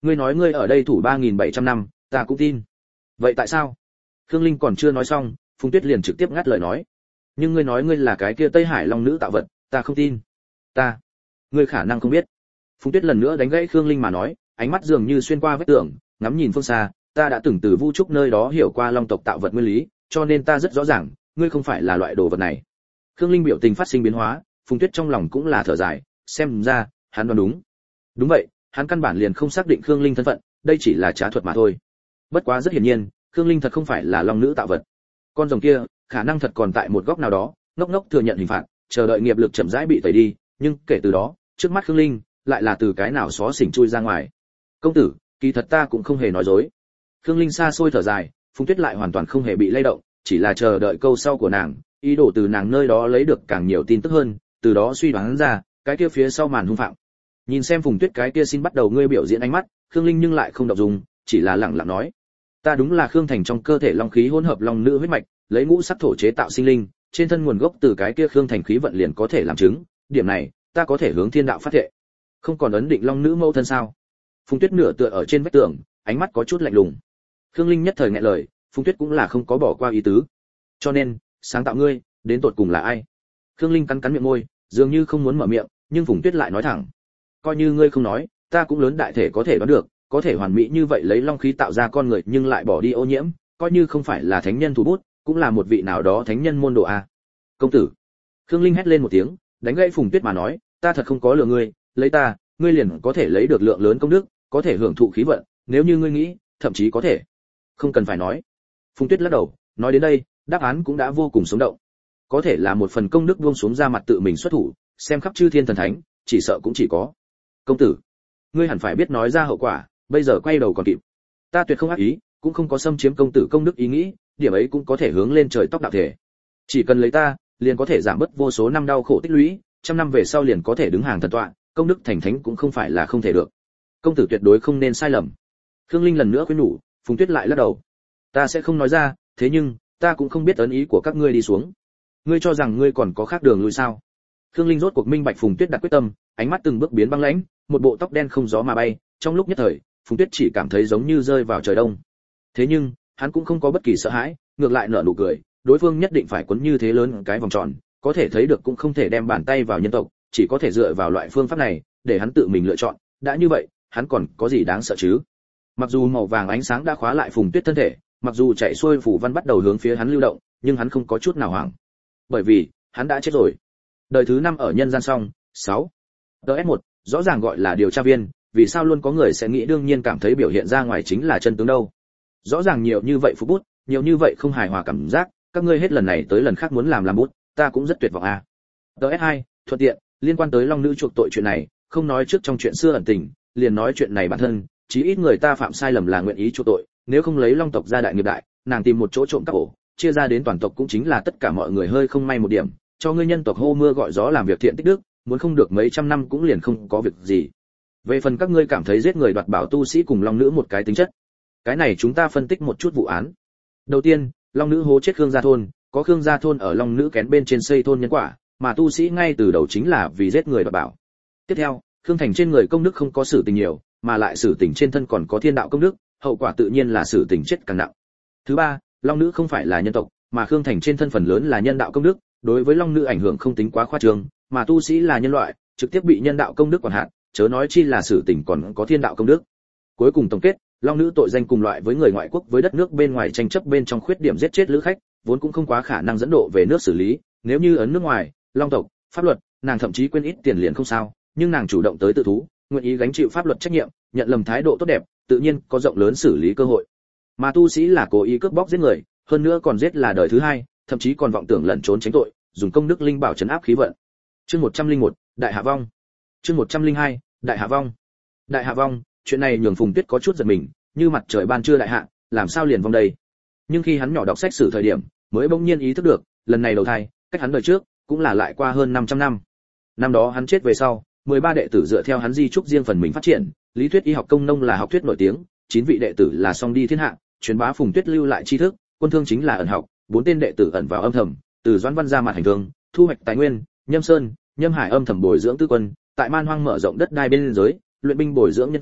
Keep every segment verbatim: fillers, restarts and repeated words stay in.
Ngươi nói ngươi ở đây thủ ba nghìn bảy trăm năm, ta cũng tin. Vậy tại sao? Khương Linh còn chưa nói xong, Phùng Tuyết liền trực tiếp ngắt lời nói. Nhưng ngươi nói ngươi là cái kia Tây Hải Long nữ tạo vật, ta không tin. Ta, ngươi khả năng không biết. Phùng Tuyết lần nữa đánh gãy Khương Linh mà nói, ánh mắt dường như xuyên qua vách tường, ngắm nhìn phương xa, ta đã từng từ Vu Trúc nơi đó hiểu qua Long tộc tạo vật nguyên lý, cho nên ta rất rõ ràng, ngươi không phải là loại đồ vật này. Khương Linh biểu tình phát sinh biến hóa, Phùng Tuyết trong lòng cũng là thở dài, xem ra, hắn đoán đúng. Đúng vậy, hắn căn bản liền không xác định Khương Linh thân phận, đây chỉ là trá thuật mà thôi. Bất quá rất hiển nhiên, Khương Linh thật không phải là Long nữ tạo vật. Con rồng kia, khả năng thật còn tại một góc nào đó, ngốc ngốc thừa nhận hình phạt, chờ đợi nghiệp lực chậm rãi bị tẩy đi, nhưng kể từ đó, trước mắt Khương Linh lại là từ cái nào xó xỉnh chui ra ngoài. Công tử, kỳ thật ta cũng không hề nói dối. Khương Linh xa xôi thở dài, Phùng Tuyết lại hoàn toàn không hề bị lay động, chỉ là chờ đợi câu sau của nàng, ý đồ từ nàng nơi đó lấy được càng nhiều tin tức hơn, từ đó suy đoán ra cái kia phía sau màn hung phạm. Nhìn xem Phùng Tuyết cái kia xin bắt đầu ngươi biểu diễn ánh mắt, Khương Linh nhưng lại không động dung, chỉ là lặng lặng nói: "Ta đúng là Khương Thành trong cơ thể long khí hỗn hợp long nữ huyết mạch, lấy ngũ sắc thổ chế tạo sinh linh, trên thân nguồn gốc từ cái kia Khương Thành khí vận liền có thể làm chứng, điểm này, ta có thể hướng thiên đạo phát thệ." Không còn ấn định long nữ mẫu thân sao? Phùng Tuyết nửa tựa ở trên vách tường, ánh mắt có chút lạnh lùng. Khương Linh nhất thời nghẹn lời, Phùng Tuyết cũng là không có bỏ qua ý tứ. Cho nên, sáng tạo ngươi, đến tột cùng là ai? Khương Linh cắn cắn miệng môi, dường như không muốn mở miệng, nhưng Phùng Tuyết lại nói thẳng: "Coi như ngươi không nói, ta cũng lớn đại thể có thể đoán được, có thể hoàn mỹ như vậy lấy long khí tạo ra con người nhưng lại bỏ đi ô nhiễm, coi như không phải là thánh nhân thủ bút, cũng là một vị nào đó thánh nhân môn đồ a." "Công tử!" Khương Linh hét lên một tiếng, đánh gãy Phùng Tuyết mà nói: "Ta thật không có lừa ngươi, lấy ta, ngươi liền có thể lấy được lượng lớn công đức, có thể hưởng thụ khí vận, nếu như ngươi nghĩ, thậm chí có thể." "Không cần phải nói." Phùng Tuyết lắc đầu, nói đến đây, đáp án cũng đã vô cùng sống động. Có thể là một phần công đức buông xuống ra mặt tự mình xuất thủ, xem khắp chư thiên thần thánh, chỉ sợ cũng chỉ có. "Công tử, ngươi hẳn phải biết nói ra hậu quả, bây giờ quay đầu còn kịp. Ta tuyệt không ác ý, cũng không có xâm chiếm công tử công đức ý nghĩ, điểm ấy cũng có thể hướng lên trời tóc đạo thể. Chỉ cần lấy ta, liền có thể giảm bớt vô số năm đau khổ tích lũy, trăm năm về sau liền có thể đứng hàng thần tọa, công đức thành thánh cũng không phải là không thể được. Công tử tuyệt đối không nên sai lầm." Khương Linh lần nữa khuyên nhủ, Phùng Tuyết lại lắc đầu: "Ta sẽ không nói ra, thế nhưng, ta cũng không biết ấn ý của các ngươi đi xuống. Ngươi cho rằng ngươi còn có khác đường lui sao?" Khương Linh rốt cuộc minh bạch Phùng Tuyết đặt quyết tâm, ánh mắt từng bước biến băng lãnh, một bộ tóc đen không gió mà bay, trong lúc nhất thời, Phùng Tuyết chỉ cảm thấy giống như rơi vào trời đông. Thế nhưng, hắn cũng không có bất kỳ sợ hãi, ngược lại nở nụ cười, đối phương nhất định phải quấn như thế lớn cái vòng tròn, có thể thấy được cũng không thể đem bàn tay vào nhân tộc, chỉ có thể dựa vào loại phương pháp này, để hắn tự mình lựa chọn, đã như vậy, hắn còn có gì đáng sợ chứ? Mặc dù màu vàng ánh sáng đã khóa lại Phùng Tuyết thân thể, mặc dù chạy xuôi phủ văn bắt đầu hướng phía hắn lưu động, nhưng hắn không có chút nào hoảng, bởi vì hắn đã chết rồi. Đời thứ năm ở nhân gian xong, sáu. đê ét một, rõ ràng gọi là điều tra viên, vì sao luôn có người sẽ nghĩ đương nhiên cảm thấy biểu hiện ra ngoài chính là chân tướng đâu? Rõ ràng nhiều như vậy phú bút, nhiều như vậy không hài hòa cảm giác, các ngươi hết lần này tới lần khác muốn làm làm bút, ta cũng rất tuyệt vọng à. đê ét hai, thuận tiện, liên quan tới long nữ chuộc tội chuyện này, không nói trước trong chuyện xưa ẩn tình, liền nói chuyện này bản thân, chí ít người ta phạm sai lầm là nguyện ý chuộc tội, nếu không lấy long tộc ra đại nghiệp đại, nàng tìm một chỗ trộm cắp ổ, chia ra đến toàn tộc cũng chính là tất cả mọi người hơi không may một điểm, cho ngươi nhân tộc hô mưa gọi gió làm việc thiện tích đức, muốn không được mấy trăm năm cũng liền không có việc gì. Về phần các ngươi cảm thấy giết người đoạt bảo tu sĩ cùng long nữ một cái tính chất, cái này chúng ta phân tích một chút vụ án. Đầu tiên, long nữ hố chết Khương gia thôn, có Khương gia thôn ở long nữ kén bên trên xây thôn nhân quả, mà tu sĩ ngay từ đầu chính là vì giết người đoạt bảo. Tiếp theo, Khương Thành trên người công đức không có xử tình nhiều, mà lại xử tình trên thân còn có thiên đạo công đức, hậu quả tự nhiên là xử tình chết càng nặng. Thứ ba, long nữ không phải là nhân tộc, mà Khương Thành trên thân phần lớn là nhân đạo công đức, đối với long nữ ảnh hưởng không tính quá khoa trương, mà tu sĩ là nhân loại, trực tiếp bị nhân đạo công đức quản hạt, chớ nói chi là xử tình còn có thiên đạo công đức. Cuối cùng tổng kết, long nữ tội danh cùng loại với người ngoại quốc với đất nước bên ngoài tranh chấp bên trong khuyết điểm giết chết lữ khách, vốn cũng không quá khả năng dẫn độ về nước xử lý, nếu như ấn nước ngoài, long tộc, pháp luật, nàng thậm chí quên ít tiền liền không sao, nhưng nàng chủ động tới tự thú, nguyện ý gánh chịu pháp luật trách nhiệm, nhận lầm thái độ tốt đẹp, tự nhiên có rộng lớn xử lý cơ hội. Mà tu sĩ là cố ý cướp bóc giết người, hơn nữa còn giết là đời thứ hai, thậm chí còn vọng tưởng lẩn trốn tránh tội, dùng công đức linh bảo trấn áp khí vận. Chương một trăm lẻ một, Đại Hạ Vong. Chương một trăm lẻ hai, Đại Hạ Vong. Đại Hạ Vong, chuyện này nhường Phùng Tuyết có chút giật mình, như mặt trời ban trưa đại hạ, làm sao liền vong đây? Nhưng khi hắn nhỏ đọc sách sử thời điểm, mới bỗng nhiên ý thức được, lần này đầu thai, cách hắn đời trước, cũng là lại qua hơn năm trăm năm. Năm đó hắn chết về sau, mười ba đệ tử dựa theo hắn di trúc riêng phần mình phát triển, lý thuyết y học công nông là học thuyết nổi tiếng, chín vị đệ tử là song đi thiên hạ, truyền bá Phùng Tuyết lưu lại tri thức, quân thương chính là ẩn học, bốn tên đệ tử ẩn vào âm thầm, từ Doãn Văn ra mặt hành thương, thu hoạch tài nguyên, Nhâm Sơn, Nhâm Hải âm thầm bồi dưỡng tư quân, tại man hoang mở rộng đất đai bên giới, luyện binh bồi dưỡng nhân tài,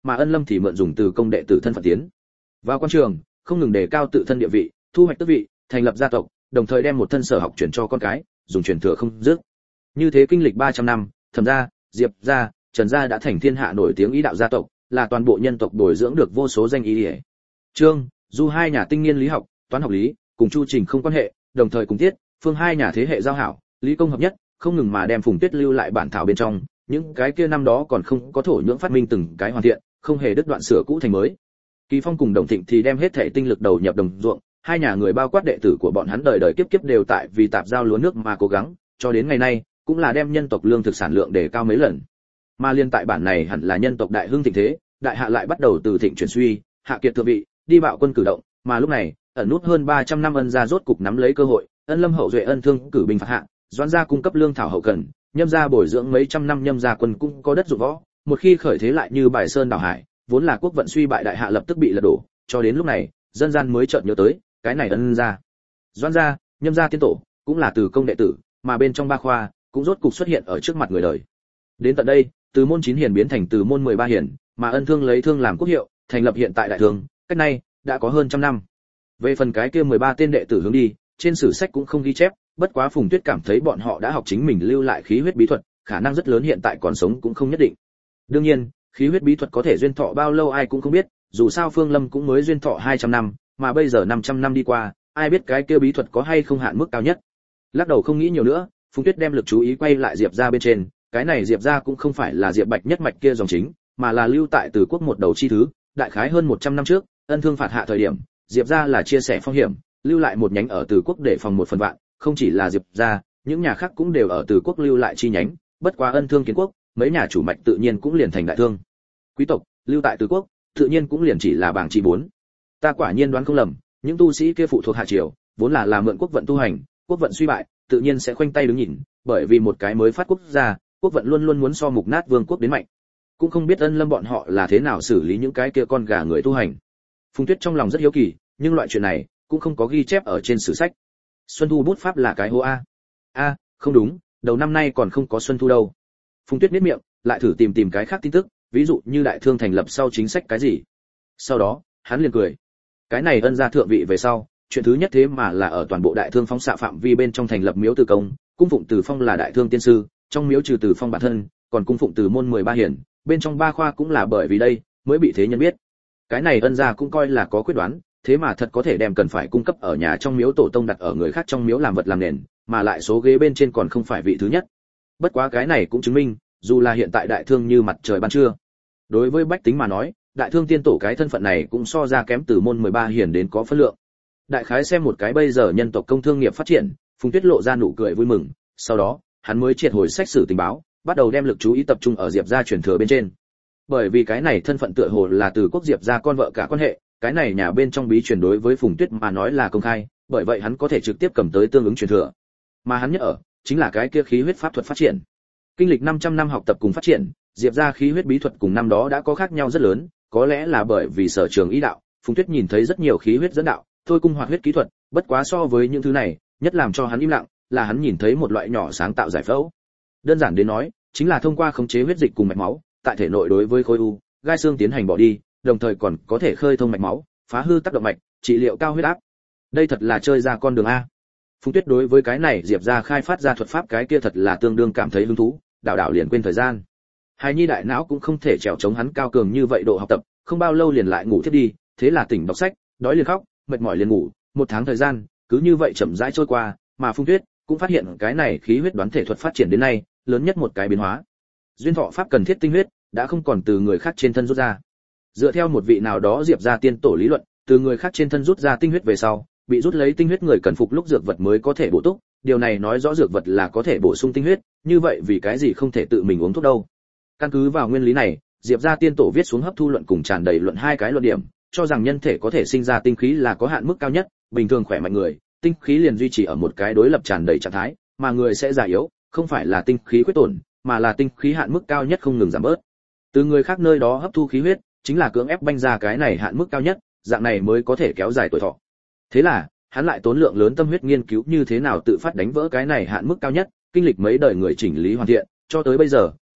mà Ân Lâm thì mượn dùng từ công đệ tử thân phận tiến vào quan trường, không ngừng đề cao tự thân địa vị, thu hoạch tước vị, thành lập gia tộc, đồng thời đem một thân sở học truyền cho con cái, dùng truyền thừa không dứt. Như thế kinh lịch ba trăm năm, Thẩm gia, Diệp gia, Trần gia đã thành thiên hạ nổi tiếng ý đạo gia tộc, là toàn bộ nhân tộc bồi dưỡng được vô số danh ý liễu. Trương, Du hai nhà tinh nghiên lý học, toán học lý, cùng Chu Trình không quan hệ, đồng thời cùng Tiết, Phương hai nhà thế hệ giao hảo, lý công hợp nhất, không ngừng mà đem Phùng Tuyết lưu lại bản thảo bên trong, những cái kia năm đó còn không có thổ nhưỡng phát minh từng cái hoàn thiện, không hề đứt đoạn sửa cũ thành mới. Kỳ Phong cùng Đồng Thịnh thì đem hết thể tinh lực đầu nhập đồng ruộng, hai nhà người bao quát đệ tử của bọn hắn đời đời kiếp kiếp đều tại vì tạp giao lúa nước mà cố gắng, cho đến ngày nay, cũng là đem nhân tộc lương thực sản lượng để cao mấy lần. Mà liên tại bản này hẳn là nhân tộc đại hưng thịnh thế, đại hạ lại bắt đầu từ thịnh chuyển suy, hạ kiệt thượng vị, đi bạo quân cử động, mà lúc này, ẩn nút hơn ba trăm năm Ân gia rốt cục nắm lấy cơ hội, Ân Lâm hậu duệ Ân Thương cử binh phạt hạ, Doãn gia cung cấp lương thảo hậu cần, Nhâm gia bồi dưỡng mấy trăm năm Nhâm gia quân cũng có đất dụng võ, một khi khởi thế lại như bài sơn đảo hải, vốn là quốc vận suy bại đại hạ lập tức bị lật đổ, cho đến lúc này, dân gian mới chợt nhớ tới, cái này Ân gia, Doãn gia, Nhâm gia tiên tổ, cũng là từ công đệ tử, mà bên trong ba khoa, cũng rốt cục xuất hiện ở trước mặt người đời. Đến tận đây, từ môn chín hiền biến thành từ môn mười ba hiền, mà Ân Thương lấy thương làm quốc hiệu, thành lập hiện tại đại thương, cách này đã có hơn trăm năm. Về phần cái kia mười ba tên đệ tử hướng đi, trên sử sách cũng không ghi chép, bất quá Phùng Tuyết cảm thấy bọn họ đã học chính mình lưu lại khí huyết bí thuật, khả năng rất lớn hiện tại còn sống cũng không nhất định. Đương nhiên, khí huyết bí thuật có thể duyên thọ bao lâu ai cũng không biết, dù sao Phương Lâm cũng mới duyên thọ hai trăm năm, mà bây giờ năm trăm năm đi qua, ai biết cái kia bí thuật có hay không hạn mức cao nhất. Lắc đầu không nghĩ nhiều nữa, Phùng Tuyết đem lực chú ý quay lại Diệp gia bên trên, cái này Diệp gia cũng không phải là Diệp Bạch nhất mạch kia dòng chính, mà là lưu tại Từ quốc một đầu chi thứ, đại khái hơn một trăm năm trước, Ân Thương phạt hạ thời điểm, Diệp gia là chia sẻ phong hiểm, lưu lại một nhánh ở Từ quốc để phòng một phần vạn, không chỉ là Diệp gia, những nhà khác cũng đều ở Từ quốc lưu lại chi nhánh, bất quá Ân Thương kiến quốc, mấy nhà chủ mạch tự nhiên cũng liền thành đại thương. Quý tộc lưu tại Từ quốc, tự nhiên cũng liền chỉ là bảng chi bốn. Ta quả nhiên đoán không lầm, những tu sĩ kia phụ thuộc hạ triều, vốn là làm mượn quốc vận tu hành, quốc vận suy bại, tự nhiên sẽ khoanh tay đứng nhìn, bởi vì một cái mới phát quốc gia, quốc vận luôn luôn muốn so mục nát vương quốc đến mạnh. Cũng không biết Ân Lâm bọn họ là thế nào xử lý những cái kia con gà người tu hành. Phùng Tuyết trong lòng rất hiếu kỳ, nhưng loại chuyện này cũng không có ghi chép ở trên sử sách. Xuân Thu bút pháp là cái hô a. A, không đúng, đầu năm nay còn không có Xuân Thu đâu. Phùng Tuyết nhếch miệng, lại thử tìm tìm cái khác tin tức, ví dụ như đại thương thành lập sau chính sách cái gì. Sau đó, hắn liền cười. Cái này Ân gia thượng vị về sau, chuyện thứ nhất thế mà là ở toàn bộ đại thương phóng xạ phạm vi bên trong thành lập miếu Từ Công, cung phụng Từ Phong là đại thương tiên sư, trong miếu trừ Từ Phong bản thân, còn cung phụng Từ môn mười ba hiển, bên trong ba khoa cũng là bởi vì đây mới bị thế nhân biết. Cái này Ân gia cũng coi là có quyết đoán, thế mà thật có thể đem cần phải cung cấp ở nhà trong miếu tổ tông đặt ở người khác trong miếu làm vật làm nền, mà lại số ghế bên trên còn không phải vị thứ nhất. Bất quá cái này cũng chứng minh, dù là hiện tại đại thương như mặt trời ban trưa, đối với bách tính mà nói, đại thương tiên tổ cái thân phận này cũng so ra kém Từ môn mười ba hiển đến có phân lượng. Đại khái xem một cái bây giờ nhân tộc công thương nghiệp phát triển, Phùng Tuyết lộ ra nụ cười vui mừng, sau đó, hắn mới triệt hồi sách sử tình báo, bắt đầu đem lực chú ý tập trung ở Diệp gia truyền thừa bên trên. Bởi vì cái này thân phận tựa hồ là từ quốc Diệp gia con vợ cả quan hệ, cái này nhà bên trong bí truyền đối với Phùng Tuyết mà nói là công khai, bởi vậy hắn có thể trực tiếp cầm tới tương ứng truyền thừa. Mà hắn nhớ ở, chính là cái kia khí huyết pháp thuật phát triển. Kinh lịch năm trăm năm học tập cùng phát triển, Diệp gia khí huyết bí thuật cùng năm đó đã có khác nhau rất lớn, có lẽ là bởi vì sở trường ý đạo, Phùng Tuyết nhìn thấy rất nhiều khí huyết dẫn đạo, thôi cung hoạt huyết kỹ thuật, bất quá so với những thứ này, nhất làm cho hắn im lặng, là hắn nhìn thấy một loại nhỏ sáng tạo giải phẫu. Đơn giản đến nói, chính là thông qua khống chế huyết dịch cùng mạch máu, tại thể nội đối với khối u, gai xương tiến hành bỏ đi, đồng thời còn có thể khơi thông mạch máu, phá hư tác động mạch, trị liệu cao huyết áp. Đây thật là chơi ra con đường a. Phùng Tuyết đối với cái này Diệp gia khai phát ra thuật pháp cái kia thật là tương đương cảm thấy hứng thú, đảo đảo liền quên thời gian. Hài nhi đại não cũng không thể trèo chống hắn cao cường như vậy độ học tập, không bao lâu liền lại ngủ thiếp đi, thế là tỉnh đọc sách, đói liền khóc, mệt mỏi liền ngủ, một tháng thời gian, cứ như vậy chậm rãi trôi qua, mà Phùng Tuyết cũng phát hiện cái này khí huyết đoán thể thuật phát triển đến nay, lớn nhất một cái biến hóa. Duyên thọ pháp cần thiết tinh huyết đã không còn từ người khác trên thân rút ra. Dựa theo một vị nào đó Diệp gia tiên tổ lý luận, từ người khác trên thân rút ra tinh huyết về sau, bị rút lấy tinh huyết người cần phục lúc dược vật mới có thể bổ túc, điều này nói rõ dược vật là có thể bổ sung tinh huyết, như vậy vì cái gì không thể tự mình uống thuốc đâu? Căn cứ vào nguyên lý này, Diệp gia tiên tổ viết xuống hấp thu luận cùng tràn đầy luận hai cái luận điểm, cho rằng nhân thể có thể sinh ra tinh khí là có hạn mức cao nhất, bình thường khỏe mạnh người, tinh khí liền duy trì ở một cái đối lập tràn đầy trạng thái, mà người sẽ già yếu, không phải là tinh khí khuyết tổn, mà là tinh khí hạn mức cao nhất không ngừng giảm bớt. Từ người khác nơi đó hấp thu khí huyết, chính là cưỡng ép banh ra cái này hạn mức cao nhất, dạng này mới có thể kéo dài tuổi thọ. Thế là, hắn lại tốn lượng lớn tâm huyết nghiên cứu như thế nào tự phát đánh vỡ cái này hạn mức cao nhất, kinh lịch mấy đời người chỉnh lý hoàn thiện, cho tới bây giờ,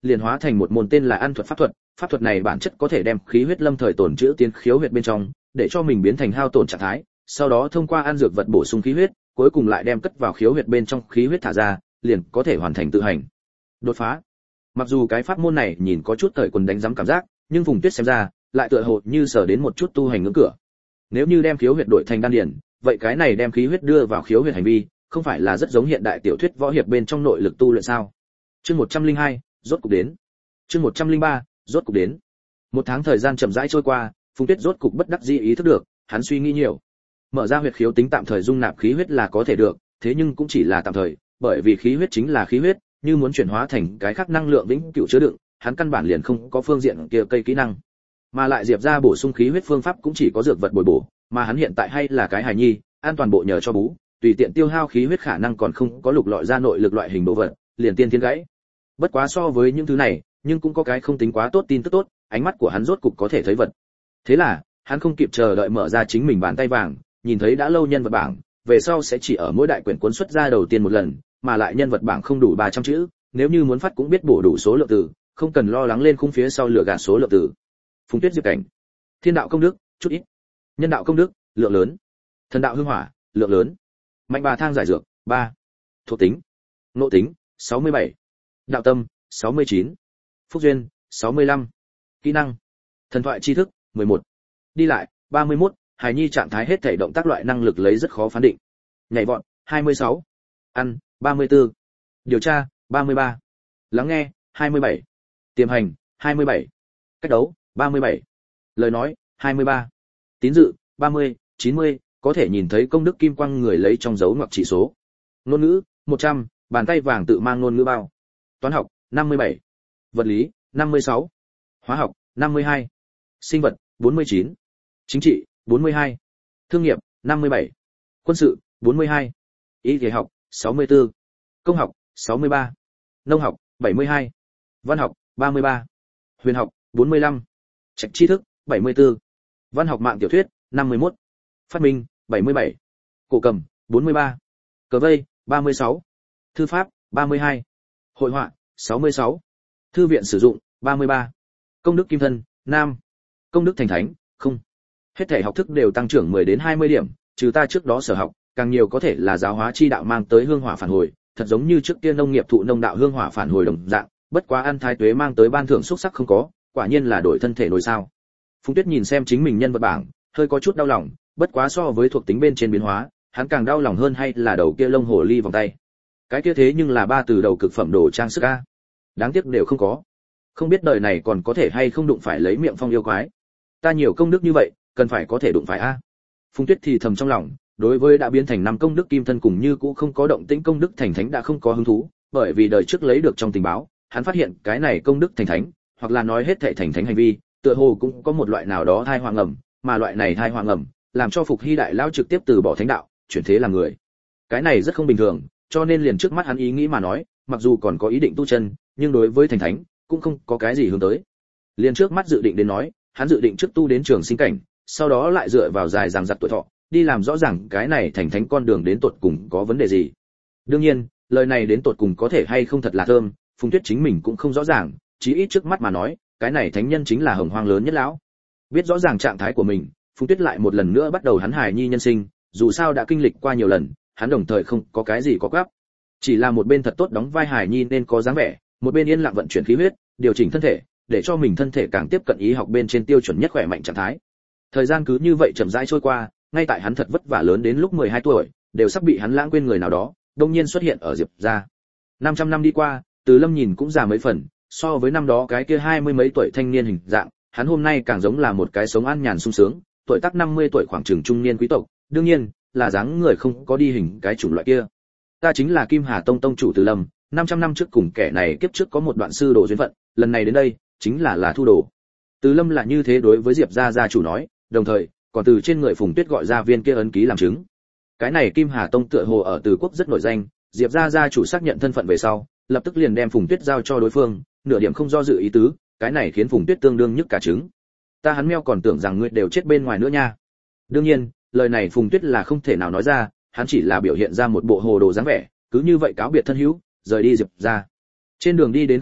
liền hóa thành một môn tên là An thuật pháp thuật, pháp thuật này bản chất có thể đem khí huyết lâm thời tổn trữ tiến khiếu huyệt bên trong, để cho mình biến thành hao tổn trạng thái, sau đó thông qua ăn dược vật bổ sung khí huyết, cuối cùng lại đem cất vào khiếu huyệt bên trong khí huyết thả ra, liền có thể hoàn thành tự hành đột phá. Mặc dù cái pháp môn này nhìn có chút thời quần đánh giấm cảm giác, nhưng Phùng Tuyết xem ra, lại tựa hồ như sở đến một chút tu hành ngưỡng cửa. Nếu như đem khiếu huyệt đổi thành đan điển, vậy cái này đem khí huyết đưa vào khiếu huyệt hành vi, không phải là rất giống hiện đại tiểu thuyết võ hiệp bên trong nội lực tu luyện sao? Chương một trăm lẻ hai, rốt cục đến. Chương một trăm lẻ ba, rốt cục đến. Một tháng thời gian chậm rãi trôi qua, Phùng Tuyết rốt cục bất đắc dĩ ý thức được, hắn suy nghĩ nhiều. Mở ra huyệt khiếu tính tạm thời dung nạp khí huyết là có thể được, thế nhưng cũng chỉ là tạm thời, bởi vì khí huyết chính là khí huyết, như muốn chuyển hóa thành cái khác năng lượng vĩnh cửu chứa đựng, hắn căn bản liền không có phương diện kia cây kỹ năng. Mà lại Diệp gia bổ sung khí huyết phương pháp cũng chỉ có dược vật bồi bổ, mà hắn hiện tại hay là cái hài nhi, an toàn bộ nhờ cho bú, tùy tiện tiêu hao khí huyết khả năng còn không có lục lọi ra nội lực loại hình đồ vật, liền tiên thiên gãy. Bất quá so với những thứ này, nhưng cũng có cái không tính quá tốt tin tức tốt, ánh mắt của hắn rốt cục có thể thấy vật. Thế là, hắn không kịp chờ đợi mở ra chính mình bàn tay vàng, nhìn thấy đã lâu nhân vật bảng, về sau sẽ chỉ ở mỗi đại quyển cuốn xuất ra đầu tiên một lần, mà lại nhân vật bảng không đủ ba trăm chữ, nếu như muốn phát cũng biết bổ đủ số lượng từ, không cần lo lắng lên khung phía sau lửa gạt số lượng từ. Phùng Tuyết Diệp cảnh. Thiên đạo công đức, chút ít. Nhân đạo công đức, lượng lớn. Thần đạo hương hỏa, lượng lớn. Mạnh bà thang giải dược, ba. Thuộc tính. Nội tính, sáu mươi bảy. Đạo tâm, sáu mươi chín. Phúc duyên, sáu mươi lăm. Kỹ năng. Thần thoại tri thức, mười một. Đi lại, ba mươi mốt. Hài nhi trạng thái hết thảy động tác loại năng lực lấy rất khó phán định. Nhảy vọt, hai mươi sáu. Ăn, ba mươi tư. Điều tra, ba mươi ba. Lắng nghe, hai mươi bảy. Tiềm hành, hai mươi bảy. Cách đấu, ba mươi bảy. Lời nói, hai mươi ba. Tín dự, ba mươi, chín mươi, có thể nhìn thấy công đức kim quang người lấy trong dấu ngoặc chỉ số. Ngôn ngữ, một trăm, bàn tay vàng tự mang ngôn ngữ bao. Toán học, năm mươi bảy. Vật lý, năm mươi sáu. Hóa học, năm mươi hai. Sinh vật, bốn mươi chín. Chính trị, bốn mươi hai. Thương nghiệp, năm mươi bảy. Quân sự, bốn mươi hai. Y y học, sáu mươi tư. Công học, sáu mươi ba. Nông học, bảy mươi hai. Văn học, ba mươi ba. Huyền học, bốn mươi lăm. Trạch tri thức, bảy mươi tư. Văn học mạng tiểu thuyết, năm mươi mốt. Phát minh, bảy mươi bảy. Cổ cầm, bốn mươi ba. Cờ vây, ba mươi sáu. Thư pháp, ba mươi hai. Hội họa, sáu mươi sáu. Thư viện sử dụng, ba mươi ba. Công đức kim thân, nam. Công đức thành thánh, không. Hết thể học thức đều tăng trưởng mười đến hai mươi điểm, trừ ta trước đó sở học, càng nhiều có thể là giáo hóa chi đạo mang tới hương hỏa phản hồi, thật giống như trước kia nông nghiệp thụ nông đạo hương hỏa phản hồi đồng dạng, bất quá ăn thái tuế mang tới ban thưởng xúc sắc không có, quả nhiên là đổi thân thể nổi sao. Phùng Tuyết nhìn xem chính mình nhân vật bảng, hơi có chút đau lòng, bất quá so với thuộc tính bên trên biến hóa, hắn càng đau lòng hơn hay là đầu kia lông hồ ly vòng tay. Cái kia thế nhưng là ba từ đầu cực phẩm đồ trang sức a. Đáng tiếc đều không có. Không biết đời này còn có thể hay không đụng phải lấy miệng phong yêu quái. Ta nhiều công đức như vậy, cần phải có thể đụng phải a. Phùng Tuyết thì thầm trong lòng, đối với đã biến thành năm công đức kim thân cùng như cũ không có động tĩnh công đức thành thánh đã không có hứng thú, bởi vì đời trước lấy được trong tình báo, hắn phát hiện cái này công đức thành thánh, hoặc là nói hết thảy thành thánh hành vi, tựa hồ cũng có một loại nào đó thai hoang ngầm, mà loại này thai hoang ngầm, làm cho Phục Hy đại lão trực tiếp từ bỏ thánh đạo, chuyển thế làm người. Cái này rất không bình thường, cho nên liền trước mắt hắn ý nghĩ mà nói, mặc dù còn có ý định tu chân, nhưng đối với thành thánh, cũng không có cái gì hướng tới. Liền trước mắt dự định đến nói, hắn dự định trước tu đến trường sinh cảnh, sau đó lại dựa vào dài dằng dặc tuổi thọ, đi làm rõ ràng cái này thành thánh con đường đến tột cùng có vấn đề gì. Đương nhiên, lời này đến tột cùng có thể hay không thật là thơm, Phùng Tuyết chính mình cũng không rõ ràng, chí ít trước mắt mà nói, cái này thánh nhân chính là hồng hoang lớn nhất lão. Biết rõ ràng trạng thái của mình, Phùng Tuyết lại một lần nữa bắt đầu hắn hài nhi nhân sinh, dù sao đã kinh lịch qua nhiều lần, hắn đồng thời không có cái gì có quáp. Chỉ là một bên thật tốt đóng vai hài nhi nên có dáng vẻ, một bên yên lặng vận chuyển khí huyết, điều chỉnh thân thể, để cho mình thân thể càng tiếp cận ý học bên trên tiêu chuẩn nhất khỏe mạnh trạng thái. Thời gian cứ như vậy chậm rãi trôi qua, ngay tại hắn thật vất vả lớn đến lúc mười hai tuổi, đều sắp bị hắn lãng quên người nào đó, đột nhiên xuất hiện ở Diệp gia. năm trăm năm đi qua, Từ Lâm nhìn cũng già mấy phần, so với năm đó cái kia hai mươi mấy tuổi thanh niên hình dạng, hắn hôm nay càng giống là một cái sống an nhàn sung sướng, tuổi tác năm mươi tuổi khoảng chừng trung niên quý tộc, đương nhiên, là dáng người không có đi hình cái chủng loại kia. Ta chính là Kim Hà Tông tông chủ Từ Lâm, năm trăm năm trước cùng kẻ này kiếp trước có một đoạn sư đồ duyên phận, lần này đến đây, chính là là thu đồ. Từ Lâm là như thế đối với Diệp gia gia chủ nói, đồng thời, còn từ trên người Phùng Tuyết gọi ra viên kia ấn ký làm chứng. Cái này Kim Hà Tông tựa hồ ở Từ Quốc rất nổi danh, Diệp gia gia chủ xác nhận thân phận về sau, lập tức liền đem Phùng Tuyết giao cho đối phương, nửa điểm không do dự ý tứ, cái này khiến Phùng Tuyết tương đương nhức cả trứng. Ta hắn meo còn tưởng rằng ngươi đều chết bên ngoài nữa nha. Đương nhiên, lời này Phùng Tuyết là không thể nào nói ra, hắn chỉ là biểu hiện ra một bộ hồ đồ dáng vẻ, cứ như vậy cáo biệt thân hữu, rời đi Diệp gia. Trên đường đi đến không mét,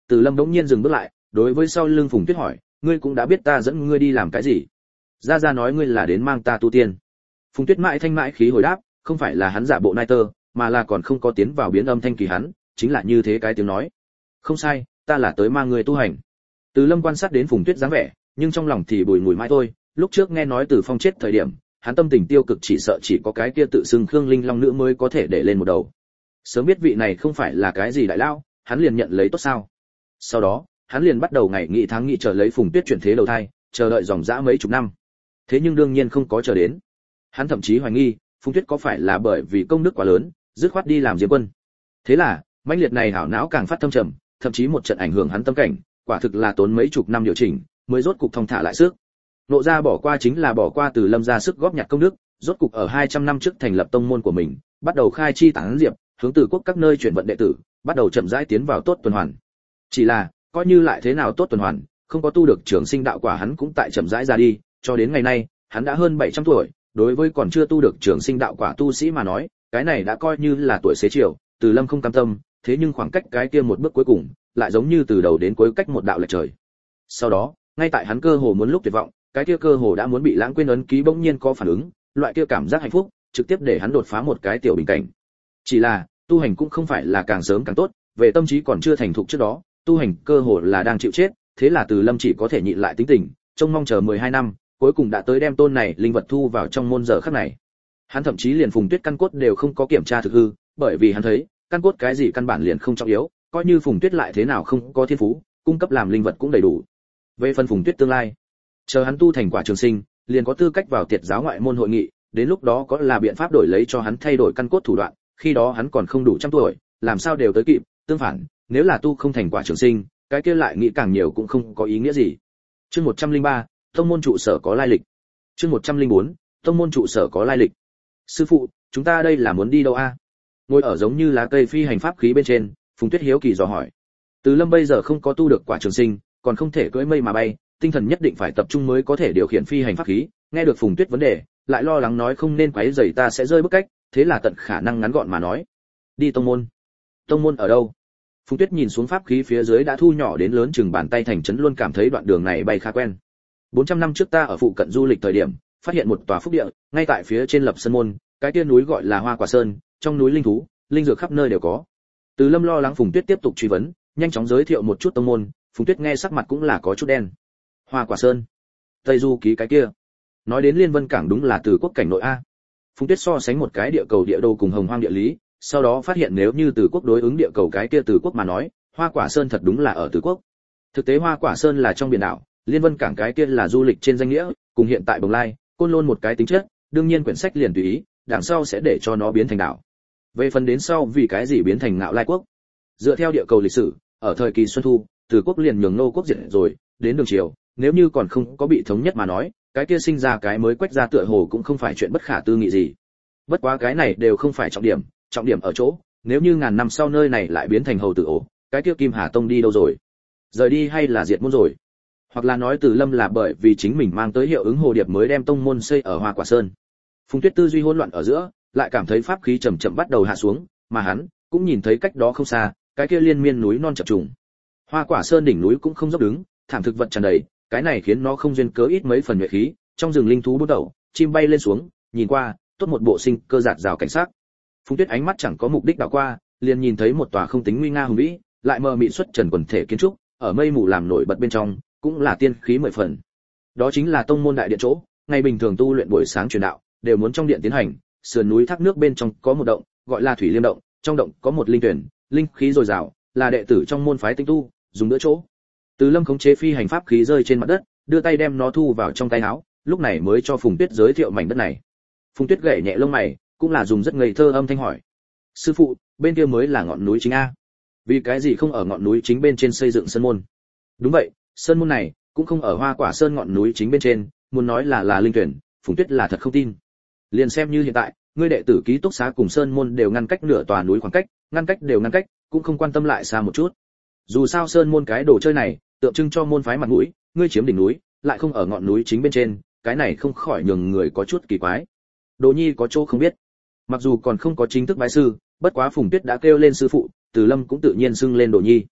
Từ Lâm đống nhiên dừng bước lại, đối với sau lưng Phùng Tuyết hỏi, ngươi cũng đã biết ta dẫn ngươi đi làm cái gì? Gia Gia nói ngươi là đến mang ta tu tiên. Phùng Tuyết mãi thanh mãi khí hồi đáp, không phải là hắn giả bộ nai tơ, mà là còn không có tiến vào biến âm thanh kỳ hắn, chính là như thế cái tiếng nói. Không sai, ta là tới mang ngươi tu hành. Từ Lâm quan sát đến Phùng Tuyết dáng vẻ, nhưng trong lòng thì bùi ngùi mãi thôi, lúc trước nghe nói Từ Phong chết thời điểm, hắn tâm tình tiêu cực chỉ sợ chỉ có cái kia tự xưng Khương Linh Long nữ mới có thể để lên một đầu. Sớm biết vị này không phải là cái gì đại lao, hắn liền nhận lấy tốt sao? Sau đó, hắn liền bắt đầu ngày nghị tháng nghị chờ lấy Phùng Tuyết chuyển thế đầu thai, chờ đợi dòng dã mấy chục năm. Thế nhưng đương nhiên không có chờ đến. Hắn thậm chí hoài nghi, Phùng Tuyết có phải là bởi vì công đức quá lớn, dứt khoát đi làm diêm quân. Thế là, mãnh liệt này hảo não càng phát thâm trầm, thậm chí một trận ảnh hưởng hắn tâm cảnh, quả thực là tốn mấy chục năm điều chỉnh, mới rốt cục thông thả lại sức. Nộ ra bỏ qua chính là bỏ qua Từ Lâm ra sức góp nhặt công đức, rốt cục ở hai trăm năm trước thành lập tông môn của mình, bắt đầu khai chi tán diệp, hướng Từ quốc các nơi chuyển vận đệ tử, bắt đầu chậm rãi tiến vào tốt tuần hoàn. Chỉ là, coi như lại thế nào tốt tuần hoàn, không có tu được trường sinh đạo quả hắn cũng tại chậm rãi ra đi, cho đến ngày nay, hắn đã hơn bảy trăm tuổi, đối với còn chưa tu được trường sinh đạo quả tu sĩ mà nói, cái này đã coi như là tuổi xế chiều. Từ Lâm không cam tâm, thế nhưng khoảng cách cái kia một bước cuối cùng, lại giống như từ đầu đến cuối cách một đạo lệch trời. Sau đó, ngay tại hắn cơ hồ muốn lúc tuyệt vọng, cái kia cơ hồ đã muốn bị lãng quên ấn ký bỗng nhiên có phản ứng, loại kia cảm giác hạnh phúc, trực tiếp để hắn đột phá một cái tiểu bình cảnh. Chỉ là, tu hành cũng không phải là càng sớm càng tốt, về tâm trí còn chưa thành thục trước đó, tu hành cơ hồ là đang chịu chết, thế là Từ Lâm chỉ có thể nhịn lại tính tình, trông mong chờ mười hai năm, cuối cùng đã tới đem tôn này linh vật thu vào trong môn giờ khắc này. Hắn thậm chí liền Phùng Tuyết căn cốt đều không có kiểm tra thực hư, bởi vì hắn thấy, căn cốt cái gì căn bản liền không trọng yếu, coi như Phùng Tuyết lại thế nào không có thiên phú, cung cấp làm linh vật cũng đầy đủ. Về phần Phùng Tuyết tương lai, chờ hắn tu thành quả trường sinh, liền có tư cách vào Tiệt giáo ngoại môn hội nghị, đến lúc đó có là biện pháp đổi lấy cho hắn thay đổi căn cốt thủ đoạn, khi đó hắn còn không đủ trăm tuổi, làm sao đều tới kịp, tương phản, nếu là tu không thành quả trường sinh, cái kia lại nghĩ càng nhiều cũng không có ý nghĩa gì. Chương một trăm lẻ ba, tông môn trụ sở có lai lịch. Chương một trăm lẻ bốn, tông môn trụ sở có lai lịch. Sư phụ, chúng ta đây là muốn đi đâu a? Ngồi ở giống như lá cây phi hành pháp khí bên trên, Phùng Tuyết hiếu kỳ dò hỏi. Từ Lâm bây giờ không có tu được quả trường sinh, còn không thể cưỡi mây mà bay, tinh thần nhất định phải tập trung mới có thể điều khiển phi hành pháp khí. Nghe được Phùng Tuyết vấn đề, lại lo lắng nói không nên quấy rầy ta sẽ rơi bước cách, thế là tận khả năng ngắn gọn mà nói. Đi tông môn. Tông môn ở đâu? Phùng Tuyết nhìn xuống pháp khí phía dưới đã thu nhỏ đến lớn chừng bàn tay thành trấn, luôn cảm thấy đoạn đường này bay khá quen. bốn trăm năm trước ta ở phụ cận du lịch thời điểm, phát hiện một tòa phúc địa, ngay tại phía trên lập sơn môn, cái kia núi gọi là Hoa Quả Sơn, trong núi linh thú, linh dược khắp nơi đều có. Từ Lâm lo lắng Phùng Tuyết tiếp tục truy vấn, nhanh chóng giới thiệu một chút tông môn. Phùng Tuyết nghe sắc mặt cũng là có chút đen. Hoa Quả Sơn, Tây Du ký cái kia. Nói đến Liên Vân Cảng đúng là Từ quốc cảnh nội a. Phùng Tuyết so sánh một cái địa cầu địa đồ cùng Hồng Hoang địa lý, sau đó phát hiện nếu như Từ quốc đối ứng địa cầu cái kia Từ quốc mà nói, Hoa Quả Sơn thật đúng là ở Từ quốc. Thực tế Hoa Quả Sơn là trong biển đảo, Liên Vân Cảng cái kia là du lịch trên danh nghĩa, cùng hiện tại Bồng Lai, Côn Lôn một cái tính chất, đương nhiên quyển sách liền tùy ý, đằng sau sẽ để cho nó biến thành đảo. Về phần đến sau vì cái gì biến thành Ngạo Lai quốc? Dựa theo địa cầu lịch sử, ở thời kỳ Xuân Thu, Từ quốc liền nhường nô quốc diệt rồi, đến đường triều, nếu như còn không có bị thống nhất mà nói, cái kia sinh ra cái mới quách ra tựa hồ cũng không phải chuyện bất khả tư nghị gì. Bất quá cái này đều không phải trọng điểm, trọng điểm ở chỗ, nếu như ngàn năm sau nơi này lại biến thành hầu tử ổ, cái kia Kim Hà Tông đi đâu rồi? Rời đi hay là diệt môn rồi? Hoặc là nói Từ Lâm là bởi vì chính mình mang tới hiệu ứng hồ điệp mới đem tông môn xây ở Hoa Quả Sơn. Phùng Tuyết tư duy hỗn loạn ở giữa, lại cảm thấy pháp khí chậm chậm bắt đầu hạ xuống, mà hắn cũng nhìn thấy cách đó không xa, cái kia liên miên núi non chập trùng. Hoa Quả Sơn đỉnh núi cũng không dốc đứng, thảm thực vật tràn đầy, cái này khiến nó không duyên cớ ít mấy phần nhuệ khí, trong rừng linh thú bút đầu, chim bay lên xuống, nhìn qua, tốt một bộ sinh cơ giạt rào cảnh sắc. Phùng Tuyết ánh mắt chẳng có mục đích đảo qua, liền nhìn thấy một tòa không tính nguy nga hùng vĩ, lại mờ mịt xuất trần quần thể kiến trúc, ở mây mù làm nổi bật bên trong, cũng là tiên khí mười phần. Đó chính là tông môn đại điện chỗ, ngày bình thường tu luyện buổi sáng truyền đạo, đều muốn trong điện tiến hành, sườn núi thác nước bên trong có một động, gọi là Thủy Liêm động, trong động có một linh tuyển, linh khí dồi dào, là đệ tử trong môn phái tinh tu, dùng bữa chỗ. Từ Lâm khống chế phi hành pháp khí rơi trên mặt đất, đưa tay đem nó thu vào trong tay áo, lúc này mới cho Phùng Tuyết giới thiệu mảnh đất này. Phùng Tuyết gảy nhẹ lông mày, cũng là dùng rất ngây thơ âm thanh hỏi: "Sư phụ, bên kia mới là ngọn núi chính a? Vì cái gì không ở ngọn núi chính bên trên xây dựng sơn môn?" "Đúng vậy, sơn môn này cũng không ở Hoa Quả Sơn ngọn núi chính bên trên, muốn nói là là linh tuyển, Phùng Tuyết là thật không tin. Liền xem như hiện tại, ngươi đệ tử ký túc xá cùng sơn môn đều ngăn cách nửa tòa núi khoảng cách, ngăn cách đều ngăn cách, cũng không quan tâm lại xa một chút. Dù sao sơn môn cái đồ chơi này, tượng trưng cho môn phái mặt mũi, ngươi chiếm đỉnh núi, lại không ở ngọn núi chính bên trên, cái này không khỏi nhường người có chút kỳ quái." Đồ Nhi có chỗ không biết. Mặc dù còn không có chính thức bái sư, bất quá Phùng Tuyết đã kêu lên sư phụ, Từ Lâm cũng tự nhiên xưng lên Đồ Nhi.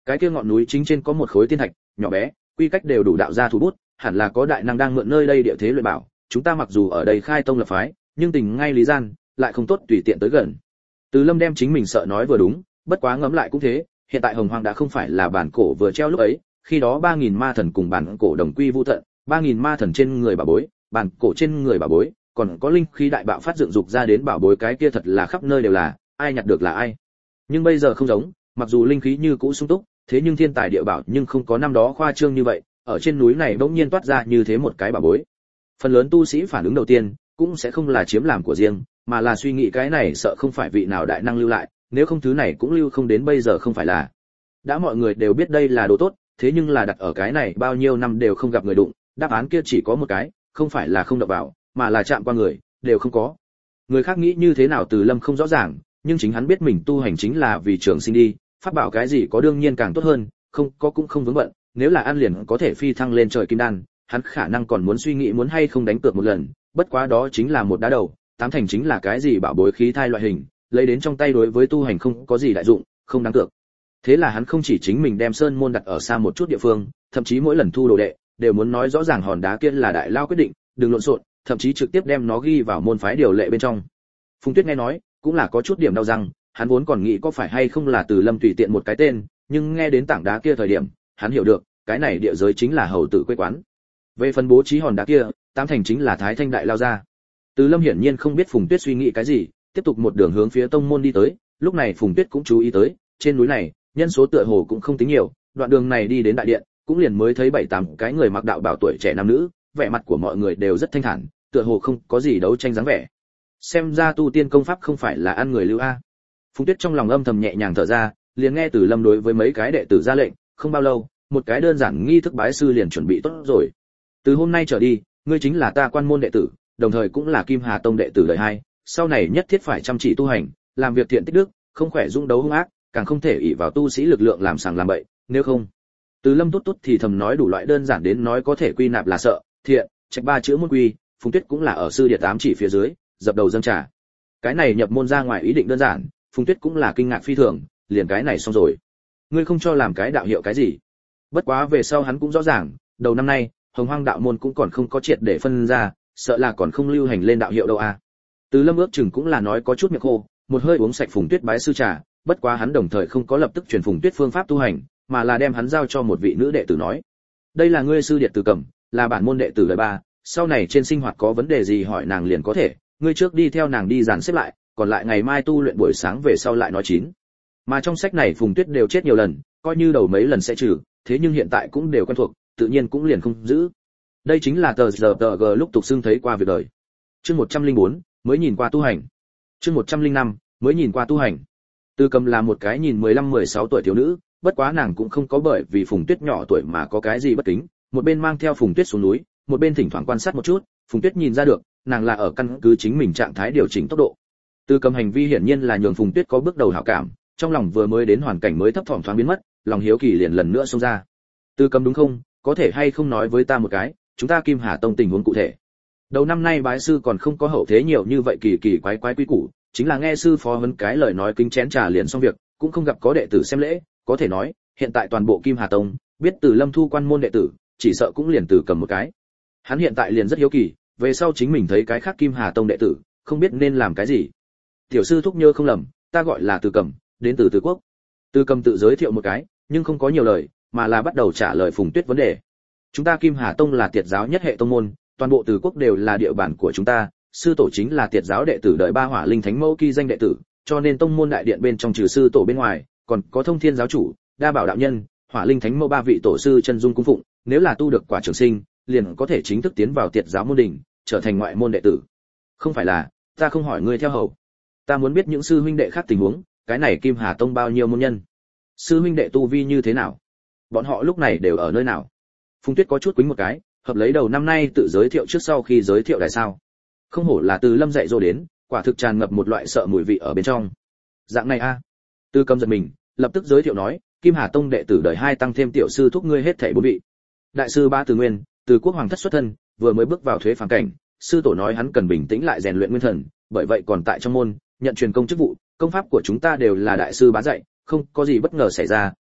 Cái kia ngọn núi chính trên có một khối tiên thạch, nhỏ bé, quy cách đều đủ đạo ra thủ bút, hẳn là có đại năng đang mượn nơi đây địa thế luyện bảo, chúng ta mặc dù ở đây khai tông lập phái, nhưng tình ngay lý gian, lại không tốt tùy tiện tới gần. Từ Lâm đem chính mình sợ nói vừa đúng, bất quá ngẫm lại cũng thế, hiện tại Hồng Hoang đã không phải là bản cổ vừa treo lúc ấy, khi đó ba nghìn ma thần cùng bản cổ đồng quy vu tận, ba nghìn ma thần trên người bảo bối, bản cổ trên người bảo bối, còn có linh khí đại bạo phát dựng dục ra đến bảo bối, cái kia thật là khắp nơi đều là, ai nhặt được là ai. Nhưng bây giờ không giống, mặc dù linh khí như cũ sung túc, thế nhưng thiên tài địa bảo nhưng không có năm đó khoa trương như vậy, ở trên núi này bỗng nhiên toát ra như thế một cái bảo bối. Phần lớn tu sĩ phản ứng đầu tiên cũng sẽ không là chiếm làm của riêng, mà là suy nghĩ cái này sợ không phải vị nào đại năng lưu lại, nếu không thứ này cũng lưu không đến bây giờ không phải là. Đã mọi người đều biết đây là đồ tốt, thế nhưng là đặt ở cái này bao nhiêu năm đều không gặp người đụng, đáp án kia chỉ có một cái, không phải là không đập vào, mà là chạm qua người, đều không có. Người khác nghĩ như thế nào Từ Lâm không rõ ràng, nhưng chính hắn biết mình tu hành chính là vì trường sinh đi, pháp bảo cái gì có đương nhiên càng tốt hơn, không có cũng không vướng bận, nếu là ăn liền có thể phi thăng lên trời kim đan, hắn khả năng còn muốn suy nghĩ muốn hay không đánh cược một lần, bất quá đó chính là một đá đầu, tám thành chính là cái gì bảo bối khí thai loại hình, lấy đến trong tay đối với tu hành không có gì đại dụng, không đáng cược. Thế là hắn không chỉ chính mình đem sơn môn đặt ở xa một chút địa phương, thậm chí mỗi lần thu đồ đệ đều muốn nói rõ ràng hòn đá kia là đại lao quyết định, đừng lộn xộn, thậm chí trực tiếp đem nó ghi vào môn phái điều lệ bên trong. Phùng Tuyết nghe nói, cũng là có chút điểm đau răng, hắn vốn còn nghĩ có phải hay không là Từ Lâm tùy tiện một cái tên, nhưng nghe đến tảng đá kia thời điểm, hắn hiểu được, cái này địa giới chính là hầu tử quê quán. Về phần bố trí hòn đá kia, tám thành chính là Thái Thanh đại lao ra. Từ Lâm hiển nhiên không biết Phùng Tuyết suy nghĩ cái gì, tiếp tục một đường hướng phía tông môn đi tới, lúc này Phùng Tuyết cũng chú ý tới, trên núi này, nhân số tựa hồ cũng không tính nhiều, đoạn đường này đi đến đại điện, cũng liền mới thấy bảy tám cái người mặc đạo bào tuổi trẻ nam nữ, vẻ mặt của mọi người đều rất thanh thản, tựa hồ không có gì đấu tranh dáng vẻ. Xem ra tu tiên công pháp không phải là ăn người lưu a. Phùng Tuyết trong lòng âm thầm nhẹ nhàng thở ra, liền nghe Từ Lâm đối với mấy cái đệ tử ra lệnh, không bao lâu, một cái đơn giản nghi thức bái sư liền chuẩn bị tốt rồi. Từ hôm nay trở đi, ngươi chính là ta quan môn đệ tử, đồng thời cũng là Kim Hà Tông đệ tử đời hai, sau này nhất thiết phải chăm chỉ tu hành, làm việc thiện tích đức, không khỏe dũng đấu hung ác, càng không thể ỷ vào tu sĩ lực lượng làm sàng làm bậy, nếu không. Từ Lâm tốt tốt thì thầm nói đủ loại đơn giản đến nói có thể quy nạp là sợ, thiện, trạch ba chữ môn quy, Phùng Tuyết cũng là ở sư địa tám chỉ phía dưới, dập đầu dâng trà. Cái này nhập môn ra ngoài ý định đơn giản, Phùng Tuyết cũng là kinh ngạc phi thường, liền cái này xong rồi. Ngươi không cho làm cái đạo hiệu cái gì? Bất quá về sau hắn cũng rõ ràng, đầu năm nay, Hồng Hoang đạo môn cũng còn không có triệt để phân ra, sợ là còn không lưu hành lên đạo hiệu đâu à. Từ Lâm ước chừng cũng là nói có chút miệng khô, một hơi uống sạch Phùng Tuyết bái sư trà, bất quá hắn đồng thời không có lập tức truyền Phùng Tuyết phương pháp tu hành, mà là đem hắn giao cho một vị nữ đệ tử nói: "Đây là ngươi sư đệ Từ Cẩm, là bản môn đệ tử đời ba, sau này trên sinh hoạt có vấn đề gì hỏi nàng liền có thể, ngươi trước đi theo nàng đi dàn xếp lại, còn lại ngày mai tu luyện buổi sáng về sau lại nói chín." Mà trong sách này Phùng Tuyết đều chết nhiều lần, coi như đầu mấy lần sẽ trừ, thế nhưng hiện tại cũng đều quen thuộc, tự nhiên cũng liền không giữ. Đây chính là tờ giờ tờ g lúc tục xưng thấy qua việc đời. Chương một trăm lẻ bốn, mới nhìn qua tu hành. Chương một trăm lẻ năm, mới nhìn qua tu hành. Từ Cầm là một cái nhìn mười lăm mười sáu tuổi thiếu nữ, bất quá nàng cũng không có bởi vì Phùng Tuyết nhỏ tuổi mà có cái gì bất kính, một bên mang theo Phùng Tuyết xuống núi, một bên thỉnh thoảng quan sát một chút, Phùng Tuyết nhìn ra được, nàng là ở căn cứ chính mình trạng thái điều chỉnh tốc độ. Từ Cầm hành vi hiển nhiên là nhường Phùng Tuyết có bước đầu hảo cảm, trong lòng vừa mới đến hoàn cảnh mới thấp thỏm thoáng biến mất, lòng hiếu kỳ liền lần nữa xông ra. Từ Cầm đúng không, có thể hay không nói với ta một cái, chúng ta Kim Hà Tông tình huống cụ thể. Đầu năm nay bái sư còn không có hậu thế nhiều như vậy kỳ kỳ quái quái quý củ, chính là nghe sư phó huấn cái lời nói kính chén trà liền xong việc, cũng không gặp có đệ tử xem lễ, có thể nói, hiện tại toàn bộ Kim Hà Tông, biết Từ Lâm thu quan môn đệ tử, chỉ sợ cũng liền Từ Cầm một cái. Hắn hiện tại liền rất hiếu kỳ, về sau chính mình thấy cái khác Kim Hà Tông đệ tử, không biết nên làm cái gì. Tiểu sư thúc nhớ không lầm, ta gọi là Từ Cầm, đến từ Từ Quốc. Từ Cầm tự giới thiệu một cái, nhưng không có nhiều lời, mà là bắt đầu trả lời Phùng Tuyết vấn đề. Chúng ta Kim Hà Tông là tiệt giáo nhất hệ tông môn, toàn bộ Từ Quốc đều là địa bàn của chúng ta, sư tổ chính là tiệt giáo đệ tử đời ba Hỏa Linh Thánh Mẫu kỳ danh đệ tử, cho nên tông môn đại điện bên trong trừ sư tổ bên ngoài, còn có Thông Thiên giáo chủ, Đa Bảo đạo nhân, Hỏa Linh Thánh Mẫu ba vị tổ sư chân dung cung phụng, nếu là tu được quả trường sinh, liền có thể chính thức tiến vào tiệt giáo môn đình, trở thành ngoại môn đệ tử. Không phải là, ta không hỏi ngươi theo hầu. Ta muốn biết những sư huynh đệ khác tình huống, cái này Kim Hà Tông bao nhiêu môn nhân? Sư huynh đệ tu vi như thế nào? Bọn họ lúc này đều ở nơi nào? Phùng Tuyết có chút quýnh một cái, hợp lấy đầu năm nay tự giới thiệu trước sau khi giới thiệu đại sao. Không hổ là Từ Lâm dạy dỗ đến, quả thực tràn ngập một loại sợ mùi vị ở bên trong. Dạng này a. À. Từ Cầm giật mình, lập tức giới thiệu nói, Kim Hà Tông đệ tử đời hai tăng thêm tiểu sư thúc ngươi hết thảy bốn vị. Đại sư Ba Từ Nguyên, từ Quốc hoàng thất xuất thân, vừa mới bước vào thuế phàm cảnh, sư tổ nói hắn cần bình tĩnh lại rèn luyện nguyên thần, bởi vậy còn tại trong môn, nhận truyền công chức vụ, công pháp của chúng ta đều là đại sư Bá dạy, không có gì bất ngờ xảy ra,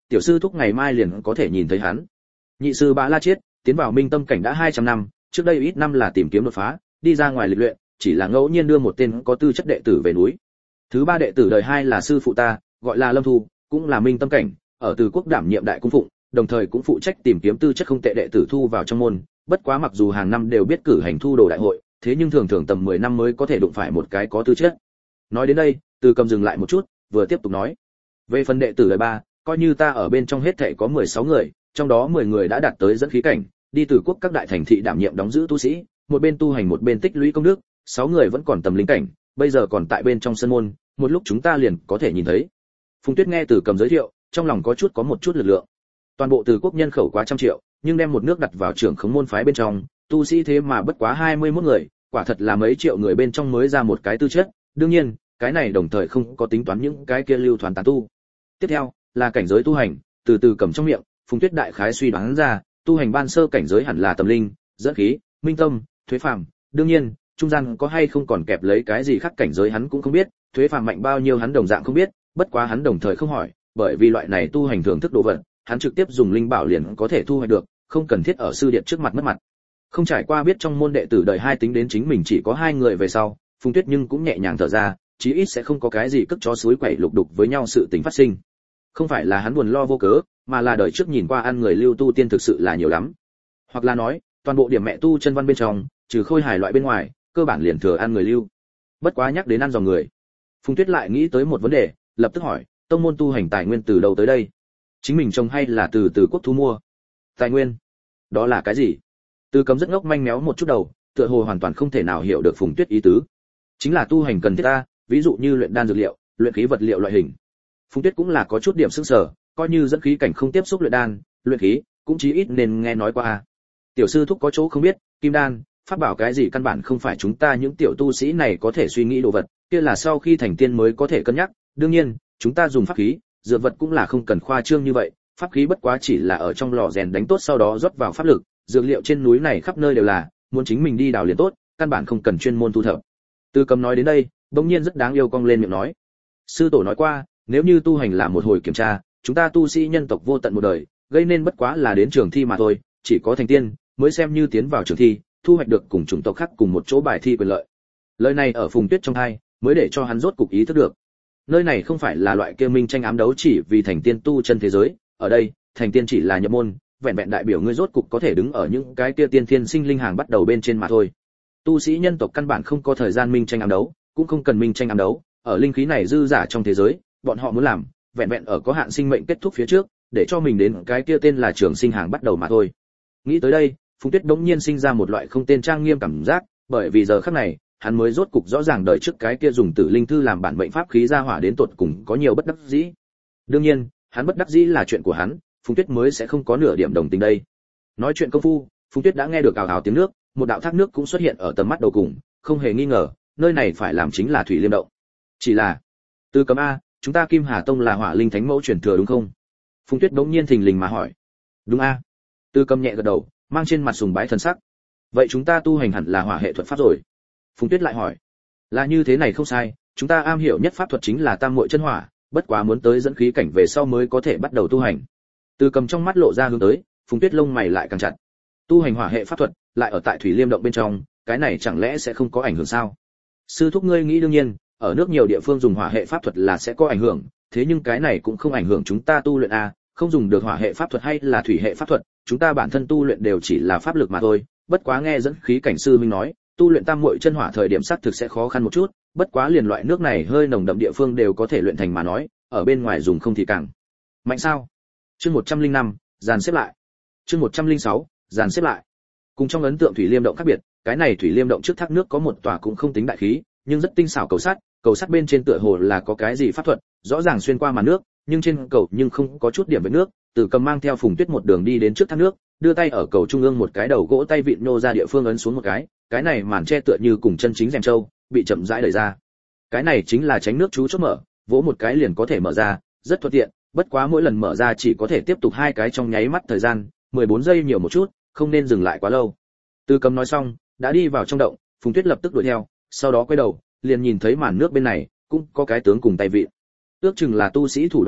tiểu sư thúc ngày mai liền có thể nhìn thấy hắn. Nhị sư Bá La Chiết tiến vào minh tâm cảnh đã hai trăm năm, trước đây ít năm là tìm kiếm đột phá, đi ra ngoài lịch luyện, chỉ là ngẫu nhiên đưa một tên có tư chất đệ tử về núi. Thứ ba đệ tử đời hai là sư phụ ta, gọi là Lâm Thu, cũng là minh tâm cảnh, ở Từ Quốc đảm nhiệm đại cung phụng, đồng thời cũng phụ trách tìm kiếm tư chất không tệ đệ tử thu vào trong môn, bất quá mặc dù hàng năm đều biết cử hành thu đồ đại hội, thế nhưng thường thường tầm mười năm mới có thể đụng phải một cái có tư chất. Nói đến đây, Từ Cầm dừng lại một chút, vừa tiếp tục nói: về phần đệ tử đời ba, coi như ta ở bên trong hết thảy có mười sáu người, trong đó mười người đã đạt tới dẫn khí cảnh, đi Từ Quốc các đại thành thị đảm nhiệm đóng giữ tu sĩ, một bên tu hành một bên tích lũy công đức, sáu người vẫn còn tầm linh cảnh, bây giờ còn tại bên trong sân môn, một lúc chúng ta liền có thể nhìn thấy. Phùng Tuyết nghe Từ Cầm giới thiệu, trong lòng có chút có một chút lực lượng. Toàn bộ Từ Quốc nhân khẩu quá trăm triệu, nhưng đem một nước đặt vào trưởng khống môn phái bên trong, tu sĩ thế mà bất quá hai mươi mốt người, quả thật là mấy triệu người bên trong mới ra một cái tư chất, đương nhiên, cái này đồng thời không có tính toán những cái kia lưu thoán tán tu. Tiếp theo, là cảnh giới tu hành, từ từ cầm trong miệng, Phùng Tuyết đại khái suy đoán ra, tu hành ban sơ cảnh giới hẳn là tâm linh, dẫn khí, minh tâm, thuế phàm, đương nhiên, trung gian có hay không còn kẹp lấy cái gì khác cảnh giới hắn cũng không biết, thuế phàm mạnh bao nhiêu hắn đồng dạng không biết, bất quá hắn đồng thời không hỏi, bởi vì loại này tu hành thưởng thức đồ vật, hắn trực tiếp dùng linh bảo liền có thể thu hoạch được, không cần thiết ở sư điện trước mặt mất mặt. Không trải qua biết trong môn đệ tử đời hai tính đến chính mình chỉ có hai người về sau, Phùng Tuyết nhưng cũng nhẹ nhàng thở ra, chí ít sẽ không có cái gì cất chó suối quẩy lục đục với nhau sự tình phát sinh. Không phải là hắn buồn lo vô cớ, mà là đời trước nhìn qua ăn người lưu tu tiên thực sự là nhiều lắm. Hoặc là nói, toàn bộ điểm mẹ tu chân văn bên trong, trừ khôi hài loại bên ngoài, cơ bản liền thừa ăn người lưu. Bất quá nhắc đến ăn dòng người, Phùng Tuyết lại nghĩ tới một vấn đề, lập tức hỏi, tông môn tu hành tài nguyên từ đâu tới đây? Chính mình trồng hay là từ từ quốc thu mua? Tài nguyên? Đó là cái gì? Từ Cấm rất ngốc manh méo một chút đầu, tựa hồ hoàn toàn không thể nào hiểu được Phùng Tuyết ý tứ. Chính là tu hành cần thiết ta, ví dụ như luyện đan dược liệu, luyện khí vật liệu loại hình. Phùng Tuyết cũng là có chút điểm sững sờ, coi như dẫn khí cảnh không tiếp xúc luyện đan, luyện khí, cũng chí ít nên nghe nói qua a. Tiểu sư thúc có chỗ không biết, kim đan, pháp bảo cái gì căn bản không phải chúng ta những tiểu tu sĩ này có thể suy nghĩ đồ vật, kia là sau khi thành tiên mới có thể cân nhắc, đương nhiên, chúng ta dùng pháp khí, dược vật cũng là không cần khoa trương như vậy, pháp khí bất quá chỉ là ở trong lò rèn đánh tốt sau đó rót vào pháp lực, dược liệu trên núi này khắp nơi đều là, muốn chính mình đi đào liền tốt, căn bản không cần chuyên môn thu thập. Từ Cầm nói đến đây, bỗng nhiên rất đáng yêu cong lên miệng nói: sư tổ nói qua, nếu như tu hành là một hồi kiểm tra, chúng ta tu sĩ nhân tộc vô tận một đời, gây nên bất quá là đến trường thi mà thôi, chỉ có thành tiên mới xem như tiến vào trường thi, thu hoạch được cùng chủng tộc khác cùng một chỗ bài thi quyền lợi. Lời này ở Phùng Tuyết trong tai, mới để cho hắn rốt cục ý thức được. Nơi này không phải là loại kia minh tranh ám đấu chỉ vì thành tiên tu chân thế giới, ở đây, thành tiên chỉ là nhập môn, vẹn vẹn đại biểu ngươi rốt cục có thể đứng ở những cái kia tiên thiên sinh linh hàng bắt đầu bên trên mà thôi. Tu sĩ nhân tộc căn bản không có thời gian minh tranh ám đấu, cũng không cần minh tranh ám đấu, ở linh khí này dư giả trong thế giới, bọn họ muốn làm, vẹn vẹn ở có hạn sinh mệnh kết thúc phía trước, để cho mình đến cái kia tên là trường sinh hàng bắt đầu mà thôi. Nghĩ tới đây, Phùng Tuyết đống nhiên sinh ra một loại không tên trang nghiêm cảm giác, bởi vì giờ khắc này, hắn mới rốt cục rõ ràng đời trước cái kia dùng tử linh thư làm bản mệnh pháp khí ra hỏa đến tột cùng có nhiều bất đắc dĩ. Đương nhiên, hắn bất đắc dĩ là chuyện của hắn, Phùng Tuyết mới sẽ không có nửa điểm đồng tình đây. Nói chuyện công phu, Phùng Tuyết đã nghe được ào ào tiếng nước, một đạo thác nước cũng xuất hiện ở tầm mắt đầu cùng, không hề nghi ngờ, nơi này phải làm chính là Thủy Liêm động. Chỉ là, Từ Cấm a, chúng ta Kim Hà Tông là Hỏa Linh Thánh Mẫu truyền thừa đúng không? Phùng Tuyết đống nhiên thình lình mà hỏi. Đúng a. Từ Cấm nhẹ gật đầu, mang trên mặt sùng bái thần sắc. Vậy chúng ta tu hành hẳn là hỏa hệ thuật pháp rồi. Phùng Tuyết lại hỏi. Là như thế này không sai, chúng ta am hiểu nhất pháp thuật chính là Tam Muội chân hỏa, bất quá muốn tới dẫn khí cảnh về sau mới có thể bắt đầu tu hành. Từ Cầm trong mắt lộ ra hướng tới, Phùng Tuyết lông mày lại càng chặt. Tu hành hỏa hệ pháp thuật, lại ở tại Thủy Liêm động bên trong, cái này chẳng lẽ sẽ không có ảnh hưởng sao? Sư thúc ngươi nghĩ đương nhiên, ở nước nhiều địa phương dùng hỏa hệ pháp thuật là sẽ có ảnh hưởng, thế nhưng cái này cũng không ảnh hưởng chúng ta tu luyện a, không dùng được hỏa hệ pháp thuật hay là thủy hệ pháp thuật, chúng ta bản thân tu luyện đều chỉ là pháp lực mà thôi, bất quá nghe dẫn khí cảnh sư minh nói, tu luyện Tam Muội chân hỏa thời điểm xác thực sẽ khó khăn một chút, bất quá liền loại nước này hơi nồng đậm địa phương đều có thể luyện thành mà nói, ở bên ngoài dùng không thì càng mạnh sao? Chương một trăm lẻ năm, dàn xếp lại. Chương một trăm lẻ sáu, dàn xếp lại. Cùng trong ấn tượng Thủy Liêm động khác biệt, cái này Thủy Liêm động trước thác nước có một tòa cũng không tính đại khí, nhưng rất tinh xảo cầu sắt, cầu sắt bên trên tựa hồ là có cái gì pháp thuật, rõ ràng xuyên qua màn nước, nhưng trên cầu nhưng không có chút điểm vết nước. Từ Cầm mang theo Phùng Tuyết một đường đi đến trước thác nước, đưa tay ở cầu trung ương một cái đầu gỗ tay vịn nô ra địa phương ấn xuống một cái, cái này màn che tựa như cùng chân chính rèm trâu, bị chậm rãi đẩy ra. Cái này chính là tránh nước chú chốt mở, vỗ một cái liền có thể mở ra, rất thuận tiện, bất quá mỗi lần mở ra chỉ có thể tiếp tục hai cái trong nháy mắt thời gian, mười bốn giây nhiều một chút, không nên dừng lại quá lâu. Từ Cầm nói xong, đã đi vào trong động, Phùng Tuyết lập tức đuổi theo, sau đó quay đầu, liền nhìn thấy màn nước bên này cũng có cái tướng cùng tay vịn. Ước chừng là tu sĩ thủ đoạn đi,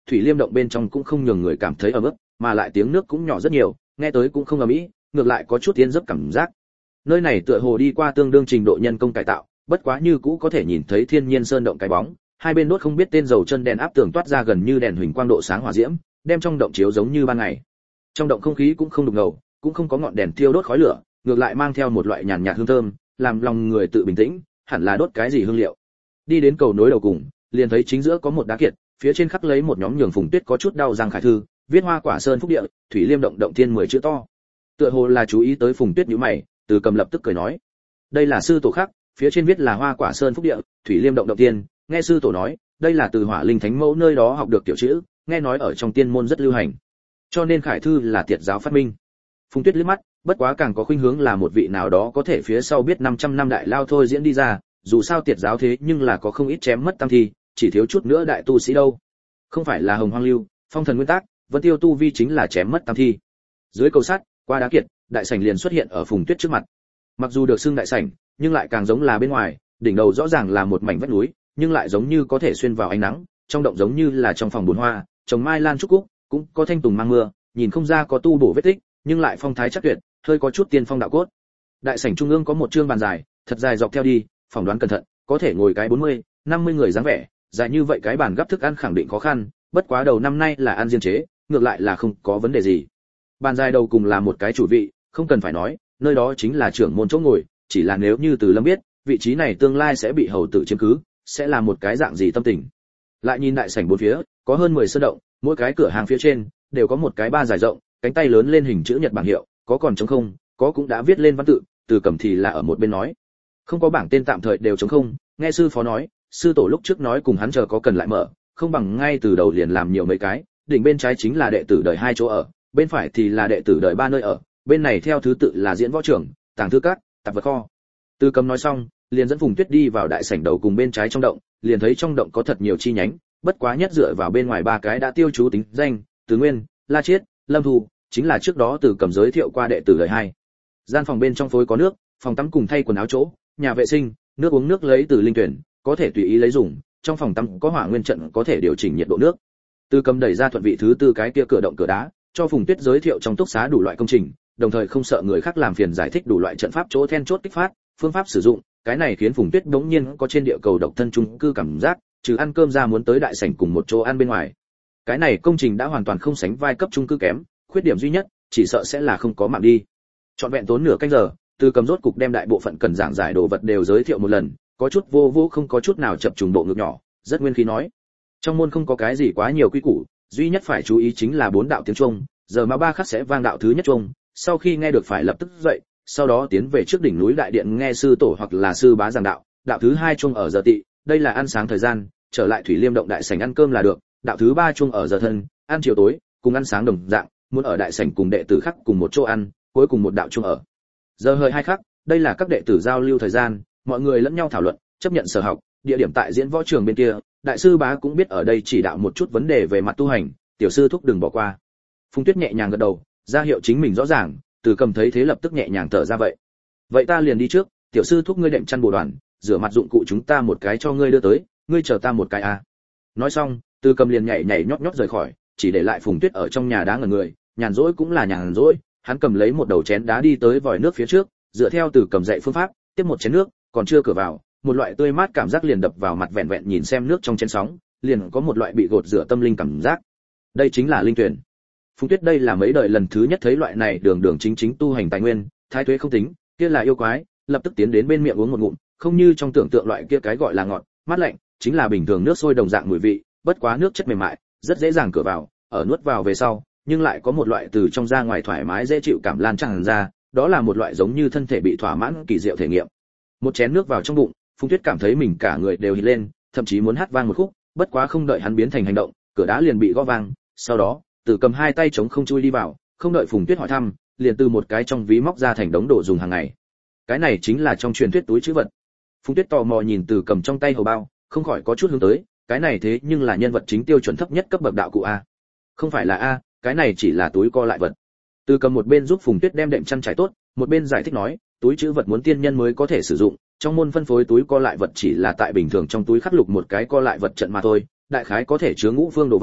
thủy liêm động bên trong cũng không nhường người cảm thấy ấm ức, mà lại tiếng nước cũng nhỏ rất nhiều, nghe tới cũng không ầm ĩ, ngược lại có chút tiến giấc cảm giác. Nơi này tựa hồ đi qua tương đương trình độ nhân công cải tạo, bất quá như cũ có thể nhìn thấy thiên nhiên sơn động cái bóng, hai bên đốt không biết tên dầu chân đèn áp tường toát ra gần như đèn huỳnh quang độ sáng hỏa diễm, đem trong động chiếu giống như ban ngày. Trong động không khí cũng không đục ngầu, cũng không có ngọn đèn thiêu đốt khói lửa, ngược lại mang theo một loại nhàn nhạt hương thơm, làm lòng người tự bình tĩnh, hẳn là đốt cái gì hương liệu. Đi đến cầu nối đầu cùng, liền thấy chính giữa có một đá kiệt, phía trên khắc lấy một nhóm nhường Phùng Tuyết có chút đau răng khải thư, viết Hoa Quả Sơn Phúc Địa, Thủy Liêm động động thiên mười chữ to. Tựa hồ là chú ý tới Phùng Tuyết nhíu mày, Từ Cầm lập tức cười nói: "Đây là sư tổ khắc, phía trên viết là Hoa Quả Sơn Phúc Địa, Thủy Liêm động động thiên, nghe sư tổ nói, đây là từ Hỏa Linh Thánh Mẫu nơi đó học được tiểu chữ, nghe nói ở trong tiên môn rất lưu hành. Cho nên khải thư là tiệt giáo phát minh." Phùng Tuyết liếc mắt, bất quá càng có khuynh hướng là một vị nào đó có thể phía sau biết năm trăm năm đại lao thôi diễn đi ra, dù sao tiệt giáo thế nhưng là có không ít chém mất tam thi, chỉ thiếu chút nữa đại tu sĩ đâu. Không phải là Hồng Hoang Lưu, Phong Thần Nguyên Tắc, Vân Tiêu tu vi chính là chém mất tam thi. Dưới cầu sắt, qua đá kiệt, đại sảnh liền xuất hiện ở Phùng Tuyết trước mặt. Mặc dù được xưng đại sảnh, nhưng lại càng giống là bên ngoài, đỉnh đầu rõ ràng là một mảnh vách núi, nhưng lại giống như có thể xuyên vào ánh nắng, trong động giống như là trong phòng bồn hoa, trồng mai lan trúc cúc, cũng có thanh tùng mang mưa, nhìn không ra có tu bổ vết tích, nhưng lại phong thái chắc tuyệt, hơi có chút tiên phong đạo cốt. Đại sảnh trung ương có một trương bàn dài, thật dài dọc theo đi, phỏng đoán cẩn thận, có thể ngồi cái bốn mươi, năm mươi người dáng vẻ, dài như vậy cái bàn gấp thức ăn khẳng định khó khăn, bất quá đầu năm nay là ăn riêng chế, ngược lại là không có vấn đề gì. Bàn dài đầu cùng là một cái chủ vị, không cần phải nói, nơi đó chính là trưởng môn chỗ ngồi, chỉ là nếu như Từ Lâm biết, vị trí này tương lai sẽ bị hầu tử chiếm cứ, sẽ là một cái dạng gì tâm tình. Lại nhìn đại sảnh bốn phía, có hơn mười sơn động, mỗi cái cửa hàng phía trên đều có một cái ba dài rộng, cánh tay lớn lên hình chữ nhật bảng hiệu, có còn trống không, có cũng đã viết lên văn tự, Từ Cẩm thì là ở một bên nói. Không có bảng tên tạm thời đều trống không, nghe sư phó nói, sư tổ lúc trước nói cùng hắn chờ có cần lại mở, không bằng ngay từ đầu liền làm nhiều mấy cái, đỉnh bên trái chính là đệ tử đời hai chỗ ở, bên phải thì là đệ tử đời ba nơi ở, bên này theo thứ tự là diễn võ trưởng, tàng thư các, tạp vật kho. Từ Cẩm nói xong, liền dẫn Phùng Tuyết đi vào đại sảnh đầu cùng bên trái trong động, liền thấy trong động có thật nhiều chi nhánh, bất quá nhất dựa vào bên ngoài ba cái đã tiêu chú tính danh, Từ Nguyên, La Chiết, Lâm Thu, chính là trước đó Từ Cẩm giới thiệu qua đệ tử đời hai. Gian phòng bên trong phối có nước, phòng tắm cùng thay quần áo chỗ, nhà vệ sinh, nước uống nước lấy từ linh tuyển, có thể tùy ý lấy dùng, trong phòng tắm có hỏa nguyên trận có thể điều chỉnh nhiệt độ nước. Từ Cẩm đẩy ra thuận vị thứ tư cái kia cửa động cửa đá, cho Phùng Tuyết giới thiệu trong túc xá đủ loại công trình, đồng thời không sợ người khác làm phiền giải thích đủ loại trận pháp chỗ then chốt kích phát, phương pháp sử dụng, cái này khiến Phùng Tuyết đống nhiên có trên địa cầu độc thân chung cư cảm giác, trừ ăn cơm ra muốn tới đại sảnh cùng một chỗ ăn bên ngoài. Cái này công trình đã hoàn toàn không sánh vai cấp chung cư kém, khuyết điểm duy nhất chỉ sợ sẽ là không có mạng đi. Trọn vẹn tốn nửa canh giờ, Từ Cẩm rốt cục đem đại bộ phận cần giảng giải đồ vật đều giới thiệu một lần, có chút vô vô không có chút nào chập trùng bộ ngực nhỏ, rất nguyên khí nói. Trong môn không có cái gì quá nhiều quy củ, duy nhất phải chú ý chính là bốn đạo tiếng chuông, giờ mà ba khắc sẽ vang đạo thứ nhất chuông, sau khi nghe được phải lập tức dậy, sau đó tiến về trước đỉnh núi đại điện nghe sư tổ hoặc là sư bá giảng đạo, đạo thứ hai chuông ở giờ tị, đây là ăn sáng thời gian, trở lại Thủy Liêm động đại sảnh ăn cơm là được, đạo thứ ba chuông ở giờ thân, ăn chiều tối, cùng ăn sáng đồng dạng, muốn ở đại sảnh cùng đệ tử khác cùng một chỗ ăn, cuối cùng một đạo chuông ở giờ hơi hai khắc, đây là các đệ tử giao lưu thời gian, mọi người lẫn nhau thảo luận, chấp nhận sở học, địa điểm tại diễn võ trường bên kia, đại sư bá cũng biết ở đây chỉ đạo một chút vấn đề về mặt tu hành, tiểu sư thúc đừng bỏ qua. Phùng Tuyết nhẹ nhàng gật đầu, ra hiệu chính mình rõ ràng, Từ Cẩm thấy thế lập tức nhẹ nhàng thở ra vậy. Vậy ta liền đi trước, tiểu sư thúc ngươi đệm chăn bồ đoàn, rửa mặt dụng cụ chúng ta một cái cho ngươi đưa tới, ngươi chờ ta một cái à. Nói xong, Từ Cẩm liền nhảy nhảy nhót nhót rời khỏi, chỉ để lại Phùng Tuyết ở trong nhà đá ngẩn người, nhàn rỗi cũng là nhàn rỗi, hắn cầm lấy một đầu chén đá đi tới vòi nước phía trước, dựa theo Từ Cẩm dạy phương pháp, tiếp một chén nước, còn chưa cửa vào, một loại tươi mát cảm giác liền đập vào mặt, vẹn vẹn nhìn xem nước trong chén sóng, liền có một loại bị gột rửa tâm linh cảm giác. Đây chính là linh tuyển. Phùng Tuyết đây là mấy đời lần thứ nhất thấy loại này đường đường chính chính tu hành tài nguyên, thái tuế không tính, kia là yêu quái, lập tức tiến đến bên miệng uống một ngụm, không như trong tưởng tượng loại kia cái gọi là ngọt, mát lạnh, chính là bình thường nước sôi đồng dạng mùi vị, bất quá nước chất mềm mại, rất dễ dàng cửa vào, ở nuốt vào về sau, nhưng lại có một loại từ trong ra ngoài thoải mái dễ chịu cảm lan tràn ra, đó là một loại giống như thân thể bị thỏa mãn kỳ diệu thể nghiệm. Một chén nước vào trong bụng, Phùng Tuyết cảm thấy mình cả người đều hít lên, thậm chí muốn hát vang một khúc, bất quá không đợi hắn biến thành hành động, cửa đá liền bị gõ vang, sau đó, Từ Cầm hai tay chống không chui đi vào, không đợi Phùng Tuyết hỏi thăm, liền từ một cái trong ví móc ra thành đống đồ dùng hàng ngày. Cái này chính là trong truyền thuyết túi trữ vật. Phùng Tuyết tò mò nhìn Từ Cầm trong tay hầu bao, không khỏi có chút hướng tới, cái này thế nhưng là nhân vật chính tiêu chuẩn thấp nhất cấp bậc đạo cụ a. Không phải là a, cái này chỉ là túi co lại vật. Từ Cầm một bên giúp Phùng Tuyết đem đệm chăn trải tốt, một bên giải thích nói, túi trữ vật muốn tiên nhân mới có thể sử dụng, trong môn phân phối túi co lại vật chỉ là tại bình thường trong túi khắc lục một cái co lại vật trận mà thôi, đại khái có thể chứa ngũ phương đồ vật,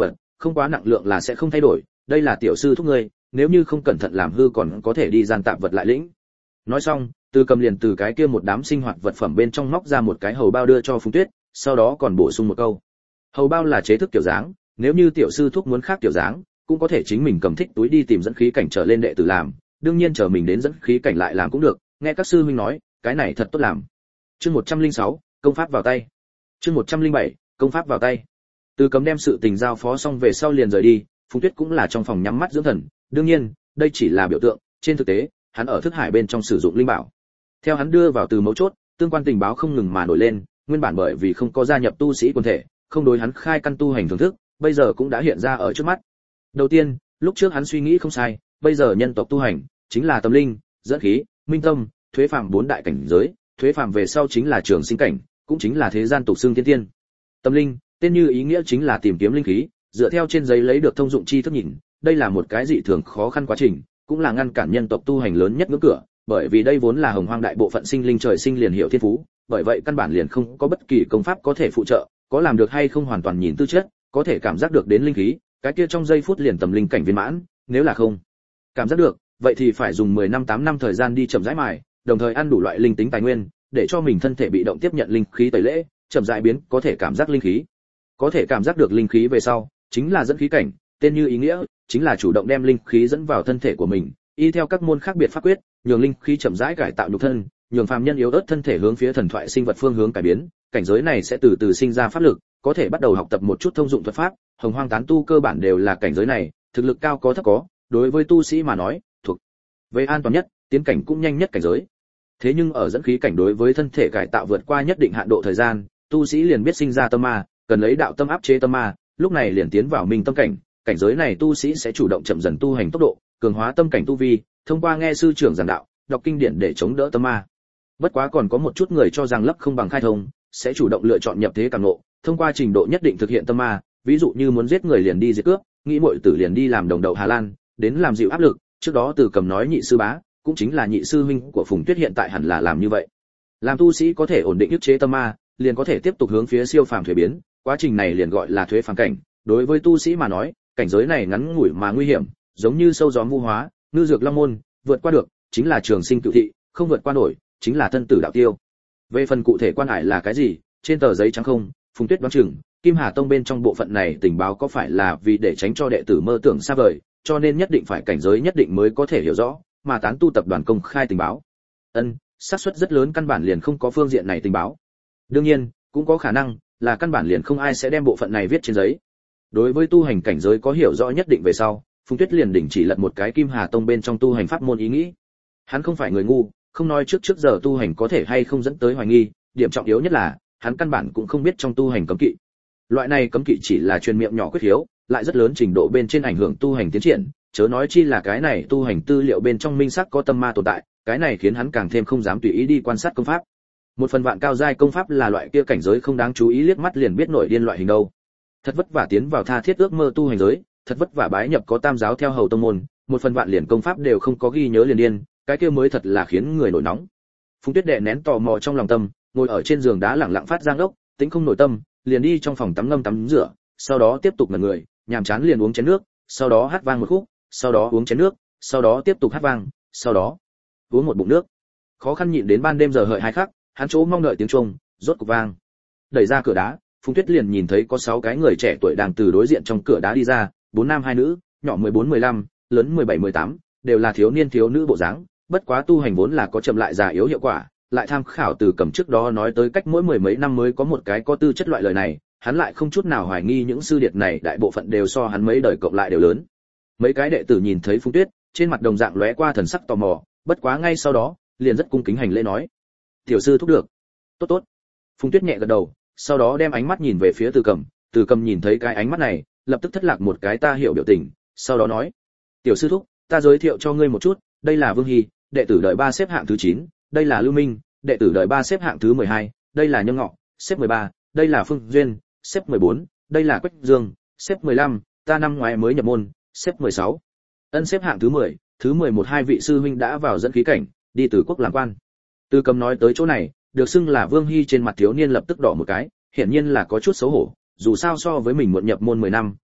không quá nặng lượng là sẽ không thay đổi, đây là tiểu sư thúc ngươi, nếu như không cẩn thận làm hư còn có thể đi gian tạm vật lại lĩnh. Nói xong, Từ Cầm liền từ cái kia một đám sinh hoạt vật phẩm bên trong móc ra một cái hầu bao đưa cho Phùng Tuyết, sau đó còn bổ sung một câu. Hầu bao là chế thức kiểu dáng, nếu như tiểu sư thúc muốn khác kiểu dáng, cũng có thể chính mình cầm thích túi đi tìm dẫn khí cảnh trở lên đệ tử làm, đương nhiên chờ mình đến dẫn khí cảnh lại làm cũng được, nghe các sư huynh nói, cái này thật tốt làm. Chương một trăm lẻ sáu, công pháp vào tay. Chương một trăm lẻ bảy, công pháp vào tay. Từ Cầm đem sự tình giao phó xong về sau liền rời đi, Phùng Tuyết cũng là trong phòng nhắm mắt dưỡng thần, đương nhiên, đây chỉ là biểu tượng, trên thực tế, hắn ở thức hải bên trong sử dụng linh bảo. Theo hắn đưa vào từ mấu chốt, tương quan tình báo không ngừng mà nổi lên, nguyên bản bởi vì không có gia nhập tu sĩ quân thể, không đối hắn khai căn tu hành thưởng thức, bây giờ cũng đã hiện ra ở trước mắt. Đầu tiên, lúc trước hắn suy nghĩ không sai, bây giờ nhân tộc tu hành chính là tâm linh, dẫn khí, minh tâm, thuế phàm bốn đại cảnh giới, thuế phàm về sau chính là trường sinh cảnh, cũng chính là thế gian tục xương tiên tiên. Tâm linh, tên như ý nghĩa chính là tìm kiếm linh khí, dựa theo trên giấy lấy được thông dụng chi thức nhìn, đây là một cái dị thường khó khăn quá trình, cũng là ngăn cản nhân tộc tu hành lớn nhất ngưỡng cửa, bởi vì đây vốn là hồng hoang đại bộ phận sinh linh trời sinh liền hiểu thiên phú, bởi vậy căn bản liền không có bất kỳ công pháp có thể phụ trợ, có làm được hay không hoàn toàn nhìn tư chất, có thể cảm giác được đến linh khí, cái kia trong giây phút liền tầm linh cảnh viên mãn, nếu là không cảm giác được, vậy thì phải dùng mười năm tám năm thời gian đi chậm rãi mài, đồng thời ăn đủ loại linh tính tài nguyên, để cho mình thân thể bị động tiếp nhận linh khí tẩy lễ, chậm rãi biến có thể cảm giác linh khí. Có thể cảm giác được linh khí về sau, chính là dẫn khí cảnh, tên như ý nghĩa, chính là chủ động đem linh khí dẫn vào thân thể của mình, y theo các môn khác biệt pháp quyết, nhường linh khí chậm rãi cải tạo nhục thân, nhường phàm nhân yếu ớt thân thể hướng phía thần thoại sinh vật phương hướng cải biến, cảnh giới này sẽ từ từ sinh ra pháp lực, có thể bắt đầu học tập một chút thông dụng thuật pháp, hồng hoang tán tu cơ bản đều là cảnh giới này, thực lực cao có thấp có, đối với tu sĩ mà nói, thuộc về an toàn nhất, tiến cảnh cũng nhanh nhất cảnh giới. Thế nhưng ở dẫn khí cảnh đối với thân thể cải tạo vượt qua nhất định hạn độ thời gian, tu sĩ liền biết sinh ra tâm ma, cần lấy đạo tâm áp chế tâm ma, lúc này liền tiến vào minh tâm cảnh, cảnh giới này tu sĩ sẽ chủ động chậm dần tu hành tốc độ, cường hóa tâm cảnh tu vi, thông qua nghe sư trưởng giảng đạo, đọc kinh điển để chống đỡ tâm ma. Bất quá còn có một chút người cho rằng lấp không bằng khai thông, sẽ chủ động lựa chọn nhập thế càng ngộ, thông qua trình độ nhất định thực hiện tâm ma, ví dụ như muốn giết người liền đi giết cướp, nghĩ muội tử liền đi làm đồng đậu Hà Lan, đến làm dịu áp lực, trước đó Từ Cầm nói nhị sư bá, cũng chính là nhị sư huynh của Phùng Tuyết hiện tại hẳn là làm như vậy. Làm tu sĩ có thể ổn định ức chế tâm ma, liền có thể tiếp tục hướng phía siêu phàm thuế biến, quá trình này liền gọi là thuế phàm cảnh. Đối với tu sĩ mà nói, cảnh giới này ngắn ngủi mà nguy hiểm, giống như sâu gió vu hóa, ngư dược long môn, vượt qua được chính là trường sinh cửu thị, không vượt qua nổi chính là thân tử đạo tiêu. Về phần cụ thể quan hải là cái gì, trên tờ giấy trắng không, Phùng Tuyết đoán chừng, Kim Hà Tông bên trong bộ phận này tình báo có phải là vì để tránh cho đệ tử mơ tưởng xa vời, cho nên nhất định phải cảnh giới nhất định mới có thể hiểu rõ, mà tán tu tập đoàn công khai tình báo. Ân, xác suất rất lớn căn bản liền không có phương diện này tình báo. Đương nhiên, cũng có khả năng là căn bản liền không ai sẽ đem bộ phận này viết trên giấy. Đối với tu hành cảnh giới có hiểu rõ nhất định về sau, Phùng Tuyết liền đình chỉ lật một cái Kim Hà Tông bên trong tu hành pháp môn ý nghĩ. Hắn không phải người ngu, không nói trước trước giờ tu hành có thể hay không dẫn tới hoài nghi, điểm trọng yếu nhất là, hắn căn bản cũng không biết trong tu hành cấm kỵ. Loại này cấm kỵ chỉ là truyền miệng nhỏ quyết hiếu, lại rất lớn trình độ bên trên ảnh hưởng tu hành tiến triển, chớ nói chi là cái này tu hành tư liệu bên trong minh sắc có tâm ma tồn tại, cái này khiến hắn càng thêm không dám tùy ý đi quan sát công pháp. Một phần vạn cao giai công pháp là loại kia cảnh giới không đáng chú ý liếc mắt liền biết nổi điên loại hình đâu. Thật vất vả tiến vào tha thiết ước mơ tu hành giới, thật vất vả bái nhập có tam giáo theo hầu tông môn, một phần vạn liền công pháp đều không có ghi nhớ liền điên, cái kia mới thật là khiến người nổi nóng. Phùng Tuyết đệ nén tò mò trong lòng tâm, ngồi ở trên giường đá lẳng lặng phát giang ốc, tính không nổi tâm, liền đi trong phòng tắm ngâm tắm rửa, sau đó tiếp tục ngẩn người, nhàm chán liền uống chén nước, sau đó hát vang một khúc, sau đó uống chén nước, sau đó tiếp tục hát vang, sau đó uống một bụng nước. Khó khăn nhịn đến ban đêm giờ hợi hai khắc, hắn chỗ mong đợi tiếng chuông rốt cục vang. Đẩy ra cửa đá, Phùng Tuyết liền nhìn thấy có sáu cái người trẻ tuổi đang từ đối diện trong cửa đá đi ra, bốn nam hai nữ, nhỏ mười bốn mười lăm, lớn mười bảy mười tám, đều là thiếu niên thiếu nữ bộ dáng, bất quá tu hành vốn là có chậm lại già yếu hiệu quả, lại tham khảo từ Cầm trước đó nói tới cách mỗi mười mấy năm mới có một cái có tư chất loại lời này, hắn lại không chút nào hoài nghi những sư điệt này đại bộ phận đều so hắn mấy đời cộng lại đều lớn. Mấy cái đệ tử nhìn thấy Phùng Tuyết, trên mặt đồng dạng lóe qua thần sắc tò mò, bất quá ngay sau đó, liền rất cung kính hành lễ nói: "Tiểu sư thúc được." "Tốt tốt." Phùng Tuyết nhẹ gật đầu, sau đó đem ánh mắt nhìn về phía Từ Cầm, Từ Cầm nhìn thấy cái ánh mắt này, lập tức thất lạc một cái ta hiểu biểu tình, sau đó nói: "Tiểu sư thúc, ta giới thiệu cho ngươi một chút, đây là Vương Hy, đệ tử đợi ba xếp hạng thứ chín, đây là Lưu Minh, đệ tử đợi ba xếp hạng thứ mười hai, đây là Nhâm Ngọ, xếp mười ba, đây là Phương Duyên, xếp mười bốn, đây là Quách Dương, xếp mười lăm, ta năm ngoái mới nhập môn, xếp mười sáu." Ân xếp hạng thứ mười, thứ mười một hai vị sư huynh đã vào dẫn khí cảnh, đi từ quốc làm quan. Từ Cầm nói tới chỗ này, được xưng là Vương Hy trên mặt thiếu niên lập tức đỏ một cái, hiển nhiên là có chút xấu hổ, dù sao so với mình muộn nhập môn mười năm,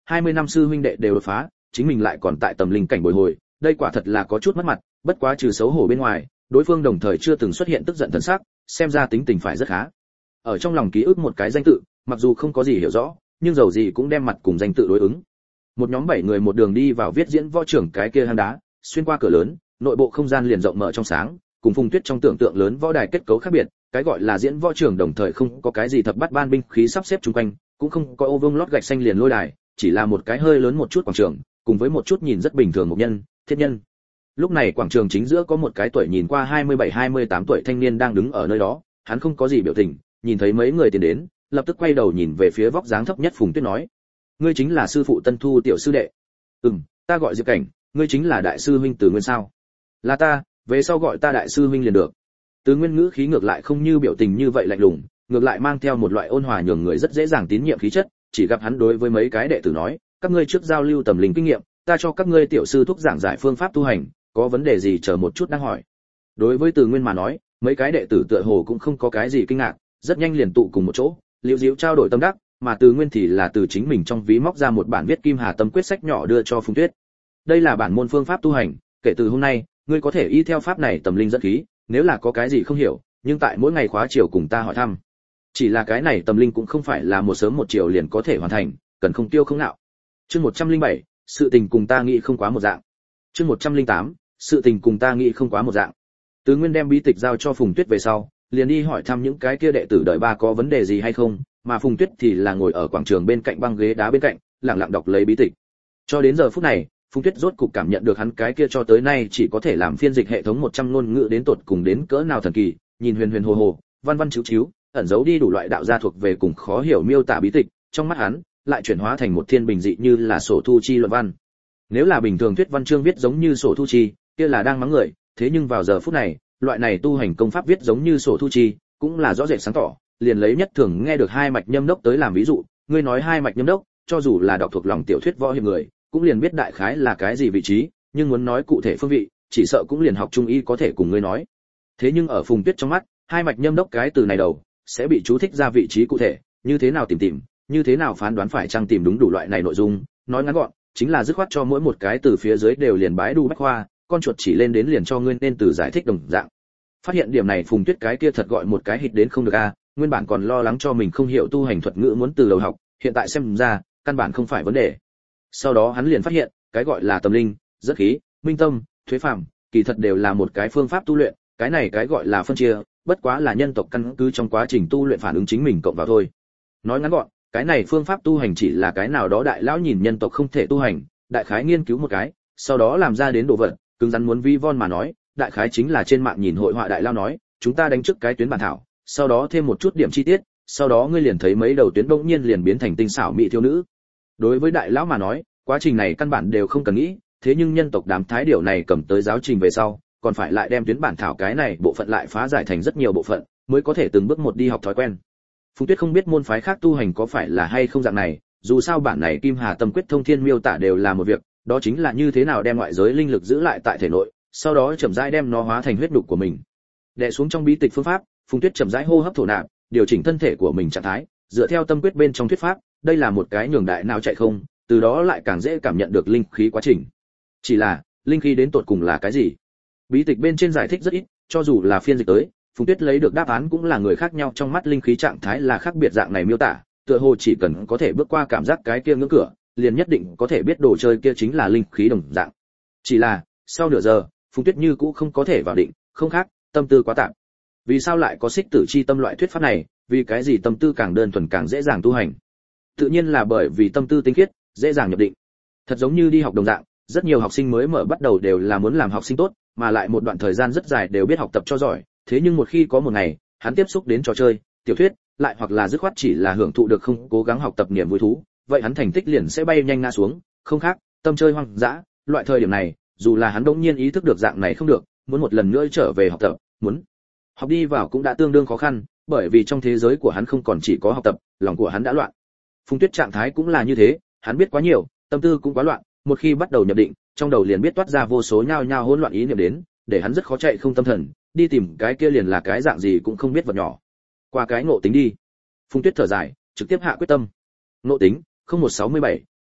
hai mươi năm sư huynh đệ đều đột phá, chính mình lại còn tại tầm linh cảnh bồi hồi, đây quả thật là có chút mất mặt, bất quá trừ xấu hổ bên ngoài, đối phương đồng thời chưa từng xuất hiện tức giận thần sắc, xem ra tính tình phải rất khá. Ở trong lòng ký ức một cái danh tự, mặc dù không có gì hiểu rõ, nhưng dầu gì cũng đem mặt cùng danh tự đối ứng. Một nhóm bảy người một đường đi vào viết diễn võ trưởng cái kia hang đá, xuyên qua cửa lớn, nội bộ không gian liền rộng mở trong sáng, cùng Phùng Tuyết trong tưởng tượng lớn võ đài kết cấu khác biệt, cái gọi là diễn võ trưởng đồng thời không có cái gì thập bát ban binh khí sắp xếp chung quanh, cũng không có ô vuông lót gạch xanh liền lôi đài, chỉ là một cái hơi lớn một chút quảng trường, cùng với một chút nhìn rất bình thường một nhân, thiết nhân. Lúc này quảng trường chính giữa có một cái tuổi nhìn qua hai mươi bảy hai mươi tám tuổi thanh niên đang đứng ở nơi đó, hắn không có gì biểu tình, nhìn thấy mấy người tiến đến, lập tức quay đầu nhìn về phía vóc dáng thấp nhất Phùng Tuyết nói: "Ngươi chính là sư phụ Tân Thu tiểu sư đệ?" "Ừm, ta gọi Diệp Cảnh, ngươi chính là đại sư huynh Từ Nguyên sao?" "Là ta, về sau gọi ta đại sư huynh liền được." Từ Nguyên ngữ khí ngược lại không như biểu tình như vậy lạnh lùng, ngược lại mang theo một loại ôn hòa nhường người rất dễ dàng tín nhiệm khí chất, chỉ gặp hắn đối với mấy cái đệ tử nói: "Các ngươi trước giao lưu tầm linh kinh nghiệm, ta cho các ngươi tiểu sư thúc giảng giải phương pháp tu hành, có vấn đề gì chờ một chút đang hỏi." Đối với Từ Nguyên mà nói, mấy cái đệ tử tựa hồ cũng không có cái gì kinh ngạc, rất nhanh liền tụ cùng một chỗ, liễu diễu trao đổi tâm đắc, mà Từ Nguyên thì là từ chính mình trong ví móc ra một bản viết Kim Hà Tâm Quyết sách nhỏ đưa cho Phùng Tuyết. "Đây là bản môn phương pháp tu hành, kể từ hôm nay, ngươi có thể y theo pháp này tầm linh dẫn khí, nếu là có cái gì không hiểu, nhưng tại mỗi ngày khóa chiều cùng ta hỏi thăm. Chỉ là cái này tầm linh cũng không phải là một sớm một chiều liền có thể hoàn thành, cần không tiêu không nạo." Chương một trăm lẻ bảy, sự tình cùng ta nghĩ không quá một dạng. Chương một trăm lẻ tám, sự tình cùng ta nghĩ không quá một dạng. Từ Nguyên đem bí tịch giao cho Phùng Tuyết về sau, liền đi hỏi thăm những cái kia đệ tử đợi ba có vấn đề gì hay không, mà Phùng Tuyết thì là ngồi ở quảng trường bên cạnh băng ghế đá bên cạnh, lặng lặng đọc lấy bí tịch. Cho đến giờ phút này, Phùng Tuyết rốt cục cảm nhận được hắn cái kia cho tới nay chỉ có thể làm phiên dịch hệ thống một trăm ngôn ngữ đến tột cùng đến cỡ nào thần kỳ, nhìn huyền huyền hồ hồ, văn văn chiếu chiếu, ẩn giấu đi đủ loại đạo gia thuộc về cùng khó hiểu miêu tả bí tịch, trong mắt hắn lại chuyển hóa thành một thiên bình dị như là sổ thu chi luận văn. Nếu là bình thường thuyết văn chương viết giống như sổ thu chi, kia là đang mắng người, thế nhưng vào giờ phút này, loại này tu hành công pháp viết giống như sổ thu chi, cũng là rõ rệt sáng tỏ, liền lấy nhất thường nghe được hai mạch nhâm đốc tới làm ví dụ, ngươi nói hai mạch nhâm đốc, cho dù là đọc thuộc lòng tiểu thuyết võ hiệp người, cũng liền biết đại khái là cái gì vị trí, nhưng muốn nói cụ thể phương vị, chỉ sợ cũng liền học trung y có thể cùng ngươi nói. Thế nhưng ở Phùng Tuyết trong mắt, hai mạch nhâm đốc cái từ này đầu sẽ bị chú thích ra vị trí cụ thể, như thế nào tìm tìm, như thế nào phán đoán phải chăng tìm đúng đủ loại này nội dung, nói ngắn gọn, chính là dứt khoát cho mỗi một cái từ phía dưới đều liền bái đu bách khoa, con chuột chỉ lên đến liền cho ngươi nên từ giải thích đồng dạng. Phát hiện điểm này Phùng Tuyết cái kia thật gọi một cái hít đến không được a, nguyên bản còn lo lắng cho mình không hiểu tu hành thuật ngữ muốn từ đầu học, hiện tại xem ra, căn bản không phải vấn đề. Sau đó hắn liền phát hiện, cái gọi là tâm linh, rất khí, minh tâm, thuế phàm, kỳ thật đều là một cái phương pháp tu luyện, cái này cái gọi là phân chia, bất quá là nhân tộc căn cứ trong quá trình tu luyện phản ứng chính mình cộng vào thôi. Nói ngắn gọn, cái này phương pháp tu hành chỉ là cái nào đó đại lão nhìn nhân tộc không thể tu hành, đại khái nghiên cứu một cái, sau đó làm ra đến đồ vật, cứng rắn muốn vi von mà nói, đại khái chính là trên mạng nhìn hội họa đại lao nói, chúng ta đánh trước cái tuyến bản thảo, sau đó thêm một chút điểm chi tiết, sau đó ngươi liền thấy mấy đầu tuyến bỗng nhiên liền biến thành tinh xảo mỹ thiếu nữ. Đối với đại lão mà nói, quá trình này căn bản đều không cần nghĩ, thế nhưng nhân tộc đám thái điểu này cầm tới giáo trình về sau, còn phải lại đem tuyến bản thảo cái này bộ phận lại phá giải thành rất nhiều bộ phận, mới có thể từng bước một đi học thói quen. Phùng Tuyết không biết môn phái khác tu hành có phải là hay không dạng này, dù sao bản này Kim Hà Tâm Quyết thông thiên miêu tả đều là một việc, đó chính là như thế nào đem ngoại giới linh lực giữ lại tại thể nội, sau đó chậm rãi đem nó hóa thành huyết đục của mình. Đè xuống trong bí tịch phương pháp, Phùng Tuyết chậm rãi hô hấp thổ nạp, điều chỉnh thân thể của mình trạng thái, dựa theo tâm quyết bên trong thuyết pháp, đây là một cái nhường đại não chạy không, từ đó lại càng dễ cảm nhận được linh khí quá trình. Chỉ là, linh khí đến tột cùng là cái gì? Bí tịch bên trên giải thích rất ít, cho dù là phiên dịch tới, Phùng Tuyết lấy được đáp án cũng là người khác nhau trong mắt linh khí trạng thái là khác biệt dạng này miêu tả, tựa hồ chỉ cần có thể bước qua cảm giác cái kia ngưỡng cửa, liền nhất định có thể biết đồ chơi kia chính là linh khí đồng dạng. Chỉ là, sau nửa giờ, Phùng Tuyết như cũ không có thể vào định, không khác, tâm tư quá tạp. Vì sao lại có xích tử chi tâm loại thuyết pháp này, vì cái gì tâm tư càng đơn thuần càng dễ dàng tu hành? Tự nhiên là bởi vì tâm tư tinh khiết, dễ dàng nhập định. Thật giống như đi học đồng dạng, rất nhiều học sinh mới mở bắt đầu đều là muốn làm học sinh tốt, mà lại một đoạn thời gian rất dài đều biết học tập cho giỏi, thế nhưng một khi có một ngày, hắn tiếp xúc đến trò chơi, tiểu thuyết, lại hoặc là dứt khoát chỉ là hưởng thụ được không cố gắng học tập niềm vui thú, vậy hắn thành tích liền sẽ bay nhanh ngã xuống, không khác, tâm chơi hoang dã, loại thời điểm này, dù là hắn đống nhiên ý thức được dạng này không được, muốn một lần nữa trở về học tập, muốn học đi vào cũng đã tương đương khó khăn, bởi vì trong thế giới của hắn không còn chỉ có học tập, lòng của hắn đã loạn. Phùng Tuyết trạng thái cũng là như thế, hắn biết quá nhiều, tâm tư cũng quá loạn, một khi bắt đầu nhập định, trong đầu liền biết toát ra vô số nhao nhao hỗn loạn ý niệm đến, để hắn rất khó chạy không tâm thần, đi tìm cái kia liền là cái dạng gì cũng không biết vật nhỏ. Qua cái ngộ tính đi. Phùng Tuyết thở dài, trực tiếp hạ quyết tâm. Ngộ tính, không một sáu bảy,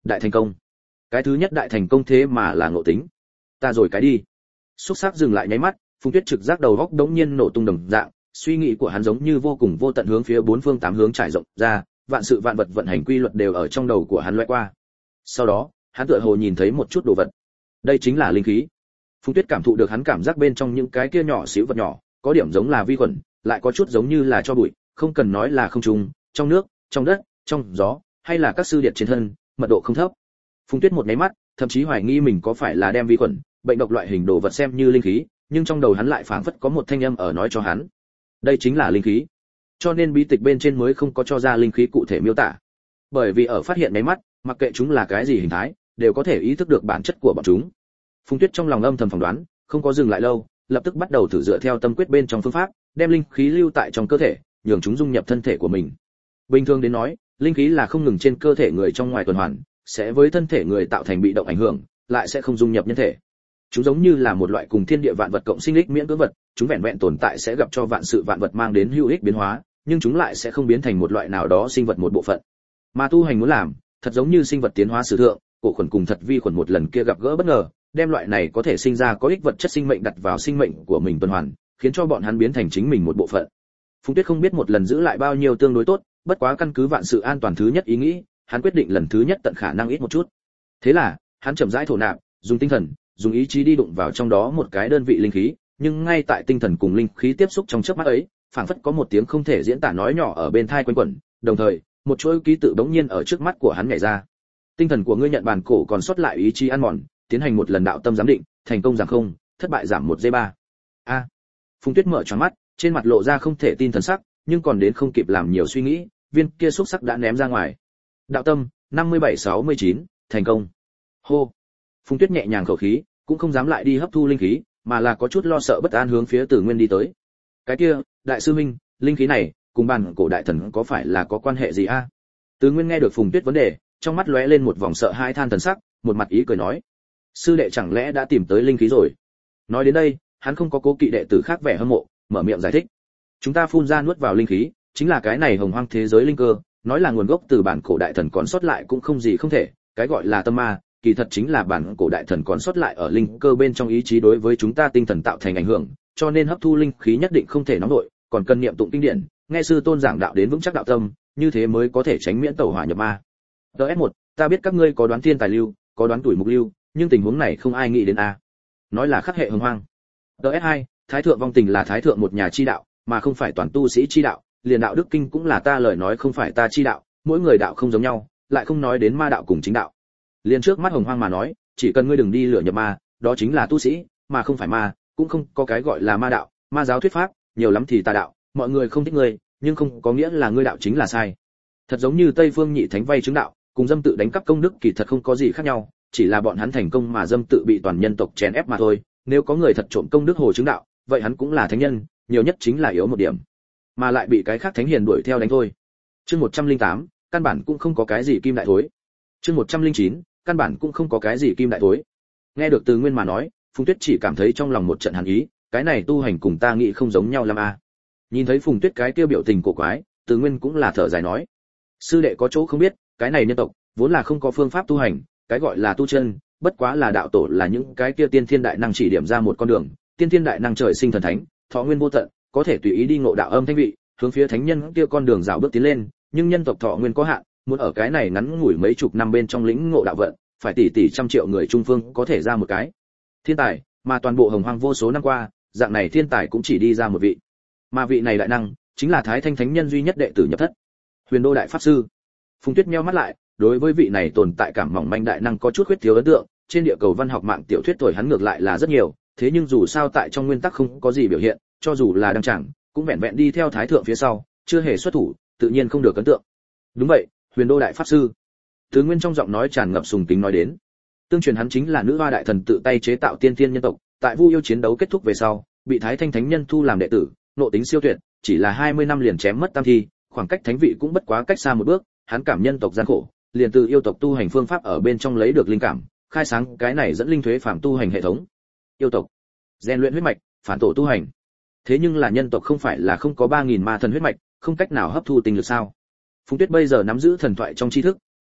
đại thành công. Cái thứ nhất đại thành công thế mà là ngộ tính. Ta rồi cái đi. Xúc sắc dừng lại nháy mắt, Phùng Tuyết trực giác đầu góc đống nhiên nổ tung đồng dạng, suy nghĩ của hắn giống như vô cùng vô tận hướng phía bốn phương tám hướng trải rộng ra, vạn sự vạn vật vận hành quy luật đều ở trong đầu của hắn lóe qua. Sau đó, hắn tựa hồ nhìn thấy một chút đồ vật. Đây chính là linh khí. Phùng Tuyết cảm thụ được hắn cảm giác bên trong những cái kia nhỏ xíu vật nhỏ, có điểm giống là vi khuẩn, lại có chút giống như là cho bụi, không cần nói là không trùng, trong nước, trong đất, trong gió, hay là các sư điện trên thân, mật độ không thấp. Phùng Tuyết một cái mắt, thậm chí hoài nghi mình có phải là đem vi khuẩn, bệnh độc loại hình đồ vật xem như linh khí, nhưng trong đầu hắn lại phảng phất có một thanh âm ở nói cho hắn, đây chính là linh khí. Cho nên bí tịch bên trên mới không có cho ra linh khí cụ thể miêu tả. Bởi vì ở phát hiện mấy mắt, mặc kệ chúng là cái gì hình thái, đều có thể ý thức được bản chất của bọn chúng. Phùng Tuyết trong lòng âm thầm phỏng đoán, không có dừng lại lâu, lập tức bắt đầu thử dựa theo tâm quyết bên trong phương pháp, đem linh khí lưu tại trong cơ thể, nhường chúng dung nhập thân thể của mình. Bình thường đến nói, linh khí là không ngừng trên cơ thể người trong ngoài tuần hoàn, sẽ với thân thể người tạo thành bị động ảnh hưởng, lại sẽ không dung nhập nhân thể. Chúng giống như là một loại cùng thiên địa vạn vật cộng sinh ích miễn cưỡng vật, chúng vẹn vẹn tồn tại sẽ gặp cho vạn sự vạn vật mang đến hữu ích biến hóa, nhưng chúng lại sẽ không biến thành một loại nào đó sinh vật một bộ phận. Mà tu hành muốn làm, thật giống như sinh vật tiến hóa sử thượng, cổ khuẩn cùng thật vi khuẩn một lần kia gặp gỡ bất ngờ, đem loại này có thể sinh ra có ích vật chất sinh mệnh đặt vào sinh mệnh của mình tuần hoàn, khiến cho bọn hắn biến thành chính mình một bộ phận. Phùng Tuyết không biết một lần giữ lại bao nhiêu tương đối tốt, bất quá căn cứ vạn sự an toàn thứ nhất ý nghĩ, hắn quyết định lần thứ nhất tận khả năng ít một chút. Thế là, hắn chậm rãi thổ nạp, dùng tinh thần, dùng ý chí đi đụng vào trong đó một cái đơn vị linh khí, nhưng ngay tại tinh thần cùng linh khí tiếp xúc trong chớp mắt ấy, phảng phất có một tiếng không thể diễn tả nói nhỏ ở bên tai quanh quẩn, đồng thời, một chuỗi ký tự bỗng nhiên ở trước mắt của hắn nhảy ra. Tinh thần của ngươi nhận bản cổ còn sót lại ý chí ăn mòn, tiến hành một lần đạo tâm giám định, thành công giảm không, thất bại giảm một giây ba. A. Phùng Tuyết mở tròn mắt, trên mặt lộ ra không thể tin thần sắc, nhưng còn đến không kịp làm nhiều suy nghĩ, viên kia xúc sắc đã ném ra ngoài. Đạo tâm, năm mươi bảy sáu mươi chín, thành công. Hô. Phùng Tuyết nhẹ nhàng khẩu khí, cũng không dám lại đi hấp thu linh khí, mà là có chút lo sợ bất an hướng phía Từ Nguyên đi tới. Cái kia, đại sư huynh, linh khí này cùng bản cổ đại thần có phải là có quan hệ gì a? À? Từ Nguyên nghe được Phùng Tuyết vấn đề, trong mắt lóe lên một vòng sợ hãi than thần sắc, một mặt ý cười nói: "Sư đệ chẳng lẽ đã tìm tới linh khí rồi?" Nói đến đây, hắn không có cố kỵ đệ tử khác vẻ hâm mộ, mở miệng giải thích: "Chúng ta phun ra nuốt vào linh khí, chính là cái này hồng hoang thế giới linh cơ, nói là nguồn gốc từ bản cổ đại thần còn sót lại cũng không gì không thể, cái gọi là tâm ma, kỳ thật chính là bản cổ đại thần còn sót lại ở linh cơ bên trong ý chí đối với chúng ta tinh thần tạo thành ảnh hưởng, cho nên hấp thu linh khí nhất định không thể nóng nổi, còn cần niệm tụng kinh điển, nghe sư tôn giảng đạo đến vững chắc đạo tâm, như thế mới có thể tránh miễn tẩu hỏa nhập ma." đê ét một, ta biết các ngươi có đoán thiên tài lưu, có đoán tuổi mục lưu, nhưng tình huống này không ai nghĩ đến a. Nói là khắc hệ hồng hoang. đê ét hai, thái thượng vong tình là thái thượng một nhà chi đạo, mà không phải toàn tu sĩ chi đạo, liền đạo đức kinh cũng là ta lời nói không phải ta chi đạo, mỗi người đạo không giống nhau, lại không nói đến ma đạo cùng chính đạo. Liền trước mắt hồng hoang mà nói, chỉ cần ngươi đừng đi lửa nhập ma, đó chính là tu sĩ, mà không phải ma, cũng không có cái gọi là ma đạo, ma giáo thuyết pháp, nhiều lắm thì tà đạo, mọi người không thích ngươi, nhưng không có nghĩa là ngươi đạo chính là sai. Thật giống như Tây Phương Nhị Thánh vay chứng đạo, cùng dâm tự đánh cắp công đức kỳ thật không có gì khác nhau, chỉ là bọn hắn thành công mà dâm tự bị toàn nhân tộc chèn ép mà thôi, nếu có người thật trộm công đức hồ chứng đạo, vậy hắn cũng là thánh nhân, nhiều nhất chính là yếu một điểm, mà lại bị cái khác thánh hiền đuổi theo đánh thôi. Chương một trăm lẻ tám, căn bản cũng không có cái gì kim đại thối. Chương một trăm lẻ chín, căn bản cũng không có cái gì kim đại thối. Nghe được Từ Nguyên mà nói, Phùng Tuyết chỉ cảm thấy trong lòng một trận hàn ý, cái này tu hành cùng ta nghĩ không giống nhau lắm a. Nhìn thấy Phùng Tuyết cái kia biểu tình cổ quái, Từ Nguyên cũng là thở dài nói: "Sư đệ có chỗ không biết, cái này nhân tộc vốn là không có phương pháp tu hành, cái gọi là tu chân, bất quá là đạo tổ là những cái kia tiên thiên đại năng chỉ điểm ra một con đường, tiên thiên đại năng trời sinh thần thánh, thọ nguyên vô tận, có thể tùy ý đi ngộ đạo âm thanh vị, hướng phía thánh nhân kia con đường dạo bước tiến lên, nhưng nhân tộc thọ nguyên có hạn, muốn ở cái này ngắn ngủi mấy chục năm bên trong lĩnh ngộ đạo vận, phải tỷ tỷ trăm triệu người trung phương có thể ra một cái thiên tài, mà toàn bộ hồng hoang vô số năm qua, dạng này thiên tài cũng chỉ đi ra một vị. Mà vị này đại năng, chính là Thái Thanh Thánh Nhân duy nhất đệ tử nhập thất, Huyền Đô đại pháp sư." Phùng Tuyết nheo mắt lại, đối với vị này tồn tại cảm mỏng manh đại năng có chút khuyết thiếu ấn tượng, trên địa cầu văn học mạng tiểu thuyết tuổi hắn ngược lại là rất nhiều, thế nhưng dù sao tại trong nguyên tắc không có gì biểu hiện, cho dù là đăng chẳng, cũng vẹn vẹn đi theo thái thượng phía sau, chưa hề xuất thủ, tự nhiên không được ấn tượng. "Đúng vậy, Huyền Đô đại pháp sư." Từ Nguyên trong giọng nói tràn ngập sùng kính nói đến. Tương truyền hắn chính là nữ hoa đại thần tự tay chế tạo tiên thiên nhân tộc, tại Vu yêu chiến đấu kết thúc về sau, bị Thái Thanh Thánh Nhân thu làm đệ tử, nộ tính siêu tuyệt, chỉ là hai mươi năm liền chém mất tam thi, khoảng cách thánh vị cũng bất quá cách xa một bước, hắn cảm nhân tộc gian khổ, liền từ yêu tộc tu hành phương pháp ở bên trong lấy được linh cảm, khai sáng cái này dẫn linh thuế phạm tu hành hệ thống. Yêu tộc rèn luyện huyết mạch, phản tổ tu hành. Thế nhưng là nhân tộc không phải là không có ba nghìn ma thần huyết mạch, không cách nào hấp thu tinh lực sao? Phùng Tuyết bây giờ nắm giữ thần thoại trong tri thức,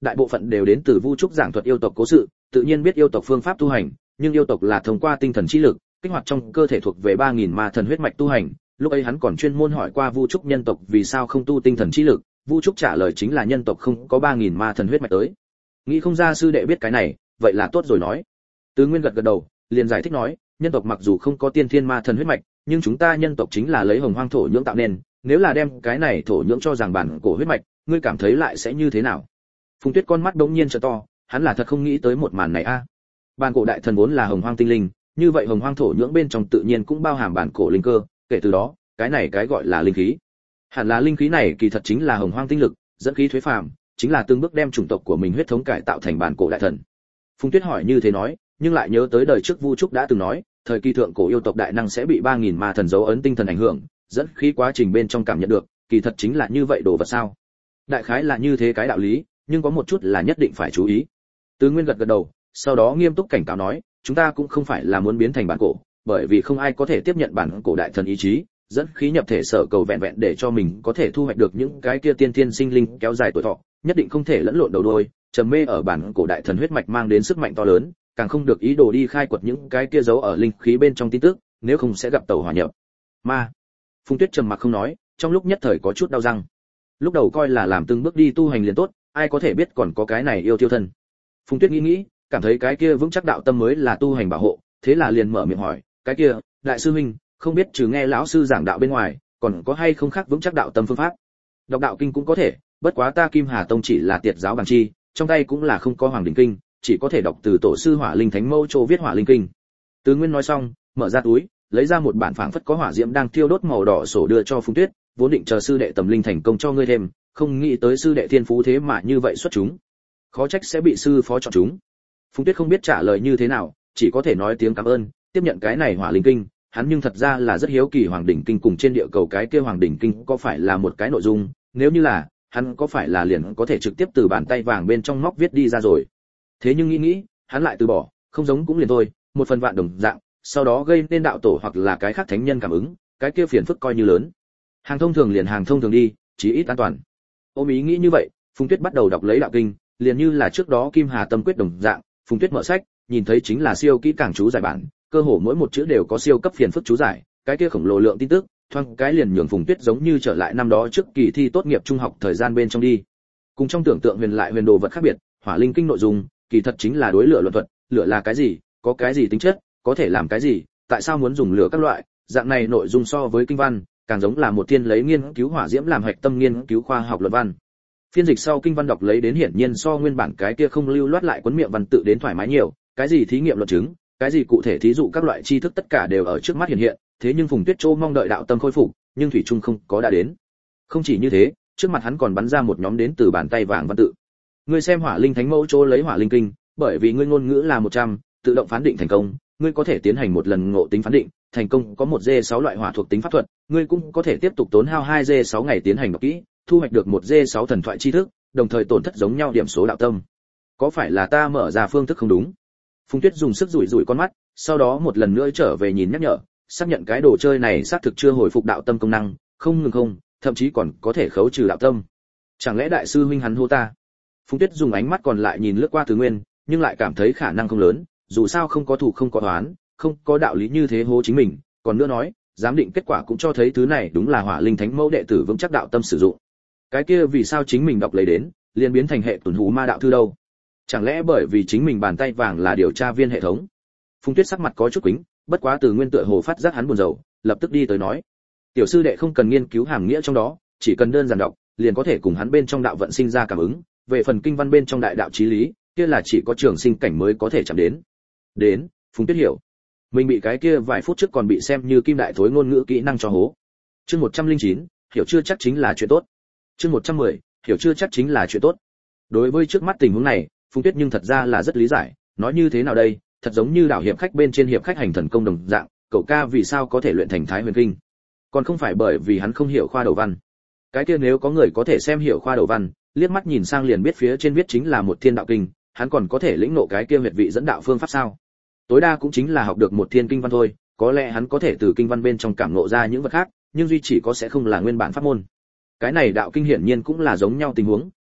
đại bộ phận đều đến từ Vu Trúc giảng thuật yêu tộc cố sự, tự nhiên biết yêu tộc phương pháp tu hành, nhưng yêu tộc là thông qua tinh thần chi lực, kích hoạt trong cơ thể thuộc về ba nghìn ma thần huyết mạch tu hành. Lúc ấy hắn còn chuyên môn hỏi qua Vu Trúc nhân tộc vì sao không tu tinh thần chi lực, Vu Trúc trả lời chính là nhân tộc không có ba nghìn ma thần huyết mạch tới. Nghĩ không ra sư đệ biết cái này, vậy là tốt rồi nói. Tứ Nguyên gật gật đầu, liền giải thích nói, nhân tộc mặc dù không có tiên thiên ma thần huyết mạch, nhưng chúng ta nhân tộc chính là lấy hồng hoang thổ nhưỡng tạo nên, nếu là đem cái này thổ nhưỡng cho rằng bản cổ huyết mạch, ngươi cảm thấy lại sẽ như thế nào? Phùng Tuyết con mắt bỗng nhiên trợ to, hắn là thật không nghĩ tới một màn này a. À. Bản cổ đại thần vốn là hồng hoang tinh linh, như vậy hồng hoang thổ nhưỡng bên trong tự nhiên cũng bao hàm bản cổ linh cơ, kể từ đó, cái này cái gọi là linh khí. Hẳn là linh khí này kỳ thật chính là hồng hoang tinh lực, dẫn khí thuế phàm, chính là từng bước đem chủng tộc của mình huyết thống cải tạo thành bản cổ đại thần. Phùng Tuyết hỏi như thế nói, nhưng lại nhớ tới đời trước Vu Trúc đã từng nói, thời kỳ thượng cổ yêu tộc đại năng sẽ bị ba nghìn ma thần dấu ấn tinh thần ảnh hưởng, dẫn khí quá trình bên trong cảm nhận được, kỳ thật chính là như vậy đồ vật sao? Đại khái là như thế cái đạo lý, nhưng có một chút là nhất định phải chú ý. Tứ Nguyên gật gật đầu, sau đó nghiêm túc cảnh cáo nói, chúng ta cũng không phải là muốn biến thành bản cổ, bởi vì không ai có thể tiếp nhận bản cổ đại thần ý chí, dẫn khí nhập thể sở cầu vẹn vẹn để cho mình có thể thu hoạch được những cái kia tiên thiên sinh linh kéo dài tuổi thọ, nhất định không thể lẫn lộn đầu đuôi, trầm mê ở bản cổ đại thần huyết mạch mang đến sức mạnh to lớn, càng không được ý đồ đi khai quật những cái kia giấu ở linh khí bên trong tin tức, nếu không sẽ gặp tẩu hỏa nhập ma. Phùng Tuyết trầm mặc không nói, trong lúc nhất thời có chút đau răng. Lúc đầu coi là làm từng bước đi tu hành liền tốt, ai có thể biết còn có cái này yêu tiêu thân. Phùng Tuyết nghĩ nghĩ, cảm thấy cái kia vững chắc đạo tâm mới là tu hành bảo hộ, thế là liền mở miệng hỏi, cái kia, đại sư huynh, không biết trừ nghe lão sư giảng đạo bên ngoài, còn có hay không khác vững chắc đạo tâm phương pháp? Đọc đạo kinh cũng có thể, bất quá ta Kim Hà tông chỉ là tiệt giáo bằng chi, trong tay cũng là không có Hoàng đỉnh kinh, chỉ có thể đọc từ tổ sư Hỏa Linh Thánh Mâu Châu viết Hỏa Linh kinh. Tứ Nguyên nói xong, mở ra túi, lấy ra một bản phảng phất có hỏa diễm đang thiêu đốt màu đỏ sổ đưa cho Phùng Tuyết, vốn định chờ sư đệ tầm linh thành công cho ngươi thêm, không nghĩ tới sư đệ thiên phú thế mà như vậy xuất chúng. Khó trách sẽ bị sư phó chọn chúng. Phùng Tuyết không biết trả lời như thế nào, chỉ có thể nói tiếng cảm ơn, tiếp nhận cái này Hỏa Linh kinh, hắn nhưng thật ra là rất hiếu kỳ Hoàng đỉnh kinh cùng trên địa cầu cái kia Hoàng đỉnh kinh có phải là một cái nội dung, nếu như là, hắn có phải là liền có thể trực tiếp từ bàn tay vàng bên trong móc viết đi ra rồi. Thế nhưng nghĩ nghĩ, hắn lại từ bỏ, không giống cũng liền thôi, một phần vạn đồng dạng, sau đó gây nên đạo tổ hoặc là cái khác thánh nhân cảm ứng, cái kia phiền phức coi như lớn. Hàng thông thường liền hàng thông thường đi, chí ít an toàn. Ôm ý nghĩ như vậy, Phùng Tuyết bắt đầu đọc lấy đạo kinh, liền như là trước đó Kim Hà Tâm Quyết đồng dạng, Phùng Tuyết mở sách, nhìn thấy chính là siêu kỹ càng chú giải bản, cơ hồ mỗi một chữ đều có siêu cấp phiền phức chú giải, cái kia khổng lồ lượng tin tức, thoáng cái liền nhường Phùng Tuyết giống như trở lại năm đó trước kỳ thi tốt nghiệp trung học thời gian bên trong đi. Cùng trong tưởng tượng huyền lại huyền đồ vật khác biệt, Hỏa Linh kinh nội dung, kỳ thật chính là đối lửa luận thuật, lửa là cái gì, có cái gì tính chất, có thể làm cái gì, tại sao muốn dùng lửa các loại, dạng này nội dung so với kinh văn, càng giống là một thiên lấy nghiên cứu hỏa diễm làm hạch tâm nghiên cứu khoa học luận văn. Phiên dịch sau kinh văn đọc lấy đến hiển nhiên so nguyên bản cái kia không lưu loát lại cuốn miệng văn tự đến thoải mái nhiều, cái gì thí nghiệm luận chứng, cái gì cụ thể thí dụ các loại tri thức tất cả đều ở trước mắt hiện hiện, thế nhưng Phùng Tuyết Châu mong đợi đạo tâm khôi phục, nhưng thủy chung không có đã đến. Không chỉ như thế, trước mặt hắn còn bắn ra một nhóm đến từ bàn tay vàng văn tự. Ngươi xem Hỏa Linh Thánh Mẫu Châu lấy Hỏa Linh kinh, bởi vì ngươi ngôn ngữ là một trăm, tự động phán định thành công, ngươi có thể tiến hành một lần ngộ tính phán định, thành công có một D sáu loại hỏa thuộc tính pháp thuật, ngươi cũng có thể tiếp tục tốn hao hai D sáu ngày tiến hành đọc kỹ, thu hoạch được một D sáu thần thoại tri thức, đồng thời tổn thất giống nhau điểm số đạo tâm. Có phải là ta mở ra phương thức không đúng? Phùng Tuyết dùng sức rủi rủi con mắt, sau đó một lần nữa trở về nhìn nhắc nhở, xác nhận cái đồ chơi này xác thực chưa hồi phục đạo tâm công năng, không ngừng không, thậm chí còn có thể khấu trừ đạo tâm. Chẳng lẽ đại sư huynh hắn hô ta? Phùng Tuyết dùng ánh mắt còn lại nhìn lướt qua Tứ Nguyên, nhưng lại cảm thấy khả năng không lớn, dù sao không có thù không có oán, không có đạo lý như thế hô chính mình, còn nữa nói, giám định kết quả cũng cho thấy thứ này đúng là Hỏa Linh Thánh Mẫu đệ tử vững chắc đạo tâm sử dụng. Cái kia vì sao chính mình đọc lấy đến, liền biến thành hệ tuần hú ma đạo thư đâu? Chẳng lẽ bởi vì chính mình bàn tay vàng là điều tra viên hệ thống? Phùng Tuyết sắc mặt có chút quĩnh, bất quá Từ Nguyên tựa hồ phát giác hắn buồn rầu, lập tức đi tới nói: "Tiểu sư đệ không cần nghiên cứu hàm nghĩa trong đó, chỉ cần đơn giản đọc, liền có thể cùng hắn bên trong đạo vận sinh ra cảm ứng, về phần kinh văn bên trong đại đạo chí lý, kia là chỉ có trường sinh cảnh mới có thể chạm đến." Đến, Phùng Tuyết hiểu. Mình bị cái kia vài phút trước còn bị xem như kim đại thối ngôn ngữ kỹ năng cho hố. Chương một trăm lẻ chín, hiểu chưa chắc chính là chuyện tốt. Chương một trăm mười, hiểu chưa chắc chính là chuyện tốt. Đối với trước mắt tình huống này, Phùng Tuyết nhưng thật ra là rất lý giải, nói như thế nào đây, thật giống như đảo hiệp khách bên trên hiệp khách hành thần công đồng dạng, cậu ca vì sao có thể luyện thành Thái Huyền Kinh? Còn không phải bởi vì hắn không hiểu khoa đầu văn. Cái kia nếu có người có thể xem hiểu khoa đầu văn, liếc mắt nhìn sang liền biết phía trên viết chính là một thiên đạo kinh, hắn còn có thể lĩnh ngộ cái kia huyệt vị dẫn đạo phương pháp sao? Tối đa cũng chính là học được một thiên kinh văn thôi, có lẽ hắn có thể từ kinh văn bên trong cảm ngộ ra những vật khác, nhưng duy chỉ có sẽ không là nguyên bản pháp môn. Cái này đạo kinh hiển nhiên cũng là giống nhau tình huống,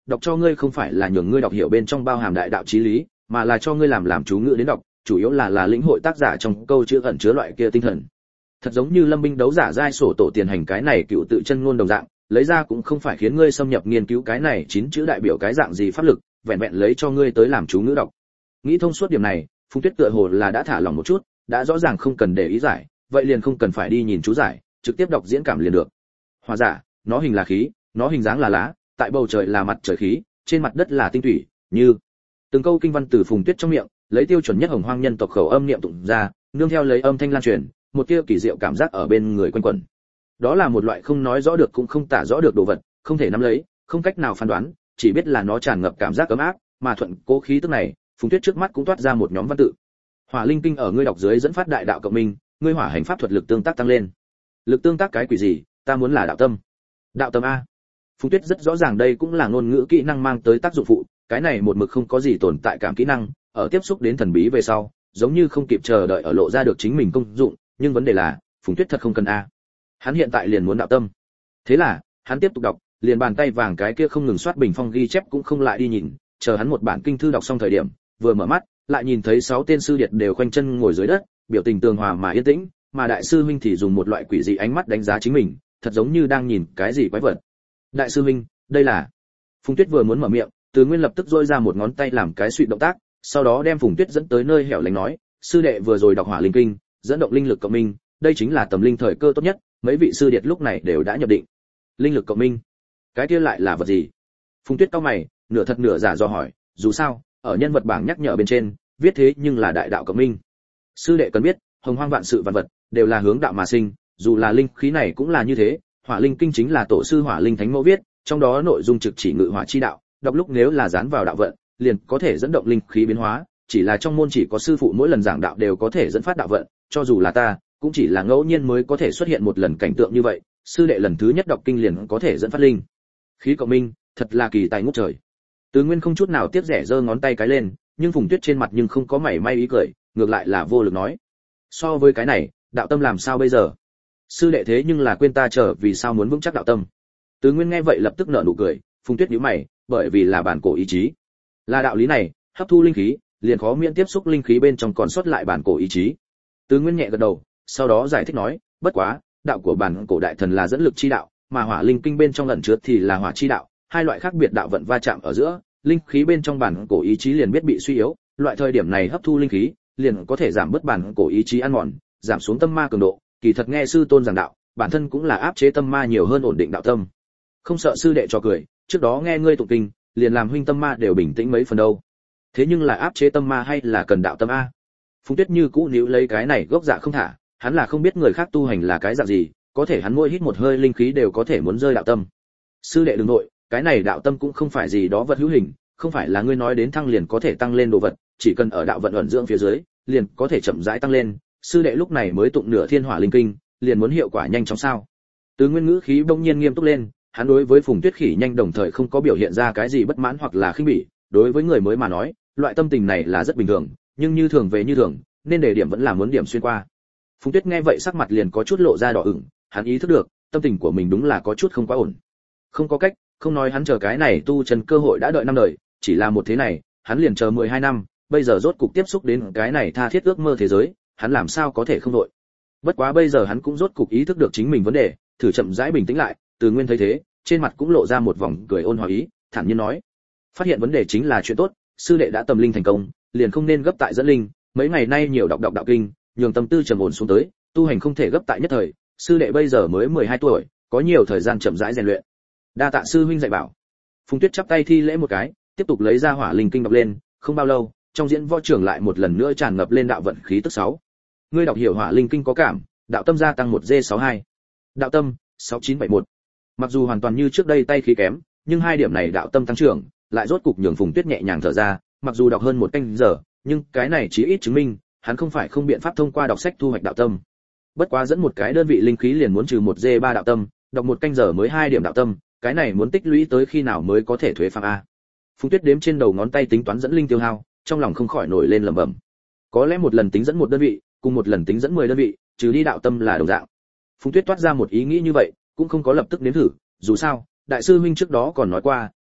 đọc cho ngươi không phải là nhường ngươi đọc hiểu bên trong bao hàm đại đạo chí lý, mà là cho ngươi làm làm chú ngữ đến đọc, chủ yếu là là lĩnh hội tác giả trong câu chữ ẩn chứa loại kia tinh thần. Thật giống như Lâm binh đấu giả giai sổ tổ tiền hành cái này cựu tự chân ngôn đồng dạng, lấy ra cũng không phải khiến ngươi xâm nhập nghiên cứu cái này chín chữ đại biểu cái dạng gì pháp lực, vẹn vẹn lấy cho ngươi tới làm chú ngữ đọc. Nghĩ thông suốt điểm này, Phùng Tuyết tựa hồ là đã thả lòng một chút, đã rõ ràng không cần để ý giải, vậy liền không cần phải đi nhìn chú giải, trực tiếp đọc diễn cảm liền được. Hòa giả, nó hình là khí, nó hình dáng là lá, tại bầu trời là mặt trời khí, trên mặt đất là tinh thủy, như từng câu kinh văn từ Phùng Tuyết trong miệng, lấy tiêu chuẩn nhất Hồng Hoang nhân tộc khẩu âm niệm tụng ra, nương theo lấy âm thanh lan truyền, một tia kỳ diệu cảm giác ở bên người quanh quẩn. Đó là một loại không nói rõ được cũng không tả rõ được đồ vật, không thể nắm lấy, không cách nào phán đoán, chỉ biết là nó tràn ngập cảm giác ấm áp, mà thuận cố khí tức này, Phùng Tuyết trước mắt cũng toát ra một nhóm văn tự. Hỏa linh kinh ở ngươi đọc dưới dẫn phát đại đạo cộng minh, ngươi hỏa hành pháp thuật lực tương tác tăng lên. Lực tương tác cái quỷ gì, ta muốn là đạo tâm. Đạo tâm a. Phùng Tuyết rất rõ ràng đây cũng là ngôn ngữ kỹ năng mang tới tác dụng phụ, cái này một mực không có gì tồn tại cảm kỹ năng, ở tiếp xúc đến thần bí về sau, giống như không kịp chờ đợi ở lộ ra được chính mình công dụng, nhưng vấn đề là, Phùng Tuyết thật không cần a. Hắn hiện tại liền muốn đạo tâm. Thế là, hắn tiếp tục đọc, liền bàn tay vàng cái kia không ngừng soát bình phong ghi chép cũng không lại đi nhìn, chờ hắn một bản kinh thư đọc xong thời điểm, vừa mở mắt, lại nhìn thấy sáu tên sư điệt đều khoanh chân ngồi dưới đất, biểu tình tường hòa mà yên tĩnh, mà đại sư huynh thì dùng một loại quỷ dị ánh mắt đánh giá chính mình, thật giống như đang nhìn cái gì quái vật. Đại sư huynh, đây là... Phùng Tuyết vừa muốn mở miệng, Từ Nguyên lập tức rôi ra một ngón tay làm cái suy động tác, sau đó đem Phùng Tuyết dẫn tới nơi hẻo lánh nói, sư đệ vừa rồi đọc hỏa linh kinh, dẫn động linh lực cộng minh, đây chính là tầm linh thời cơ tốt nhất, mấy vị sư điệt lúc này đều đã nhập định. Linh lực cộng minh, cái kia lại là vật gì? Phùng Tuyết cau mày, nửa thật nửa giả do hỏi, dù sao, ở nhân vật bảng nhắc nhở bên trên, viết thế nhưng là đại đạo cộng minh. Sư đệ cần biết, hồng hoang vạn sự vạn vật đều là hướng đạo mà sinh, dù là linh khí này cũng là như thế, hỏa linh kinh chính là tổ sư hỏa linh thánh mẫu viết, trong đó nội dung trực chỉ ngự hỏa chi đạo, đọc lúc nếu là dán vào đạo vận, liền có thể dẫn động linh khí biến hóa, chỉ là trong môn chỉ có sư phụ mỗi lần giảng đạo đều có thể dẫn phát đạo vận, cho dù là ta, cũng chỉ là ngẫu nhiên mới có thể xuất hiện một lần cảnh tượng như vậy, sư đệ lần thứ nhất đọc kinh liền có thể dẫn phát linh khí cộng minh, thật là kỳ tài ngút trời. Từ Nguyên không chút nào tiếc rẻ giơ ngón tay cái lên, nhưng Phùng Tuyết trên mặt nhưng không có mảy may ý cười, ngược lại là vô lực nói: "So với cái này, đạo tâm làm sao bây giờ? Sư đệ thế nhưng là quên ta trở vì sao muốn vững chắc đạo tâm." Từ Nguyên nghe vậy lập tức nở nụ cười, Phùng Tuyết nhíu mày, bởi vì là bản cổ ý chí. Là đạo lý này, hấp thu linh khí, liền khó miễn tiếp xúc linh khí bên trong còn sót lại bản cổ ý chí. Từ Nguyên nhẹ gật đầu, sau đó giải thích nói, bất quá, đạo của bản cổ đại thần là dẫn lực chi đạo, mà hỏa linh kinh bên trong ẩn chứa thì là hỏa chi đạo, hai loại khác biệt đạo vận va chạm ở giữa, linh khí bên trong bản cổ ý chí liền biết bị suy yếu, loại thời điểm này hấp thu linh khí, liền có thể giảm bớt bản cổ ý chí ăn mòn, giảm xuống tâm ma cường độ, kỳ thật nghe sư tôn giảng đạo, bản thân cũng là áp chế tâm ma nhiều hơn ổn định đạo tâm. Không sợ sư đệ cho cười, trước đó nghe ngươi tụng kinh, liền làm huynh tâm ma đều bình tĩnh mấy phần đâu. Thế nhưng là áp chế tâm ma hay là cần đạo tâm a? Phùng Tuyết như cũ níu lấy cái này gốc dạ không thả, hắn là không biết người khác tu hành là cái dạng gì, có thể hắn mỗi hít một hơi linh khí đều có thể muốn rơi đạo tâm. Sư đệ đừng nội, cái này đạo tâm cũng không phải gì đó vật hữu hình, không phải là ngươi nói đến thăng liền có thể tăng lên đồ vật, chỉ cần ở đạo vận ẩn dưỡng phía dưới, liền có thể chậm rãi tăng lên. Sư đệ lúc này mới tụng nửa thiên hỏa linh kinh, liền muốn hiệu quả nhanh chóng sao? Từ Nguyên ngữ khí bỗng nhiên nghiêm túc lên, hắn đối với Phùng Tuyết khỉ nhanh đồng thời không có biểu hiện ra cái gì bất mãn hoặc là khinh bỉ, đối với người mới mà nói, loại tâm tình này là rất bình thường, nhưng như thường về như thường, nên để điểm vẫn là muốn điểm xuyên qua. Phùng Tuyết nghe vậy sắc mặt liền có chút lộ ra đỏ ửng, hắn ý thức được, tâm tình của mình đúng là có chút không quá ổn. Không có cách, không nói hắn chờ cái này tu chân cơ hội đã đợi năm đời, chỉ là một thế này, hắn liền chờ mười hai năm, bây giờ rốt cục tiếp xúc đến cái này tha thiết ước mơ thế giới, hắn làm sao có thể không đội. Bất quá bây giờ hắn cũng rốt cục ý thức được chính mình vấn đề, thử chậm rãi bình tĩnh lại, Từ Nguyên thấy thế, trên mặt cũng lộ ra một vòng cười ôn hòa ý, thản nhiên nói: "Phát hiện vấn đề chính là chuyện tốt, sư đệ đã tâm linh thành công, liền không nên gấp tại dẫn linh, mấy ngày nay nhiều đọc đọc đạo kinh, nhường tâm tư trầm ổn xuống tới, tu hành không thể gấp tại nhất thời, sư đệ bây giờ mới mười hai tuổi, có nhiều thời gian chậm rãi rèn luyện. Đa tạ sư huynh dạy bảo." Phùng Tuyết chắp tay thi lễ một cái, tiếp tục lấy ra hỏa linh kinh đọc lên, không bao lâu, trong diễn võ trường lại một lần nữa tràn ngập lên đạo vận khí tức sáu. Ngươi đọc hiểu hỏa linh kinh có cảm, đạo tâm gia tăng một D sáu hai. Đạo tâm sáu chín bảy mốt. Mặc dù hoàn toàn như trước đây tay khí kém, nhưng hai điểm này đạo tâm tăng trưởng, lại rốt cục nhường Phùng Tuyết nhẹ nhàng thở ra, mặc dù đọc hơn một canh giờ, nhưng cái này chí ít chứng minh, hắn không phải không biện pháp thông qua đọc sách thu hoạch đạo tâm. Bất quá dẫn một cái đơn vị linh khí liền muốn trừ một D ba đạo tâm, đọc một canh giờ mới hai điểm đạo tâm, cái này muốn tích lũy tới khi nào mới có thể thuế phàm a? Phùng Tuyết đếm trên đầu ngón tay tính toán dẫn linh tiêu hao, trong lòng không khỏi nổi lên lẩm bẩm. Có lẽ một lần tính dẫn một đơn vị, cùng một lần tính dẫn mười đơn vị, trừ đi đạo tâm là đồng dạng. Phùng Tuyết toát ra một ý nghĩ như vậy, cũng không có lập tức nếm thử, dù sao, đại sư huynh trước đó còn nói qua,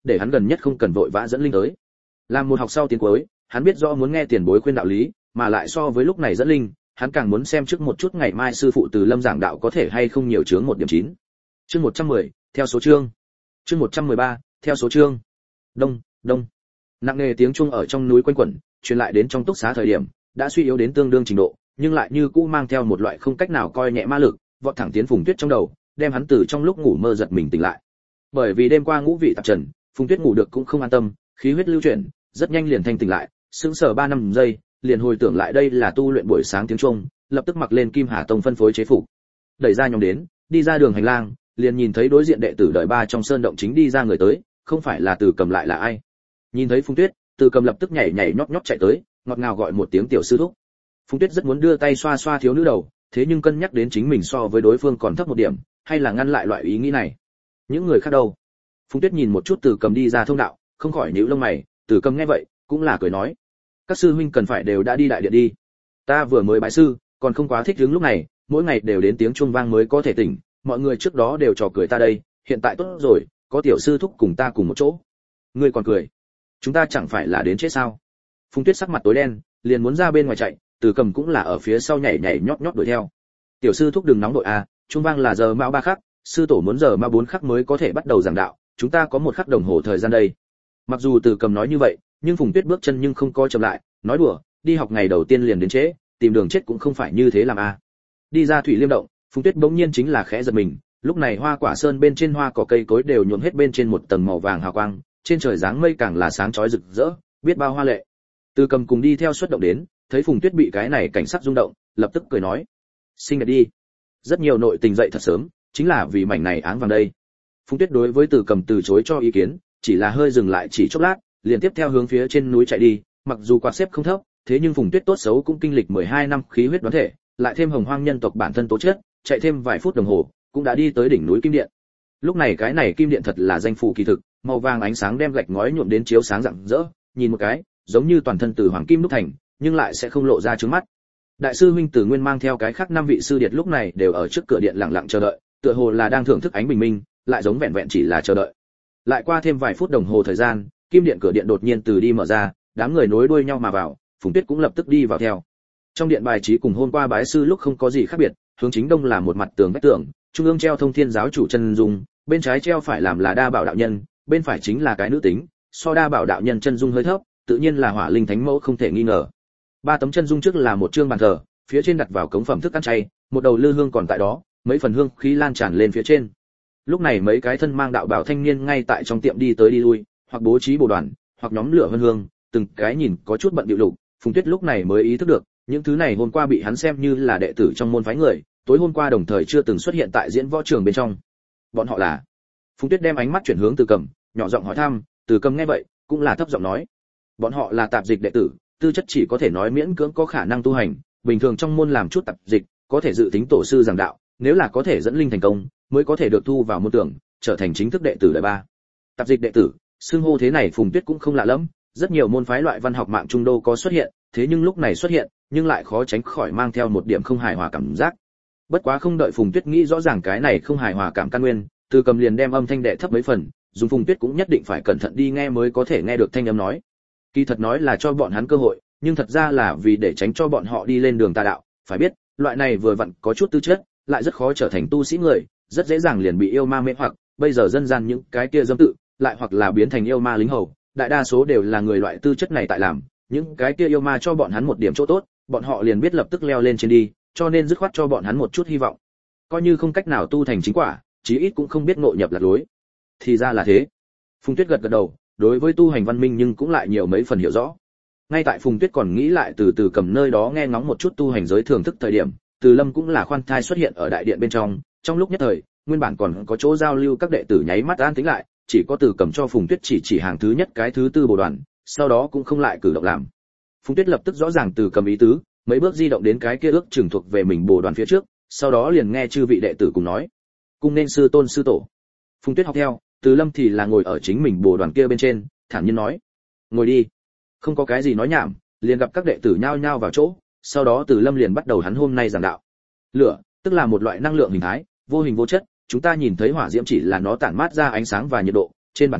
để hắn gần nhất không cần vội vã dẫn linh tới. Làm một học sau tiến cuối, hắn biết rõ muốn nghe tiền bối khuyên đạo lý, mà lại so với lúc này dẫn linh, hắn càng muốn xem trước một chút ngày mai sư phụ Từ Lâm giảng đạo có thể hay không nhiều chướng một điểm chín. Chương một trăm mười, theo số chương. Chương một trăm mười ba, theo số chương. Đông, đông. Nặng nề tiếng chuông ở trong núi quanh quẩn, truyền lại đến trong túc xá thời điểm, đã suy yếu đến tương đương trình độ, nhưng lại như cũ mang theo một loại không cách nào coi nhẹ ma lực, vọt thẳng tiến Phùng Tuyết trong đầu, đem hắn từ trong lúc ngủ mơ giật mình tỉnh lại. Bởi vì đêm qua ngũ vị tạp trần, Phùng Tuyết ngủ được cũng không an tâm, khí huyết lưu chuyển, rất nhanh liền thanh tỉnh lại, sững sờ ba năm giây, liền hồi tưởng lại đây là tu luyện buổi sáng tiếng chuông, lập tức mặc lên Kim Hà Tông phân phối chế phục, đẩy ra nhóm đến, đi ra đường hành lang, liền nhìn thấy đối diện đệ tử đợi ba trong sơn động chính đi ra người tới, không phải là Từ Cầm lại là ai. Nhìn thấy Phùng Tuyết, Từ Cầm lập tức nhảy nhảy nhót nhót chạy tới, ngọt ngào gọi một tiếng tiểu sư thúc. Phùng Tuyết rất muốn đưa tay xoa xoa thiếu nữ đầu, thế nhưng cân nhắc đến chính mình so với đối phương còn thấp một điểm, hay là ngăn lại loại ý nghĩ này. Những người khác đâu? Phùng Tuyết nhìn một chút Từ Cầm đi ra thông đạo, không khỏi nhíu lông mày, Từ Cầm nghe vậy, cũng là cười nói: "Các sư huynh cần phải đều đã đi đại điện đi. Ta vừa mới bái sư, còn không quá thích hứng lúc này, mỗi ngày đều đến tiếng chuông vang mới có thể tỉnh, mọi người trước đó đều trò cười ta đây, hiện tại tốt rồi, có tiểu sư thúc cùng ta cùng một chỗ. Ngươi còn cười? Chúng ta chẳng phải là đến chết sao?" Phùng Tuyết sắc mặt tối đen, liền muốn ra bên ngoài chạy, Từ Cầm cũng là ở phía sau nhảy nhảy nhót nhót đuổi theo. "Tiểu sư thúc đừng nóng đội a, chuông vang là giờ mão ba khắc, sư tổ muốn giờ mão bốn khắc mới có thể bắt đầu giảng đạo, chúng ta có một khắc đồng hồ thời gian đây." Mặc dù Từ Cầm nói như vậy, nhưng Phùng Tuyết bước chân nhưng không coi chậm lại, nói đùa, đi học ngày đầu tiên liền đến trễ, tìm đường chết cũng không phải như thế làm a. Đi ra Thủy Liêm động, Phùng Tuyết bỗng nhiên chính là khẽ giật mình, lúc này Hoa Quả Sơn bên trên hoa cỏ cây cối đều nhuộm hết bên trên một tầng màu vàng hào quang, trên trời dáng mây càng là sáng chói rực rỡ, biết bao hoa lệ. Từ Cầm cùng đi theo xuất động đến, thấy Phùng Tuyết bị cái này cảnh sắc rung động, lập tức cười nói: "Xinh đẹp đi." Rất nhiều nội tình dậy thật sớm, chính là vì mảnh này áng vàng đây. Phùng Tuyết đối với Từ Cầm từ chối cho ý kiến, chỉ là hơi dừng lại chỉ chốc lát, liền tiếp theo hướng phía trên núi chạy đi, mặc dù quạt xếp không thấp, thế nhưng Phùng Tuyết tốt xấu cũng kinh lịch mười hai năm khí huyết đoán thể, lại thêm hồng hoang nhân tộc bản thân tố chất, chạy thêm vài phút đồng hồ, cũng đã đi tới đỉnh núi Kim Điện. Lúc này cái này Kim Điện thật là danh phủ kỳ thực, màu vàng ánh sáng đem gạch ngói nhuộm đến chiếu sáng rạng rỡ, nhìn một cái, giống như toàn thân từ hoàng kim đúc thành, nhưng lại sẽ không lộ ra trước mắt. Đại sư huynh Từ Nguyên mang theo cái khác năm vị sư điệt lúc này đều ở trước cửa điện lặng lặng chờ đợi, tựa hồ là đang thưởng thức ánh bình minh, lại giống vẹn vẹn chỉ là chờ đợi. Lại qua thêm vài phút đồng hồ thời gian, Kim Điện cửa điện đột nhiên từ đi mở ra, đám người nối đuôi nhau mà vào, Phùng Tuyết cũng lập tức đi vào theo. Trong điện bài trí cùng hôm qua bái sư lúc không có gì khác biệt, hướng chính đông là một mặt tường vách tường, trung ương treo Thông Thiên giáo chủ chân dung, bên trái treo phải làm là Đa Bảo đạo nhân, bên phải chính là cái nữ tính, so Đa Bảo đạo nhân chân dung hơi thấp, tự nhiên là Hỏa Linh Thánh Mẫu không thể nghi ngờ. Ba tấm chân dung trước là một trương bàn thờ, phía trên đặt vào cống phẩm thức ăn chay, một đầu lư hương còn tại đó, mấy phần hương khí lan tràn lên phía trên. Lúc này mấy cái thân mang đạo bào thanh niên ngay tại trong tiệm đi tới đi lui, hoặc bố trí bồ đoàn, hoặc nhóm lửa vân hương, từng cái nhìn có chút bận bịu lục. Phùng Tuyết lúc này mới ý thức được, những thứ này hôm qua bị hắn xem như là đệ tử trong môn phái người, tối hôm qua đồng thời chưa từng xuất hiện tại diễn võ trường bên trong. Bọn họ là? Phùng Tuyết đem ánh mắt chuyển hướng Từ Cầm, nhỏ giọng hỏi thăm. Từ Cầm nghe vậy, cũng là thấp giọng nói: "Bọn họ là tạp dịch đệ tử, tư chất chỉ có thể nói miễn cưỡng có khả năng tu hành, bình thường trong môn làm chút tạp dịch, có thể dự tính tổ sư giảng đạo, nếu là có thể dẫn linh thành công, mới có thể được thu vào môn tưởng, trở thành chính thức đệ tử đời ba." Tạp dịch đệ tử, xưng hô thế này Phùng Tuyết cũng không lạ lắm, rất nhiều môn phái loại văn học mạng trung đô có xuất hiện, thế nhưng lúc này xuất hiện, nhưng lại khó tránh khỏi mang theo một điểm không hài hòa cảm giác. Bất quá không đợi Phùng Tuyết nghĩ rõ ràng cái này không hài hòa cảm căn nguyên, Từ Cầm liền đem âm thanh đệ thấp mấy phần, dùng Phùng Tuyết cũng nhất định phải cẩn thận đi nghe mới có thể nghe được thanh âm nói. Kỳ thật nói là cho bọn hắn cơ hội, nhưng thật ra là vì để tránh cho bọn họ đi lên đường tà đạo, phải biết, loại này vừa vặn có chút tư chất, lại rất khó trở thành tu sĩ người, rất dễ dàng liền bị yêu ma mê hoặc, bây giờ dân gian những cái kia dâm tự, lại hoặc là biến thành yêu ma lính hầu, đại đa số đều là người loại tư chất này tại làm, những cái kia yêu ma cho bọn hắn một điểm chỗ tốt, bọn họ liền biết lập tức leo lên trên đi, cho nên dứt khoát cho bọn hắn một chút hy vọng. Coi như không cách nào tu thành chính quả, chí ít cũng không biết ngộ nhập lạc lối. Thì ra là thế. Phùng Tuyết gật gật đầu, đối với tu hành văn minh nhưng cũng lại nhiều mấy phần hiểu rõ. Ngay tại Phùng Tuyết còn nghĩ lại từ từ Cầm nơi đó nghe ngóng một chút tu hành giới thưởng thức thời điểm, Từ Lâm cũng là khoan thai xuất hiện ở đại điện bên trong, trong lúc nhất thời, nguyên bản còn có chỗ giao lưu các đệ tử nháy mắt an tĩnh lại, chỉ có Từ Cầm cho Phùng Tuyết chỉ chỉ hàng thứ nhất cái thứ tư bồ đoàn, sau đó cũng không lại cử động làm. Phùng Tuyết lập tức rõ ràng Từ Cầm ý tứ, mấy bước di động đến cái kia ước chừng thuộc về mình bồ đoàn phía trước, sau đó liền nghe chư vị đệ tử cùng nói: "Cung nên sư tôn sư tổ." Phùng Tuyết học theo, Từ Lâm thì là ngồi ở chính mình bồ đoàn kia bên trên, thản nhiên nói: "Ngồi đi." Không có cái gì nói nhảm, liền gặp các đệ tử nhao nhao vào chỗ, sau đó Từ Lâm liền bắt đầu hắn hôm nay giảng đạo. Lửa, tức là một loại năng lượng hình thái, vô hình vô chất, chúng ta nhìn thấy hỏa diễm chỉ là nó tản mát ra ánh sáng và nhiệt độ, trên bản chất,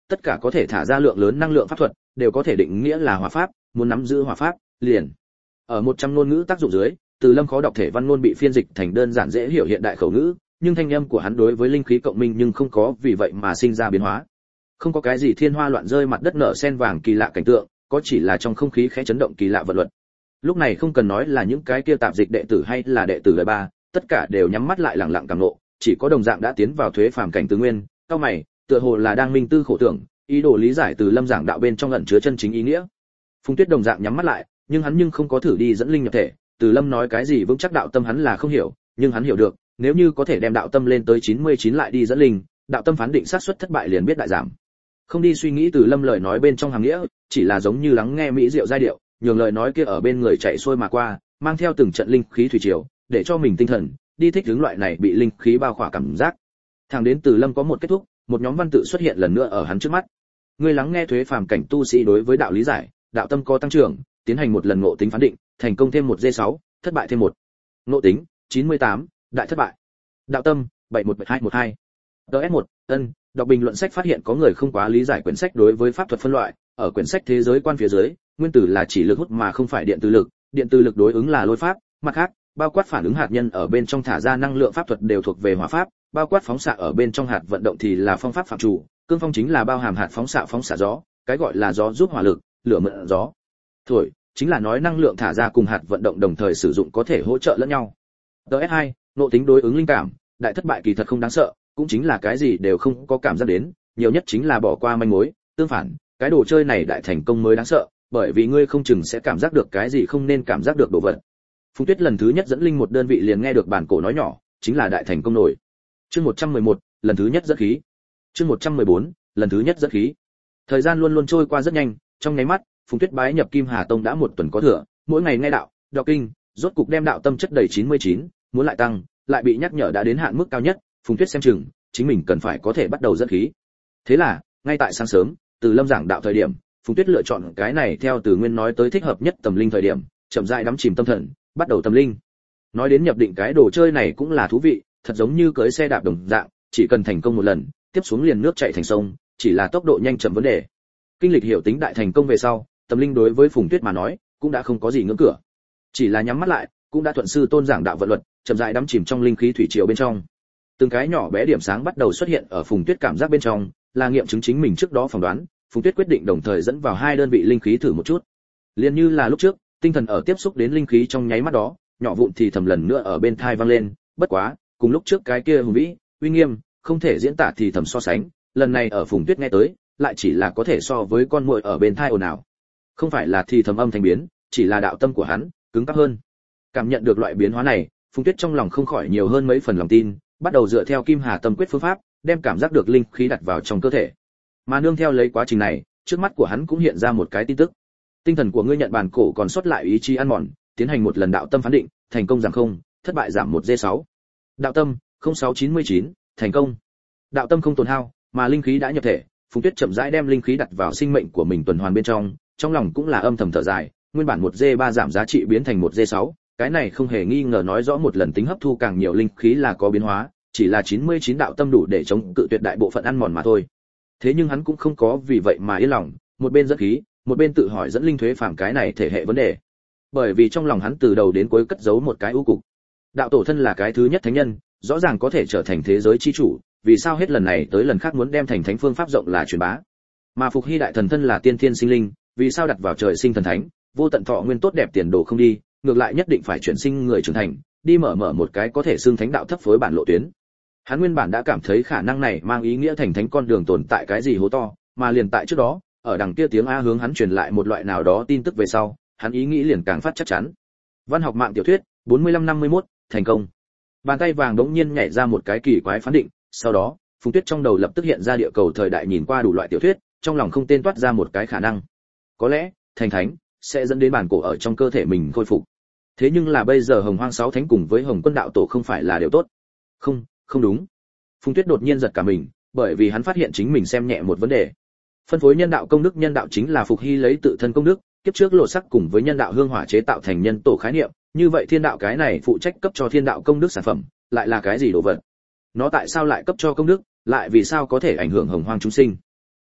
tất cả có thể thả ra lượng lớn năng lượng pháp thuật đều có thể định nghĩa là hỏa pháp, muốn nắm giữ hỏa pháp, liền. Ở một trăm ngôn ngữ tác dụng dưới, Từ Lâm khó đọc thể văn ngôn bị phiên dịch thành đơn giản dễ hiểu hiện đại khẩu ngữ, nhưng thanh âm của hắn đối với linh khí cộng minh nhưng không có vì vậy mà sinh ra biến hóa. Không có cái gì thiên hoa loạn rơi mặt đất nở sen vàng kỳ lạ cảnh tượng, có chỉ là trong không khí khẽ chấn động kỳ lạ vật luật. Lúc này không cần nói là những cái kia tạp dịch đệ tử hay là đệ tử đời ba, tất cả đều nhắm mắt lại lặng lặng cảm ngộ, chỉ có đồng dạng đã tiến vào thuế phàm cảnh Từ Nguyên, cao mày, tựa hồ là đang minh tư khổ tưởng, ý đồ lý giải Từ Lâm giảng đạo bên trong ẩn chứa chân chính ý nghĩa. Phùng Tuyết đồng dạng nhắm mắt lại, nhưng hắn nhưng không có thử đi dẫn linh nhập thể, Từ Lâm nói cái gì vững chắc đạo tâm hắn là không hiểu, nhưng hắn hiểu được, nếu như có thể đem đạo tâm lên tới chín mươi chín lại đi dẫn linh, đạo tâm phán định xác suất thất bại liền biết đại giảm. Không đi suy nghĩ Từ Lâm lời nói bên trong hàm nghĩa, chỉ là giống như lắng nghe mỹ diệu giai điệu, nhường lời nói kia ở bên người chạy xuôi mà qua, mang theo từng trận linh khí thủy triều, để cho mình tinh thần đi thích ứng loại này bị linh khí bao khỏa cảm giác. Thẳng đến Từ Lâm có một kết thúc, một nhóm văn tự xuất hiện lần nữa ở hắn trước mắt. Ngươi lắng nghe thuế phàm cảnh tu sĩ đối với đạo lý giải, đạo tâm có tăng trưởng, tiến hành một lần ngộ tính phán định, thành công thêm một D sáu, thất bại thêm một. Ngộ tính chín mươi tám, đại thất bại. Đạo tâm bảy một bảy hai một hai. D S một, ân, đọc bình luận sách phát hiện có người không quá lý giải quyển sách đối với pháp thuật phân loại, ở quyển sách thế giới quan phía dưới, nguyên tử là chỉ lực hút mà không phải điện từ lực, điện từ lực đối ứng là lôi pháp, mặt khác, bao quát phản ứng hạt nhân ở bên trong thả ra năng lượng pháp thuật đều thuộc về hỏa pháp, bao quát phóng xạ ở bên trong hạt vận động thì là phong pháp phạm chủ, cương phong chính là bao hàm hạt phóng xạ phóng xạ gió, cái gọi là gió giúp hỏa lực, lửa mượn gió. Thổi, chính là nói năng lượng thả ra cùng hạt vận động đồng thời sử dụng có thể hỗ trợ lẫn nhau. D S hai, nộ tính đối ứng linh cảm, đại thất bại kỳ thật không đáng sợ, cũng chính là cái gì đều không có cảm giác đến, nhiều nhất chính là bỏ qua manh mối, tương phản, cái đồ chơi này đại thành công mới đáng sợ, bởi vì ngươi không chừng sẽ cảm giác được cái gì không nên cảm giác được đồ vật. Phùng Tuyết lần thứ nhất dẫn linh một đơn vị liền nghe được bản cổ nói nhỏ, chính là đại thành công nổi. Chương một trăm mười một, lần thứ nhất dẫn khí. Chương một trăm mười bốn, lần thứ nhất dẫn khí. Thời gian luôn luôn trôi qua rất nhanh, trong nháy mắt, Phùng Tuyết bái nhập Kim Hà Tông đã một tuần có thừa, mỗi ngày nghe đạo, đọc kinh, rốt cục đem đạo tâm chất đầy chín mươi chín, muốn lại tăng, lại bị nhắc nhở đã đến hạn mức cao nhất, Phùng Tuyết xem chừng, chính mình cần phải có thể bắt đầu dẫn khí. Thế là, ngay tại sáng sớm, Từ Lâm giảng đạo thời điểm, Phùng Tuyết lựa chọn cái này theo Từ Nguyên nói tới thích hợp nhất tầm linh thời điểm, chậm rãi đắm chìm tâm thần, bắt đầu tâm linh. Nói đến nhập định cái đồ chơi này cũng là thú vị, thật giống như cưỡi xe đạp đồng dạng, chỉ cần thành công một lần, tiếp xuống liền nước chảy thành sông, chỉ là tốc độ nhanh chậm vấn đề. Kinh lịch hiểu tính đại thành công về sau, tâm linh đối với Phùng Tuyết mà nói, cũng đã không có gì ngưỡng cửa. Chỉ là nhắm mắt lại, cũng đã thuận sư tôn giảng đạo vận luật, chậm rãi đắm chìm trong linh khí thủy triều bên trong. Từng cái nhỏ bé điểm sáng bắt đầu xuất hiện ở Phùng Tuyết cảm giác bên trong, là nghiệm chứng chính mình trước đó phỏng đoán, Phùng Tuyết quyết định đồng thời dẫn vào hai đơn vị linh khí thử một chút. Liên như là lúc trước, tinh thần ở tiếp xúc đến linh khí trong nháy mắt đó, nhỏ vụn thì thầm lần nữa ở bên tai vang lên, bất quá, cùng lúc trước cái kia hùng vĩ, uy nghiêm, không thể diễn tả thì thầm so sánh, lần này ở Phùng Tuyết nghe tới, lại chỉ là có thể so với con muội ở bên tai ồn ào. Không phải là thì thầm âm thanh biến, chỉ là đạo tâm của hắn cứng cáp hơn. Cảm nhận được loại biến hóa này, Phùng Tuyết trong lòng không khỏi nhiều hơn mấy phần lòng tin, bắt đầu dựa theo Kim Hà Tâm quyết phương pháp, đem cảm giác được linh khí đặt vào trong cơ thể. Mà nương theo lấy quá trình này, trước mắt của hắn cũng hiện ra một cái tin tức. Tinh thần của ngươi nhận bản cổ còn sót lại ý chí ăn mòn, tiến hành một lần đạo tâm phán định, thành công giảm không, thất bại giảm một D sáu. Đạo tâm không sáu chín mươi chín, thành công. Đạo tâm không tổn hao, mà linh khí đã nhập thể, Phùng Tuyết chậm rãi đem linh khí đặt vào sinh mệnh của mình tuần hoàn bên trong, trong lòng cũng là âm thầm thở dài, nguyên bản một D ba giảm giá trị biến thành một D sáu, cái này không hề nghi ngờ nói rõ một lần tính hấp thu càng nhiều linh khí là có biến hóa, chỉ là chín mươi chín đạo tâm đủ để chống cự tuyệt đại bộ phận ăn mòn mà thôi. Thế nhưng hắn cũng không có vì vậy mà yên lòng, một bên dẫn khí, một bên tự hỏi dẫn linh thuế phàm cái này thể hệ vấn đề. Bởi vì trong lòng hắn từ đầu đến cuối cất giấu một cái ưu cục. Đạo tổ thân là cái thứ nhất thánh nhân, rõ ràng có thể trở thành thế giới chi chủ, vì sao hết lần này tới lần khác muốn đem thành thánh phương pháp rộng là truyền bá? Mà Phục Hy đại thần thân là tiên thiên sinh linh, vì sao đặt vào trời sinh thần thánh, vô tận thọ nguyên tốt đẹp tiền đồ không đi, ngược lại nhất định phải chuyển sinh người trưởng thành, đi mở mở một cái có thể xưng thánh đạo thấp phối bản lộ tuyến. Hắn nguyên bản đã cảm thấy khả năng này mang ý nghĩa thành thánh con đường tồn tại cái gì hố to, mà liền tại trước đó, ở đằng kia tiếng a hướng hắn truyền lại một loại nào đó tin tức về sau, hắn ý nghĩ liền càng phát chắc chắn. Văn học mạng tiểu thuyết, bốn mươi lăm năm mươi mốt, thành công. Bàn tay vàng đống nhiên nhảy ra một cái kỳ quái phán định, sau đó, Phùng Tuyết trong đầu lập tức hiện ra địa cầu thời đại nhìn qua đủ loại tiểu thuyết, trong lòng không tên toát ra một cái khả năng. Có lẽ, thành thánh sẽ dẫn đến bản cổ ở trong cơ thể mình khôi phục. Thế nhưng là bây giờ Hồng Hoang sáu thánh cùng với Hồng Quân đạo tổ không phải là điều tốt. Không, không đúng. Phùng Tuyết đột nhiên giật cả mình, bởi vì hắn phát hiện chính mình xem nhẹ một vấn đề. Phân phối nhân đạo công đức, nhân đạo chính là Phục Hy lấy tự thân công đức, kiếp trước lộ sắc cùng với nhân đạo hương hỏa chế tạo thành nhân tổ khái niệm, như vậy thiên đạo cái này phụ trách cấp cho thiên đạo công đức sản phẩm, lại là cái gì đồ vật? Nó tại sao lại cấp cho công đức, lại vì sao có thể ảnh hưởng Hồng Hoang chúng sinh? Nó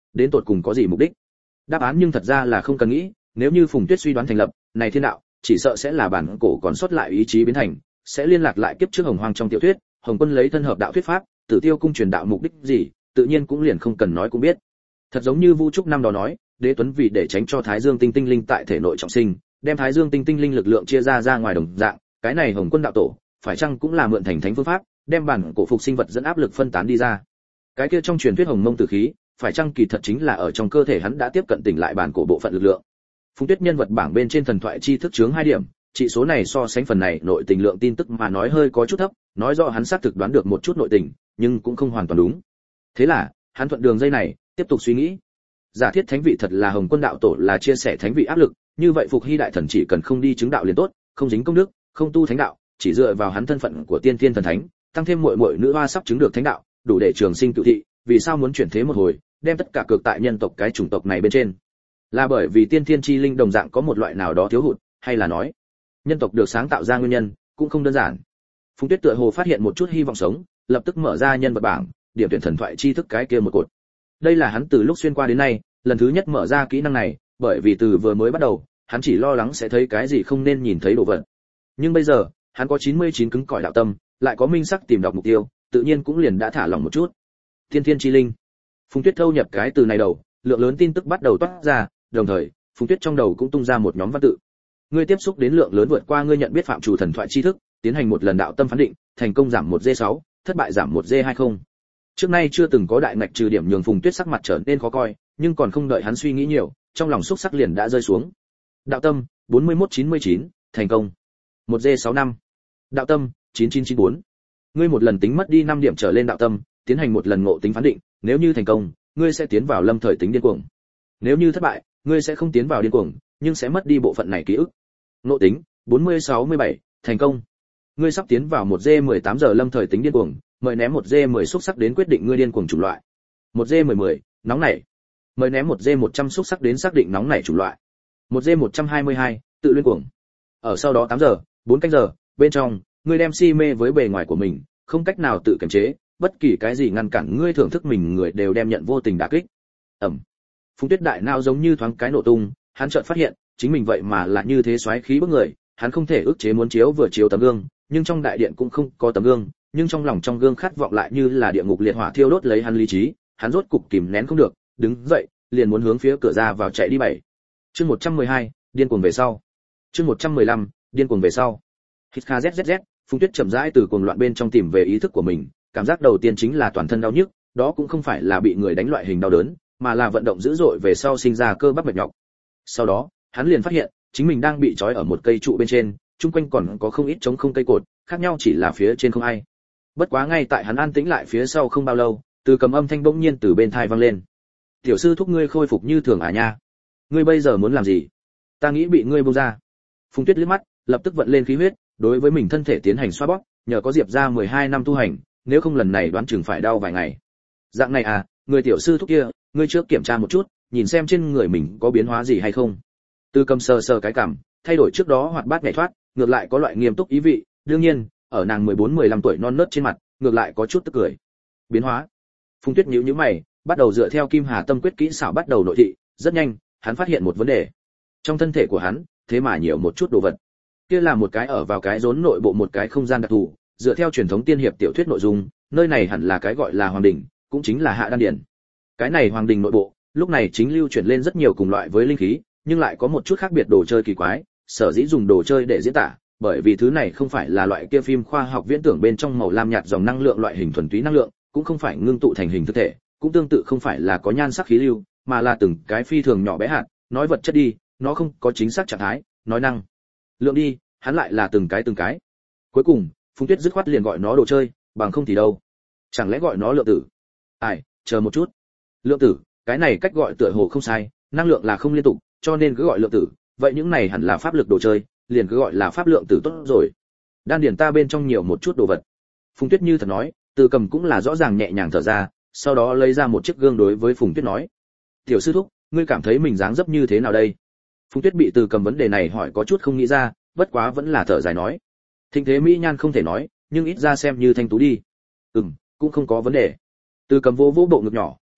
đến tột cùng có gì mục đích? Đáp án nhưng thật ra là không cần nghĩ, nếu như Phùng Tuyết suy đoán thành lập, này thiên đạo, chỉ sợ sẽ là bản cổ còn sót lại ý chí biến thành, sẽ liên lạc lại kiếp trước Hồng Hoang trong tiểu thuyết, Hồng Quân lấy thân hợp đạo thuyết pháp, Tử Tiêu cung truyền đạo mục đích gì, tự nhiên cũng liền không cần nói cũng biết. Thật giống như Vu Trúc năm đó nói, Đế Tuấn vì để tránh cho Thái Dương tinh tinh linh tại thể nội trọng sinh, đem Thái Dương tinh tinh linh lực lượng chia ra ra ngoài đồng dạng, cái này Hồng Quân đạo tổ, phải chăng cũng là mượn thành thánh phương pháp, đem bản cổ phục sinh vật dẫn áp lực phân tán đi ra. Cái kia trong truyền thuyết Hồng Mông tử khí, phải chăng kỳ thật chính là ở trong cơ thể hắn đã tiếp cận tỉnh lại bản cổ bộ phận lực lượng. Phùng Tuyết nhân vật bảng bên trên thần thoại chi thức chướng hai điểm, chỉ số này so sánh phần này nội tình lượng tin tức mà nói hơi có chút thấp, nói rõ hắn xác thực đoán được một chút nội tình, nhưng cũng không hoàn toàn đúng. Thế là, hắn thuận đường dây này, tiếp tục suy nghĩ. Giả thiết thánh vị thật là Hồng Quân đạo tổ là chia sẻ thánh vị áp lực, như vậy Phục Hy đại thần chỉ cần không đi chứng đạo liền tốt, không dính công đức, không tu thánh đạo, chỉ dựa vào hắn thân phận của tiên thiên thần thánh, tăng thêm muội muội nữ hoa sắp chứng được thánh đạo, đủ để trường sinh cựu thị, vì sao muốn chuyển thế một hồi, đem tất cả cược tại nhân tộc cái chủng tộc này bên trên? Là bởi vì tiên thiên chi linh đồng dạng có một loại nào đó thiếu hụt, hay là nói nhân tộc được sáng tạo ra nguyên nhân cũng không đơn giản. Phùng Tuyết tựa hồ phát hiện một chút hy vọng sống, lập tức mở ra nhân vật bảng, điểm tuyển thần thoại tri thức cái kia một cột. Đây là hắn từ lúc xuyên qua đến nay, lần thứ nhất mở ra kỹ năng này, bởi vì từ vừa mới bắt đầu, hắn chỉ lo lắng sẽ thấy cái gì không nên nhìn thấy đồ vật. Nhưng bây giờ, hắn có chín mươi chín cứng cỏi đạo tâm, lại có minh sắc tìm đọc mục tiêu, tự nhiên cũng liền đã thả lỏng một chút. Tiên thiên chi linh. Phùng Tuyết thâu nhập cái từ này đầu, lượng lớn tin tức bắt đầu toát ra, đồng thời, Phùng Tuyết trong đầu cũng tung ra một nhóm văn tự. Ngươi tiếp xúc đến lượng lớn vượt qua ngươi nhận biết phạm chủ thần thoại tri thức, tiến hành một lần đạo tâm phán định, thành công giảm một D sáu, thất bại giảm một D hai mươi. Trước nay chưa từng có đại ngạch trừ điểm nhường Phùng Tuyết sắc mặt trở nên khó coi, nhưng còn không đợi hắn suy nghĩ nhiều, trong lòng xúc sắc liền đã rơi xuống. Đạo tâm bốn mươi mốt chín mươi chín, thành công. một D sáu năm. Đạo tâm chín chín chín bốn. Ngươi một lần tính mất đi năm điểm trở lên đạo tâm, tiến hành một lần ngộ tính phán định, nếu như thành công, ngươi sẽ tiến vào lâm thời tính điên cuồng. Nếu như thất bại, ngươi sẽ không tiến vào điên cuồng, nhưng sẽ mất đi bộ phận này ký ức. Ngộ tính bốn mươi sáu mươi bảy, thành công. Ngươi sắp tiến vào một D mười tám giờ lâm thời tính điên cuồng, mời ném một D mười xúc sắc đến quyết định ngươi điên cuồng chủng loại. một D mười mười, nóng nảy. Mời ném một D một trăm xúc sắc đến xác định nóng nảy chủng loại. một D một trăm hai mươi hai, tự luyên cuồng. Ở sau đó tám giờ, bốn canh giờ, bên trong, ngươi đem si mê với bề ngoài của mình, không cách nào tự kiềm chế, bất kỳ cái gì ngăn cản ngươi thưởng thức mình người đều đem nhận vô tình đả kích. Ẩm. Phùng Tuyết đại não giống như thoáng cái nổ tung, hắn chợt phát hiện, chính mình vậy mà là như thế xoáy khí bức người, hắn không thể ức chế muốn chiếu vừa chiếu tấm gương, nhưng trong đại điện cũng không có tấm gương, nhưng trong lòng trong gương khát vọng lại như là địa ngục liệt hỏa thiêu đốt lấy hắn lý trí, hắn rốt cục kìm nén không được, đứng dậy, liền muốn hướng phía cửa ra vào chạy đi bảy. Chương một trăm mười hai, điên cuồng về sau. Chương một trăm mười lăm, điên cuồng về sau. Hít kha zzz, Phùng Tuyết chậm rãi từ cuồng loạn bên trong tìm về ý thức của mình, cảm giác đầu tiên chính là toàn thân đau nhức, đó cũng không phải là bị người đánh loại hình đau đớn, mà là vận động dữ dội về sau sinh ra cơ bắp mệt nhọc. Sau đó, hắn liền phát hiện, chính mình đang bị trói ở một cây trụ bên trên, chung quanh còn có không ít trống không cây cột, khác nhau chỉ là phía trên không ai. Bất quá ngay tại hắn an tĩnh lại phía sau không bao lâu, từ cầm âm thanh bỗng nhiên từ bên tai vang lên. "Tiểu sư thúc ngươi khôi phục như thường à nha? Ngươi bây giờ muốn làm gì? Ta nghĩ bị ngươi buông ra." Phùng Tuyết liếc mắt, lập tức vận lên khí huyết, đối với mình thân thể tiến hành xoa bóp, nhờ có Diệp gia mười hai năm tu hành, nếu không lần này đoán chừng phải đau vài ngày. Dạng này à, người tiểu sư thúc kia, ngươi trước kiểm tra một chút, nhìn xem trên người mình có biến hóa gì hay không. Từ cầm sờ sờ cái cằm, thay đổi trước đó hoạt bát nhảy thoát, ngược lại có loại nghiêm túc ý vị, đương nhiên, ở nàng mười bốn mười lăm tuổi non nớt trên mặt, ngược lại có chút tức cười. Biến hóa. Phùng Tuyết nhíu nhíu mày, bắt đầu dựa theo Kim Hà Tâm quyết kỹ xảo bắt đầu nội thị, rất nhanh, hắn phát hiện một vấn đề. Trong thân thể của hắn, thế mà nhiều một chút đồ vật. Kia là một cái ở vào cái rốn nội bộ một cái không gian đặc thù, dựa theo truyền thống tiên hiệp tiểu thuyết nội dung, nơi này hẳn là cái gọi là hoàng đỉnh, cũng chính là hạ đan điển. Cái này hoàng đỉnh nội bộ, lúc này chính lưu chuyển lên rất nhiều cùng loại với linh khí, nhưng lại có một chút khác biệt đồ chơi kỳ quái, sở dĩ dùng đồ chơi để diễn tả, bởi vì thứ này không phải là loại kia phim khoa học viễn tưởng bên trong màu lam nhạt dòng năng lượng loại hình thuần túy năng lượng, cũng không phải ngưng tụ thành hình thực thể, cũng tương tự không phải là có nhan sắc khí lưu, mà là từng cái phi thường nhỏ bé hạt, nói vật chất đi, nó không có chính xác trạng thái, nói năng lượng đi, hắn lại là từng cái từng cái. Cuối cùng, Phùng Tuyết dứt khoát liền gọi nó đồ chơi, bằng không thì đâu. Chẳng lẽ gọi nó lượng tử? Ai, chờ một chút. Lượng tử, cái này cách gọi tựa hồ không sai, năng lượng là không liên tục, cho nên cứ gọi lượng tử, vậy những này hẳn là pháp lực đồ chơi, liền cứ gọi là pháp lượng tử tốt rồi. Đan điển ta bên trong nhiều một chút đồ vật. Phùng Tuyết như thật nói, Từ Cầm cũng là rõ ràng nhẹ nhàng thở ra, sau đó lấy ra một chiếc gương đối với Phùng Tuyết nói: "Tiểu sư thúc, ngươi cảm thấy mình dáng dấp như thế nào đây?" Phùng Tuyết bị Từ Cầm vấn đề này hỏi có chút không nghĩ ra, bất quá vẫn là thở dài nói: "Thịnh thế mỹ nhan không thể nói, nhưng ít ra xem như thanh tú đi." "Ừm, cũng không có vấn đề." Từ Cầm vô vô bộ ngực nhỏ,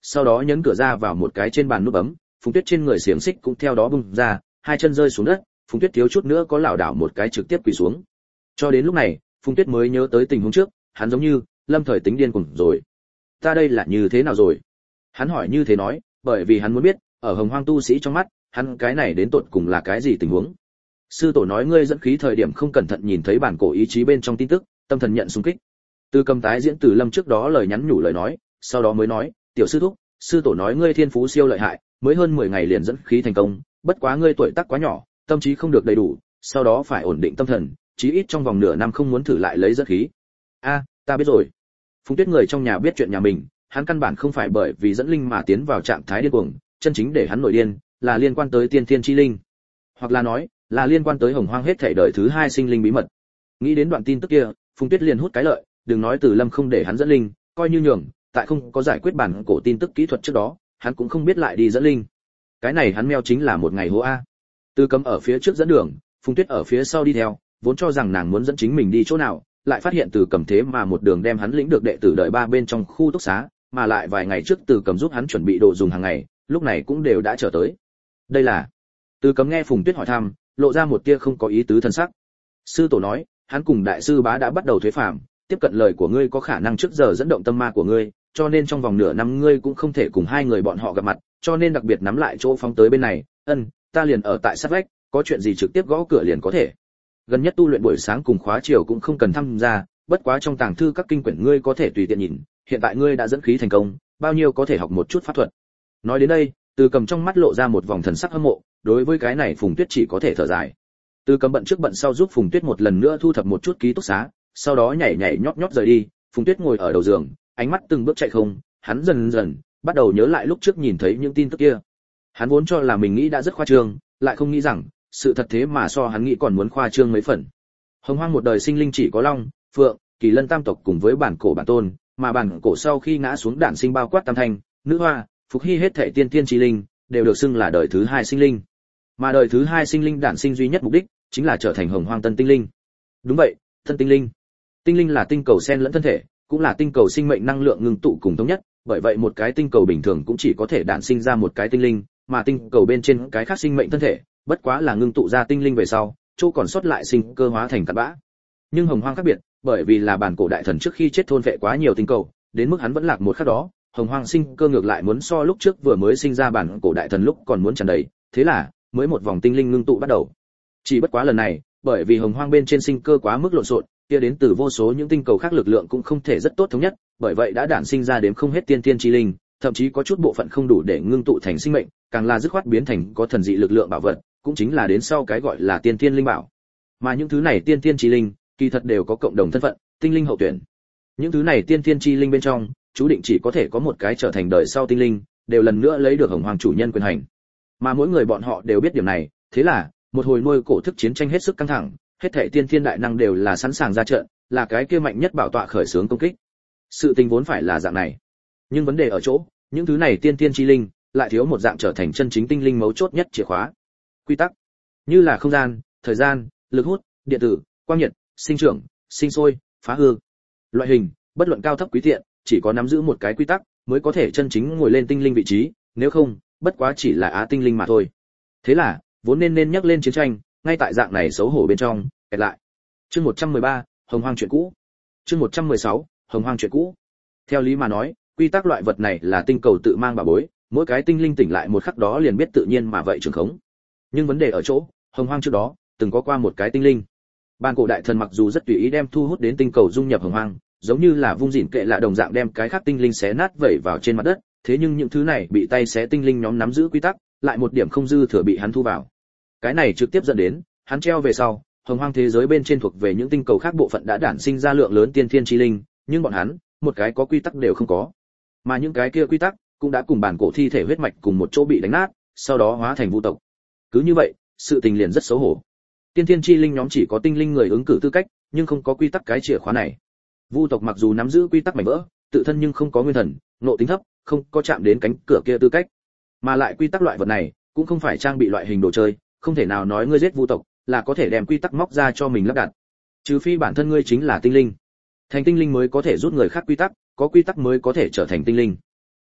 sau đó nhấn cửa ra vào một cái trên bàn nút bấm, Phùng Tuyết trên người xiềng xích cũng theo đó bung ra, hai chân rơi xuống đất, Phùng Tuyết thiếu chút nữa có lảo đảo một cái trực tiếp quỳ xuống. Cho đến lúc này, Phùng Tuyết mới nhớ tới tình huống trước, hắn giống như lâm thời tính điên cuồng rồi. Ta đây là như thế nào rồi? Hắn hỏi như thế nói, bởi vì hắn muốn biết, ở Hồng Hoang tu sĩ trong mắt, hắn cái này đến tột cùng là cái gì tình huống. Sư tổ nói ngươi dẫn khí thời điểm không cẩn thận nhìn thấy bản cổ ý chí bên trong tin tức, tâm thần nhận xung kích. Từ Cầm tái diễn Từ Lâm trước đó lời nhắn nhủ lời nói, sau đó mới nói, tiểu sư thúc, sư tổ nói ngươi thiên phú siêu lợi hại, mới hơn mười ngày liền dẫn khí thành công, bất quá ngươi tuổi tác quá nhỏ, tâm trí không được đầy đủ, sau đó phải ổn định tâm thần, chí ít trong vòng nửa năm không muốn thử lại lấy dẫn khí. A, ta biết rồi. Phùng Tuyết người trong nhà biết chuyện nhà mình, hắn căn bản không phải bởi vì dẫn linh mà tiến vào trạng thái điên cuồng, chân chính để hắn nổi điên là liên quan tới tiên thiên chi linh, hoặc là nói là liên quan tới Hồng Hoang hết thảy đời thứ hai sinh linh bí mật. Nghĩ đến đoạn tin tức kia, Phùng Tuyết liền hút cái lợi, đừng nói Từ Lâm không để hắn dẫn linh, coi như nhường, tại không có giải quyết bản cổ tin tức kỹ thuật trước đó, hắn cũng không biết lại đi dẫn linh. Cái này hắn meo chính là một ngày hố a. Từ Cầm ở phía trước dẫn đường, Phùng Tuyết ở phía sau đi theo, vốn cho rằng nàng muốn dẫn chính mình đi chỗ nào, lại phát hiện Từ Cầm thế mà một đường đem hắn lĩnh được đệ tử đợi ba bên trong khu túc xá, mà lại vài ngày trước Từ Cầm giúp hắn chuẩn bị đồ dùng hàng ngày, lúc này cũng đều đã trở tới. Đây là? Từ Cầm nghe Phùng Tuyết hỏi thăm, lộ ra một tia không có ý tứ thân sắc. Sư tổ nói, hắn cùng đại sư bá đã bắt đầu thuế phàm, tiếp cận lời của ngươi có khả năng trước giờ dẫn động tâm ma của ngươi, cho nên trong vòng nửa năm ngươi cũng không thể cùng hai người bọn họ gặp mặt, cho nên đặc biệt nắm lại chỗ phóng tới bên này. Ân, ta liền ở tại sát vách, có chuyện gì trực tiếp gõ cửa liền có thể. Gần nhất tu luyện buổi sáng cùng khóa chiều cũng không cần tham gia, bất quá trong tàng thư các kinh quyển ngươi có thể tùy tiện nhìn, hiện tại ngươi đã dẫn khí thành công, bao nhiêu có thể học một chút pháp thuật. Nói đến đây, Từ Cầm trong mắt lộ ra một vòng thần sắc hâm mộ, đối với cái này Phùng Tuyết chỉ có thể thở dài. Từ Cầm bận trước bận sau giúp Phùng Tuyết một lần nữa thu thập một chút ký túc xá, sau đó nhảy nhảy nhót nhót rời đi. Phùng Tuyết ngồi ở đầu giường, ánh mắt từng bước chạy không, hắn dần dần bắt đầu nhớ lại lúc trước nhìn thấy những tin tức kia. Hắn vốn cho là mình nghĩ đã rất khoa trương, lại không nghĩ rằng sự thật thế mà so hắn nghĩ còn muốn khoa trương mấy phần. Hồng Hoang một đời sinh linh chỉ có Long, Phượng, Kỳ Lân tam tộc cùng với bản cổ bản tôn, mà bản cổ sau khi ngã xuống đản sinh bao quát tam thanh, nữ hoa, Phục Hy hết thảy tiên tiên chi linh đều được xưng là đời thứ hai sinh linh. Mà đời thứ hai sinh linh đản sinh duy nhất mục đích chính là trở thành Hồng Hoang tân tinh linh. Đúng vậy, tân tinh linh. Tinh linh là tinh cầu xen lẫn thân thể, cũng là tinh cầu sinh mệnh năng lượng ngưng tụ cùng thống nhất, bởi vậy một cái tinh cầu bình thường cũng chỉ có thể đản sinh ra một cái tinh linh, mà tinh cầu bên trên cái khác sinh mệnh thân thể, bất quá là ngưng tụ ra tinh linh về sau, chỗ còn sót lại sinh cơ hóa thành cặn bã. Nhưng Hồng Hoang khác biệt, bởi vì là bản cổ đại thần trước khi chết thôn vệ quá nhiều tinh cầu, đến mức hắn vẫn lạc một khắc đó, Hồng Hoang sinh cơ ngược lại muốn so lúc trước vừa mới sinh ra bản cổ đại thần lúc còn muốn tràn đầy, thế là mới một vòng tinh linh ngưng tụ bắt đầu. Chỉ bất quá lần này, bởi vì Hồng Hoang bên trên sinh cơ quá mức lộn xộn, kia đến từ vô số những tinh cầu khác lực lượng cũng không thể rất tốt thống nhất, bởi vậy đã đản sinh ra đến không hết tiên tiên chi linh, thậm chí có chút bộ phận không đủ để ngưng tụ thành sinh mệnh, càng là dứt khoát biến thành có thần dị lực lượng bảo vật, cũng chính là đến sau cái gọi là tiên tiên linh bảo. Mà những thứ này tiên tiên chi linh, kỳ thật đều có cộng đồng thân phận, tinh linh hậu tuyển. Những thứ này tiên tiên chi linh bên trong, chú định chỉ có thể có một cái trở thành đời sau tinh linh, đều lần nữa lấy được Hồng Hoang chủ nhân quyền hành. Mà mỗi người bọn họ đều biết điểm này, thế là, một hồi nuôi cổ thức chiến tranh hết sức căng thẳng, hết thảy tiên thiên đại năng đều là sẵn sàng ra trận, là cái kia mạnh nhất bảo tọa khởi xướng công kích. Sự tình vốn phải là dạng này, nhưng vấn đề ở chỗ, những thứ này tiên thiên chi linh lại thiếu một dạng trở thành chân chính tinh linh mấu chốt nhất chìa khóa. Quy tắc, như là không gian, thời gian, lực hút, điện tử, quang nhiệt, sinh trưởng, sinh sôi, phá hư. Loại hình, bất luận cao thấp quý tiện, chỉ có nắm giữ một cái quy tắc mới có thể chân chính ngồi lên tinh linh vị trí, nếu không, bất quá chỉ là á tinh linh mà thôi. Thế là, vốn nên nên nhắc lên chiến tranh, ngay tại dạng này xấu hổ bên trong, kẹt lại. Chương một trăm mười ba, Hồng Hoang chuyện cũ. Chương một trăm mười sáu, Hồng Hoang chuyện cũ. Theo lý mà nói, quy tắc loại vật này là tinh cầu tự mang bảo bối, mỗi cái tinh linh tỉnh lại một khắc đó liền biết tự nhiên mà vậy trường khống. Nhưng vấn đề ở chỗ, Hồng Hoang trước đó từng có qua một cái tinh linh. Ban cổ đại thần mặc dù rất tùy ý đem thu hút đến tinh cầu dung nhập Hồng Hoang, giống như là vung dỉn kệ lạ đồng dạng đem cái khác tinh linh xé nát vẩy vào trên mặt đất, thế nhưng những thứ này bị tay xé tinh linh nhóm nắm giữ quy tắc, lại một điểm không dư thừa bị hắn thu vào. Cái này trực tiếp dẫn đến, hắn treo về sau, Hồng Hoang thế giới bên trên thuộc về những tinh cầu khác bộ phận đã đản sinh ra lượng lớn tiên thiên chi linh, nhưng bọn hắn, một cái có quy tắc đều không có. Mà những cái kia quy tắc cũng đã cùng bản cổ thi thể huyết mạch cùng một chỗ bị đánh nát, sau đó hóa thành vu tộc. Cứ như vậy, sự tình liền rất xấu hổ. Tiên thiên chi linh nhóm chỉ có tinh linh người ứng cử tư cách, nhưng không có quy tắc cái chìa khóa này. Vu tộc mặc dù nắm giữ quy tắc mảnh vỡ, tự thân nhưng không có nguyên thần, nộ tính thấp, không có chạm đến cánh cửa kia tư cách. Mà lại quy tắc loại vật này, cũng không phải trang bị loại hình đồ chơi, không thể nào nói ngươi giết vu tộc là có thể đem quy tắc móc ra cho mình lắp đặt. Trừ phi bản thân ngươi chính là tinh linh. Thành tinh linh mới có thể rút người khác quy tắc, có quy tắc mới có thể trở thành tinh linh.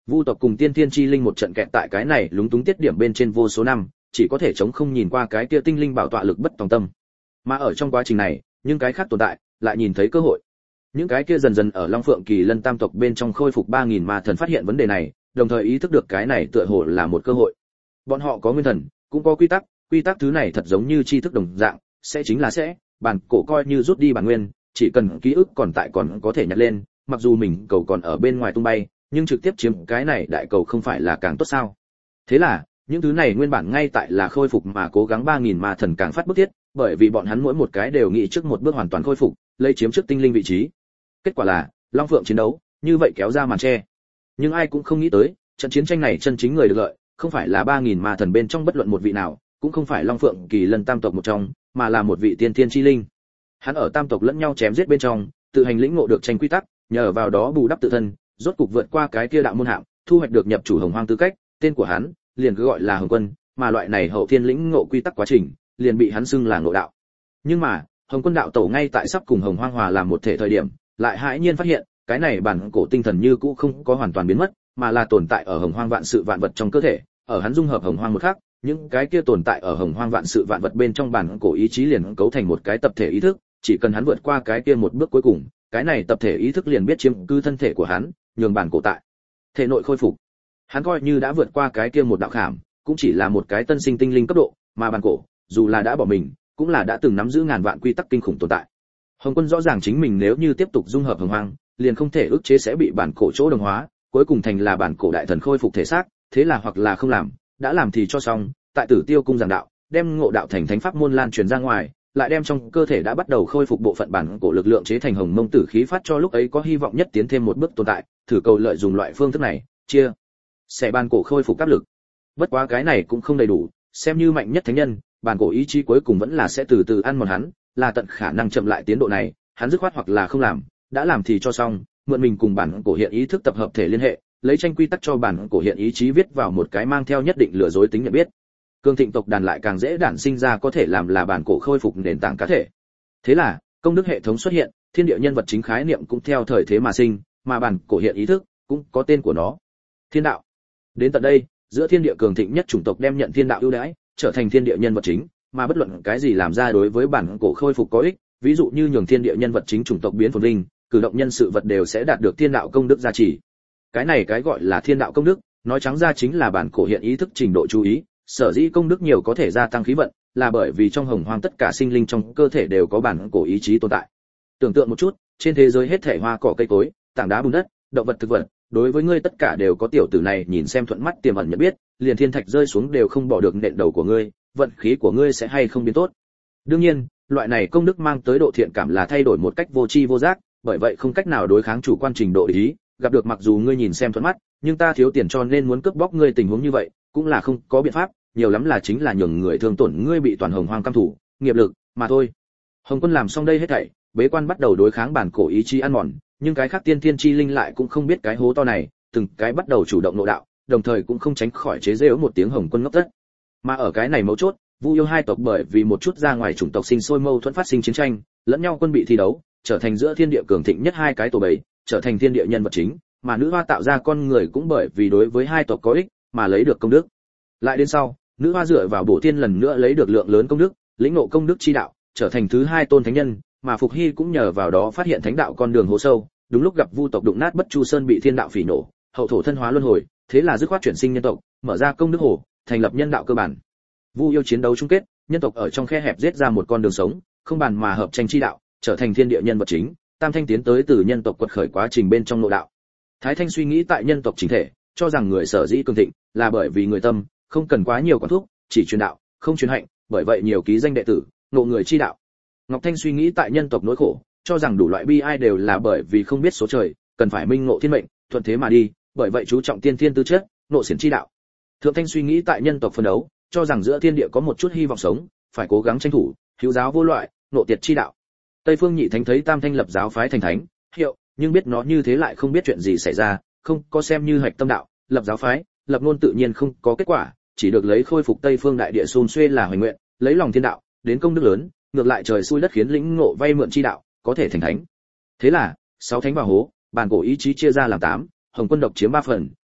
Vu tộc cùng tiên thiên chi linh một trận kẹt tại cái này lúng túng tiết điểm bên trên vô số năm, chỉ có thể chống không nhìn qua cái kia tinh linh bảo tọa lực bất tòng tâm. Mà ở trong quá trình này, những cái khác tồn tại lại nhìn thấy cơ hội. Những cái kia dần dần ở Long Phượng Kỳ Lân Tam tộc bên trong khôi phục ba nghìn ma thần phát hiện vấn đề này, đồng thời ý thức được cái này tựa hồ là một cơ hội. Bọn họ có nguyên thần, cũng có quy tắc, quy tắc thứ này thật giống như tri thức đồng dạng, sẽ chính là sẽ, bản cổ coi như rút đi bản nguyên, chỉ cần ký ức còn tại còn có thể nhặt lên, mặc dù mình cầu còn ở bên ngoài tung bay, nhưng trực tiếp chiếm cái này đại cầu không phải là càng tốt sao? Thế là, những thứ này nguyên bản ngay tại là khôi phục mà cố gắng ba nghìn ma thần càng phát bức thiết, bởi vì bọn hắn mỗi một cái đều nghĩ trước một bước hoàn toàn khôi phục, lấy chiếm trước tinh linh vị trí. Kết quả là, Long Phượng chiến đấu, như vậy kéo ra màn che. Nhưng ai cũng không nghĩ tới, trận chiến tranh này chân chính người được lợi, không phải là ba nghìn ma thần bên trong bất luận một vị nào, cũng không phải Long Phượng Kỳ Lân Tam tộc một trong, mà là một vị tiên thiên chi linh. Hắn ở Tam tộc lẫn nhau chém giết bên trong, tự hành lĩnh ngộ được tranh quy tắc, nhờ vào đó bù đắp tự thân, rốt cục vượt qua cái kia đạo môn hạng, thu hoạch được nhập chủ Hồng Hoang tư cách, tên của hắn liền cứ gọi là Hồng Quân, mà loại này hậu thiên lĩnh ngộ quy tắc quá trình, liền bị hắn xưng là ngộ đạo. Nhưng mà, Hồng Quân đạo tổ ngay tại sắp cùng Hồng Hoang hòa làm một thể thời điểm, lại hãi nhiên phát hiện, cái này bản cổ tinh thần như cũ không có hoàn toàn biến mất, mà là tồn tại ở Hồng Hoang vạn sự vạn vật trong cơ thể, ở hắn dung hợp Hồng Hoang một khắc, những cái kia tồn tại ở Hồng Hoang vạn sự vạn vật bên trong bản cổ ý chí liền cấu thành một cái tập thể ý thức, chỉ cần hắn vượt qua cái kia một bước cuối cùng, cái này tập thể ý thức liền biết chiếm cư thân thể của hắn, nhường bản cổ tại thể nội khôi phục. Hắn coi như đã vượt qua cái kia một đạo khảm, cũng chỉ là một cái tân sinh tinh linh cấp độ, mà bản cổ, dù là đã bỏ mình, cũng là đã từng nắm giữ ngàn vạn quy tắc kinh khủng tồn tại. Hồng Quân rõ ràng chính mình nếu như tiếp tục dung hợp Hồng Hoang, liền không thể ức chế sẽ bị bản cổ chỗ đồng hóa, cuối cùng thành là bản cổ đại thần khôi phục thể xác, thế là hoặc là không làm, đã làm thì cho xong, tại Tử Tiêu cung giảng đạo, đem ngộ đạo thành thánh pháp môn lan truyền ra ngoài, lại đem trong cơ thể đã bắt đầu khôi phục bộ phận bản cổ lực lượng chế thành hồng mông tử khí phát cho lúc ấy có hy vọng nhất tiến thêm một bước tồn tại, thử cầu lợi dùng loại phương thức này, chia sẽ bản cổ khôi phục áp lực. Bất quá cái này cũng không đầy đủ, xem như mạnh nhất thánh nhân, bản cổ ý chí cuối cùng vẫn là sẽ từ từ ăn mòn hắn, là tận khả năng chậm lại tiến độ này, hắn dứt khoát hoặc là không làm, đã làm thì cho xong, mượn mình cùng bản cổ hiện ý thức tập hợp thể liên hệ, lấy tranh quy tắc cho bản cổ hiện ý chí viết vào một cái mang theo nhất định lừa dối tính nhận biết. Cương thịnh tộc đàn lại càng dễ đản sinh ra có thể làm là bản cổ khôi phục nền tảng cá thể. Thế là, công đức hệ thống xuất hiện, thiên địa nhân vật chính khái niệm cũng theo thời thế mà sinh, mà bản cổ hiện ý thức cũng có tên của nó. Thiên đạo. Đến tận đây, giữa thiên địa cường thịnh nhất chủng tộc đem nhận thiên đạo ưu đãi, trở thành thiên địa nhân vật chính, mà bất luận cái gì làm ra đối với bản cổ khôi phục có ích, ví dụ như nhường thiên địa nhân vật chính chủng tộc biến phồn linh, cử động nhân sự vật đều sẽ đạt được thiên đạo công đức gia trì. Cái này cái gọi là thiên đạo công đức, nói trắng ra chính là bản cổ hiện ý thức trình độ chú ý, sở dĩ công đức nhiều có thể gia tăng khí vận, là bởi vì trong Hồng Hoang tất cả sinh linh trong cơ thể đều có bản cổ ý chí tồn tại. Tưởng tượng một chút, trên thế giới hết thảy hoa cỏ cây cối, tảng đá bùn đất, động vật thực vật, đối với ngươi tất cả đều có tiểu tử này nhìn xem thuận mắt tiềm ẩn nhận biết, liền thiên thạch rơi xuống đều không bỏ được nện đầu của ngươi, vận khí của ngươi sẽ hay không biến tốt. Đương nhiên, loại này công đức mang tới độ thiện cảm là thay đổi một cách vô tri vô giác, bởi vậy không cách nào đối kháng chủ quan trình độ ý, gặp được mặc dù ngươi nhìn xem thuận mắt, nhưng ta thiếu tiền cho nên muốn cướp bóc ngươi tình huống như vậy, cũng là không có biện pháp, nhiều lắm là chính là nhường người thương tổn ngươi bị toàn Hồng Hoang căm thủ, nghiệp lực mà thôi. Hồng Quân làm xong đây hết thảy, bế quan bắt đầu đối kháng bản cổ ý chí ăn mòn, nhưng cái khác tiên thiên chi linh lại cũng không biết cái hố to này, từng cái bắt đầu chủ động nội đạo, đồng thời cũng không tránh khỏi chế giễu một tiếng Hồng Quân ngốc tất. Mà ở cái này mấu chốt, Vu Yêu hai tộc bởi vì một chút ra ngoài chủng tộc sinh sôi mâu thuẫn phát sinh chiến tranh, lẫn nhau quân bị thi đấu, trở thành giữa thiên địa cường thịnh nhất hai cái tổ bầy, trở thành thiên địa nhân vật chính, mà nữ hoa tạo ra con người cũng bởi vì đối với hai tộc có ích, mà lấy được công đức. Lại đến sau, nữ hoa dựa vào bổ thiên lần nữa lấy được lượng lớn công đức, lĩnh ngộ công đức chi đạo, trở thành thứ hai tôn thánh nhân, mà Phục Hy cũng nhờ vào đó phát hiện thánh đạo con đường hố sâu, đúng lúc gặp Vu tộc đụng nát Bất Chu Sơn bị thiên đạo phỉ nổ, hậu thổ thân hóa luân hồi, thế là dứt khoát chuyển sinh nhân tộc, mở ra công đức hồ, thành lập nhân đạo cơ bản. Vu yêu chiến đấu chung kết, nhân tộc ở trong khe hẹp giết ra một con đường sống, không bàn mà hợp tranh chi đạo, trở thành thiên địa nhân vật chính, Tam Thanh tiến tới từ nhân tộc quật khởi quá trình bên trong nội đạo. Thái Thanh suy nghĩ tại nhân tộc chính thể, cho rằng người sở dĩ cường thịnh là bởi vì người tâm, không cần quá nhiều quản thúc, chỉ truyền đạo, không truyền hạnh, bởi vậy nhiều ký danh đệ tử, ngộ người chi đạo. Ngọc Thanh suy nghĩ tại nhân tộc nỗi khổ, cho rằng đủ loại bi ai đều là bởi vì không biết số trời, cần phải minh ngộ thiên mệnh, thuận thế mà đi, bởi vậy chú trọng tiên thiên tư chất, ngộ xiển chi đạo. Thượng Thanh suy nghĩ tại nhân tộc phân đấu, cho rằng giữa thiên địa có một chút hy vọng sống, phải cố gắng tranh thủ, hữu giáo vô loại, ngộ tiệt chi đạo. Tây Phương Nhị Thánh thấy Tam Thanh lập giáo phái thành thánh, hiệu, nhưng biết nó như thế lại không biết chuyện gì xảy ra, không có xem như hạch tâm đạo, lập giáo phái, lập ngôn tự nhiên không có kết quả, chỉ được lấy khôi phục Tây Phương đại địa xôn xuê là hoài nguyện, lấy lòng thiên đạo, đến công đức lớn, ngược lại trời xui đất khiến lĩnh ngộ vay mượn chi đạo, có thể thành thánh. Thế là, sáu thánh vào hố, bản cổ ý chí chia ra làm tám, Hồng Quân độc chiếm ba phần,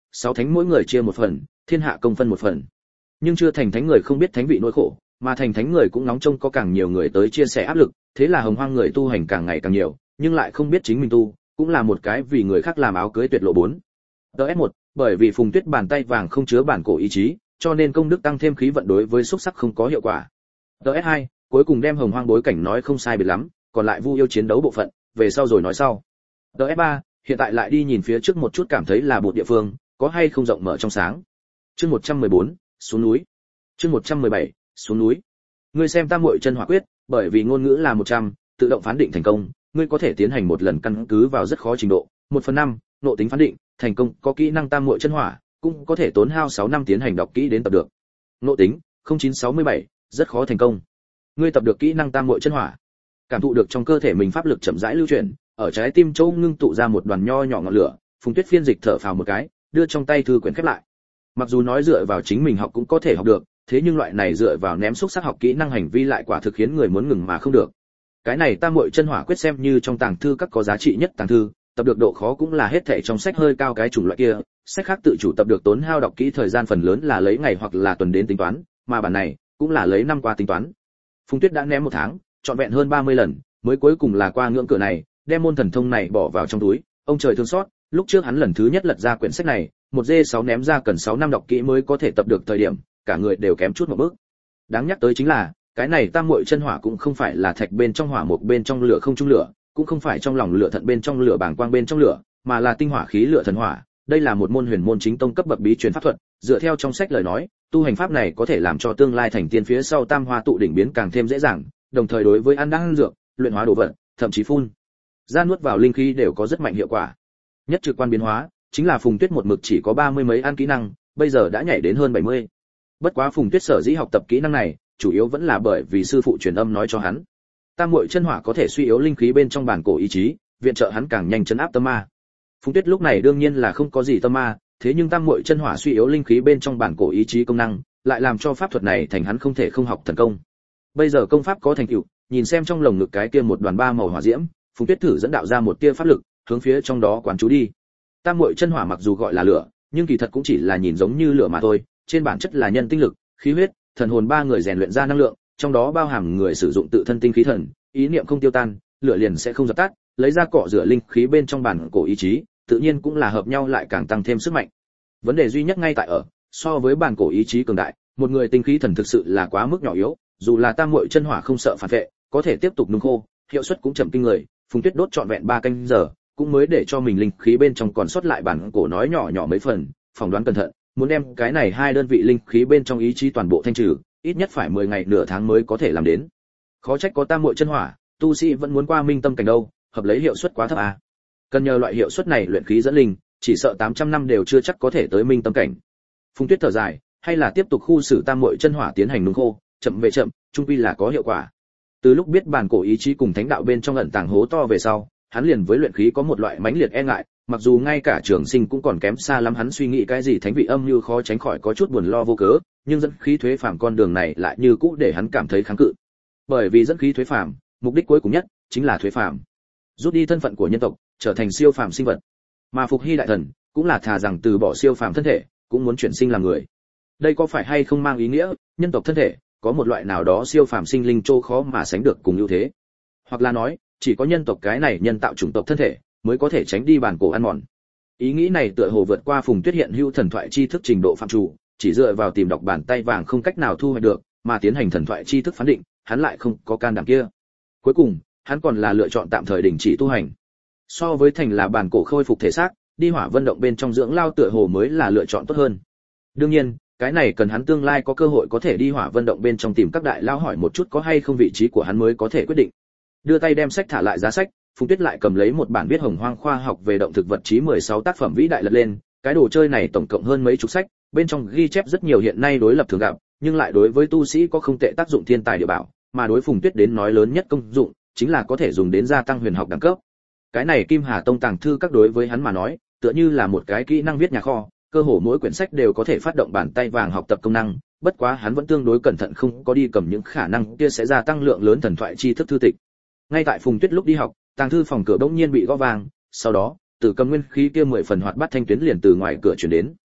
sáu thánh mỗi người chia một phần, thiên hạ công phân một phần. Nhưng chưa thành thánh người không biết thánh vị nỗi khổ, mà thành thánh người cũng nóng trông có càng nhiều người tới chia sẻ áp lực, thế là hồng hoang người tu hành càng ngày càng nhiều, nhưng lại không biết chính mình tu, cũng là một cái vì người khác làm áo cưới tuyệt lộ bốn. đê ét một, bởi vì Phùng Tuyết bàn tay vàng không chứa bản cổ ý chí, cho nên công đức tăng thêm khí vận đối với xúc sắc không có hiệu quả. đê ét hai, cuối cùng đem hồng hoang bối cảnh nói không sai biệt lắm, còn lại Vu yêu chiến đấu bộ phận, về sau rồi nói sau. đê ét ba, hiện tại lại đi nhìn phía trước một chút cảm thấy là một địa phương, có hay không rộng mở trong sáng. Chương một trăm mười bốn, xuống núi. Chương một trăm mười bảy, xuống núi. Ngươi xem Tam Muội Chân Hỏa Quyết, bởi vì ngôn ngữ là một trăm, tự động phán định thành công, ngươi có thể tiến hành một lần căn cứ vào rất khó trình độ, một phần năm, nộ tính phán định, thành công, có kỹ năng Tam Muội Chân Hỏa, cũng có thể tốn hao sáu năm tiến hành đọc kỹ đến tập được. Nộ tính không chín sáu bảy, rất khó thành công. Ngươi tập được kỹ năng Tam Muội Chân Hỏa, cảm thụ được trong cơ thể mình pháp lực chậm rãi lưu chuyển, ở trái tim chỗ ngưng tụ ra một đoàn nho nhỏ ngọn lửa, Phùng Tuyết phiên dịch thở phào một cái, đưa trong tay thư quyển khép lại. Mặc dù nói dựa vào chính mình học cũng có thể học được, thế nhưng loại này dựa vào ném xúc sắc học kỹ năng hành vi lại quả thực khiến người muốn ngừng mà không được. Cái này Tam Muội Chân Hỏa Quyết xem như trong tàng thư các có giá trị nhất tàng thư, tập được độ khó cũng là hết thảy trong sách hơi cao cái chủng loại kia, sách khác tự chủ tập được tốn hao đọc kỹ thời gian phần lớn là lấy ngày hoặc là tuần đến tính toán, mà bản này cũng là lấy năm qua tính toán. Phùng Tuyết đã ném một tháng, trọn vẹn hơn ba mươi lần, mới cuối cùng là qua ngưỡng cửa này, đem môn thần thông này bỏ vào trong túi. Ông trời thương xót, lúc trước hắn lần thứ nhất lật ra quyển sách này, một dê sáu ném ra cần sáu năm đọc kỹ mới có thể tập được thời điểm, cả người đều kém chút một bước. Đáng nhắc tới chính là, cái này Tam Muội Chân Hỏa cũng không phải là thạch bên trong hỏa một bên trong lửa không trung lửa, cũng không phải trong lòng lửa thận bên trong lửa bàng quang bên trong lửa, mà là tinh hỏa khí lửa thần hỏa. Đây là một môn huyền môn chính tông cấp bậc bí truyền pháp thuật, dựa theo trong sách lời nói, tu hành pháp này có thể làm cho tương lai thành tiên phía sau tam hoa tụ đỉnh biến càng thêm dễ dàng, đồng thời đối với ăn đan dược, luyện hóa đồ vật, thậm chí phun ra nuốt vào linh khí đều có rất mạnh hiệu quả. Nhất trực quan biến hóa, chính là Phùng Tuyết một mực chỉ có ba mươi mấy ăn kỹ năng, bây giờ đã nhảy đến hơn bảy mươi. Bất quá Phùng Tuyết sở dĩ học tập kỹ năng này, chủ yếu vẫn là bởi vì sư phụ truyền âm nói cho hắn, Tam Muội Chân Hỏa có thể suy yếu linh khí bên trong bản cổ ý chí, viện trợ hắn càng nhanh trấn áp tâm ma. Phùng Tuyết lúc này đương nhiên là không có gì tâm ma, thế nhưng Tam Muội Chân Hỏa suy yếu linh khí bên trong bản cổ ý chí công năng, lại làm cho pháp thuật này thành hắn không thể không học thần công. Bây giờ công pháp có thành tựu, nhìn xem trong lồng ngực cái kia một đoàn ba màu hỏa diễm, Phùng Tuyết thử dẫn đạo ra một tia pháp lực, hướng phía trong đó quán chú đi. Tam Muội Chân Hỏa mặc dù gọi là lửa, nhưng kỳ thật cũng chỉ là nhìn giống như lửa mà thôi, trên bản chất là nhân tinh lực, khí huyết, thần hồn ba người rèn luyện ra năng lượng, trong đó bao hàm người sử dụng tự thân tinh khí thần, ý niệm không tiêu tan, lửa liền sẽ không dập tắt, lấy ra cọ rửa linh khí bên trong bản cổ ý chí, tự nhiên cũng là hợp nhau lại càng tăng thêm sức mạnh. Vấn đề duy nhất ngay tại ở, so với bản cổ ý chí cường đại, một người tinh khí thần thực sự là quá mức nhỏ yếu, dù là Tam Muội Chân Hỏa không sợ phản vệ, có thể tiếp tục nung khô, hiệu suất cũng chậm kinh người. Phùng Tuyết đốt trọn vẹn ba canh giờ, cũng mới để cho mình linh khí bên trong còn sót lại bản cổ nói nhỏ nhỏ mấy phần, phỏng đoán cẩn thận, muốn đem cái này hai đơn vị linh khí bên trong ý chí toàn bộ thanh trừ, ít nhất phải mười ngày nửa tháng mới có thể làm đến. Khó trách có Tam Muội Chân Hỏa, tu sĩ vẫn muốn qua minh tâm cảnh đâu, hợp lấy hiệu suất quá thấp à. Cần nhờ loại hiệu suất này luyện khí dẫn linh, chỉ sợ tám trăm năm đều chưa chắc có thể tới minh tâm cảnh. Phùng Tuyết thở dài, hay là tiếp tục khu xử Tam Muội Chân Hỏa tiến hành nung khô, chậm về chậm, chung quy là có hiệu quả. Từ lúc biết bản cổ ý chí cùng thánh đạo bên trong ẩn tàng hố to về sau, hắn liền với luyện khí có một loại mãnh liệt e ngại, mặc dù ngay cả Trường Sinh cũng còn kém xa lắm, hắn suy nghĩ cái gì thánh vị âm như khó tránh khỏi có chút buồn lo vô cớ, nhưng dẫn khí thuế phàm con đường này lại như cũ để hắn cảm thấy kháng cự. Bởi vì dẫn khí thuế phàm, mục đích cuối cùng nhất chính là thuế phàm, rút đi thân phận của nhân tộc, trở thành siêu phàm sinh vật. Mà Phục Hy đại thần cũng là thà rằng từ bỏ siêu phàm thân thể, cũng muốn chuyển sinh làm người. Đây có phải hay không mang ý nghĩa nhân tộc thân thể có một loại nào đó siêu phàm sinh linh chỗ khó mà sánh được cùng ưu thế, hoặc là nói chỉ có nhân tộc cái này nhân tạo chủng tộc thân thể mới có thể tránh đi bản cổ ăn mòn. Ý nghĩ này tựa hồ vượt qua Phùng Tuyết hiện hữu thần thoại tri thức trình độ phạm chủ, chỉ dựa vào tìm đọc bàn tay vàng không cách nào thu hoạch được, mà tiến hành thần thoại tri thức phán định, hắn lại không có can đảm kia. Cuối cùng, hắn còn là lựa chọn tạm thời đình chỉ tu hành. So với thành là bản cổ khôi phục thể xác, đi Hỏa Vân động bên trong dưỡng lao tựa hồ mới là lựa chọn tốt hơn. Đương nhiên, cái này cần hắn tương lai có cơ hội có thể đi Hỏa Vân động bên trong tìm các đại lao hỏi một chút có hay không vị trí của hắn mới có thể quyết định. Đưa tay đem sách thả lại giá sách, Phùng Tuyết lại cầm lấy một bản viết hồng hoang khoa học về động thực vật chí mười sáu tác phẩm vĩ đại lật lên, cái đồ chơi này tổng cộng hơn mấy chục sách, bên trong ghi chép rất nhiều hiện nay đối lập thường gặp, nhưng lại đối với tu sĩ có không tệ tác dụng thiên tài địa bảo, mà đối Phùng Tuyết đến nói lớn nhất công dụng chính là có thể dùng đến gia tăng huyền học đẳng cấp. Cái này Kim Hà Tông tàng thư các đối với hắn mà nói, tựa như là một cái kỹ năng viết nhà kho, cơ hồ mỗi quyển sách đều có thể phát động bàn tay vàng học tập công năng, bất quá hắn vẫn tương đối cẩn thận không có đi cầm những khả năng kia sẽ gia tăng lượng lớn thần thoại tri thức thư tịch. Ngay tại Phùng Tuyết lúc đi học, tàng thư phòng cửa bỗng nhiên bị gõ vang, sau đó, Tử Cầm nguyên khí kia mười phần hoạt bát thanh tuyến liền từ ngoài cửa truyền đến,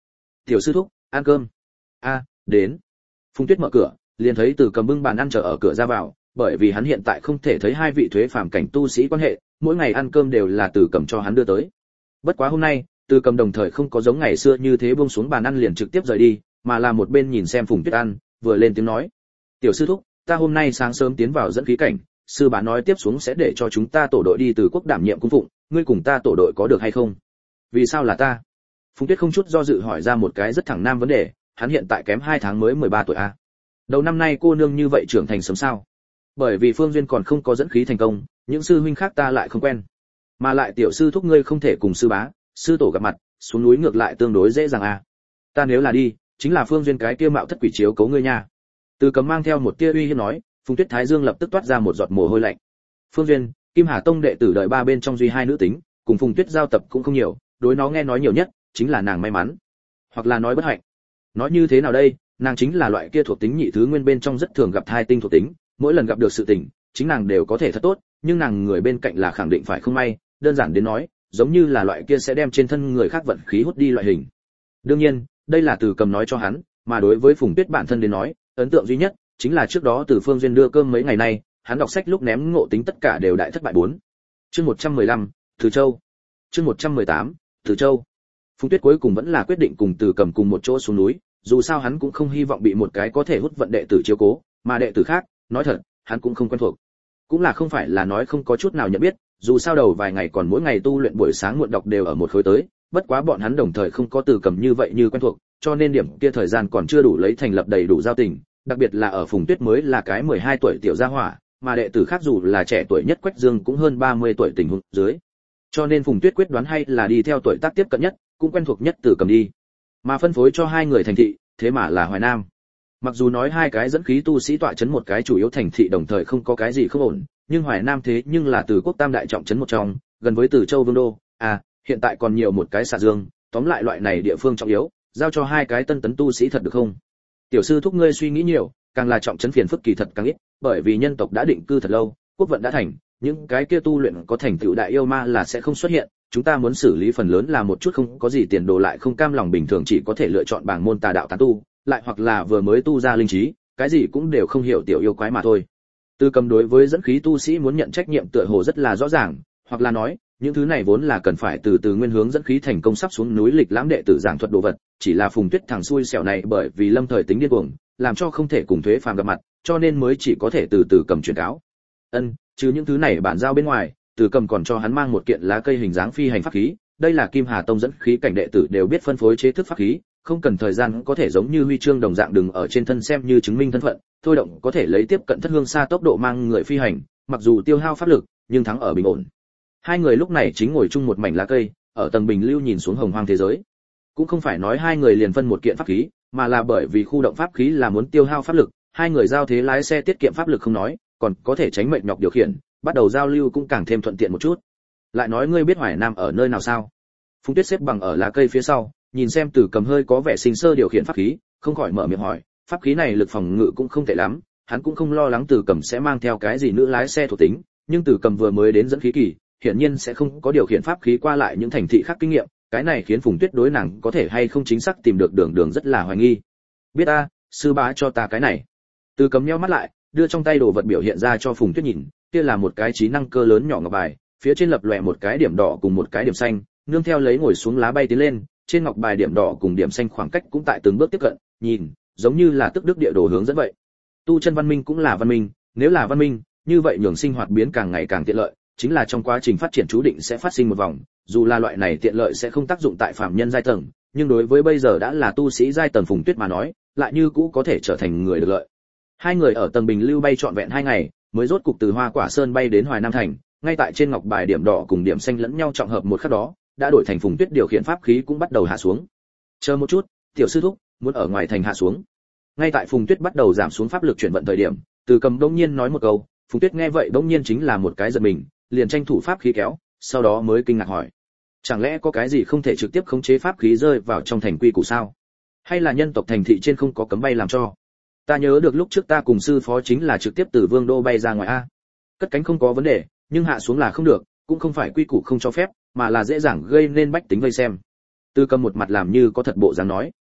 Tiểu sư thúc, ăn cơm. A, đến. Phùng Tuyết mở cửa, liền thấy Từ Cầm bưng bàn ăn chờ ở cửa ra vào, bởi vì hắn hiện tại không thể thấy hai vị thuế phàm cảnh tu sĩ quan hệ, mỗi ngày ăn cơm đều là Từ Cầm cho hắn đưa tới. Bất quá hôm nay, Từ Cầm đồng thời không có giống ngày xưa như thế buông xuống bàn ăn liền trực tiếp rời đi, mà là một bên nhìn xem Phùng Tuyết ăn, vừa lên tiếng nói: "Tiểu sư thúc, ta hôm nay sáng sớm tiến vào dẫn khí cảnh, sư bá nói tiếp xuống sẽ để cho chúng ta tổ đội đi Từ quốc đảm nhiệm cung phụng, ngươi cùng ta tổ đội có được hay không?" "Vì sao là ta?" Phùng Tuyết không chút do dự hỏi ra một cái rất thẳng nam vấn đề, hắn hiện tại kém hai tháng mới mười ba tuổi a. Đầu năm nay cô nương như vậy trưởng thành sớm sao? Bởi vì Phương Duyên còn không có dẫn khí thành công, những sư huynh khác ta lại không quen. Mà lại tiểu sư thúc ngươi không thể cùng sư bá, sư tổ gặp mặt, xuống núi ngược lại tương đối dễ dàng a. Ta nếu là đi, chính là Phương Duyên cái kia mạo thất quỷ chiếu cố ngươi nha. Từ Cầm mang theo một tia uy hiếp nói, Phùng Tuyết Thái Dương lập tức toát ra một giọt mồ hôi lạnh. Phương Duyên, Kim Hà Tông đệ tử đợi ba bên trong duy hai nữ tính, cùng Phùng Tuyết giao tập cũng không nhiều, đối nó nghe nói nhiều nhất chính là nàng may mắn, hoặc là nói bất hạnh. Nói như thế nào đây, nàng chính là loại kia thuộc tính nhị thứ nguyên bên trong rất thường gặp thai tinh thuộc tính, mỗi lần gặp được sự tình, chính nàng đều có thể thật tốt, nhưng nàng người bên cạnh là khẳng định phải không may, đơn giản đến nói, giống như là loại kia sẽ đem trên thân người khác vận khí hút đi loại hình. Đương nhiên, đây là Từ Cầm nói cho hắn, mà đối với Phùng Tuyết bản thân đến nói, ấn tượng duy nhất chính là trước đó Từ Phương Duyên đưa cơm mấy ngày nay, hắn đọc sách lúc ném ngộ tính tất cả đều đại thất bại bốn. Chương một trăm mười lăm, Từ Châu. Chương một trăm mười tám, Từ Châu. Phùng Tuyết cuối cùng vẫn là quyết định cùng Từ Cầm cùng một chỗ xuống núi, dù sao hắn cũng không hy vọng bị một cái có thể hút vận đệ tử chiếu cố, mà đệ tử khác, nói thật, hắn cũng không quen thuộc. Cũng là không phải là nói không có chút nào nhận biết, dù sao đầu vài ngày còn mỗi ngày tu luyện buổi sáng muộn đọc đều ở một khối tới, bất quá bọn hắn đồng thời không có Từ Cầm như vậy như quen thuộc, cho nên điểm kia thời gian còn chưa đủ lấy thành lập đầy đủ giao tình, đặc biệt là ở Phùng Tuyết mới là cái mười hai tuổi tiểu gia hỏa, mà đệ tử khác dù là trẻ tuổi nhất Quách Dương cũng hơn ba mươi tuổi tình huống dưới. Cho nên Phùng Tuyết quyết đoán hay là đi theo tuổi tác tiếp cận nhất, cũng quen thuộc nhất Từ Cầm đi. Mà phân phối cho hai người thành thị, thế mà là Hoài Nam. Mặc dù nói hai cái dẫn khí tu sĩ tọa chấn một cái chủ yếu thành thị đồng thời không có cái gì không ổn, nhưng Hoài Nam thế nhưng là Từ quốc tam đại trọng trấn một trong, gần với Từ Châu Vương đô, à, hiện tại còn nhiều một cái Xạ Dương, tóm lại loại này địa phương trọng yếu, giao cho hai cái tân tấn tu sĩ thật được không? Tiểu sư thúc ngươi suy nghĩ nhiều, càng là trọng trấn phiền phức kỳ thật càng ít, bởi vì nhân tộc đã định cư thật lâu, quốc vận đã thành, những cái kia tu luyện có thành tựu đại yêu ma là sẽ không xuất hiện, chúng ta muốn xử lý phần lớn là một chút không có gì tiền đồ lại không cam lòng bình thường chỉ có thể lựa chọn bảng môn tà đạo tán tu, lại hoặc là vừa mới tu ra linh trí, cái gì cũng đều không hiểu tiểu yêu quái mà thôi. Từ Cầm đối với dẫn khí tu sĩ muốn nhận trách nhiệm tựa hồ rất là rõ ràng, hoặc là nói, những thứ này vốn là cần phải từ từ nguyên hướng dẫn khí thành công sắp xuống núi lịch lãm đệ tử giảng thuật đồ vật, chỉ là Phùng Tuyết thằng xui xẻo này bởi vì lâm thời tính điên cuồng, làm cho không thể cùng thuế phàm gặp mặt, cho nên mới chỉ có thể từ từ cầm truyền cáo. Ân, chứ những thứ này bản giao bên ngoài, Từ Cầm còn cho hắn mang một kiện lá cây hình dáng phi hành pháp khí, đây là Kim Hà Tông dẫn khí cảnh đệ tử đều biết phân phối chế thức pháp khí, không cần thời gian có thể giống như huy chương đồng dạng đừng ở trên thân xem như chứng minh thân phận, thôi động có thể lấy tiếp cận thất hương xa tốc độ mang người phi hành, mặc dù tiêu hao pháp lực, nhưng thắng ở bình ổn. Hai người lúc này chính ngồi chung một mảnh lá cây, ở tầng bình lưu nhìn xuống hồng hoang thế giới. Cũng không phải nói hai người liền phân một kiện pháp khí, mà là bởi vì khu động pháp khí là muốn tiêu hao pháp lực, hai người giao thế lái xe tiết kiệm pháp lực không nói, còn có thể tránh mệt nhọc điều khiển, bắt đầu giao lưu cũng càng thêm thuận tiện một chút. Lại nói ngươi biết Hoài Nam ở nơi nào sao? Phùng Tuyết xếp bằng ở lá cây phía sau, nhìn xem Từ Cầm hơi có vẻ sinh sơ điều khiển pháp khí, không khỏi mở miệng hỏi, pháp khí này lực phòng ngự cũng không tệ lắm, hắn cũng không lo lắng Từ Cầm sẽ mang theo cái gì nữa lái xe thuộc tính, nhưng Từ Cầm vừa mới đến dẫn khí kỳ, hiển nhiên sẽ không có điều khiển pháp khí qua lại những thành thị khác kinh nghiệm, cái này khiến Phùng Tuyết đối nàng có thể hay không chính xác tìm được đường đường rất là hoài nghi. Biết a, sư bá cho ta cái này. Từ Cầm nheo mắt lại, đưa trong tay đồ vật biểu hiện ra cho Phùng Tuyết nhìn, kia là một cái trí năng cơ lớn nhỏ ngọc bài, phía trên lập lòe một cái điểm đỏ cùng một cái điểm xanh, nương theo lấy ngồi xuống lá bay tiến lên, trên ngọc bài điểm đỏ cùng điểm xanh khoảng cách cũng tại từng bước tiếp cận, nhìn, giống như là tức đức địa đồ hướng dẫn vậy. Tu chân văn minh cũng là văn minh, nếu là văn minh, như vậy nhường sinh hoạt biến càng ngày càng tiện lợi, chính là trong quá trình phát triển chú định sẽ phát sinh một vòng, dù là loại này tiện lợi sẽ không tác dụng tại phàm nhân giai tầng, nhưng đối với bây giờ đã là tu sĩ giai tầng Phùng Tuyết mà nói, lại như cũ có thể trở thành người được lợi. Hai người ở tầng bình lưu bay trọn vẹn hai ngày, mới rốt cục từ Hoa Quả Sơn bay đến Hoài Nam thành, ngay tại trên ngọc bài điểm đỏ cùng điểm xanh lẫn nhau trọng hợp một khắc đó, đã đổi thành Phùng Tuyết điều khiển pháp khí cũng bắt đầu hạ xuống. Chờ một chút, tiểu sư thúc, muốn ở ngoài thành hạ xuống. Ngay tại Phùng Tuyết bắt đầu giảm xuống pháp lực chuyển vận thời điểm, Từ Cầm đông nhiên nói một câu, Phùng Tuyết nghe vậy đông nhiên chính là một cái giật mình, liền tranh thủ pháp khí kéo, sau đó mới kinh ngạc hỏi, chẳng lẽ có cái gì không thể trực tiếp khống chế pháp khí rơi vào trong thành quy củ sao? Hay là nhân tộc thành thị trên không có cấm bay làm cho? Ta nhớ được lúc trước ta cùng sư phó chính là trực tiếp từ Vương đô bay ra ngoài a. Cất cánh không có vấn đề, nhưng hạ xuống là không được, cũng không phải quy củ không cho phép, mà là dễ dàng gây nên bách tính vây xem. Từ Cầm một mặt làm như có thật bộ dáng nói,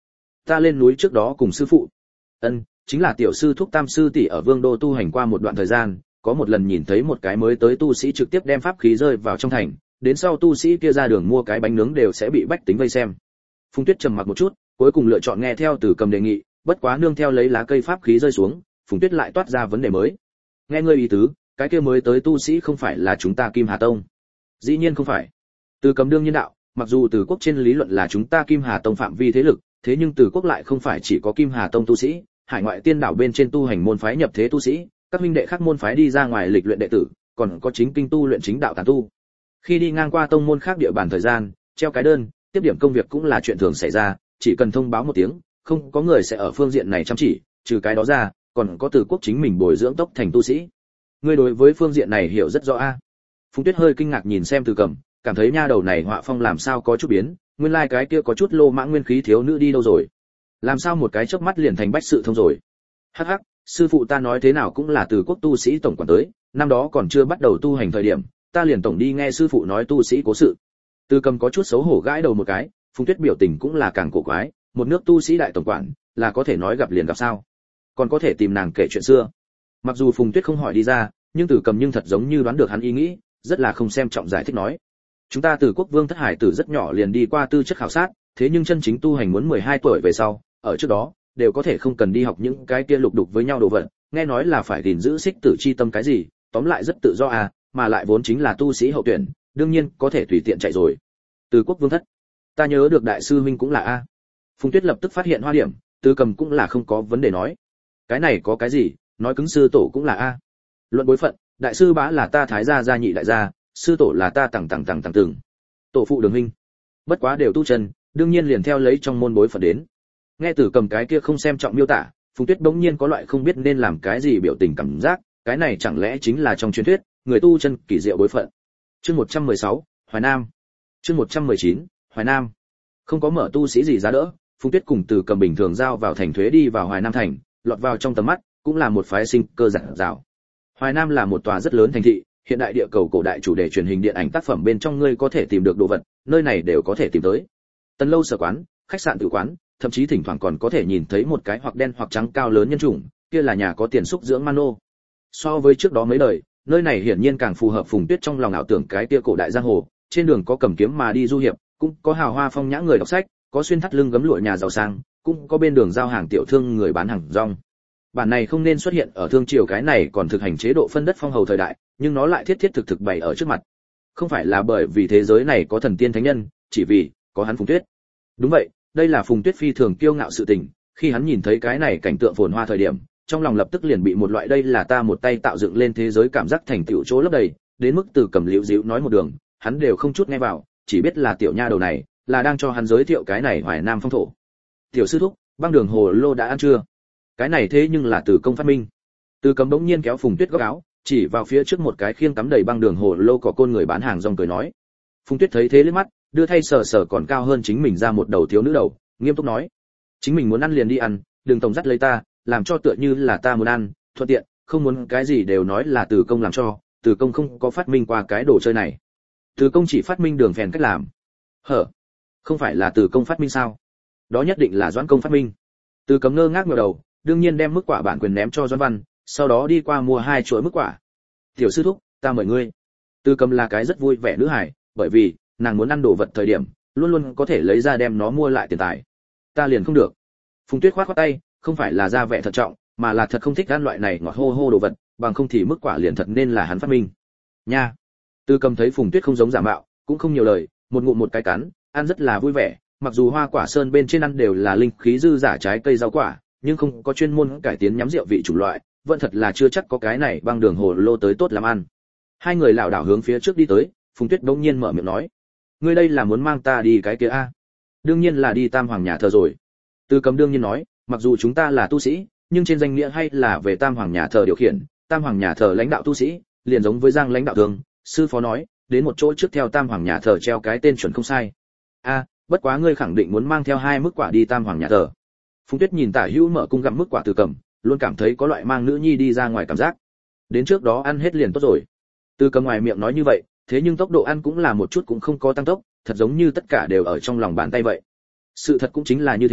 ta lên núi trước đó cùng sư phụ. Ân, chính là tiểu sư thúc tam sư tỷ ở Vương đô tu hành qua một đoạn thời gian, có một lần nhìn thấy một cái mới tới tu sĩ trực tiếp đem pháp khí rơi vào trong thành, đến sau tu sĩ kia ra đường mua cái bánh nướng đều sẽ bị bách tính vây xem. Phùng Tuyết trầm mặc một chút, cuối cùng lựa chọn nghe theo Từ Cầm đề nghị, bất quá nương theo lấy lá cây pháp khí rơi xuống, Phùng Tuyết lại toát ra vấn đề mới. Nghe ngươi ý tứ, cái kia mới tới tu sĩ không phải là chúng ta Kim Hà Tông? Dĩ nhiên không phải. Từ Cầm đương nhiên đạo, mặc dù Từ Quốc trên lý luận là chúng ta Kim Hà Tông phạm vi thế lực, thế nhưng Từ Quốc lại không phải chỉ có Kim Hà Tông tu sĩ, hải ngoại tiên đảo bên trên tu hành môn phái nhập thế tu sĩ, các huynh đệ khác môn phái đi ra ngoài lịch luyện đệ tử, còn có chính kinh tu luyện chính đạo tán tu. Khi đi ngang qua tông môn khác địa bàn thời gian, treo cái đơn, tiếp điểm công việc cũng là chuyện thường xảy ra, chỉ cần thông báo một tiếng, không có người sẽ ở phương diện này chăm chỉ, trừ cái đó ra, còn có Từ Quốc chính mình bồi dưỡng tốc thành tu sĩ. Ngươi đối với phương diện này hiểu rất rõ a. À? Phùng Tuyết hơi kinh ngạc nhìn xem Từ Cầm, cảm thấy nha đầu này họa phong làm sao có chút biến, nguyên lai like cái kia có chút lô mãng nguyên khí thiếu nữ đi đâu rồi? Làm sao một cái chớp mắt liền thành bách sự thông rồi? Hắc hắc, sư phụ ta nói thế nào cũng là Từ Quốc tu sĩ tổng quản tới, năm đó còn chưa bắt đầu tu hành thời điểm, ta liền tổng đi nghe sư phụ nói tu sĩ cố sự. Từ Cầm có chút xấu hổ gãi đầu một cái, Phùng Tuyết biểu tình cũng là càng cổ quái, một nước tu sĩ đại tổng quản, là có thể nói gặp liền gặp sao? Còn có thể tìm nàng kể chuyện xưa. Mặc dù Phùng Tuyết không hỏi đi ra, nhưng Từ Cầm nhưng thật giống như đoán được hắn ý nghĩ, rất là không xem trọng giải thích nói. Chúng ta Từ Quốc Vương Thất Hải từ rất nhỏ liền đi qua tư chất khảo sát, thế nhưng chân chính tu hành muốn mười hai tuổi về sau, ở trước đó đều có thể không cần đi học những cái kia lục đục với nhau đồ vật, nghe nói là phải gìn giữ xích tử chi tâm cái gì, tóm lại rất tự do à, mà lại vốn chính là tu sĩ hậu tuyển, đương nhiên có thể tùy tiện chạy rồi. Từ Quốc Vương Thất, ta nhớ được đại sư huynh cũng là a. Phùng Tuyết lập tức phát hiện hoa điểm, Từ Cầm cũng là không có vấn đề nói. Cái này có cái gì, nói cứng sư tổ cũng là a. Luận bối phận, đại sư bá là ta Thái gia gia nhị đại gia, sư tổ là ta tằng tằng tằng tằng từng. Tổ phụ Đường huynh, bất quá đều tu chân, đương nhiên liền theo lấy trong môn bối phận đến. Nghe Từ Cầm cái kia không xem trọng miêu tả, Phùng Tuyết bỗng nhiên có loại không biết nên làm cái gì biểu tình cảm giác, cái này chẳng lẽ chính là trong truyền thuyết, người tu chân kỳ diệu bối phận. Chương một trăm mười sáu, Hoài Nam. Chương một trăm mười chín, Hoài Nam. Không có mở tu sĩ gì giá đỡ, Phùng Tuyết cùng Từ Cầm bình thường giao vào thành thuế đi vào Hoài Nam thành, lọt vào trong tầm mắt, cũng là một phái sinh cơ rạng rào. Hoài Nam là một tòa rất lớn thành thị, hiện đại địa cầu cổ đại chủ đề truyền hình điện ảnh tác phẩm bên trong ngươi có thể tìm được đồ vật, nơi này đều có thể tìm tới. Tần lâu sở quán, khách sạn tử quán, thậm chí thỉnh thoảng còn có thể nhìn thấy một cái hoặc đen hoặc trắng cao lớn nhân chủng, kia là nhà có tiền xúc dưỡng man nô. So với trước đó mấy đời, nơi này hiển nhiên càng phù hợp Phùng Tuyết trong lòng ảo tưởng cái kia cổ đại giang hồ, trên đường có cầm kiếm mà đi du hiệp, cũng có hào hoa phong nhã người đọc sách, có xuyên thắt lưng gấm lụa nhà giàu sang, cũng có bên đường giao hàng tiểu thương người bán hàng rong. Bản này không nên xuất hiện ở thương triều cái này còn thực hành chế độ phân đất phong hầu thời đại, nhưng nó lại thiết thiết thực thực bày ở trước mặt. Không phải là bởi vì thế giới này có thần tiên thánh nhân, chỉ vì có hắn Phùng Tuyết. Đúng vậy, đây là Phùng Tuyết phi thường kiêu ngạo sự tình, khi hắn nhìn thấy cái này cảnh tượng phồn hoa thời điểm, trong lòng lập tức liền bị một loại đây là ta một tay tạo dựng lên thế giới cảm giác thành tựu chỗ lấp đầy, đến mức Từ Cầm liễu díu nói một đường, hắn đều không chút nghe vào, chỉ biết là tiểu nha đầu này là đang cho hắn giới thiệu cái này Hoài Nam phong thổ. Tiểu sư thúc, băng đường hồ lô đã ăn chưa? Cái này thế nhưng là Từ công phát minh. Từ Cầm bỗng nhiên kéo Phùng Tuyết góc áo, chỉ vào phía trước một cái khiêng cắm đầy băng đường hồ lô có côn người bán hàng rong cười nói. Phùng Tuyết thấy thế liếc mắt, đưa thay sờ sờ còn cao hơn chính mình ra một đầu thiếu nữ đầu, nghiêm túc nói: chính mình muốn ăn liền đi ăn, đừng tổng dắt lấy ta, làm cho tựa như là ta muốn ăn, thuận tiện, không muốn cái gì đều nói là Từ công làm cho, Từ công không có phát minh qua cái đồ chơi này. Từ công chỉ phát minh đường phèn cách làm. Hở? Không phải là Từ công phát minh sao? Đó nhất định là Doãn công phát minh. Từ Cầm ngơ ngác ngửa đầu, đương nhiên đem mức quả bản quyền ném cho Doãn Văn, sau đó đi qua mua hai chuỗi mức quả. Tiểu sư thúc, ta mời ngươi. Từ Cầm là cái rất vui vẻ nữ hải, bởi vì nàng muốn ăn đồ vật thời điểm, luôn luôn có thể lấy ra đem nó mua lại tiền tài. Ta liền không được. Phùng Tuyết khoát khoát tay, không phải là ra vẻ thận trọng, mà là thật không thích ăn loại này ngọt hô hô đồ vật, bằng không thì mức quả liền thật nên là hắn phát minh. Nha. Từ Cầm thấy Phùng Tuyết không giống giả mạo, cũng không nhiều lời, một ngụm một cái cắn, ăn rất là vui vẻ, mặc dù hoa quả sơn bên trên ăn đều là linh khí dư giả trái cây rau quả, nhưng không có chuyên môn cải tiến nhắm rượu vị chủng loại, vẫn thật là chưa chắc có cái này băng đường hồ lô tới tốt làm ăn. Hai người lảo đảo hướng phía trước đi tới, Phùng Tuyết đống nhiên mở miệng nói: ngươi đây là muốn mang ta đi cái kia a? Đương nhiên là đi Tam Hoàng nhà thờ rồi. Từ Cầm đương nhiên nói, mặc dù chúng ta là tu sĩ, nhưng trên danh nghĩa hay là về Tam Hoàng nhà thờ điều khiển, Tam Hoàng nhà thờ lãnh đạo tu sĩ, liền giống với Giang lãnh đạo thường, sư phó nói, đến một chỗ trước theo Tam Hoàng nhà thờ treo cái tên chuẩn không sai. A, bất quá ngươi khẳng định muốn mang theo hai mức quả đi Tam Hoàng nhà thờ. Phùng Tuyết nhìn Tả Hữu mở cung gặm mức quả Từ Cầm, luôn cảm thấy có loại mang nữ nhi đi ra ngoài cảm giác. Đến trước đó ăn hết liền tốt rồi. Từ Cầm ngoài miệng nói như vậy, thế nhưng tốc độ ăn cũng là một chút cũng không có tăng tốc, thật giống như tất cả đều ở trong lòng bàn tay vậy. Sự thật cũng chính là như thế,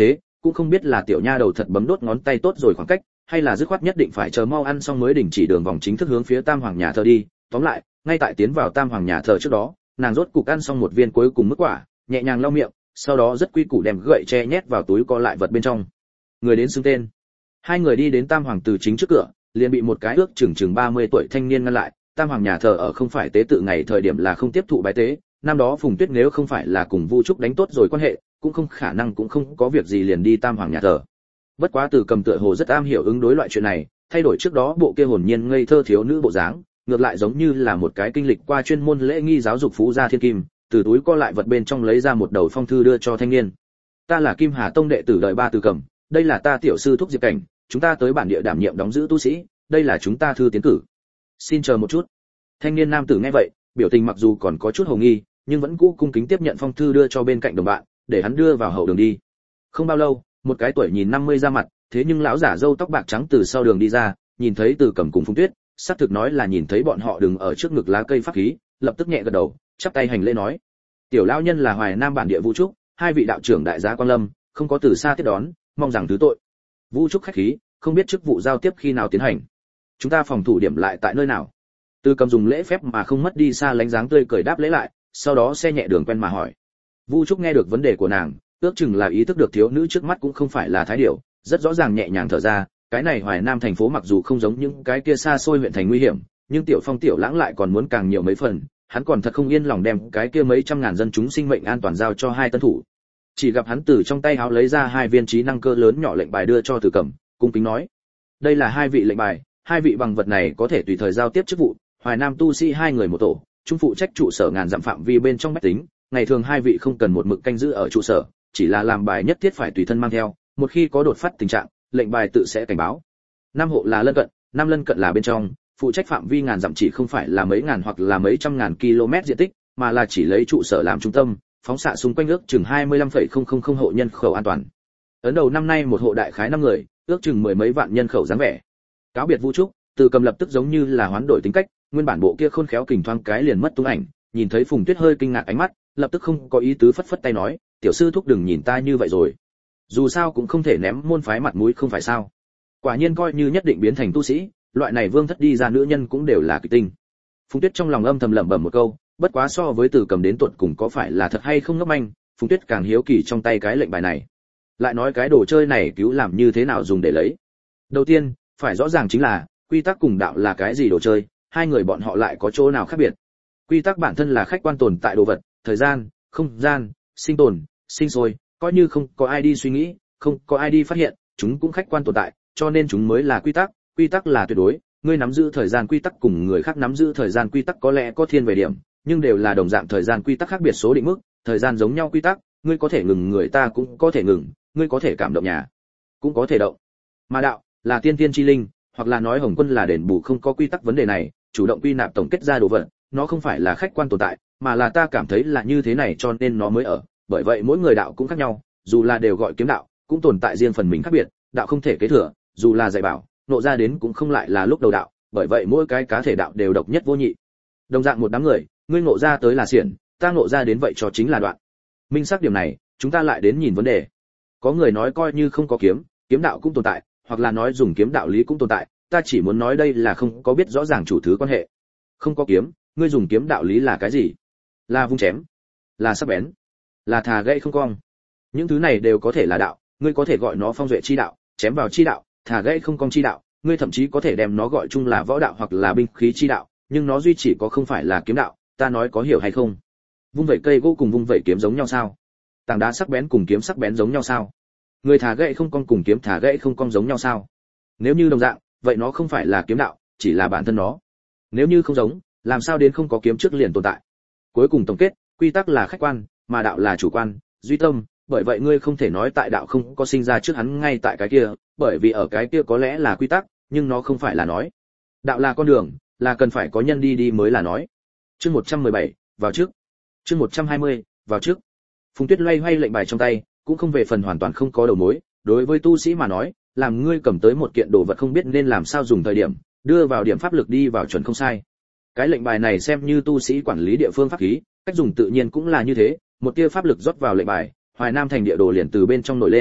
cũng không biết là tiểu nha đầu thật bấm đốt ngón tay tốt rồi khoảng cách, hay là dứt khoát nhất định phải chờ mau ăn xong mới đình chỉ đường vòng chính thức hướng phía Tam Hoàng nhà thờ đi. Tóm lại, ngay tại tiến vào Tam Hoàng nhà thờ trước đó, nàng rốt cục ăn xong một viên cuối cùng mức quả, nhẹ nhàng lau miệng, sau đó rất quy củ đem gậy tre nhét vào túi co lại vật bên trong. Người đến xưng tên. Hai người đi đến Tam Hoàng từ chính trước cửa, liền bị một cái ước chừng chừng ba mươi tuổi thanh niên ngăn lại. Tam Hoàng nhà thờ ở không phải tế tự ngày thời điểm là không tiếp thụ bái tế, năm đó Phùng Tuyết nếu không phải là cùng Vu Trúc đánh tốt rồi quan hệ, cũng không khả năng cũng không có việc gì liền đi Tam Hoàng nhà thờ. Bất quá Từ Cầm tựa hồ rất am hiểu ứng đối loại chuyện này, thay đổi trước đó bộ kia hồn nhiên ngây thơ thiếu nữ bộ dáng, ngược lại giống như là một cái kinh lịch qua chuyên môn lễ nghi giáo dục phú gia thiên kim, từ túi co lại vật bên trong lấy ra một đầu phong thư đưa cho thanh niên. Ta là Kim Hà Tông đệ tử đời ba Từ Cầm, đây là ta tiểu sư thúc Diệp Cảnh, chúng ta tới bản địa đảm nhiệm đóng giữ tu sĩ, đây là chúng ta thư tiến cử. Xin chờ một chút. Thanh niên nam tử nghe vậy, biểu tình mặc dù còn có chút hồ nghi, nhưng vẫn cũ cung kính tiếp nhận phong thư đưa cho bên cạnh đồng bạn, để hắn đưa vào hậu đường đi. Không bao lâu, một cái tuổi nhìn năm mươi ra mặt, thế nhưng lão giả râu tóc bạc trắng từ sau đường đi ra, nhìn thấy Từ Cầm cùng Phùng Tuyết, xác thực nói là nhìn thấy bọn họ đứng ở trước ngực lá cây pháp khí, lập tức nhẹ gật đầu, chắp tay hành lễ nói: "Tiểu lão nhân là Hoài Nam bản địa Vu Trúc, hai vị đạo trưởng đại giá Quan Lâm, không có từ xa tiếp đón, mong rằng thứ tội." Vu Trúc khách khí, không biết chức vụ giao tiếp khi nào tiến hành. Chúng ta phòng thủ điểm lại tại nơi nào? Từ Cầm dùng lễ phép mà không mất đi xa lánh dáng tươi cười đáp lễ lại, sau đó xe nhẹ đường quen mà hỏi. Vu Trúc nghe được vấn đề của nàng, ước chừng là ý thức được thiếu nữ trước mắt cũng không phải là thái điểu, rất rõ ràng nhẹ nhàng thở ra, cái này Hoài Nam thành phố mặc dù không giống những cái kia xa xôi huyện thành nguy hiểm, nhưng Tiểu Phong Tiểu Lãng lại còn muốn càng nhiều mấy phần, hắn còn thật không yên lòng đem cái kia mấy trăm ngàn dân chúng sinh mệnh an toàn giao cho hai tân thủ. Chỉ gặp hắn từ trong tay áo lấy ra hai viên trí năng cơ lớn nhỏ lệnh bài đưa cho Từ Cầm, cung kính nói: "Đây là hai vị lệnh bài, hai vị bằng vật này có thể tùy thời giao tiếp chức vụ, Hoài Nam tu sĩ hai người một tổ, trung phụ trách trụ sở ngàn dặm phạm vi bên trong bách tính, ngày thường hai vị không cần một mực canh giữ ở trụ sở, chỉ là làm bài nhất thiết phải tùy thân mang theo, một khi có đột phát tình trạng, lệnh bài tự sẽ cảnh báo. Năm hộ là lân cận, năm lân cận là bên trong, phụ trách phạm vi ngàn dặm chỉ không phải là mấy ngàn hoặc là mấy trăm ngàn km diện tích, mà là chỉ lấy trụ sở làm trung tâm, phóng xạ xung quanh ước chừng hai mươi lăm phẩy không không không hộ nhân khẩu an toàn. Ấn đầu năm nay một hộ đại khái năm người, ước chừng mười mấy vạn nhân khẩu dáng vẻ." Cáo biệt Vu Trúc, Từ Cầm lập tức giống như là hoán đổi tính cách, nguyên bản bộ kia khôn khéo kình thoáng cái liền mất tung ảnh, nhìn thấy Phùng Tuyết hơi kinh ngạc ánh mắt, lập tức không có ý tứ phất phất tay nói: "Tiểu sư thúc đừng nhìn ta như vậy rồi, dù sao cũng không thể ném môn phái mặt mũi không phải sao?" Quả nhiên coi như nhất định biến thành tu sĩ, loại này vương thất đi ra nữ nhân cũng đều là kỳ tinh. Phùng Tuyết trong lòng âm thầm lẩm bẩm một câu, bất quá so với Từ Cầm đến tuột cùng có phải là thật hay không ngốc manh, Phùng Tuyết càng hiếu kỳ trong tay cái lệnh bài này. Lại nói cái đồ chơi này cứu làm như thế nào dùng để lấy. Đầu tiên, phải rõ ràng chính là quy tắc cùng đạo là cái gì đồ chơi, hai người bọn họ lại có chỗ nào khác biệt. Quy tắc bản thân là khách quan tồn tại đồ vật, thời gian, không gian, sinh tồn, sinh sôi, coi như không có ai đi suy nghĩ, không có ai đi phát hiện, chúng cũng khách quan tồn tại, cho nên chúng mới là quy tắc. Quy tắc là tuyệt đối, ngươi nắm giữ thời gian quy tắc cùng người khác nắm giữ thời gian quy tắc có lẽ có thiên về điểm, nhưng đều là đồng dạng thời gian quy tắc khác biệt số định mức, thời gian giống nhau quy tắc, ngươi có thể ngừng người ta cũng có thể ngừng, ngươi có thể cảm động nhà, cũng có thể động. Mà đạo là tiên tiên chi linh, hoặc là nói Hồng Quân là đền bù không có quy tắc vấn đề này, chủ động quy nạp tổng kết ra đồ vật, nó không phải là khách quan tồn tại, mà là ta cảm thấy là như thế này cho nên nó mới ở. Bởi vậy mỗi người đạo cũng khác nhau, dù là đều gọi kiếm đạo, cũng tồn tại riêng phần mình khác biệt, đạo không thể kế thừa, dù là dạy bảo, nộ ra đến cũng không lại là lúc đầu đạo, bởi vậy mỗi cái cá thể đạo đều độc nhất vô nhị. Đồng dạng một đám người, ngươi ngộ ra tới là xiển, ta ngộ ra đến vậy cho chính là đoạn. Minh xác điểm này, chúng ta lại đến nhìn vấn đề. Có người nói coi như không có kiếm, kiếm đạo cũng tồn tại, hoặc là nói dùng kiếm đạo lý cũng tồn tại, ta chỉ muốn nói đây là không có biết rõ ràng chủ thứ quan hệ. Không có kiếm, ngươi dùng kiếm đạo lý là cái gì? Là vung chém, là sắc bén, là thà gãy không cong. Những thứ này đều có thể là đạo, ngươi có thể gọi nó phong duệ chi đạo, chém vào chi đạo, thà gãy không cong chi đạo, ngươi thậm chí có thể đem nó gọi chung là võ đạo hoặc là binh khí chi đạo, nhưng nó duy chỉ có không phải là kiếm đạo, ta nói có hiểu hay không? Vung vẩy cây gỗ cùng vung vẩy kiếm giống nhau sao? Tảng đá sắc bén cùng kiếm sắc bén giống nhau sao? Người thả gãy không cong cùng kiếm thả gãy không cong giống nhau sao? Nếu như đồng dạng, vậy nó không phải là kiếm đạo, chỉ là bản thân nó. Nếu như không giống, làm sao đến không có kiếm trước liền tồn tại? Cuối cùng tổng kết, quy tắc là khách quan, mà đạo là chủ quan, duy tâm, bởi vậy ngươi không thể nói tại đạo không có sinh ra trước hắn ngay tại cái kia, bởi vì ở cái kia có lẽ là quy tắc, nhưng nó không phải là nói. Đạo là con đường, là cần phải có nhân đi đi mới là nói. Chương một trăm mười bảy, vào trước. Chương một trăm hai mươi, vào trước. Phùng Tuyết loay hoay lệnh bài trong tay, cũng không về phần hoàn toàn không có đầu mối, đối với tu sĩ mà nói, làm ngươi cầm tới một kiện đồ vật không biết nên làm sao dùng thời điểm, đưa vào điểm pháp lực đi vào chuẩn không sai. Cái lệnh bài này xem như tu sĩ quản lý địa phương pháp khí, cách dùng tự nhiên cũng là như thế, một tia pháp lực rót vào lệnh bài, Hoài Nam thành địa đồ liền từ bên trong nổi lên,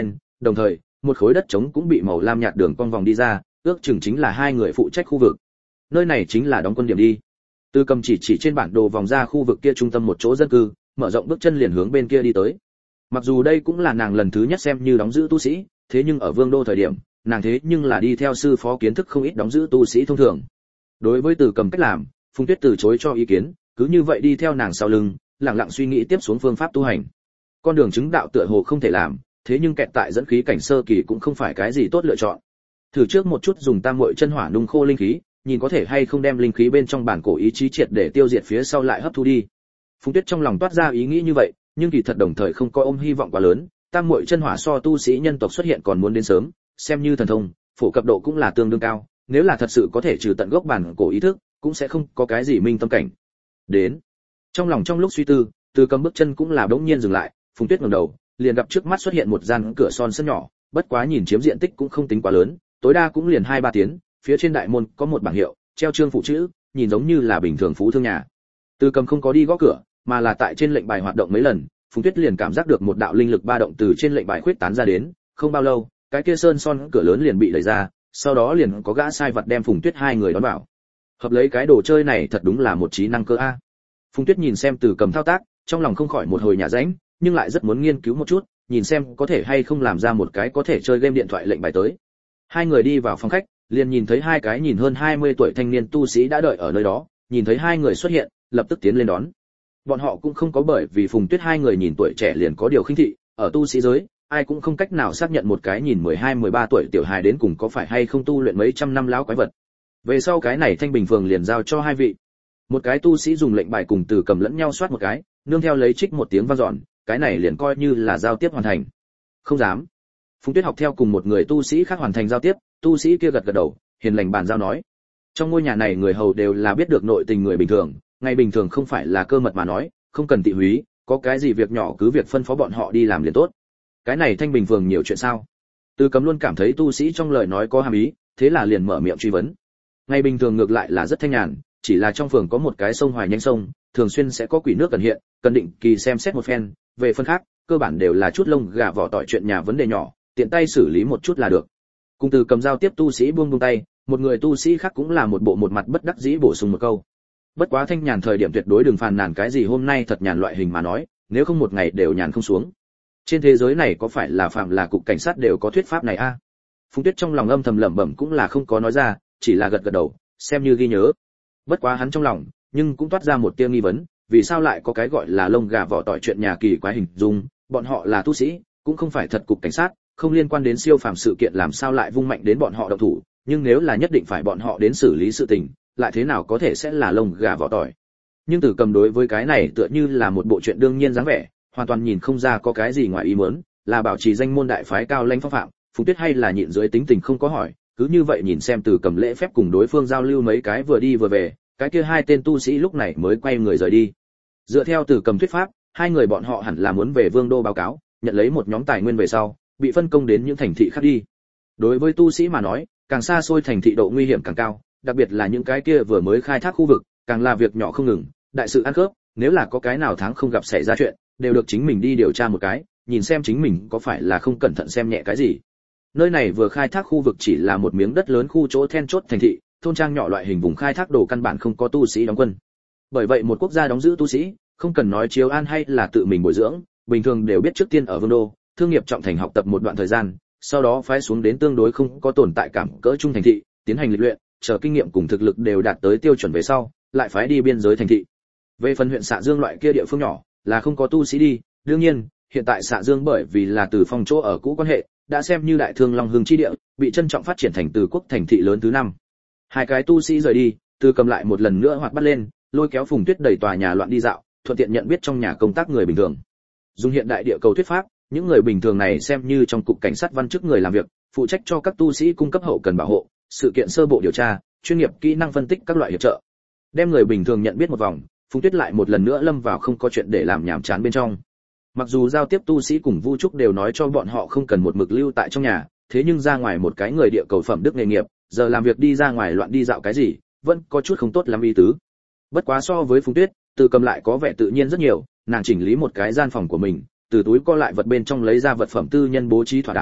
đồng thời một khối đất trống cũng bị màu lam nhạt đường cong vòng đi ra, ước chừng chính là hai người phụ trách khu vực. Nơi này chính là đóng quân điểm đi. Từ Cầm chỉ chỉ trên bản đồ vòng ra khu vực kia trung tâm một chỗ dân cư, mở rộng bước chân liền hướng bên kia đi tới. Mặc dù đây cũng là nàng lần thứ nhất xem như đóng giữ tu sĩ, thế nhưng ở Vương đô thời điểm, nàng thế nhưng là đi theo sư phó kiến thức không ít đóng giữ tu sĩ thông thường. Đối với Từ Cầm cách làm, Phùng Tuyết từ chối cho ý kiến, cứ như vậy đi theo nàng sau lưng, lặng lặng suy nghĩ tiếp xuống phương pháp tu hành. Con đường chứng đạo tựa hồ không thể làm, thế nhưng kẹt tại dẫn khí cảnh sơ kỳ cũng không phải cái gì tốt lựa chọn. Thử trước một chút dùng tam muội chân hỏa nung khô linh khí, nhìn có thể hay không đem linh khí bên trong bản cổ ý chí triệt để tiêu diệt phía sau lại hấp thu đi. Phùng Tuyết trong lòng toát ra ý nghĩ như vậy, nhưng kỳ thật đồng thời không có ôm hy vọng quá lớn, tam muội chân hỏa so tu sĩ nhân tộc xuất hiện còn muốn đến sớm, xem như thần thông, phổ cập độ cũng là tương đương cao, nếu là thật sự có thể trừ tận gốc bản cổ ý thức, cũng sẽ không có cái gì minh tâm cảnh. Đến. Trong lòng trong lúc suy tư, Từ Cầm bước chân cũng là đống nhiên dừng lại, Phùng Tuyết ngẩng đầu, liền gặp trước mắt xuất hiện một gian cửa son sân nhỏ, bất quá nhìn chiếm diện tích cũng không tính quá lớn, tối đa cũng liền hai ba tiếng, phía trên đại môn có một bảng hiệu, treo trương phụ chữ, nhìn giống như là bình thường phú thương nhà. Từ Cầm không có đi gõ cửa, mà là tại trên lệnh bài hoạt động mấy lần, Phùng Tuyết liền cảm giác được một đạo linh lực ba động từ trên lệnh bài khuyết tán ra đến, không bao lâu, cái kia sơn son cửa lớn liền bị đẩy ra, sau đó liền có gã sai vật đem Phùng Tuyết hai người đón vào. Hợp lấy cái đồ chơi này thật đúng là một trí năng cơ a. Phùng Tuyết nhìn xem Từ Cầm thao tác, trong lòng không khỏi một hồi nhả rãnh, nhưng lại rất muốn nghiên cứu một chút, nhìn xem có thể hay không làm ra một cái có thể chơi game điện thoại lệnh bài tới. Hai người đi vào phòng khách, liền nhìn thấy hai cái nhìn hơn hai mươi tuổi thanh niên tu sĩ đã đợi ở nơi đó, nhìn thấy hai người xuất hiện, lập tức tiến lên đón. Bọn họ cũng không có bởi vì Phùng Tuyết hai người nhìn tuổi trẻ liền có điều khinh thị, ở tu sĩ giới, ai cũng không cách nào xác nhận một cái nhìn mười hai mười ba tuổi tiểu hài đến cùng có phải hay không tu luyện mấy trăm năm lão quái vật. Về sau cái này Thanh Bình phường liền giao cho hai vị. Một cái tu sĩ dùng lệnh bài cùng Từ Cầm lẫn nhau soát một cái, nương theo lấy trích một tiếng vang dọn, cái này liền coi như là giao tiếp hoàn thành. Không dám. Phùng Tuyết học theo cùng một người tu sĩ khác hoàn thành giao tiếp, tu sĩ kia gật gật đầu, hiền lành bàn giao nói: trong ngôi nhà này người hầu đều là biết được nội tình người bình thường, ngày bình thường không phải là cơ mật mà nói, không cần tị húy, có cái gì việc nhỏ cứ việc phân phó bọn họ đi làm liền tốt. Cái này Thanh Bình phường nhiều chuyện sao? Từ Cầm luôn cảm thấy tu sĩ trong lời nói có hàm ý, thế là liền mở miệng truy vấn. Ngày bình thường ngược lại là rất thanh nhàn, chỉ là trong phường có một cái sông Hoài Nhanh sông, thường xuyên sẽ có quỷ nước cần hiện, cần định kỳ xem xét một phen, về phân khác, cơ bản đều là chút lông gà vỏ tỏi chuyện nhà vấn đề nhỏ, tiện tay xử lý một chút là được. Cùng Từ Cầm giao tiếp tu sĩ buông buông tay, một người tu sĩ khác cũng là một bộ một mặt bất đắc dĩ bổ sung một câu. Bất quá thanh nhàn thời điểm tuyệt đối đừng phàn nàn cái gì hôm nay thật nhàn loại hình mà nói, nếu không một ngày đều nhàn không xuống. Trên thế giới này có phải là phạm là cục cảnh sát đều có thuyết pháp này a? À? Phùng Tuyết trong lòng âm thầm lẩm bẩm cũng là không có nói ra, chỉ là gật gật đầu, xem như ghi nhớ. Bất quá hắn trong lòng, nhưng cũng toát ra một tia nghi vấn, vì sao lại có cái gọi là lông gà vỏ tỏi chuyện nhà kỳ quái hình dung, bọn họ là tu sĩ, cũng không phải thật cục cảnh sát, không liên quan đến siêu phàm sự kiện làm sao lại vung mạnh đến bọn họ động thủ, nhưng nếu là nhất định phải bọn họ đến xử lý sự tình, lại thế nào có thể sẽ là lông gà vỏ tỏi. Nhưng Từ Cầm đối với cái này tựa như là một bộ chuyện đương nhiên dáng vẻ, hoàn toàn nhìn không ra có cái gì ngoài ý muốn, là bảo trì danh môn đại phái cao lãnh phong phạm, Phùng Tuyết hay là nhịn dưới tính tình không có hỏi, cứ như vậy nhìn xem Từ Cầm lễ phép cùng đối phương giao lưu mấy cái vừa đi vừa về, cái kia hai tên tu sĩ lúc này mới quay người rời đi. Dựa theo Từ Cầm thuyết pháp, hai người bọn họ hẳn là muốn về Vương đô báo cáo, nhận lấy một nhóm tài nguyên về sau, bị phân công đến những thành thị khác đi. Đối với tu sĩ mà nói, càng xa xôi thành thị độ nguy hiểm càng cao, đặc biệt là những cái kia vừa mới khai thác khu vực, càng là việc nhỏ không ngừng, đại sự ăn khớp, nếu là có cái nào tháng không gặp xảy ra chuyện, đều được chính mình đi điều tra một cái, nhìn xem chính mình có phải là không cẩn thận xem nhẹ cái gì. Nơi này vừa khai thác khu vực chỉ là một miếng đất lớn khu chỗ then chốt thành thị, thôn trang nhỏ loại hình vùng khai thác đồ căn bản không có tu sĩ đóng quân. Bởi vậy một quốc gia đóng giữ tu sĩ, không cần nói chiếu an hay là tự mình bồi dưỡng, bình thường đều biết trước tiên ở Vương đô, thương nghiệp trọng thành học tập một đoạn thời gian, sau đó phái xuống đến tương đối không có tồn tại cảm cỡ trung thành thị, tiến hành lịch luyện, chờ kinh nghiệm cùng thực lực đều đạt tới tiêu chuẩn về sau, lại phái đi biên giới thành thị. Về phần huyện Xạ Dương loại kia địa phương nhỏ, là không có tu sĩ đi, đương nhiên, hiện tại Xạ Dương bởi vì là từ phong chỗ ở cũ quan hệ, đã xem như đại thương Long Hưng chi địa, bị trân trọng phát triển thành từ quốc thành thị lớn thứ năm. Hai cái tu sĩ rời đi, Từ Cầm lại một lần nữa hoạt bắt lên, lôi kéo Phùng Tuyết đẩy tòa nhà loạn đi dạo, thuận tiện nhận biết trong nhà công tác người bình thường. Dùng hiện đại địa cầu thuyết pháp, những người bình thường này xem như trong cục cảnh sát văn chức người làm việc, phụ trách cho các tu sĩ cung cấp hậu cần bảo hộ, sự kiện sơ bộ điều tra, chuyên nghiệp kỹ năng phân tích các loại hiệp trợ. Đem người bình thường nhận biết một vòng, Phùng Tuyết lại một lần nữa lâm vào không có chuyện để làm nhảm chán bên trong. Mặc dù giao tiếp tu sĩ cùng Vu Trúc đều nói cho bọn họ không cần một mực lưu tại trong nhà, thế nhưng ra ngoài một cái người địa cầu phẩm đức nghề nghiệp, giờ làm việc đi ra ngoài loạn đi dạo cái gì, vẫn có chút không tốt lắm ý tứ. Bất quá so với Phùng Tuyết, Từ Cầm lại có vẻ tự nhiên rất nhiều, nàng chỉnh lý một cái gian phòng của mình, từ túi co lại vật bên trong lấy ra vật phẩm tư nhân bố trí thỏa đáng,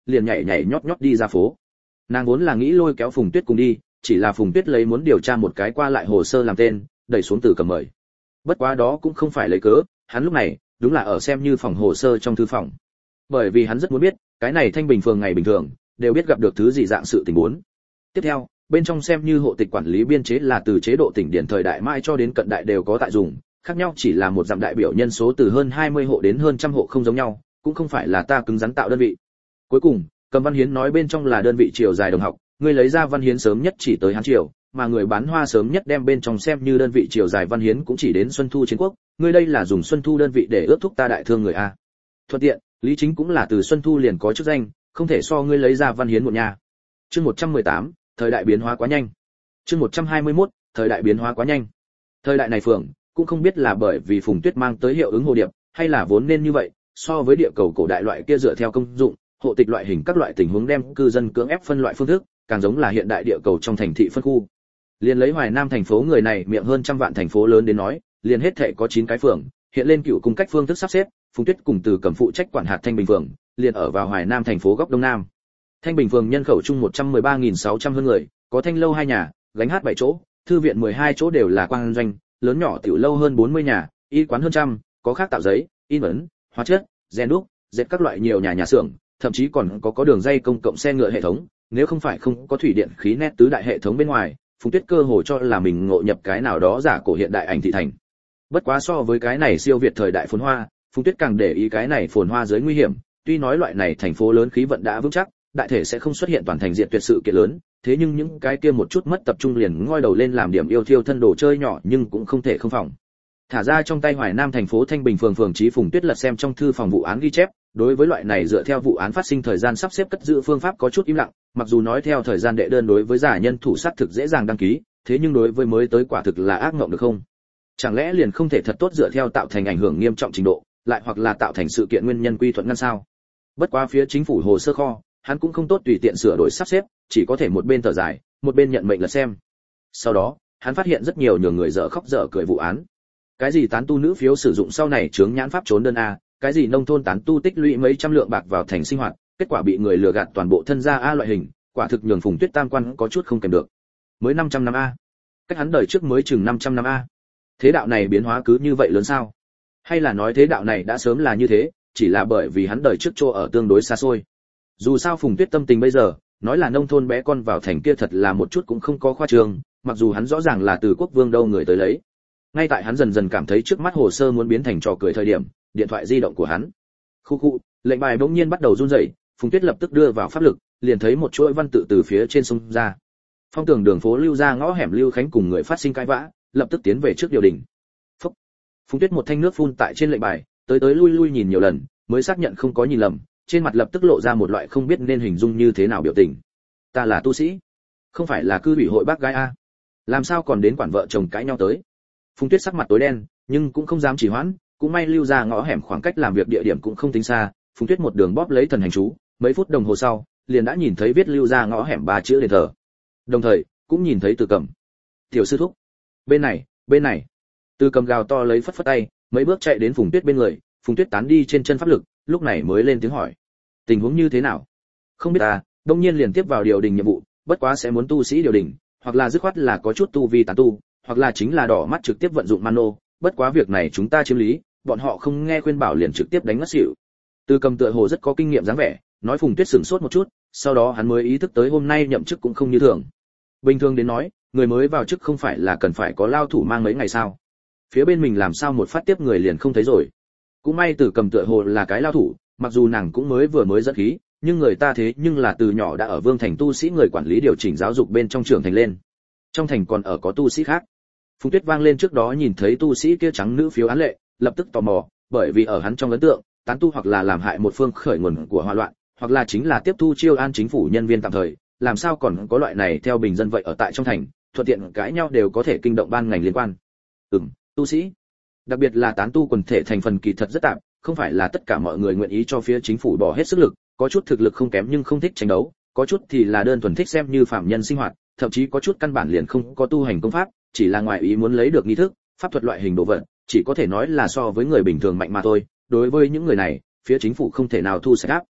liền nhảy nhảy nhót nhót đi ra phố. Nàng vốn là nghĩ lôi kéo Phùng Tuyết cùng đi, chỉ là Phùng Tuyết lấy muốn điều tra một cái qua lại hồ sơ làm tên, đẩy xuống Từ Cầm mời. Bất quá đó cũng không phải lấy cớ, hắn lúc này đúng là ở xem như phòng hồ sơ trong thư phòng. Bởi vì hắn rất muốn biết, cái này Thanh Bình phường ngày bình thường đều biết gặp được thứ gì dạng sự tình huống. Tiếp theo, bên trong xem như hộ tịch quản lý biên chế là từ chế độ tỉnh điển thời đại mai cho đến cận đại đều có tại dùng, khác nhau chỉ là một dặm đại biểu nhân số từ hơn hai mươi hộ đến hơn trăm hộ không giống nhau, cũng không phải là ta cứng rắn tạo đơn vị. Cuối cùng, Cầm Văn Hiến nói bên trong là đơn vị triều dài đồng học, người lấy ra Văn Hiến sớm nhất chỉ tới Hán triều, mà người bán hoa sớm nhất đem bên trong xem như đơn vị triều dài Văn Hiến cũng chỉ đến Xuân Thu chiến quốc, ngươi đây là dùng Xuân Thu đơn vị để ước thúc ta đại thương người a. Thuận tiện, Lý Chính cũng là từ Xuân Thu liền có chức danh, không thể so ngươi lấy ra Văn Hiến một nhà. Chương một trăm mười tám, thời đại biến hóa quá nhanh. Chương một trăm hai mươi mốt, thời đại biến hóa quá nhanh. Thời đại này phường, cũng không biết là bởi vì Phùng Tuyết mang tới hiệu ứng hồ điệp, hay là vốn nên như vậy, so với địa cầu cổ đại loại kia dựa theo công dụng, hộ tịch loại hình các loại tình huống đem cư dân cưỡng ép phân loại phương thức, càng giống là hiện đại địa cầu trong thành thị phân khu. Liên lấy Hoài Nam thành phố người này miệng hơn trăm vạn thành phố lớn đến nói, liền hết thảy có chín cái phường, hiện lên cựu cùng cách phương thức sắp xếp, Phùng Tuyết cùng Từ Cầm phụ trách quản hạt Thanh Bình phường, liền ở vào Hoài Nam thành phố góc đông nam. Thanh Bình phường nhân khẩu chung một trăm mười ba nghìn sáu trăm hơn người, có thanh lâu hai nhà, gánh hát bảy chỗ, thư viện mười hai chỗ đều là quang doanh, lớn nhỏ tiểu lâu hơn bốn mươi nhà, y quán hơn trăm, có khác tạo giấy, in ấn, hóa chất, rèn đúc, dệt các loại nhiều nhà nhà xưởng, thậm chí còn có có đường dây công cộng xe ngựa hệ thống, nếu không phải không có thủy điện khí nét tứ đại hệ thống bên ngoài, Phùng Tuyết cơ hồ cho là mình ngộ nhập cái nào đó giả cổ hiện đại ảnh thị thành. Bất quá so với cái này siêu việt thời đại phồn hoa, Phùng Tuyết càng để ý cái này phồn hoa dưới nguy hiểm, tuy nói loại này thành phố lớn khí vận đã vững chắc, đại thể sẽ không xuất hiện toàn thành diện tuyệt sự kiện lớn, thế nhưng những cái kia một chút mất tập trung liền ngoi đầu lên làm điểm yêu thiêu thân đồ chơi nhỏ nhưng cũng không thể không phòng. Thả ra trong tay Hoài Nam thành phố Thanh Bình phường phường trí Phùng Tuyết lật xem trong thư phòng vụ án ghi chép, đối với loại này dựa theo vụ án phát sinh thời gian sắp xếp cất giữ phương pháp có chút im lặng, mặc dù nói theo thời gian đệ đơn đối với giả nhân thủ sát thực dễ dàng đăng ký, thế nhưng đối với mới tới quả thực là ác mộng được không? Chẳng lẽ liền không thể thật tốt dựa theo tạo thành ảnh hưởng nghiêm trọng trình độ, lại hoặc là tạo thành sự kiện nguyên nhân quy thuận ngăn sao? Bất quá phía chính phủ hồ sơ kho, hắn cũng không tốt tùy tiện sửa đổi sắp xếp, chỉ có thể một bên thở dài, một bên nhận mệnh là xem. Sau đó, hắn phát hiện rất nhiều nhiều người dở khóc dở cười vụ án. Cái gì tán tu nữ phiếu sử dụng sau này chướng nhãn pháp trốn đơn a, cái gì nông thôn tán tu tích lũy mấy trăm lượng bạc vào thành sinh hoạt, kết quả bị người lừa gạt toàn bộ thân gia a loại hình, quả thực nhường Phùng Tuyết tam quan có chút không kèm được. Mới năm trăm năm a. Cách hắn đời trước mới chừng năm trăm năm a. Thế đạo này biến hóa cứ như vậy lớn sao? Hay là nói thế đạo này đã sớm là như thế, chỉ là bởi vì hắn đời trước chỗ ở tương đối xa xôi. Dù sao Phùng Tuyết tâm tình bây giờ, nói là nông thôn bé con vào thành kia thật là một chút cũng không có khoa trương, mặc dù hắn rõ ràng là từ quốc vương đâu người tới lấy. Ngay tại hắn dần dần cảm thấy trước mắt hồ sơ muốn biến thành trò cười thời điểm, điện thoại di động của hắn, khu khu, lệnh bài bỗng nhiên bắt đầu run rẩy, Phùng Tuyết lập tức đưa vào pháp lực, liền thấy một chuỗi văn tự từ phía trên sông ra. Phong tường đường phố Lưu ra ngõ hẻm Lưu Khánh cùng người phát sinh cãi vã, lập tức tiến về trước điều đình. Phúc. Phùng Tuyết một thanh nước phun tại trên lệnh bài, tới tới lui lui nhìn nhiều lần, mới xác nhận không có nhìn lầm, trên mặt lập tức lộ ra một loại không biết nên hình dung như thế nào biểu tình. Ta là tu sĩ, không phải là cư ủy hội bác gái a. Làm sao còn đến quản vợ chồng cãi nhau tới? Phùng Tuyết sắc mặt tối đen, nhưng cũng không dám trì hoãn, cũng may Lưu ra ngõ hẻm khoảng cách làm việc địa điểm cũng không tính xa, Phùng Tuyết một đường bóp lấy thần hành chú, mấy phút đồng hồ sau, liền đã nhìn thấy viết Lưu ra ngõ hẻm ba chữ đền thờ. Đồng thời, cũng nhìn thấy Từ Cầm. Tiểu sư thúc, bên này, bên này. Từ Cầm gào to lấy phất phất tay, mấy bước chạy đến Phùng Tuyết bên người, Phùng Tuyết tán đi trên chân pháp lực, lúc này mới lên tiếng hỏi. Tình huống như thế nào? Không biết ta, đông nhiên liền tiếp vào điều đình nhiệm vụ, bất quá sẽ muốn tu sĩ điều đình, hoặc là dứt khoát là có chút tu vi tán tu, hoặc là chính là đỏ mắt trực tiếp vận dụng mano, bất quá việc này chúng ta chiếm lý, bọn họ không nghe khuyên bảo liền trực tiếp đánh ngất xỉu. Từ Cầm tựa hồ rất có kinh nghiệm dáng vẻ, nói Phùng Tuyết sửng sốt một chút, sau đó hắn mới ý thức tới hôm nay nhậm chức cũng không như thường. Bình thường đến nói, người mới vào chức không phải là cần phải có lao thủ mang mấy ngày sao? Phía bên mình làm sao một phát tiếp người liền không thấy rồi. Cũng may Từ Cầm tựa hồ là cái lao thủ, mặc dù nàng cũng mới vừa mới dẫn khí, nhưng người ta thế nhưng là từ nhỏ đã ở Vương thành tu sĩ người quản lý điều chỉnh giáo dục bên trong trường thành lên. Trong thành còn ở có tu sĩ khác. Phùng Tuyết vang lên trước đó nhìn thấy tu sĩ kia trắng nữ phiếu án lệ, lập tức tò mò, bởi vì ở hắn trong ấn tượng, tán tu hoặc là làm hại một phương khởi nguồn của hỏa loạn, hoặc là chính là tiếp thu chiêu an chính phủ nhân viên tạm thời, làm sao còn có loại này theo bình dân vậy ở tại trong thành, thuận tiện cãi nhau đều có thể kinh động ban ngành liên quan. Ừm, tu sĩ. Đặc biệt là tán tu quần thể thành phần kỳ thật rất tạm, không phải là tất cả mọi người nguyện ý cho phía chính phủ bỏ hết sức lực, có chút thực lực không kém nhưng không thích tranh đấu, có chút thì là đơn thuần thích xem như phạm nhân sinh hoạt, thậm chí có chút căn bản liền không có tu hành công pháp, chỉ là ngoài ý muốn lấy được nghi thức, pháp thuật loại hình đồ vật, chỉ có thể nói là so với người bình thường mạnh mà thôi. Đối với những người này, phía chính phủ không thể nào thu sạch áp.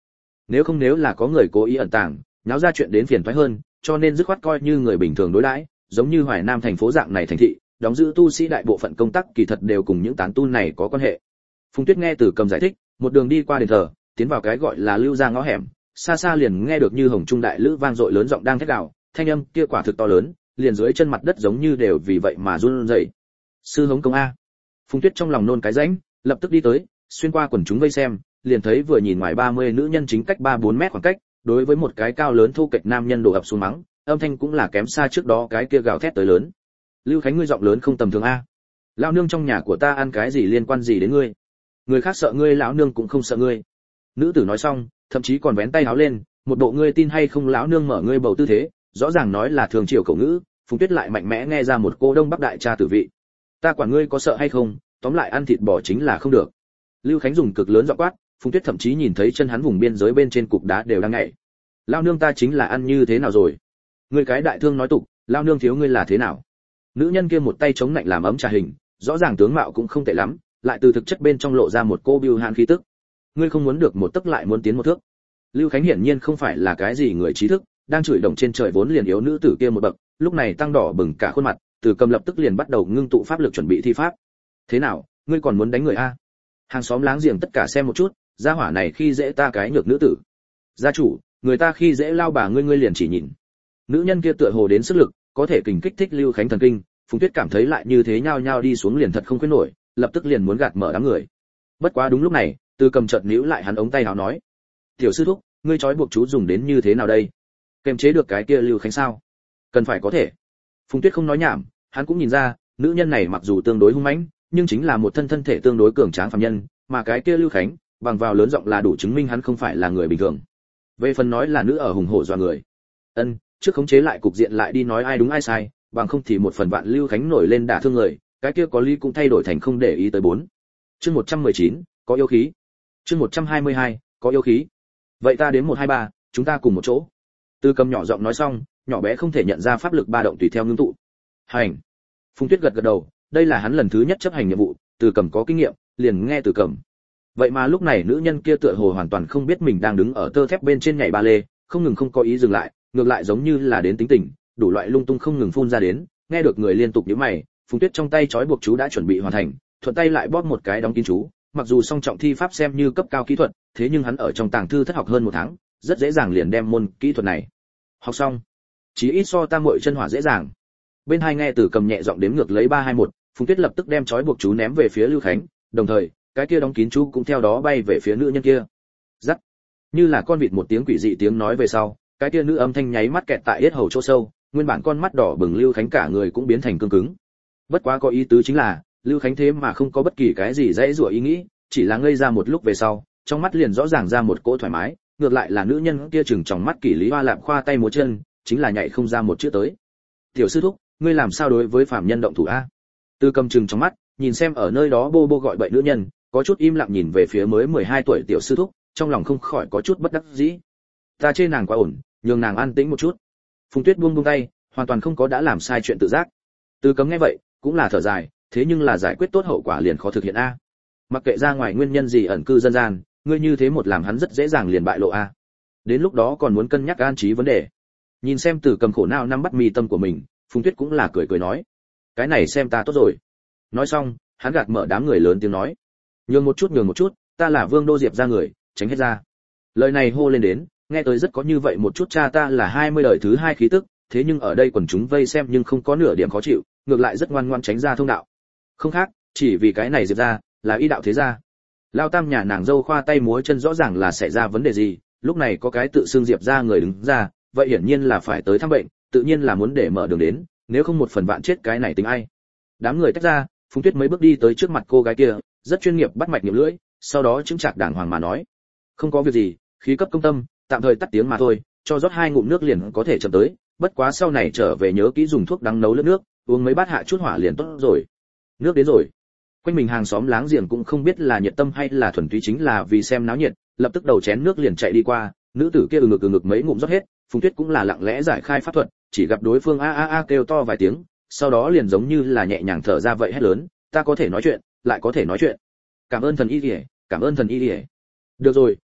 nếu không nếu là có người cố ý ẩn tàng náo ra chuyện đến phiền toái hơn, cho nên dứt khoát coi như người bình thường đối đãi, giống như Hoài Nam thành phố dạng này thành thị, đóng giữ tu sĩ đại bộ phận công tác kỳ thật đều cùng những tán tu này có quan hệ. Phùng Tuyết nghe Từ Cầm giải thích, một đường đi qua đền thờ, tiến vào cái gọi là Lưu Gia ngõ hẻm, xa xa liền nghe được như hồng trung đại lữ vang dội lớn giọng đang thét gào, thanh âm kia quả thực to lớn, liền dưới chân mặt đất giống như đều vì vậy mà run rẩy. Sư hống công a. Phùng Tuyết trong lòng nôn cái rãnh, lập tức đi tới, xuyên qua quần chúng vây xem, liền thấy vừa nhìn ngoài ba mươi nữ nhân chính cách ba bốn mét khoảng cách, đối với một cái cao lớn thu kịch nam nhân đổ ập xuống mắng, âm thanh cũng là kém xa trước đó cái kia gào thét tới lớn. Lưu Khánh ngươi giọng lớn không tầm thường a. Lão nương trong nhà của ta ăn cái gì liên quan gì đến ngươi? Người khác sợ ngươi lão nương cũng không sợ ngươi. Nữ tử nói xong, thậm chí còn vén tay áo lên, một bộ ngươi tin hay không lão nương mở ngươi bầu tư thế, rõ ràng nói là thường triều khẩu ngữ. Phùng Tuyết lại mạnh mẽ nghe ra một cô đông bắc đại cha tử vị. Ta quản ngươi có sợ hay không, tóm lại ăn thịt bò chính là không được. Lưu Khánh dùng cực lớn giọng quát, Phùng Tuyết thậm chí nhìn thấy chân hắn vùng biên giới bên trên cục đá đều đang nhảy. Lão nương ta chính là ăn như thế nào rồi? Ngươi cái đại thương nói tục, lão nương thiếu ngươi là thế nào? Nữ nhân kia một tay chống lạnh làm ấm trà hình, rõ ràng tướng mạo cũng không tệ lắm, lại từ thực chất bên trong lộ ra một cô bưu hàn khí tức. Ngươi không muốn được một tấc lại muốn tiến một thước. Lưu Khánh hiển nhiên không phải là cái gì người trí thức, đang chửi đồng trên trời vốn liền yếu nữ tử kia một bậc, lúc này tăng đỏ bừng cả khuôn mặt, Từ Cầm lập tức liền bắt đầu ngưng tụ pháp lực chuẩn bị thi pháp. Thế nào, ngươi còn muốn đánh người a? Hàng xóm láng giềng tất cả xem một chút, gia hỏa này khi dễ ta cái nhược nữ tử. Gia chủ, người ta khi dễ lao bà ngươi ngươi liền chỉ nhìn. Nữ nhân kia tựa hồ đến sức lực, có thể kình kích thích Lưu Khánh thần kinh, Phùng Tuyết cảm thấy lại như thế nhao nhao đi xuống liền thật không khuyến nổi, lập tức liền muốn gạt mở đám người. Bất quá đúng lúc này, Từ Cầm chợt níu lại hắn ống tay áo nói: "Tiểu sư thúc, ngươi trói buộc chú dùng đến như thế nào đây? Kềm chế được cái kia Lưu Khánh sao?" "Cần phải có thể." Phùng Tuyết không nói nhảm, hắn cũng nhìn ra, nữ nhân này mặc dù tương đối hung mãnh, nhưng chính là một thân thân thể tương đối cường tráng phàm nhân, mà cái kia Lưu Khánh, bằng vào lớn giọng là đủ chứng minh hắn không phải là người bình thường. Về phần nói là nữ ở hùng hổ dọa người, ân, trước khống chế lại cục diện lại đi nói ai đúng ai sai, bằng không thì một phần vạn Lưu Khánh nổi lên đả thương người, cái kia có lý cũng thay đổi thành không để ý tới bốn. Chương một trăm mười chín, có yêu khí. Chương một trăm hai mươi hai, có yêu khí. Vậy ta đến một hai ba, chúng ta cùng một chỗ. Từ Cầm nhỏ giọng nói xong, nhỏ bé không thể nhận ra pháp lực ba động tùy theo ngưng tụ. Hành. Phùng Tuyết gật gật đầu, đây là hắn lần thứ nhất chấp hành nhiệm vụ, Từ Cầm có kinh nghiệm, liền nghe Từ Cầm. Vậy mà lúc này nữ nhân kia tựa hồ hoàn toàn không biết mình đang đứng ở tơ thép bên trên nhảy ba lê, không ngừng không có ý dừng lại, ngược lại giống như là đến tính tình, đủ loại lung tung không ngừng phun ra đến, nghe được người liên tục nhíu mày, Phùng Tuyết trong tay trói buộc chú đã chuẩn bị hoàn thành, thuận tay lại bóp một cái đóng kín chú, mặc dù song trọng thi pháp xem như cấp cao kỹ thuật, thế nhưng hắn ở trong tàng thư thất học hơn một tháng, rất dễ dàng liền đem môn kỹ thuật này học xong. Chí ít so tam muội chân hỏa dễ dàng. Bên hai nghe Từ Cầm nhẹ giọng đếm ngược lấy ba hai một, Phùng Tuyết lập tức đem trói buộc chú ném về phía Lưu Khánh, đồng thời, cái kia đóng kín chú cũng theo đó bay về phía nữ nhân kia. Rắc. Như là con vịt một tiếng quỷ dị tiếng nói về sau, cái kia nữ âm thanh nháy mắt kẹt tại yết hầu chỗ sâu, nguyên bản con mắt đỏ bừng Lưu Khánh cả người cũng biến thành cương cứng. Bất quá có ý tứ chính là, Lưu Khánh thế mà không có bất kỳ cái gì dễ dụa ý nghĩ, chỉ là ngây ra một lúc về sau, trong mắt liền rõ ràng ra một cỗ thoải mái, ngược lại là nữ nhân kia chừng trong mắt kỷ lý hoa lạm khoa tay múa chân, chính là nhảy không ra một chữ tới. Tiểu sư thúc, ngươi làm sao đối với phạm nhân động thủ a? Từ Cầm chừng trong mắt, nhìn xem ở nơi đó bô bô gọi bậy nữ nhân, có chút im lặng nhìn về phía mới mười hai tuổi tiểu sư thúc, trong lòng không khỏi có chút bất đắc dĩ. Ta chê nàng quá ổn, nhường nàng an tĩnh một chút. Phùng Tuyết buông buông tay, hoàn toàn không có đã làm sai chuyện tự giác. Từ Cấm nghe vậy, cũng là thở dài, thế nhưng là giải quyết tốt hậu quả liền khó thực hiện a. Mặc kệ ra ngoài nguyên nhân gì ẩn cư dân gian, ngươi như thế một làm hắn rất dễ dàng liền bại lộ a. Đến lúc đó còn muốn cân nhắc an trí vấn đề. Nhìn xem Từ Cầm khổ não nắm bắt mi tâm của mình, Phùng Tuyết cũng là cười cười nói, cái này xem ta tốt rồi. Nói xong, hắn gạt mở đám người lớn tiếng nói, nhường một chút nhường một chút, ta là Vương Đô Diệp ra người, tránh hết ra. Lời này hô lên đến, nghe tới rất có như vậy một chút cha ta là hai mươi đời thứ hai khí tức, thế nhưng ở đây quần chúng vây xem nhưng không có nửa điểm khó chịu, ngược lại rất ngoan ngoãn tránh ra thông đạo. Không khác, chỉ vì cái này Diệp ra, là y đạo thế gia. Lao tam nhà nàng dâu khoa tay múa chân rõ ràng là xảy ra vấn đề gì, lúc này có cái tự xưng Diệp ra người đứng ra, vậy hiển nhiên là phải tới thăm bệnh, tự nhiên là muốn để mở đường đến, nếu không một phần vạn chết cái này tính ai. Đám người tách ra, Phùng Tuyết mấy bước đi tới trước mặt cô gái kia, rất chuyên nghiệp bắt mạch nghiệm lưỡi, sau đó chứng chạc đàng hoàng mà nói, không có việc gì, khí cấp công tâm, tạm thời tắt tiếng mà thôi, cho rót hai ngụm nước liền có thể chậm tới, bất quá sau này trở về nhớ kỹ dùng thuốc đắng nấu lướt nước, uống mấy bát hạ chút hỏa liền tốt rồi. Nước đến rồi. Quanh mình hàng xóm láng giềng cũng không biết là nhiệt tâm hay là thuần túy chính là vì xem náo nhiệt, lập tức đầu chén nước liền chạy đi qua, nữ tử kia ừ ngực ừ ngực mấy ngụm rót hết, Phùng Tuyết cũng là lặng lẽ giải khai pháp thuật, chỉ gặp đối phương a a a kêu to vài tiếng, sau đó liền giống như là nhẹ nhàng thở ra vậy hét lớn, ta có thể nói chuyện, lại có thể nói chuyện. Cảm ơn thần y liễu, cảm ơn thần y liễu. Được rồi,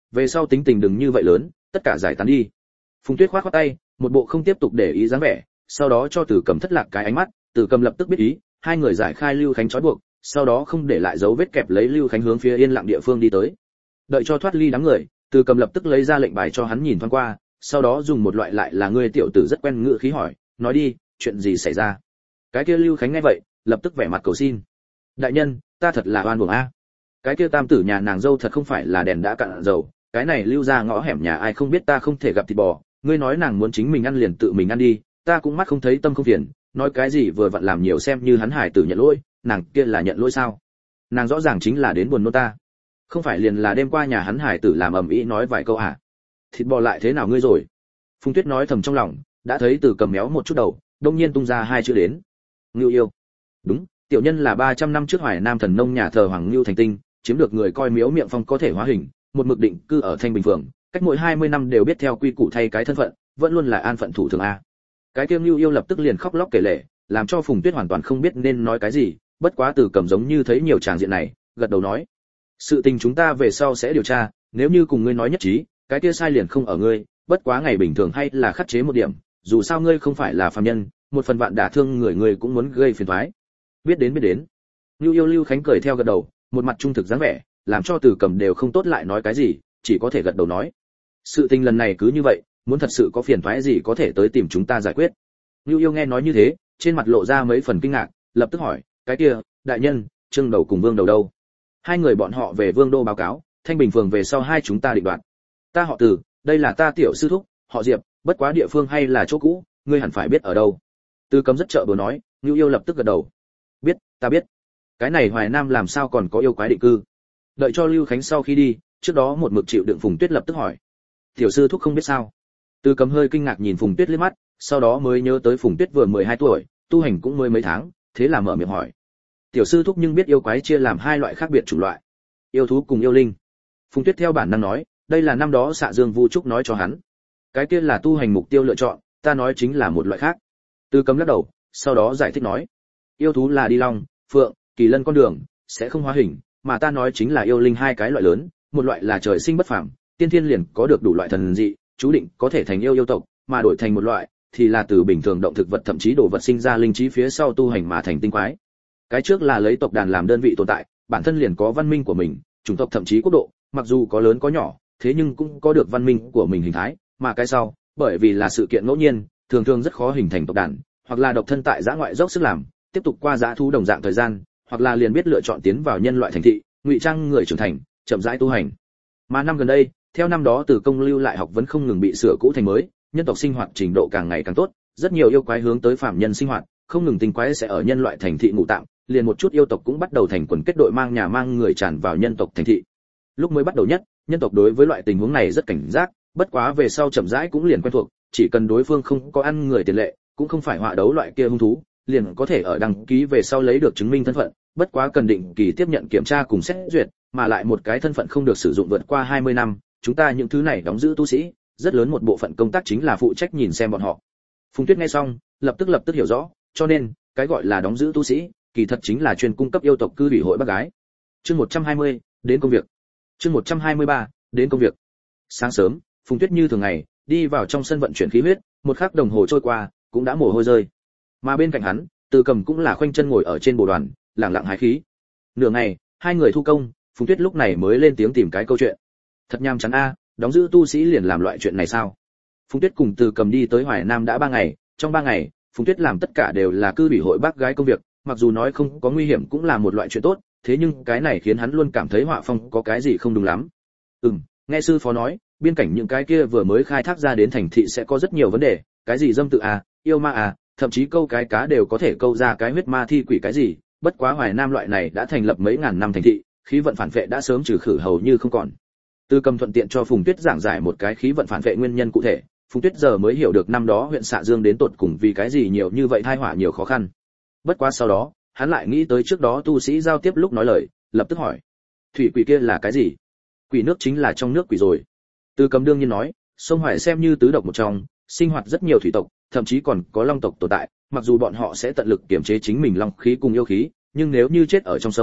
về sau tính tình đừng như vậy lớn, tất cả giải tán đi. Phùng Tuyết khoát khoát tay, một bộ không tiếp tục để ý dáng vẻ, sau đó cho Từ Cầm thất lạc cái ánh mắt, Từ Cầm lập tức biết ý, hai người giải khai Lưu Khánh trói buộc, sau đó không để lại dấu vết kẹp lấy Lưu Khánh hướng phía yên lặng địa phương đi tới. Đợi cho thoát ly đám người, Từ Cầm lập tức lấy ra lệnh bài cho hắn nhìn thoáng qua, sau đó dùng một loại lại là người tiểu tử rất quen ngữ khí hỏi, nói đi, chuyện gì xảy ra? Cái kia Lưu Khánh nghe vậy, lập tức vẻ mặt cầu xin. Đại nhân, ta thật là oan uổng a. Cái kia tam tử nhà nàng dâu thật không phải là đèn đã cạn dầu, cái này Lưu ra ngõ hẻm nhà ai không biết ta không thể gặp thịt bò, ngươi nói nàng muốn chính mình ăn liền tự mình ăn đi, ta cũng mắt không thấy tâm không phiền, nói cái gì vừa vặn làm nhiều xem như hắn hải tử nhận lỗi, nàng kia là nhận lỗi sao? Nàng rõ ràng chính là đến buồn nôn ta. Không phải liền là đêm qua nhà hắn hải tử làm ầm ĩ nói vài câu à? Thịt bò lại thế nào ngươi rồi? Phùng Tuyết nói thầm trong lòng, đã thấy Từ Cầm méo một chút đầu, đông nhiên tung ra hai chữ đến. Ngưu yêu. Đúng, tiểu nhân là ba trăm năm trước Hoài Nam thần nông nhà thờ Hoàng Ngưu thành tinh, chiếm được người coi miếu miệng phong có thể hóa hình, một mực định cư ở Thanh Bình phường, cách mỗi hai mươi năm đều biết theo quy củ thay cái thân phận, vẫn luôn là an phận thủ thường a. Cái Kiêm Ngưu yêu lập tức liền khóc lóc kể lể, làm cho Phùng Tuyết hoàn toàn không biết nên nói cái gì, bất quá Từ Cầm giống như thấy nhiều tràng diện này, gật đầu nói: "Sự tình chúng ta về sau sẽ điều tra, nếu như cùng ngươi nói nhất trí, cái kia sai liền không ở ngươi, bất quá ngày bình thường hay là khắc chế một điểm, dù sao ngươi không phải là phàm nhân, một phần vạn đả thương người người cũng muốn gây phiền toái." Biết đến biết đến. Ngưu yêu Lưu Khánh cười theo gật đầu, một mặt trung thực dáng vẻ, làm cho Từ Cầm đều không tốt lại nói cái gì, chỉ có thể gật đầu nói: "Sự tình lần này cứ như vậy, muốn thật sự có phiền toái gì có thể tới tìm chúng ta giải quyết." Ngưu yêu nghe nói như thế, trên mặt lộ ra mấy phần kinh ngạc, lập tức hỏi: "Cái kia, đại nhân, Trương Đầu cùng Vương Đầu đâu?" Hai người bọn họ về Vương đô báo cáo, Thanh Bình phường về sau hai chúng ta định đoạt. Ta họ Từ, đây là ta tiểu sư thúc, họ Diệp, bất quá địa phương hay là chỗ cũ, ngươi hẳn phải biết ở đâu. Từ Cầm rất trợ bừa nói, Ngưu yêu lập tức gật đầu. Biết, ta biết. Cái này Hoài Nam làm sao còn có yêu quái định cư? Đợi cho Lưu Khánh sau khi đi, trước đó một mực chịu đựng Phùng Tuyết lập tức hỏi: "Tiểu sư thúc không biết sao?" Từ Cầm hơi kinh ngạc nhìn Phùng Tuyết liếc mắt, sau đó mới nhớ tới Phùng Tuyết vừa mười hai tuổi, tu hành cũng mới mấy tháng, thế là mở miệng hỏi: "Tiểu sư thúc nhưng biết yêu quái chia làm hai loại khác biệt chủng loại, yêu thú cùng yêu linh?" Phùng Tuyết theo bản năng nói, đây là năm đó Xạ Dương Vu Trúc nói cho hắn. Cái kia là tu hành mục tiêu lựa chọn, ta nói chính là một loại khác. Từ Cầm lắc đầu, sau đó giải thích nói: "Yêu thú là đi long, phượng, kỳ lân con đường, sẽ không hóa hình, mà ta nói chính là yêu linh hai cái loại lớn, một loại là trời sinh bất phàm, tiên thiên liền có được đủ loại thần dị, chú định có thể thành yêu yêu tộc, mà đổi thành một loại thì là từ bình thường động thực vật thậm chí đồ vật sinh ra linh trí phía sau tu hành mà thành tinh quái. Cái trước là lấy tộc đàn làm đơn vị tồn tại, bản thân liền có văn minh của mình, chủng tộc thậm chí quốc độ, mặc dù có lớn có nhỏ, thế nhưng cũng có được văn minh của mình hình thái, mà cái sau, bởi vì là sự kiện ngẫu nhiên, thường thường rất khó hình thành tộc đàn, hoặc là độc thân tại dã ngoại dốc sức làm, tiếp tục qua dã thú đồng dạng thời gian, hoặc là liền biết lựa chọn tiến vào nhân loại thành thị, ngụy trang người trưởng thành, chậm rãi tu hành. Mà năm gần đây, theo năm đó từ công lưu lại học vẫn không ngừng bị sửa cũ thành mới, nhân tộc sinh hoạt trình độ càng ngày càng tốt, rất nhiều yêu quái hướng tới phạm nhân sinh hoạt, không ngừng tinh quái sẽ ở nhân loại thành thị ngủ tạm, liền một chút yêu tộc cũng bắt đầu thành quần kết đội mang nhà mang người tràn vào nhân tộc thành thị. Lúc mới bắt đầu nhất, nhân tộc đối với loại tình huống này rất cảnh giác, bất quá về sau chậm rãi cũng liền quen thuộc, chỉ cần đối phương không có ăn người tiền lệ, cũng không phải họa đấu loại kia hung thú, liền có thể ở đăng ký về sau lấy được chứng minh thân phận, bất quá cần định kỳ tiếp nhận kiểm tra cùng xét duyệt, mà lại một cái thân phận không được sử dụng vượt qua hai mươi năm, chúng ta những thứ này đóng giữ tu sĩ, rất lớn một bộ phận công tác chính là phụ trách nhìn xem bọn họ. Phùng Tuyết nghe xong, lập tức lập tức hiểu rõ, cho nên, cái gọi là đóng giữ tu sĩ, kỳ thật chính là chuyên cung cấp yêu tộc cư ủy hội bác gái. Chương một trăm hai mươi, đến công việc. Chương một trăm hai mươi ba, đến công việc. Sáng sớm, Phùng Tuyết như thường ngày, đi vào trong sân vận chuyển khí huyết, một khắc đồng hồ trôi qua, cũng đã mồ hôi rơi. Mà bên cạnh hắn, Từ Cầm cũng là khoanh chân ngồi ở trên bồ đoàn, lặng lặng hái khí. Nửa ngày, hai người thu công, Phùng Tuyết lúc này mới lên tiếng tìm cái câu chuyện. Thật nham chán a, đóng giữ tu sĩ liền làm loại chuyện này sao? Phùng Tuyết cùng Từ Cầm đi tới Hoài Nam đã ba ngày, trong ba ngày, Phùng Tuyết làm tất cả đều là cư ủy hội bác gái công việc, mặc dù nói không có nguy hiểm cũng là một loại chuyện tốt, thế nhưng cái này khiến hắn luôn cảm thấy Họa Phong có cái gì không đúng lắm. Ừm, nghe sư phó nói, biên cảnh những cái kia vừa mới khai thác ra đến thành thị sẽ có rất nhiều vấn đề, cái gì dâm tự à, yêu ma à, thậm chí câu cái cá đều có thể câu ra cái huyết ma thi quỷ cái gì, bất quá Hoài Nam loại này đã thành lập mấy ngàn năm thành thị, khí vận phản vệ đã sớm trừ khử hầu như không còn. Từ Cầm thuận tiện cho Phùng Tuyết giảng giải một cái khí vận phản vệ nguyên nhân cụ thể, Phùng Tuyết giờ mới hiểu được năm đó huyện Xạ Dương đến tột cùng vì cái gì nhiều như vậy tai họa nhiều khó khăn. Bất quá sau đó, hắn lại nghĩ tới trước đó tu sĩ giao tiếp lúc nói lời, lập tức hỏi: thủy quỷ kia là cái gì? Quỷ nước chính là trong nước quỷ rồi. Từ Cầm đương nhiên nói, sông Hoài xem như tứ độc một trong, sinh hoạt rất nhiều thủy tộc, thậm chí còn có long tộc tồn tại, mặc dù bọn họ sẽ tận lực kiềm chế chính mình long khí cùng yêu khí, nhưng nếu như chết ở trong sông,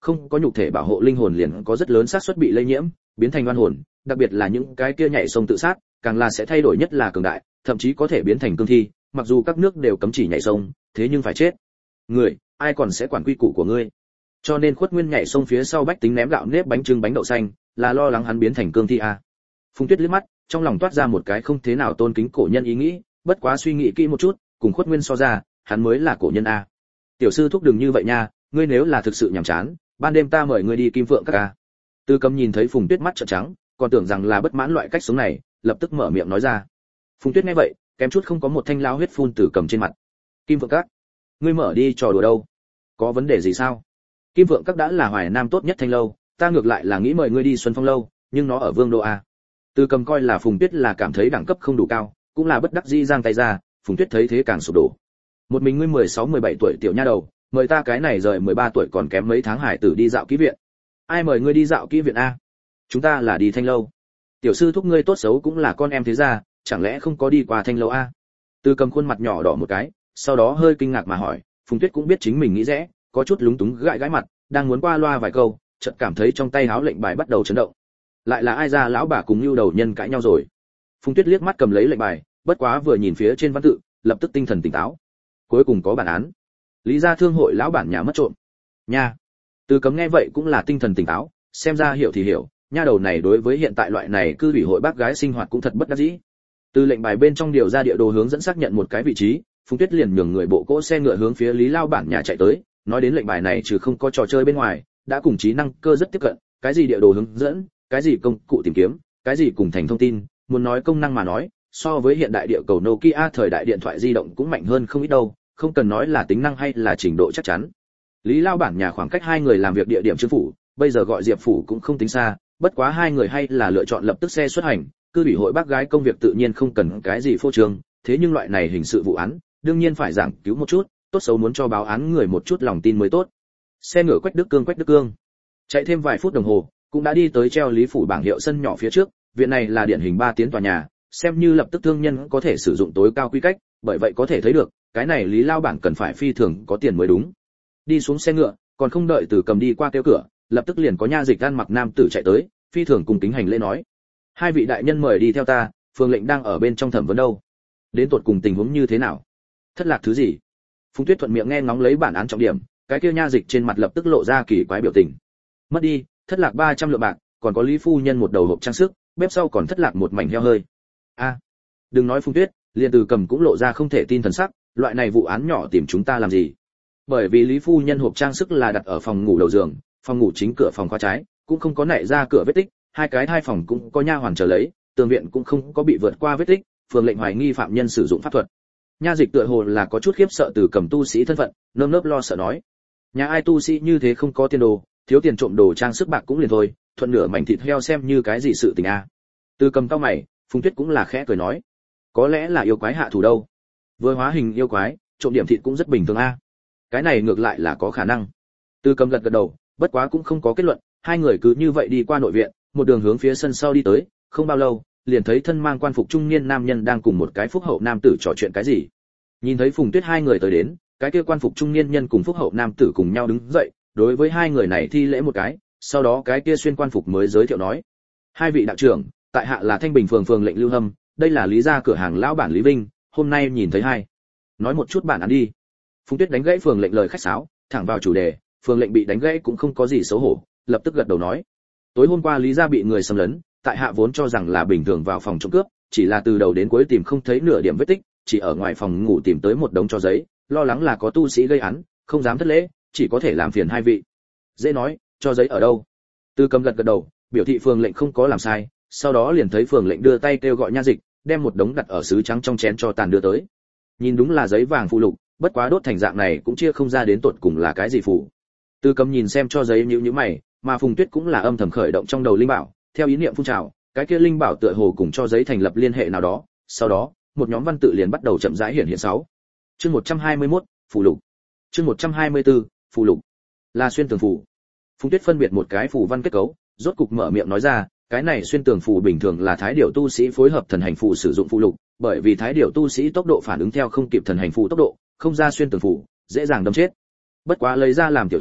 không có nhục thể bảo hộ linh hồn liền có rất lớn xác suất bị lây nhiễm, biến thành oan hồn, đặc biệt là những cái kia nhảy sông tự sát, càng là sẽ thay đổi nhất là cường đại, thậm chí có thể biến thành cương thi, mặc dù các nước đều cấm chỉ nhảy sông, thế nhưng phải chết. Người, ai còn sẽ quản quy củ của ngươi? Cho nên Khuất Nguyên nhảy sông phía sau bách tính ném gạo nếp bánh trưng bánh đậu xanh, là lo lắng hắn biến thành cương thi à. Phùng Tuyết liếc mắt, trong lòng toát ra một cái không thế nào tôn kính cổ nhân ý nghĩ, bất quá suy nghĩ kỹ một chút, cùng Khuất Nguyên so ra, hắn mới là cổ nhân a. Tiểu sư thúc đừng như vậy nha, ngươi nếu là thực sự nhàm chán, ban đêm ta mời ngươi đi Kim Phượng các ca. Tư Cầm nhìn thấy Phùng Tuyết mắt trợn trắng, còn tưởng rằng là bất mãn loại cách sống này, lập tức mở miệng nói ra. Phùng Tuyết nghe vậy, kém chút không có một thanh lao huyết phun từ cầm trên mặt. Kim Phượng các? Ngươi mở đi trò đùa đâu? Có vấn đề gì sao? Kim Phượng các đã là Hoài Nam tốt nhất thanh lâu, ta ngược lại là nghĩ mời ngươi đi Xuân Phong lâu, nhưng nó ở Vương đô a. Tư Cầm coi là Phùng Tuyết là cảm thấy đẳng cấp không đủ cao, cũng là bất đắc dĩ giang tay ra, Phùng Tuyết thấy thế càng sụp đổ. Một mình ngươi mười sáu mười bảy tuổi tiểu nha đầu, mời ta cái này rời mười ba tuổi còn kém mấy tháng hải tử đi dạo kỹ viện. Ai mời ngươi đi dạo kỹ viện a? Chúng ta là đi thanh lâu. Tiểu sư thúc ngươi tốt xấu cũng là con em thế gia, chẳng lẽ không có đi qua thanh lâu a? Tư Cầm khuôn mặt nhỏ đỏ một cái, sau đó hơi kinh ngạc mà hỏi, Phùng Tuyết cũng biết chính mình nghĩ rẽ, có chút lúng túng gãi gãi mặt, đang muốn qua loa vài câu, chợt cảm thấy trong tay háo lệnh bài bắt đầu chấn động. Lại là ai ra lão bà cùng Nưu đầu nhân cãi nhau rồi? Phùng Tuyết liếc mắt cầm lấy lệnh bài, bất quá vừa nhìn phía trên văn tự, lập tức tinh thần tỉnh táo. Cuối cùng có bản án. Lý gia thương hội lão bản nhà mất trộm. Nha. Từ Cấm nghe vậy cũng là tinh thần tỉnh táo, xem ra hiểu thì hiểu, nha đầu này đối với hiện tại loại này cư ủy hội bác gái sinh hoạt cũng thật bất đắc dĩ. Từ lệnh bài bên trong điều ra địa đồ hướng dẫn xác nhận một cái vị trí, Phùng Tuyết liền nhường người bộ cỗ xe ngựa hướng phía Lý lao bản nhà chạy tới, nói đến lệnh bài này trừ không có trò chơi bên ngoài, đã cùng trí năng cơ rất tiếp cận, cái gì địa đồ hướng dẫn, cái gì công cụ tìm kiếm, cái gì cùng thành thông tin, muốn nói công năng mà nói, so với hiện đại địa cầu Nokia thời đại điện thoại di động cũng mạnh hơn không ít đâu, không cần nói là tính năng hay là trình độ chắc chắn. Lý lao bản nhà khoảng cách hai người làm việc địa điểm Trương phủ, bây giờ gọi Diệp phủ cũng không tính xa, bất quá hai người hay là lựa chọn lập tức xe xuất hành, cư ủy hội bác gái công việc tự nhiên không cần cái gì phô trương, thế nhưng loại này hình sự vụ án, đương nhiên phải giảng cứu một chút, tốt xấu muốn cho báo án người một chút lòng tin mới tốt. Xe ngựa Quách Đức Cương Quách Đức Cương, chạy thêm vài phút đồng hồ, cũng đã đi tới treo Lý phủ bảng hiệu sân nhỏ phía trước, viện này là điển hình ba tiến tòa nhà, xem như lập tức thương nhân có thể sử dụng tối cao quy cách, bởi vậy có thể thấy được, cái này Lý lao bản cần phải phi thường có tiền mới đúng. Đi xuống xe ngựa, còn không đợi Từ Cầm đi qua kêu cửa, lập tức liền có nha dịch ăn mặc nam tử chạy tới, phi thường cùng kính hành lễ nói: hai vị đại nhân mời đi theo ta, phường lệnh đang ở bên trong thẩm vấn đâu. Đến tột cùng tình huống như thế nào? Thất lạc thứ gì? Phùng Tuyết thuận miệng nghe ngóng lấy bản án trọng điểm, cái kia nha dịch trên mặt lập tức lộ ra kỳ quái biểu tình. Mất đi, thất lạc ba trăm lượng bạc, còn có Lý phu nhân một đầu hộp trang sức, bếp sau còn thất lạc một mảnh heo hơi. A, à, đừng nói Phùng Tuyết, liền Từ Cầm cũng lộ ra không thể tin thần sắc, loại này vụ án nhỏ tìm chúng ta làm gì? Bởi vì Lý phu nhân hộp trang sức là đặt ở phòng ngủ đầu giường, phòng ngủ chính cửa phòng khóa trái, cũng không có nảy ra cửa vết tích, hai cái thai phòng cũng có nha hoàn chờ lấy, tường viện cũng không có bị vượt qua vết tích, phường lệnh hoài nghi phạm nhân sử dụng pháp thuật. Nha dịch tựa hồ là có chút khiếp sợ Từ Cầm tu sĩ thân phận, nơm nớp lo sợ nói: nhà ai tu sĩ như thế không có tiền đồ, thiếu tiền trộm đồ trang sức bạc cũng liền thôi, thuận nửa mảnh thịt heo xem như cái gì sự tình a. Từ Cầm cau mày, Phùng Tuyết cũng là khẽ cười nói: có lẽ là yêu quái hạ thủ đâu. Vừa hóa hình yêu quái, trộm điểm thịt cũng rất bình thường a. Cái này ngược lại là có khả năng. Từ Cầm gật gật đầu, bất quá cũng không có kết luận, hai người cứ như vậy đi qua nội viện, một đường hướng phía sân sau đi tới, không bao lâu, liền thấy thân mang quan phục trung niên nam nhân đang cùng một cái phúc hậu nam tử trò chuyện cái gì. Nhìn thấy Phùng Tuyết hai người tới đến, cái kia quan phục trung niên nhân cùng phúc hậu nam tử cùng nhau đứng dậy, đối với hai người này thi lễ một cái, sau đó cái kia xuyên quan phục mới giới thiệu nói: hai vị đạo trưởng, tại hạ là Thanh Bình phường phường lệnh Lưu Hâm, đây là Lý gia cửa hàng lão bản Lý Vinh, hôm nay nhìn thấy hai, nói một chút bản án đi. Phùng Tuyết đánh gãy phường lệnh lời khách sáo, thẳng vào chủ đề, phường lệnh bị đánh gãy cũng không có gì xấu hổ, lập tức gật đầu nói: tối hôm qua Lý gia bị người xâm lấn, tại hạ vốn cho rằng là bình thường vào phòng trộm cướp, chỉ là từ đầu đến cuối tìm không thấy nửa điểm vết tích, chỉ ở ngoài phòng ngủ tìm tới một đống tro giấy, lo lắng là có tu sĩ gây án, không dám thất lễ, chỉ có thể làm phiền hai vị. Dễ nói, cho giấy ở đâu? Từ Cầm gật gật đầu, biểu thị phường lệnh không có làm sai, sau đó liền thấy phường lệnh đưa tay kêu gọi nha dịch, đem một đống đặt ở sứ trắng trong chén cho tàn đưa tới. Nhìn đúng là giấy vàng phụ lục, bất quá đốt thành dạng này cũng chia không ra đến tột cùng là cái gì phụ. Từ Cầm nhìn xem cho giấy nhíu nhíu mày, mà Phùng Tuyết cũng là âm thầm khởi động trong đầu linh bảo, theo ý niệm phun trào, cái kia linh bảo tựa hồ cùng cho giấy thành lập liên hệ nào đó, sau đó, một nhóm văn tự liền bắt đầu chậm rãi hiện hiện sáu. Chương một trăm hai mươi mốt, phù lục. Chương một trăm hai mươi tư, phù lục. Là xuyên tường phù. Phùng Tuyết phân biệt một cái phù văn kết cấu, rốt cục mở miệng nói ra, cái này xuyên tường phù bình thường là thái điểu tu sĩ phối hợp thần hành phù sử dụng phù lục, bởi vì thái điểu tu sĩ tốc độ phản ứng theo không kịp thần hành phù tốc độ, không ra xuyên tường phù, dễ dàng đâm chết. Bất quá lấy ra làm tiểu thâu,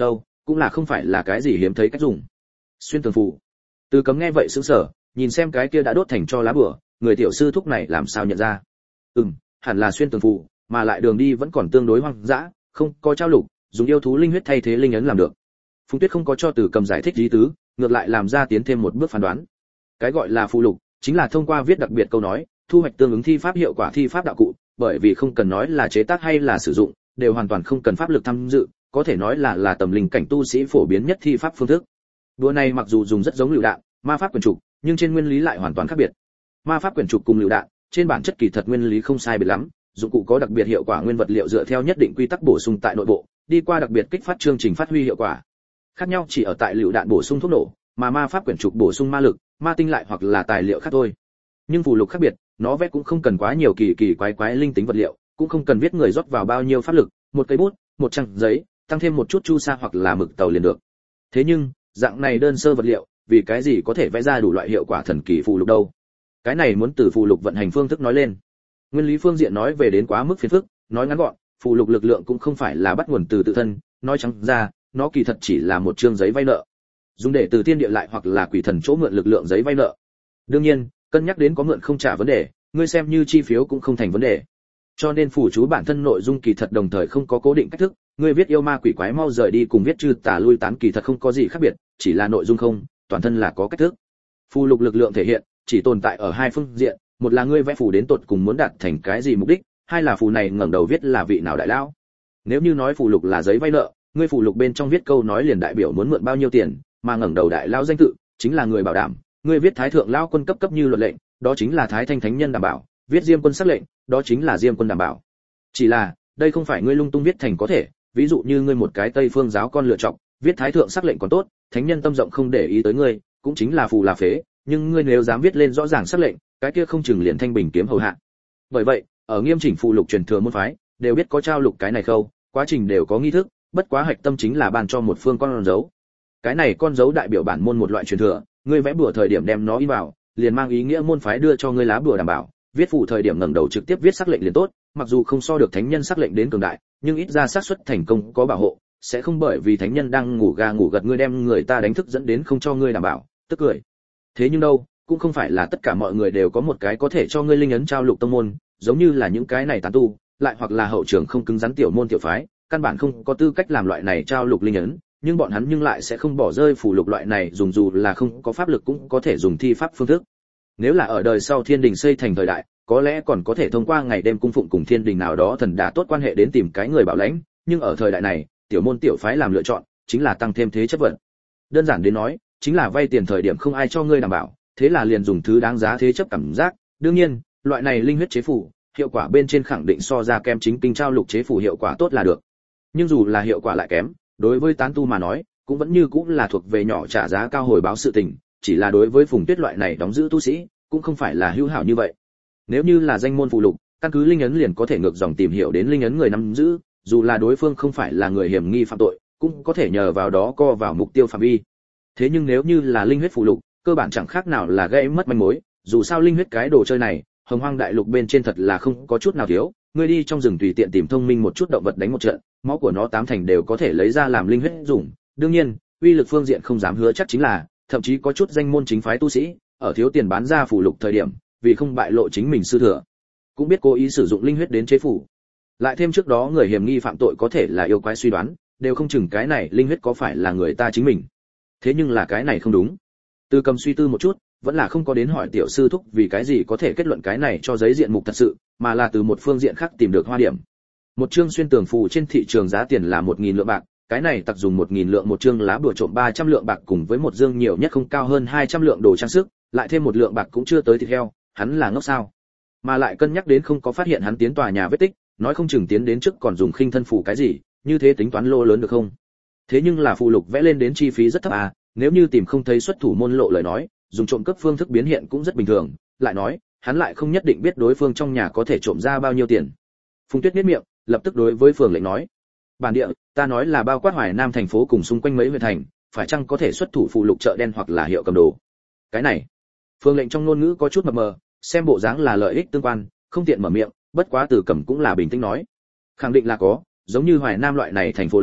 cũng là không phải là cái gì hiếm thấy cách dùng. Xuyên tường phù. Từ Cấm nghe vậy sững sờ, nhìn xem cái kia đã đốt thành cho lá bùa, người tiểu sư thúc này làm sao nhận ra? Ừm, hẳn là xuyên tường phù, mà lại đường đi vẫn còn tương đối hoang dã, không có trao lục, dùng yêu thú linh huyết thay thế linh ấn làm được. Phùng Tuyết không có cho Từ Cầm giải thích lý tứ, ngược lại làm ra tiến thêm một bước phán đoán. Cái gọi là phù lục, chính là thông qua viết đặc biệt câu nói, thu hoạch tương ứng thi pháp hiệu quả thi pháp đạo cụ, bởi vì không cần nói là chế tác hay là sử dụng, đều hoàn toàn không cần pháp lực tham dự, có thể nói là là tầm linh cảnh tu sĩ phổ biến nhất thi pháp phương thức. Đũa này mặc dù dùng rất giống lựu đạn, ma pháp quyển trục, nhưng trên nguyên lý lại hoàn toàn khác biệt. Ma pháp quyển trục cùng lựu đạn, trên bản chất kỳ thật nguyên lý không sai biệt lắm, dụng cụ có đặc biệt hiệu quả nguyên vật liệu dựa theo nhất định quy tắc bổ sung tại nội bộ, đi qua đặc biệt kích phát chương trình phát huy hiệu quả. Khác nhau chỉ ở tại lựu đạn bổ sung thuốc nổ, mà ma pháp quyển trục bổ sung ma lực, ma tinh lại hoặc là tài liệu khác thôi. Nhưng phù lục khác biệt, nó vẽ cũng không cần quá nhiều kỳ kỳ quái quái linh tính vật liệu, cũng không cần viết người rót vào bao nhiêu pháp lực, một cây bút, một trang giấy, tăng thêm một chút chu sa hoặc là mực tàu liền được. Thế nhưng, dạng này đơn sơ vật liệu, vì cái gì có thể vẽ ra đủ loại hiệu quả thần kỳ phù lục đâu? Cái này muốn từ phù lục vận hành phương thức nói lên. Nguyên lý phương diện nói về đến quá mức phiền phức, nói ngắn gọn, phù lục lực lượng cũng không phải là bắt nguồn từ tự thân, nói trắng ra, nó kỳ thật chỉ là một chương giấy vay nợ. Dùng để từ thiên địa lại hoặc là quỷ thần chỗ mượn lực lượng giấy vay nợ. Đương nhiên, cân nhắc đến có mượn không trả vấn đề, ngươi xem như chi phiếu cũng không thành vấn đề. Cho nên phù chú bản thân nội dung kỳ thật đồng thời không có cố định cách thức, ngươi viết yêu ma quỷ quái mau rời đi cùng viết chư tà lui tán kỳ thật không có gì khác biệt, chỉ là nội dung không, toàn thân là có cách thức. Phù lục lực lượng thể hiện chỉ tồn tại ở hai phương diện, một là ngươi vẽ phù đến tột cùng muốn đạt thành cái gì mục đích, hai là phù này ngẩng đầu viết là vị nào đại lão. Nếu như nói phù lục là giấy vay nợ, ngươi phù lục bên trong viết câu nói liền đại biểu muốn mượn bao nhiêu tiền, mà ngẩng đầu đại lão danh tự chính là người bảo đảm, ngươi viết thái thượng lão quân cấp cấp như luật lệnh, đó chính là thái thanh thánh nhân đảm bảo, viết diêm quân sắc lệnh, đó chính là diêm quân đảm bảo. Chỉ là, đây không phải ngươi lung tung viết thành có thể, ví dụ như ngươi một cái Tây phương giáo con lựa chọn, viết thái thượng sắc lệnh còn tốt, thánh nhân tâm rộng không để ý tới ngươi, cũng chính là phù là phế, nhưng ngươi nếu dám viết lên rõ ràng sắc lệnh, cái kia không chừng liền thanh bình kiếm hầu hạ. Bởi vậy, ở nghiêm chỉnh phù lục truyền thừa môn phái, đều biết có trao lục cái này khâu, quá trình đều có nghi thức, bất quá hạch tâm chính là ban cho một phương con dấu. Cái này con dấu đại biểu bản môn một loại truyền thừa, ngươi vẽ bùa thời điểm đem nó in vào, liền mang ý nghĩa môn phái đưa cho ngươi lá bùa đảm bảo, viết phù thời điểm ngẩng đầu trực tiếp viết sắc lệnh liền tốt, mặc dù không so được thánh nhân sắc lệnh đến cường đại, nhưng ít ra xác suất thành công có bảo hộ, sẽ không bởi vì thánh nhân đang ngủ gà ngủ gật ngươi đem người ta đánh thức dẫn đến không cho ngươi đảm bảo, tức cười. Thế nhưng đâu, cũng không phải là tất cả mọi người đều có một cái có thể cho ngươi linh ấn trao lục tông môn, giống như là những cái này tán tu, lại hoặc là hậu trường không cứng rắn tiểu môn tiểu phái, căn bản không có tư cách làm loại này trao lục linh ấn, nhưng bọn hắn nhưng lại sẽ không bỏ rơi phù lục loại này, dùng dù là không có pháp lực cũng có thể dùng thi pháp phương thức. Nếu là ở đời sau thiên đình xây thành thời đại, có lẽ còn có thể thông qua ngày đêm cung phụng cùng thiên đình nào đó thần đã tốt quan hệ đến tìm cái người bảo lãnh, nhưng ở thời đại này, tiểu môn tiểu phái làm lựa chọn, chính là tăng thêm thế chấp vận. Đơn giản đến nói, chính là vay tiền thời điểm không ai cho ngươi đảm bảo, thế là liền dùng thứ đáng giá thế chấp cảm giác. Đương nhiên, loại này linh huyết chế phù, hiệu quả bên trên khẳng định so ra kem chính kinh trao lục chế phù hiệu quả tốt là được. Nhưng dù là hiệu quả lại kém, đối với tán tu mà nói, cũng vẫn như cũng là thuộc về nhỏ trả giá cao hồi báo sự tình, chỉ là đối với Phùng Tuyết loại này đóng giữ tu sĩ, cũng không phải là hữu hảo như vậy. Nếu như là danh môn phù lục, căn cứ linh ấn liền có thể ngược dòng tìm hiểu đến linh ấn người nắm giữ, dù là đối phương không phải là người hiểm nghi phạm tội, cũng có thể nhờ vào đó co vào mục tiêu phạm vi. Thế nhưng nếu như là linh huyết phù lục, cơ bản chẳng khác nào là gây mất manh mối, dù sao linh huyết cái đồ chơi này, hồng hoang đại lục bên trên thật là không có chút nào thiếu, ngươi đi trong rừng tùy tiện tìm thông minh một chút động vật đánh một trận, máu của nó tám thành đều có thể lấy ra làm linh huyết dùng. Đương nhiên, uy lực phương diện không dám hứa chắc chính là, thậm chí có chút danh môn chính phái tu sĩ, ở thiếu tiền bán ra phù lục thời điểm, vì không bại lộ chính mình sư thừa, cũng biết cố ý sử dụng linh huyết đến chế phù. Lại thêm trước đó người hiểm nghi phạm tội có thể là yêu quái suy đoán, đều không chừng cái này linh huyết có phải là người ta chính mình. Thế nhưng là cái này không đúng. Từ Cầm suy tư một chút, vẫn là không có đến hỏi tiểu sư thúc vì cái gì có thể kết luận cái này cho giấy diện mục thật sự, mà là từ một phương diện khác tìm được hoa điểm. Một chương xuyên tường phù trên thị trường giá tiền là một nghìn lượng bạc, cái này tặc dùng một nghìn lượng một chương lá bùa trộm ba trăm lượng bạc cùng với một dương nhiều nhất không cao hơn hai trăm lượng đồ trang sức, lại thêm một lượng bạc cũng chưa tới thịt heo, hắn là ngốc sao? Mà lại cân nhắc đến không có phát hiện hắn tiến tòa nhà vết tích, nói không chừng tiến đến trước còn dùng khinh thân phù cái gì, như thế tính toán lô lớn được không? Thế nhưng là phù lục vẽ lên đến chi phí rất thấp à, nếu như tìm không thấy xuất thủ môn lộ lời nói, dùng trộm cắp phương thức biến hiện cũng rất bình thường, lại nói, hắn lại không nhất định biết đối phương trong nhà có thể trộm ra bao nhiêu tiền. Phùng Tuyết nhếch miệng, lập tức đối với phường lệnh nói: "Bản địa, ta nói là bao quát Hoài Nam thành phố cùng xung quanh mấy huyện thành, phải chăng có thể xuất thủ phù lục chợ đen hoặc là hiệu cầm đồ?" Cái này, phường lệnh trong ngôn ngữ có chút mập mờ, xem bộ dáng là lợi ích tương quan, không tiện mở miệng, bất quá Từ Cẩm cũng là bình tĩnh nói: "Khẳng định là có, giống như Hoài Nam loại này thành phố lớn,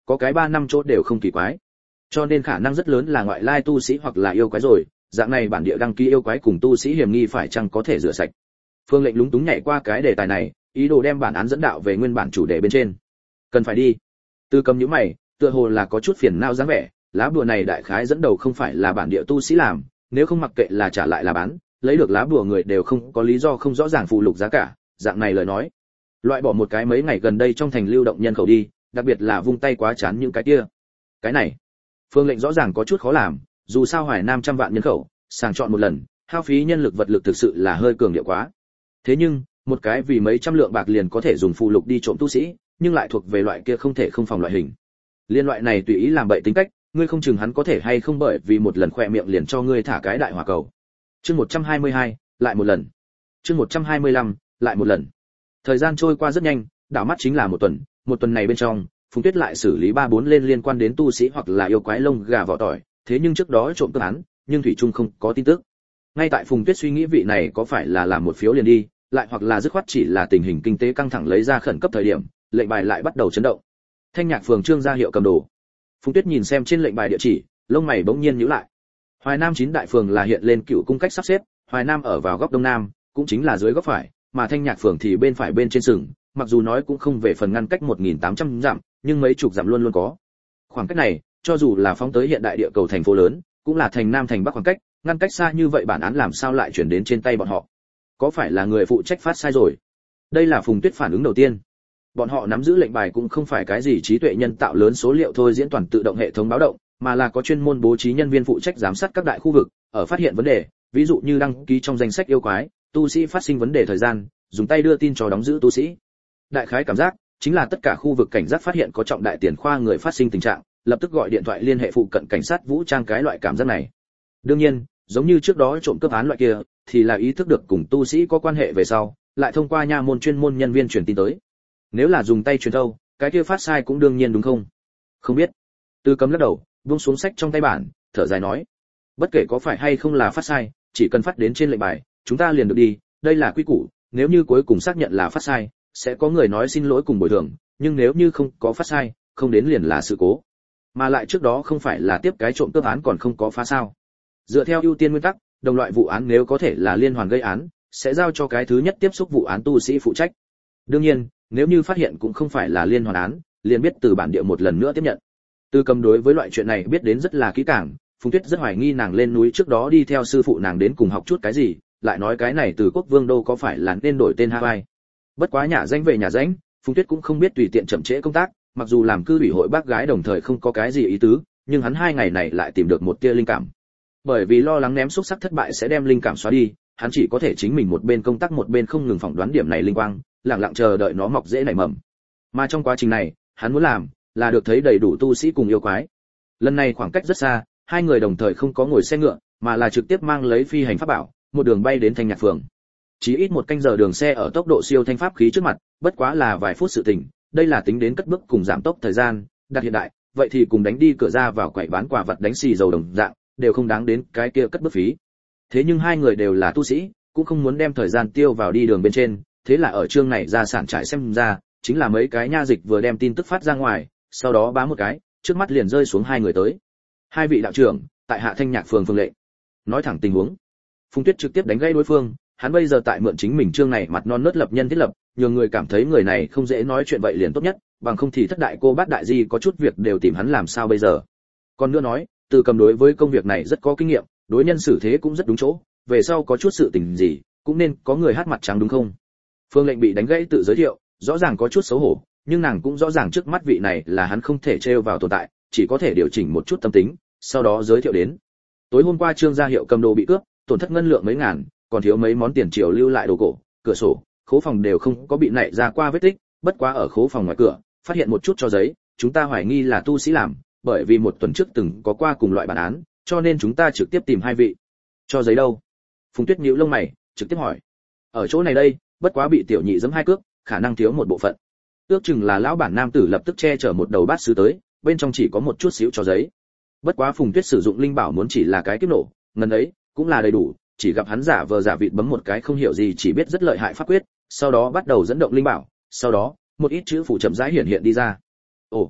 có cái ba năm chỗ đều không kỳ quái. Cho nên khả năng rất lớn là ngoại lai tu sĩ hoặc là yêu quái rồi, dạng này bản địa đăng ký yêu quái cùng tu sĩ hiểm nghi phải chăng có thể rửa sạch. Phương Lệnh lúng túng nhảy qua cái đề tài này, ý đồ đem bản án dẫn đạo về nguyên bản chủ đề bên trên. Cần phải đi. Tư Cầm nhíu mày, tựa hồ là có chút phiền não dáng vẻ, lá bùa này đại khái dẫn đầu không phải là bản địa tu sĩ làm, nếu không mặc kệ là trả lại là bán, lấy được lá bùa người đều không có lý do không rõ ràng phụ lục giá cả, dạng này lời nói, loại bỏ một cái mấy ngày gần đây trong thành lưu động nhân khẩu đi, đặc biệt là vung tay quá chán những cái kia. Cái này, Phương Lệnh rõ ràng có chút khó làm, dù sao Hoài Nam trăm vạn nhân khẩu, sàng chọn một lần, hao phí nhân lực vật lực thực sự là hơi cường điệu quá. Thế nhưng, một cái vì mấy trăm lượng bạc liền có thể dùng phụ lục đi trộm tu sĩ, nhưng lại thuộc về loại kia không thể không phòng loại hình. Liên loại này tùy ý làm bậy tính cách, ngươi không chừng hắn có thể hay không bởi vì một lần khỏe miệng liền cho ngươi thả cái đại hỏa cầu. Chương một trăm hai mươi hai, lại một lần. Chương một trăm hai mươi lăm, lại một lần. Thời gian trôi qua rất nhanh, đảo mắt chính là một tuần, một tuần này bên trong, Phùng Tuyết lại xử lý ba bốn lên liên quan đến tu sĩ hoặc là yêu quái lông gà vỏ tỏi, thế nhưng trước đó trộm cướp án, nhưng thủy chung không có tin tức. Ngay tại Phùng Tuyết suy nghĩ vị này có phải là làm một phiếu liền đi, lại hoặc là dứt khoát chỉ là tình hình kinh tế căng thẳng lấy ra khẩn cấp thời điểm, lệnh bài lại bắt đầu chấn động. Thanh Nhạc phường Trương gia hiệu cầm đồ. Phùng Tuyết nhìn xem trên lệnh bài địa chỉ, lông mày bỗng nhiên nhíu lại. Hoài Nam chín đại phường là hiện lên cựu cung cách sắp xếp, Hoài Nam ở vào góc đông nam, cũng chính là dưới góc phải, mà Thanh Nhạc phường thì bên phải bên trên sừng, mặc dù nói cũng không về phần ngăn cách một nghìn tám trăm dặm, nhưng mấy chục dặm luôn luôn có. Khoảng cách này, cho dù là phóng tới hiện đại địa cầu thành phố lớn, cũng là thành nam thành bắc khoảng cách, ngăn cách xa như vậy bản án làm sao lại chuyển đến trên tay bọn họ? Có phải là người phụ trách phát sai rồi? Đây là Phùng Tuyết phản ứng đầu tiên. Bọn họ nắm giữ lệnh bài cũng không phải cái gì trí tuệ nhân tạo lớn số liệu thôi diễn toàn tự động hệ thống báo động, mà là có chuyên môn bố trí nhân viên phụ trách giám sát các đại khu vực, ở phát hiện vấn đề, ví dụ như đăng ký trong danh sách yêu quái, tu sĩ phát sinh vấn đề thời gian, dùng tay đưa tin cho đóng giữ tu sĩ. Đại khái cảm giác chính là tất cả khu vực cảnh giác phát hiện có trọng đại tiền khoa người phát sinh tình trạng, lập tức gọi điện thoại liên hệ phụ cận cảnh sát vũ trang cái loại cảm giác này. Đương nhiên, giống như trước đó trộm cướp án loại kia, thì là ý thức được cùng tu sĩ có quan hệ về sau, lại thông qua nha môn chuyên môn nhân viên truyền tin tới. Nếu là dùng tay truyền thâu, cái kia phát sai cũng đương nhiên đúng không? Không biết. Tư Cấm lắc đầu, buông xuống sách trong tay bản, thở dài nói, bất kể có phải hay không là phát sai, chỉ cần phát đến trên lệnh bài, chúng ta liền được đi, đây là quy củ, nếu như cuối cùng xác nhận là phát sai, sẽ có người nói xin lỗi cùng bồi thường, nhưng nếu như không có phát sai, không đến liền là sự cố. Mà lại trước đó không phải là tiếp cái trộm cướp án còn không có phá sao? Dựa theo ưu tiên nguyên tắc, đồng loại vụ án nếu có thể là liên hoàn gây án, sẽ giao cho cái thứ nhất tiếp xúc vụ án tu sĩ phụ trách. Đương nhiên, nếu như phát hiện cũng không phải là liên hoàn án, liền biết từ bản địa một lần nữa tiếp nhận. Tư Cầm đối với loại chuyện này biết đến rất là kỹ càng, Phùng Tuyết rất hoài nghi nàng lên núi trước đó đi theo sư phụ nàng đến cùng học chút cái gì, lại nói cái này từ Quốc Vương đô có phải là nên đổi tên Hawaii. Bất quá nhà danh về nhà danh, Phùng Tuyết cũng không biết tùy tiện chậm trễ công tác, mặc dù làm cư ủy hội bác gái đồng thời không có cái gì ý tứ, nhưng hắn hai ngày này lại tìm được một tia linh cảm. Bởi vì lo lắng ném xúc sắc thất bại sẽ đem linh cảm xóa đi, hắn chỉ có thể chính mình một bên công tác một bên không ngừng phỏng đoán điểm này linh quang, lặng lặng chờ đợi nó mọc rễ nảy mầm. Mà trong quá trình này, hắn muốn làm là được thấy đầy đủ tu sĩ cùng yêu quái. Lần này khoảng cách rất xa, hai người đồng thời không có ngồi xe ngựa, mà là trực tiếp mang lấy phi hành pháp bảo, một đường bay đến Thanh Nhạc phường. Chỉ ít một canh giờ đường xe ở tốc độ siêu thanh pháp khí trước mặt, bất quá là vài phút sự tình, đây là tính đến cất bước cùng giảm tốc thời gian, đặt hiện đại, vậy thì cùng đánh đi cửa ra vào quầy bán quà vật đánh xì dầu đồng dạng, đều không đáng đến cái kia cất bước phí. Thế nhưng hai người đều là tu sĩ, cũng không muốn đem thời gian tiêu vào đi đường bên trên, thế là ở chương này ra sản trải xem ra, chính là mấy cái nha dịch vừa đem tin tức phát ra ngoài, sau đó bám một cái, trước mắt liền rơi xuống hai người tới. Hai vị đạo trưởng, tại hạ Thanh Nhạc phường Phương Lệ. Nói thẳng tình huống. Phùng Tuyết trực tiếp đánh gãy đối phương, hắn bây giờ tại mượn chính mình chương này mặt non nớt lập nhân thiết lập, nhường người cảm thấy người này không dễ nói chuyện vậy liền tốt nhất, bằng không thì thất đại cô bát đại gì có chút việc đều tìm hắn làm sao bây giờ. Còn nữa nói, Từ Cầm đối với công việc này rất có kinh nghiệm, đối nhân xử thế cũng rất đúng chỗ, về sau có chút sự tình gì, cũng nên có người hát mặt trắng đúng không? Phương Lệnh bị đánh gãy tự giới thiệu, rõ ràng có chút xấu hổ, nhưng nàng cũng rõ ràng trước mắt vị này là hắn không thể trêu vào tồn tại, chỉ có thể điều chỉnh một chút tâm tính, sau đó giới thiệu đến. Tối hôm qua Trương gia hiệu cầm đồ bị cướp, tổn thất ngân lượng mấy ngàn, còn thiếu mấy món tiền triều lưu lại đồ cổ, cửa sổ, khố phòng đều không có bị nảy ra qua vết tích, bất quá ở khố phòng ngoài cửa, phát hiện một chút cho giấy, chúng ta hoài nghi là tu sĩ làm, bởi vì một tuần trước từng có qua cùng loại bản án, cho nên chúng ta trực tiếp tìm hai vị. Cho giấy đâu? Phùng Tuyết nhíu lông mày, trực tiếp hỏi. Ở chỗ này đây, bất quá bị tiểu nhị giẫm hai cước, khả năng thiếu một bộ phận. Ước chừng là lão bản nam tử lập tức che chở một đầu bát sứ tới, bên trong chỉ có một chút xíu cho giấy. Bất quá Phùng Tuyết sử dụng linh bảo muốn chỉ là cái kiếp nổ, ngần ấy cũng là đầy đủ, chỉ gặp hắn giả vờ giả vịt bấm một cái không hiểu gì chỉ biết rất lợi hại pháp quyết, sau đó bắt đầu dẫn động linh bảo, sau đó một ít chữ phù chậm rãi hiện hiện đi ra. Ồ,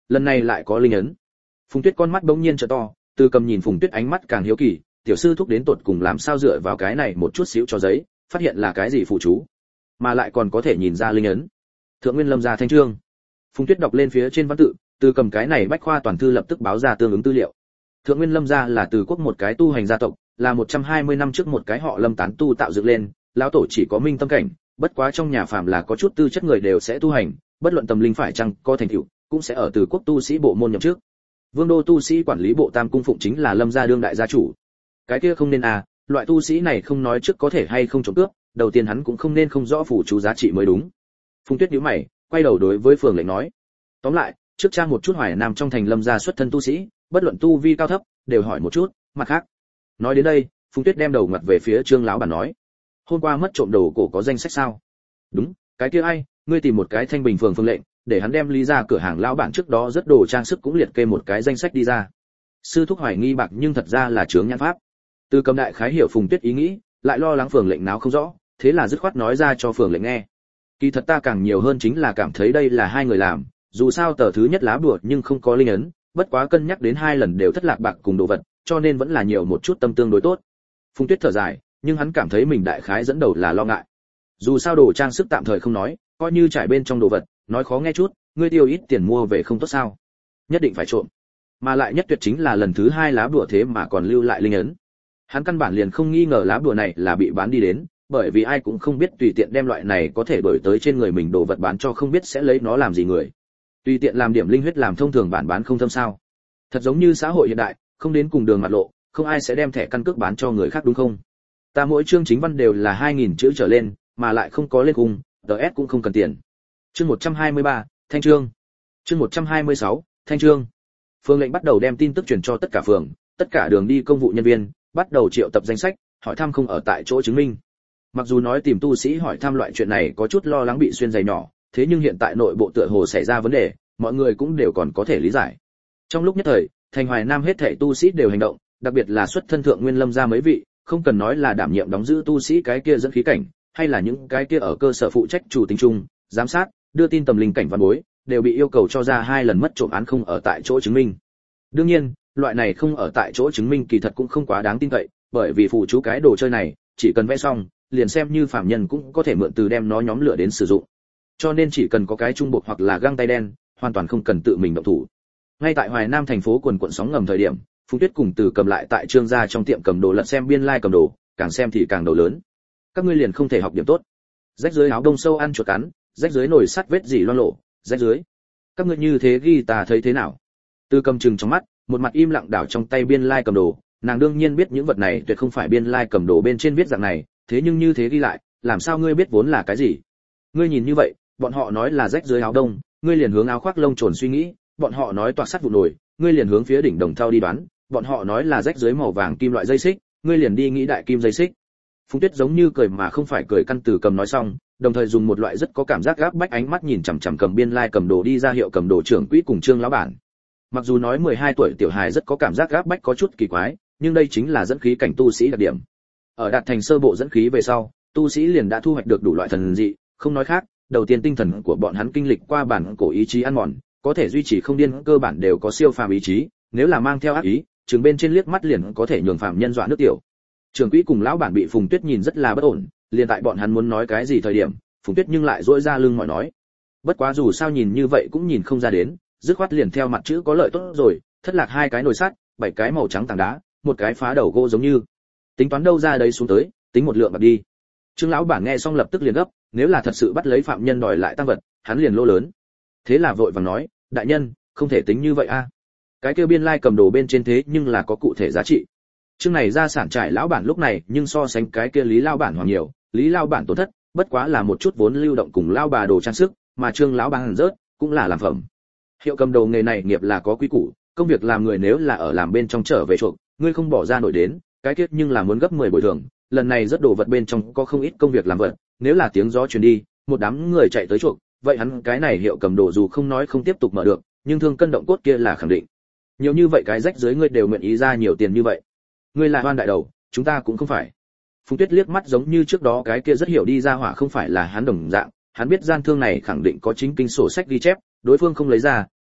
lần này lại có linh ấn. Phùng Tuyết con mắt bỗng nhiên trợ to, Từ Cầm nhìn Phùng Tuyết ánh mắt càng hiếu kỳ, tiểu sư thúc đến tột cùng làm sao dựa vào cái này một chút xíu cho giấy, phát hiện là cái gì phụ chú, mà lại còn có thể nhìn ra linh ấn. Thượng Nguyên Lâm gia thanh chương. Phùng Tuyết đọc lên phía trên văn tự, Từ Cầm cái này bách khoa toàn thư lập tức báo ra tương ứng tư liệu. Thượng Nguyên Lâm gia là Từ quốc một cái tu hành gia tộc, là một trăm hai mươi năm trước một cái họ Lâm tán tu tạo dựng lên, lão tổ chỉ có minh tâm cảnh, bất quá trong nhà phàm là có chút tư chất người đều sẽ tu hành, bất luận tâm linh phải chăng có thành tựu, cũng sẽ ở Từ quốc tu sĩ bộ môn nhậm chức. Vương đô tu sĩ quản lý bộ Tam cung phụng chính là Lâm gia đương đại gia chủ. Cái kia không nên à, loại tu sĩ này không nói trước có thể hay không trộm cướp, đầu tiên hắn cũng không nên không rõ phụ chú giá trị mới đúng. Phùng Tuyết nhíu mày, quay đầu đối với Phường Lệnh nói: "Tóm lại, trước trang một chút Hoài Nam trong thành Lâm gia xuất thân tu sĩ, bất luận tu vi cao thấp, đều hỏi một chút, mặt khác." Nói đến đây, Phùng Tuyết đem đầu ngặt về phía Trương lão bản nói: "Hôm qua mất trộm đồ cổ có danh sách sao?" "Đúng, cái kia ai, ngươi tìm một cái Thanh Bình phường Phương Lệnh, để hắn đem lý ra cửa hàng lão bản trước đó rất đồ trang sức cũng liệt kê một cái danh sách đi ra." Sư thúc hoài nghi bạc nhưng thật ra là chướng nhãn pháp. Từ Cầm đại khái hiểu Phùng Tuyết ý nghĩ, lại lo lắng Phường Lệnh náo không rõ, thế là dứt khoát nói ra cho Phường Lệnh nghe. Kỳ thật ta càng nhiều hơn chính là cảm thấy đây là hai người làm, dù sao tờ thứ nhất lá bùa nhưng không có linh ấn, bất quá cân nhắc đến hai lần đều thất lạc bạc cùng đồ vật, cho nên vẫn là nhiều một chút tâm tương đối tốt. Phùng Tuyết thở dài, nhưng hắn cảm thấy mình đại khái dẫn đầu là lo ngại. Dù sao đồ trang sức tạm thời không nói, coi như trải bên trong đồ vật, nói khó nghe chút, ngươi tiêu ít tiền mua về không tốt sao? Nhất định phải trộm. Mà lại nhất tuyệt chính là lần thứ hai lá bùa thế mà còn lưu lại linh ấn. Hắn căn bản liền không nghi ngờ lá bùa này là bị bán đi đến, bởi vì ai cũng không biết tùy tiện đem loại này có thể đổi tới trên người mình đồ vật bán cho không biết sẽ lấy nó làm gì người. Tùy tiện làm điểm linh huyết làm thông thường bản bán không thâm sao? Thật giống như xã hội hiện đại, không đến cùng đường mặt lộ, không ai sẽ đem thẻ căn cước bán cho người khác đúng không? Ta mỗi chương chính văn đều là hai nghìn chữ trở lên, mà lại không có lên cùng, đê ét cũng không cần tiền. Chương một trăm hai mươi ba, Thanh chương. Chương một trăm hai mươi sáu, Thanh chương. Phường Lệnh bắt đầu đem tin tức truyền cho tất cả phường, tất cả đường đi công vụ nhân viên, bắt đầu triệu tập danh sách, hỏi thăm không ở tại chỗ chứng minh. Mặc dù nói tìm tu sĩ hỏi thăm loại chuyện này có chút lo lắng bị xuyên giày nhỏ, thế nhưng hiện tại nội bộ tựa hồ xảy ra vấn đề, mọi người cũng đều còn có thể lý giải. Trong lúc nhất thời, thành Hoài Nam hết thảy tu sĩ đều hành động, đặc biệt là xuất thân Thượng Nguyên Lâm gia mấy vị, không cần nói là đảm nhiệm đóng giữ tu sĩ cái kia dẫn khí cảnh, hay là những cái kia ở cơ sở phụ trách chủ tính chung, giám sát, đưa tin tầm linh cảnh văn bối, đều bị yêu cầu cho ra hai lần mất trộm án không ở tại chỗ chứng minh. Đương nhiên, loại này không ở tại chỗ chứng minh kỳ thật cũng không quá đáng tin cậy, bởi vì phụ chú cái đồ chơi này, chỉ cần vẽ xong, liền xem như phạm nhân cũng có thể mượn từ đem nó nhóm lửa đến sử dụng. Cho nên chỉ cần có cái trung bột hoặc là găng tay đen, hoàn toàn không cần tự mình động thủ. Ngay tại Hoài Nam thành phố quần quận sóng ngầm thời điểm, Phùng Tuyết cùng Từ Cầm lại tại Trương gia trong tiệm cầm đồ lật xem biên lai like cầm đồ, càng xem thì càng đầu lớn. Các ngươi liền không thể học điểm tốt. Rách dưới áo đông sâu ăn chuột cắn, rách dưới nồi sắt vết gì loang lổ, rách dưới. Các ngươi như thế ghi ta thấy thế nào? Từ Cầm trừng trong mắt, một mặt im lặng đảo trong tay biên lai like cầm đồ, nàng đương nhiên biết những vật này tuyệt không phải biên lai like cầm đồ bên trên viết dạng này, thế nhưng như thế ghi lại, làm sao ngươi biết vốn là cái gì? Ngươi nhìn như vậy, bọn họ nói là rách dưới áo đông, ngươi liền hướng áo khoác lông trồn suy nghĩ, bọn họ nói toạc sắt vụ nổi, ngươi liền hướng phía đỉnh đồng thau đi đoán, bọn họ nói là rách dưới màu vàng kim loại dây xích, ngươi liền đi nghĩ đại kim dây xích. Phùng Tuyết giống như cười mà không phải cười, căn Từ Cầm nói xong, đồng thời dùng một loại rất có cảm giác gáp bách ánh mắt nhìn chằm chằm cầm biên lai like cầm đồ đi ra hiệu cầm đồ trưởng quỹ cùng Trương lão bản. Mặc dù nói mười hai tuổi tiểu hài rất có cảm giác gáp bách có chút kỳ quái, nhưng đây chính là dẫn khí cảnh tu sĩ đặc điểm. Ở đạt thành sơ bộ dẫn khí về sau, tu sĩ liền đã thu hoạch được đủ loại thần dị, không nói khác, đầu tiên tinh thần của bọn hắn kinh lịch qua bản cổ ý chí ăn mòn, có thể duy trì không điên, cơ bản đều có siêu phàm ý chí, nếu là mang theo ác ý, trường bên trên liếc mắt liền có thể nhường phàm nhân dọa nước tiểu. Trưởng quỹ cùng lão bản bị Phùng Tuyết nhìn rất là bất ổn, liền tại bọn hắn muốn nói cái gì thời điểm, Phùng Tuyết nhưng lại duỗi ra lưng mỏi nói. Bất quá dù sao nhìn như vậy cũng nhìn không ra đến, dứt khoát liền theo mặt chữ có lợi tốt rồi, thất lạc hai cái nồi sắt, bảy cái màu trắng tảng đá, một cái phá đầu gỗ giống như. Tính toán đâu ra đấy xuống tới, tính một lượng bạc đi. Trương lão bản nghe xong lập tức liền gấp, nếu là thật sự bắt lấy phạm nhân đòi lại tăng vật, hắn liền lô lớn. Thế là vội vàng nói, đại nhân, không thể tính như vậy a. Cái kia biên lai like cầm đồ bên trên thế nhưng là có cụ thể giá trị. Chương này ra sản trải lão bản lúc này, nhưng so sánh cái kia Lý lão bản hoàng nhiều, Lý lão bản tổn thất, bất quá là một chút vốn lưu động cùng lão bà đồ trang sức, mà Trương lão bản rớt, cũng là làm phẩm. Hiệu cầm đồ nghề này nghiệp là có quý củ, công việc làm người nếu là ở làm bên trong trở về chuộc, ngươi không bỏ ra nổi đến, cái kiết nhưng là muốn gấp mười bồi thường, lần này rất đồ vật bên trong có không ít công việc làm vật, nếu là tiếng gió truyền đi, một đám người chạy tới chuộc, vậy hắn cái này hiệu cầm đồ dù không nói không tiếp tục mở được, nhưng thương cân động cốt kia là khẳng định. Nhiều như vậy cái rách dưới ngươi đều nguyện ý ra nhiều tiền như vậy. Ngươi là oan đại đầu, chúng ta cũng không phải. Phùng Tuyết liếc mắt giống như trước đó cái kia rất hiểu đi ra hỏa không phải là hắn đồng dạng, hắn biết gian thương này khẳng định có chính kinh sổ sách ghi chép, đối phương không lấy ra,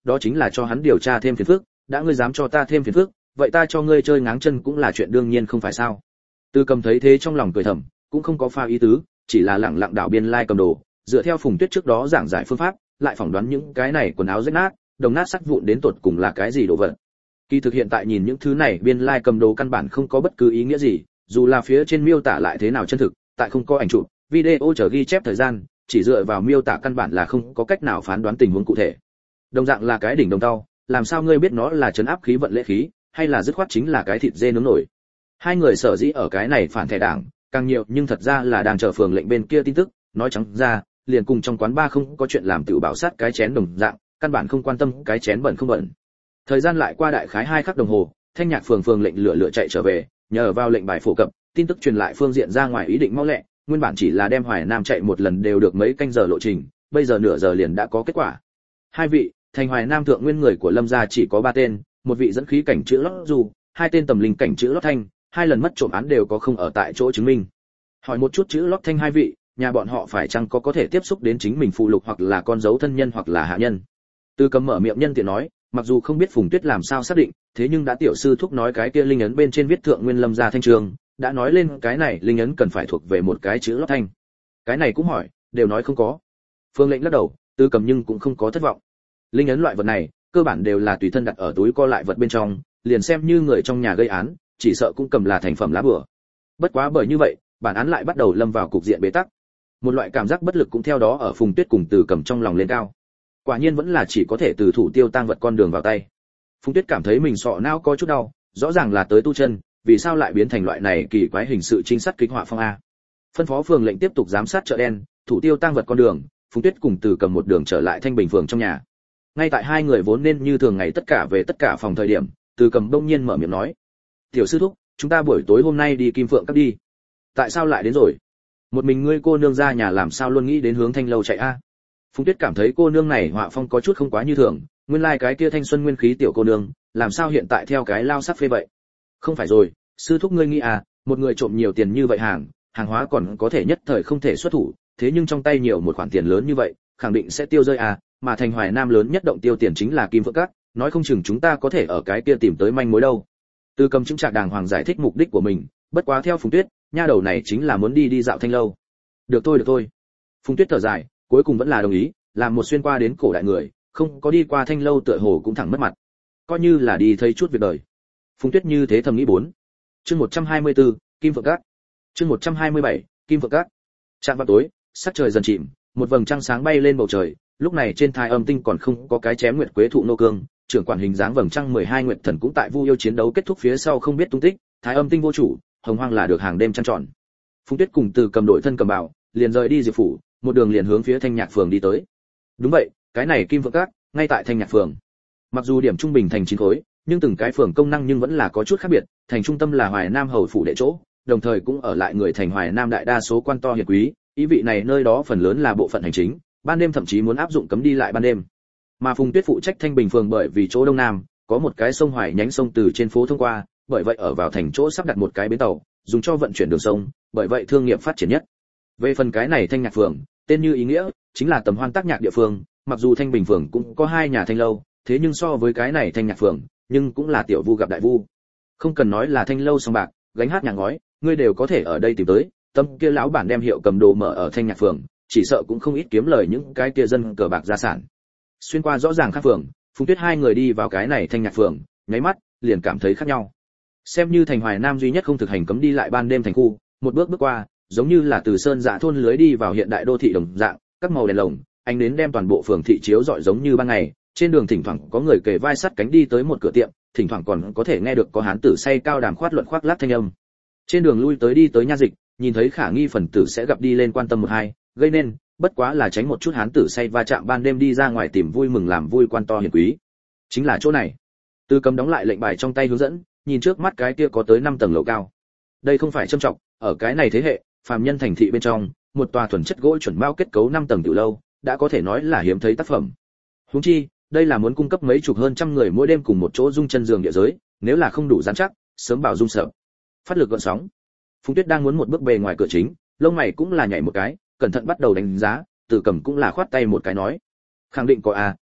đó chính là cho hắn điều tra thêm phiền phức, đã ngươi dám cho ta thêm phiền phức, vậy ta cho ngươi chơi ngáng chân cũng là chuyện đương nhiên không phải sao? Từ Cầm thấy thế trong lòng cười thầm, cũng không có pha ý tứ, chỉ là lẳng lặng đảo biên lai like cầm đồ, dựa theo Phùng Tuyết trước đó giảng giải phương pháp, lại phỏng đoán những cái này quần áo rách nát, đồng nát sắt vụn đến tột cùng là cái gì đồ vật. Kỳ thực hiện tại nhìn những thứ này biên lai like cầm đồ căn bản không có bất cứ ý nghĩa gì, dù là phía trên miêu tả lại thế nào chân thực, tại không có ảnh chụp, video chờ ghi chép thời gian, chỉ dựa vào miêu tả căn bản là không có cách nào phán đoán tình huống cụ thể. Đồng dạng là cái đỉnh đồng tàu, làm sao ngươi biết nó là trấn áp khí vận lễ khí, hay là dứt khoát chính là cái thịt dê nướng nổi? Hai người sở dĩ ở cái này phản thẻ đảng, càng nhiều nhưng thật ra là đang chờ phường lệnh bên kia tin tức, nói trắng ra, liền cùng trong quán ba không có chuyện làm tự bảo sát cái chén đồng dạng, căn bản không quan tâm cái chén bẩn không bẩn. Thời gian lại qua đại khái hai khắc đồng hồ, Thanh Nhạc phường phường lệnh lựa lựa chạy trở về, nhờ vào lệnh bài phổ cập, tin tức truyền lại phương diện ra ngoài ý định mau lẹ, nguyên bản chỉ là đem Hoài Nam chạy một lần đều được mấy canh giờ lộ trình, bây giờ nửa giờ liền đã có kết quả. Hai vị, thành Hoài Nam thượng nguyên người của Lâm gia chỉ có ba tên, một vị dẫn khí cảnh chữ lót dù, hai tên tầm linh cảnh chữ lót thanh, hai lần mất trộm án đều có không ở tại chỗ chứng minh. Hỏi một chút chữ lót thanh hai vị, nhà bọn họ phải chăng có có thể tiếp xúc đến chính mình phụ lục hoặc là con dấu thân nhân hoặc là hạ nhân. Từ Cầm mở miệng nhân tiện nói, mặc dù không biết Phùng Tuyết làm sao xác định, thế nhưng đã tiểu sư thúc nói cái kia linh ấn bên trên viết thượng nguyên Lâm gia thanh trường, đã nói lên cái này linh ấn cần phải thuộc về một cái chữ lót thanh. Cái này cũng hỏi, đều nói không có. Phương lệnh lắc đầu, Từ Cầm nhưng cũng không có thất vọng. Linh ấn loại vật này, cơ bản đều là tùy thân đặt ở túi co lại vật bên trong, liền xem như người trong nhà gây án, chỉ sợ cũng cầm là thành phẩm lá bùa. Bất quá bởi như vậy, bản án lại bắt đầu lâm vào cục diện bế tắc. Một loại cảm giác bất lực cũng theo đó ở Phùng Tuyết cùng Từ Cầm trong lòng lên cao. Quả nhiên vẫn là chỉ có thể từ thủ tiêu tang vật con đường vào tay. Phùng Tuyết cảm thấy mình sọ não có chút đau, rõ ràng là tới tu chân, vì sao lại biến thành loại này kỳ quái hình sự trinh sát kích họa phong a. Phân phó phường lệnh tiếp tục giám sát chợ đen, thủ tiêu tang vật con đường, Phùng Tuyết cùng Từ Cầm một đường trở lại Thanh Bình phường trong nhà. Ngay tại hai người vốn nên như thường ngày tất cả về tất cả phòng thời điểm, Từ Cầm đông nhiên mở miệng nói: "Tiểu sư thúc, chúng ta buổi tối hôm nay đi Kim Phượng các đi." "Tại sao lại đến rồi? Một mình ngươi cô nương ra nhà làm sao luôn nghĩ đến hướng Thanh lâu chạy a?" Phùng Tuyết cảm thấy cô nương này họa phong có chút không quá như thường, nguyên lai like cái kia thanh xuân nguyên khí tiểu cô nương, làm sao hiện tại theo cái lao sắc phê vậy? "Không phải rồi, sư thúc ngươi nghĩ à, một người trộm nhiều tiền như vậy hàng, hàng hóa còn có thể nhất thời không thể xuất thủ, thế nhưng trong tay nhiều một khoản tiền lớn như vậy, khẳng định sẽ tiêu rơi à, mà thành Hoài Nam lớn nhất động tiêu tiền chính là Kim Phượng Các, nói không chừng chúng ta có thể ở cái kia tìm tới manh mối đâu." Từ Cầm chứng trạc đàng hoàng giải thích mục đích của mình, bất quá theo Phùng Tuyết, nha đầu này chính là muốn đi đi dạo Thanh lâu. "Được thôi được thôi." Phùng Tuyết thở dài, cuối cùng vẫn là đồng ý, làm một xuyên qua đến cổ đại người, không có đi qua Thanh lâu tựa hồ cũng thẳng mất mặt, coi như là đi thấy chút việc đời. Phùng Tuyết như thế thầm nghĩ bốn. Chương một trăm hai mươi tư, Kim Phượng Các. Chương một trăm hai mươi bảy, Kim Phượng Các. Trạm vào tối, sắc trời dần chìm, một vầng trăng sáng bay lên bầu trời, lúc này trên Thái Âm Tinh còn không có cái chém nguyệt quế thụ nô cương, trưởng quản hình dáng vầng trăng mười hai nguyệt thần cũng tại Vu yêu chiến đấu kết thúc phía sau không biết tung tích, Thái Âm Tinh vô chủ, hồng hoang là được hàng đêm trăng tròn. Phùng Tuyết cùng Từ Cầm đội thân cầm bảo, liền rời đi Diệp phủ, một đường liền hướng phía Thanh Nhạc phường đi tới. Đúng vậy, cái này Kim Phượng Các, ngay tại Thanh Nhạc phường. Mặc dù điểm trung bình thành chín khối, nhưng từng cái phường công năng nhưng vẫn là có chút khác biệt, thành trung tâm là Hoài Nam hầu phủ đệ chỗ, đồng thời cũng ở lại người thành Hoài Nam đại đa số quan to hiền quý, ý vị này nơi đó phần lớn là bộ phận hành chính, ban đêm thậm chí muốn áp dụng cấm đi lại ban đêm. Mà Phùng Tuyết phụ trách Thanh Bình phường bởi vì chỗ đông nam có một cái sông Hoài nhánh sông từ trên phố thông qua, bởi vậy ở vào thành chỗ sắp đặt một cái bến tàu, dùng cho vận chuyển đường sông, bởi vậy thương nghiệp phát triển nhất. Về phần cái này Thanh Nhạc phường, tên như ý nghĩa, chính là tầm hoan tác nhạc địa phương, mặc dù Thanh Bình phường cũng có hai nhà thanh lâu, thế nhưng so với cái này Thanh Nhạc phường, nhưng cũng là tiểu vu gặp đại vu. Không cần nói là thanh lâu song bạc, gánh hát nhạc ngói, ngươi đều có thể ở đây tìm tới. Tâm kia lão bản đem hiệu cầm đồ mở ở Thanh Nhạc phường, chỉ sợ cũng không ít kiếm lời những cái kia dân cờ bạc gia sản. Xuyên qua rõ ràng khác phường, Phùng Tuyết hai người đi vào cái này Thanh Nhạc phường, nháy mắt liền cảm thấy khác nhau. Xem như thành Hoài Nam duy nhất không thực hành cấm đi lại ban đêm thành khu, một bước bước qua, giống như là từ sơn dạ thôn lưới đi vào hiện đại đô thị đồng dạng, các màu đèn lồng, ánh nến đem toàn bộ phường thị chiếu rọi giống như ban ngày. Trên đường thỉnh thoảng có người kề vai sát cánh đi tới một cửa tiệm, thỉnh thoảng còn có thể nghe được có hán tử say cao đàm khoát luận khoác lác thanh âm. Trên đường lui tới đi tới nha dịch, nhìn thấy khả nghi phần tử sẽ gặp đi lên quan tâm một hai, gây nên, bất quá là tránh một chút hán tử say va chạm ban đêm đi ra ngoài tìm vui mừng làm vui quan to hiền quý. Chính là chỗ này. Từ Cầm đóng lại lệnh bài trong tay hướng dẫn, nhìn trước mắt cái kia có tới năm tầng lầu cao. Đây không phải châm trọng, ở cái này thế hệ, phàm nhân thành thị bên trong, một tòa thuần chất gỗ chuẩn bao kết cấu năm tầng tiểu lâu, đã có thể nói là hiếm thấy tác phẩm. Huống chi, đây là muốn cung cấp mấy chục hơn trăm người mỗi đêm cùng một chỗ dung chân giường địa giới, nếu là không đủ rắn chắc, sớm bảo dung sợ. Phát lực gợn sóng. Phùng Tuyết đang muốn một bước bề ngoài cửa chính, lông mày cũng là nhảy một cái, cẩn thận bắt đầu đánh giá, Từ Cầm cũng là khoát tay một cái nói: "Khẳng định có à,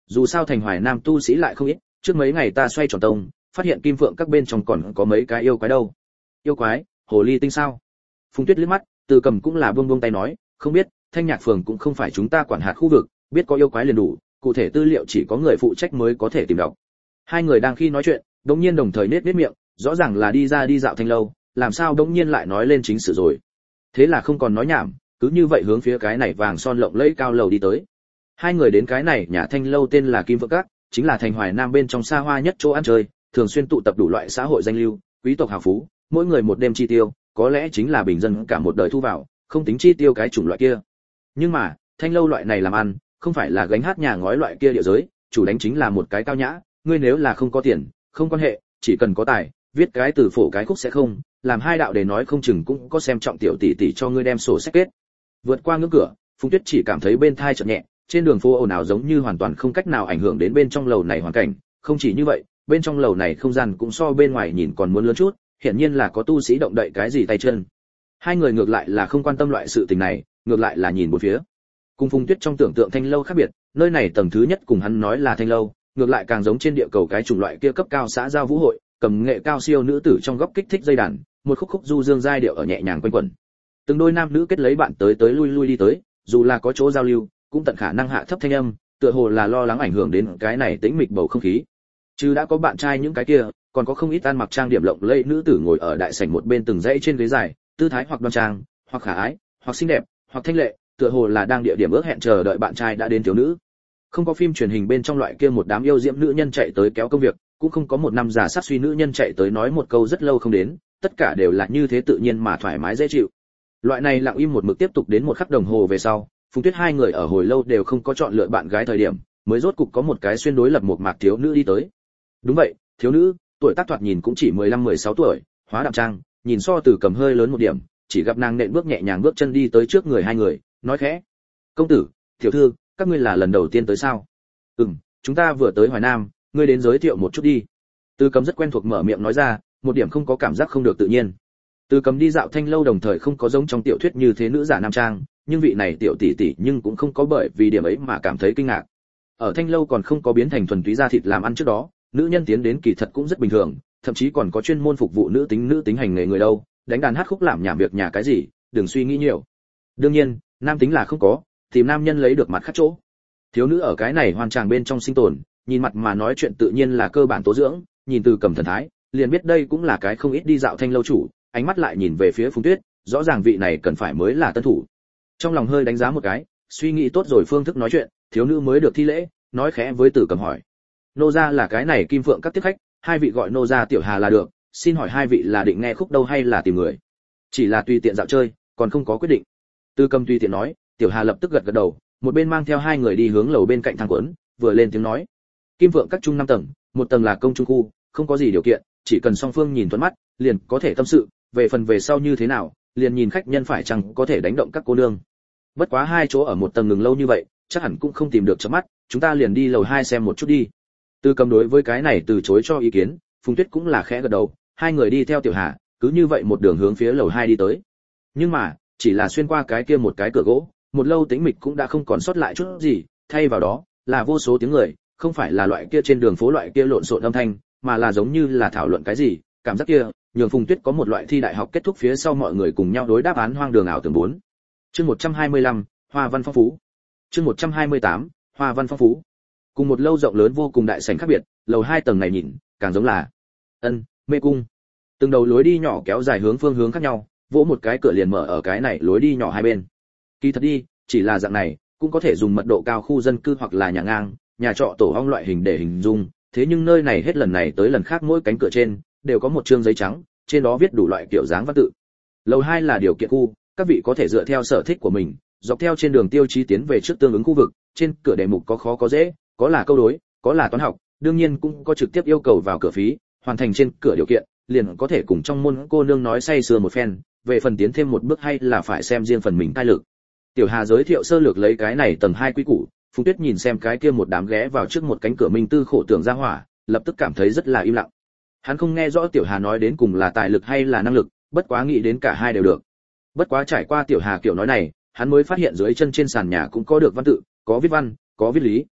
Dù sao thành Hoài Nam tu sĩ lại không ít, trước mấy ngày ta xoay tròn tông, phát hiện kim phượng các bên trong còn có mấy cái yêu quái đâu. Yêu quái? Hồ ly tinh sao? Phùng Tuyết liếc mắt, Từ Cầm cũng là buông buông tay nói, không biết, Thanh Nhạc phường cũng không phải chúng ta quản hạt khu vực, biết có yêu quái liền đủ, cụ thể tư liệu chỉ có người phụ trách mới có thể tìm đọc. Hai người đang khi nói chuyện, đột nhiên đồng thời nết nết miệng, rõ ràng là đi ra đi dạo thanh lâu, làm sao đột nhiên lại nói lên chính sự rồi. Thế là không còn nói nhảm, cứ như vậy hướng phía cái này vàng son lộng lẫy cao lầu đi tới. Hai người đến cái này nhà thanh lâu tên là Kim Phượng Các, chính là thành Hoài Nam bên trong xa hoa nhất chỗ ăn chơi, thường xuyên tụ tập đủ loại xã hội danh lưu, quý tộc hào phú, mỗi người một đêm chi tiêu, có lẽ chính là bình dân cả một đời thu vào, không tính chi tiêu cái chủng loại kia. Nhưng mà, thanh lâu loại này làm ăn, không phải là gánh hát nhà ngói loại kia địa giới, chủ đánh chính là một cái cao nhã, ngươi nếu là không có tiền, không quan hệ, chỉ cần có tài, viết cái từ phổ cái khúc sẽ không, làm hai đạo để nói không chừng cũng có xem trọng tiểu tỷ tỷ cho ngươi đem sổ sách kết. Vượt qua ngưỡng cửa, Phùng Tuyết chỉ cảm thấy bên thai chợt nhẹ, trên đường phố ồn ào giống như hoàn toàn không cách nào ảnh hưởng đến bên trong lầu này hoàn cảnh, không chỉ như vậy, bên trong lầu này không gian cũng so bên ngoài nhìn còn muốn lớn chút, hiển nhiên là có tu sĩ động đậy cái gì tay chân. Hai người ngược lại là không quan tâm loại sự tình này, ngược lại là nhìn bốn phía. Cùng Phùng Tuyết trong tưởng tượng thanh lâu khác biệt, nơi này tầng thứ nhất cùng hắn nói là thanh lâu, ngược lại càng giống trên địa cầu cái chủng loại kia cấp cao xã giao vũ hội, cầm nghệ cao siêu nữ tử trong góc kích thích dây đàn, một khúc khúc du dương giai điệu ở nhẹ nhàng quanh quẩn. Từng đôi nam nữ kết lấy bạn tới tới lui lui đi tới, dù là có chỗ giao lưu, cũng tận khả năng hạ thấp thanh âm, tựa hồ là lo lắng ảnh hưởng đến cái này tĩnh mịch bầu không khí. Chứ đã có bạn trai những cái kia, còn có không ít ăn mặc trang điểm lộng lẫy nữ tử ngồi ở đại sảnh một bên từng dãy trên ghế dài, tư thái hoặc đoan trang, hoặc khả ái, hoặc xinh đẹp, hoặc thanh lệ, tựa hồ là đang địa điểm ước hẹn chờ đợi bạn trai đã đến thiếu nữ. Không có phim truyền hình bên trong loại kia một đám yêu diễm nữ nhân chạy tới kéo công việc, cũng không có một năm già sát suy nữ nhân chạy tới nói một câu rất lâu không đến, tất cả đều là như thế tự nhiên mà thoải mái dễ chịu. Loại này lặng im một mực tiếp tục đến một khắc đồng hồ về sau, Phùng Tuyết hai người ở hồi lâu đều không có chọn lựa bạn gái thời điểm, mới rốt cục có một cái xuyên đối lập một mạc thiếu nữ đi tới. Đúng vậy, thiếu nữ, tuổi tác thoạt nhìn cũng chỉ mười lăm mười sáu tuổi, hóa đạm trang, nhìn so Từ Cầm hơi lớn một điểm, chỉ gặp nàng nện bước nhẹ nhàng bước chân đi tới trước người hai người, nói khẽ: "Công tử, tiểu thư, các ngươi là lần đầu tiên tới sao?" "Ừm, chúng ta vừa tới Hoài Nam, ngươi đến giới thiệu một chút đi." Từ Cầm rất quen thuộc mở miệng nói ra, một điểm không có cảm giác không được tự nhiên. Từ Cầm đi dạo thanh lâu đồng thời không có giống trong tiểu thuyết như thế nữ giả nam trang, nhưng vị này tiểu tỷ tỷ nhưng cũng không có bởi vì điểm ấy mà cảm thấy kinh ngạc. Ở thanh lâu còn không có biến thành thuần túy da thịt làm ăn trước đó, nữ nhân tiến đến kỳ thật cũng rất bình thường, thậm chí còn có chuyên môn phục vụ nữ tính nữ tính hành nghề người đâu, đánh đàn hát khúc làm nhảm việc nhà cái gì, đừng suy nghĩ nhiều. Đương nhiên, nam tính là không có, tìm nam nhân lấy được mặt khác chỗ. Thiếu nữ ở cái này hoàn tràng bên trong sinh tồn, nhìn mặt mà nói chuyện tự nhiên là cơ bản tố dưỡng, nhìn Từ Cầm thần thái, liền biết đây cũng là cái không ít đi dạo thanh lâu chủ, ánh mắt lại nhìn về phía Phùng Tuyết, rõ ràng vị này cần phải mới là tân thủ. Trong lòng hơi đánh giá một cái, suy nghĩ tốt rồi phương thức nói chuyện, thiếu nữ mới được thi lễ, nói khẽ với Từ Cầm hỏi: "Nô gia là cái này Kim Phượng các tiếp khách, hai vị gọi nô gia Tiểu Hà là được, xin hỏi hai vị là định nghe khúc đâu hay là tìm người?" "Chỉ là tùy tiện dạo chơi, còn không có quyết định." Từ Cầm tùy tiện nói, Tiểu Hà lập tức gật gật đầu, một bên mang theo hai người đi hướng lầu bên cạnh thang quấn, vừa lên tiếng nói: "Kim Phượng các chung năm tầng, một tầng là công trung khu, không có gì điều kiện, chỉ cần song phương nhìn thuận mắt, liền có thể tâm sự, về phần về sau như thế nào, liền nhìn khách nhân phải chăng có thể đánh động các cô nương. Bất quá hai chỗ ở một tầng ngừng lâu như vậy, chắc hẳn cũng không tìm được chớp mắt, chúng ta liền đi lầu hai xem một chút đi." Từ Cầm đối với cái này từ chối cho ý kiến, Phùng Tuyết cũng là khẽ gật đầu, hai người đi theo Tiểu Hà, cứ như vậy một đường hướng phía lầu hai đi tới. Nhưng mà, chỉ là xuyên qua cái kia một cái cửa gỗ, một lâu tĩnh mịch cũng đã không còn sót lại chút gì, thay vào đó là vô số tiếng người, không phải là loại kia trên đường phố loại kia lộn xộn âm thanh, mà là giống như là thảo luận cái gì, cảm giác kia, nhường Phùng Tuyết có một loại thi đại học kết thúc phía sau mọi người cùng nhau đối đáp án hoang đường ảo tưởng bốn. Chương một trăm hai mươi lăm, Hoa văn phong phú. Chương một trăm hai mươi tám, Hoa văn phong phú. Cùng một lâu rộng lớn vô cùng đại sảnh khác biệt, lầu hai tầng này nhìn, càng giống là ân mê cung. Từng đầu lối đi nhỏ kéo dài hướng phương hướng khác nhau, vỗ một cái cửa liền mở ở cái này lối đi nhỏ hai bên. Kỳ thật đi, chỉ là dạng này, cũng có thể dùng mật độ cao khu dân cư hoặc là nhà ngang, nhà trọ tổ ong loại hình để hình dung, thế nhưng nơi này hết lần này tới lần khác mỗi cánh cửa trên đều có một trương giấy trắng, trên đó viết đủ loại kiểu dáng văn tự. Lầu hai là điều kiện khu, các vị có thể dựa theo sở thích của mình, dọc theo trên đường tiêu chí tiến về trước tương ứng khu vực, trên cửa đề mục có khó có dễ, có là câu đối, có là toán học, đương nhiên cũng có trực tiếp yêu cầu vào cửa phí, hoàn thành trên cửa điều kiện, liền có thể cùng trong môn cô nương nói say sưa một phen, về phần tiến thêm một bước hay là phải xem riêng phần mình tài lực. Tiểu Hà giới thiệu sơ lược lấy cái này tầng hai quy củ, Phùng Tuyết nhìn xem cái kia một đám ghé vào trước một cánh cửa minh tư khổ tưởng ra hỏa, lập tức cảm thấy rất là im lặng. Hắn không nghe rõ Tiểu Hà nói đến cùng là tài lực hay là năng lực, bất quá nghĩ đến cả hai đều được. Bất quá trải qua Tiểu Hà kiểu nói này, hắn mới phát hiện dưới chân trên sàn nhà cũng có được văn tự, có viết văn, có viết lý,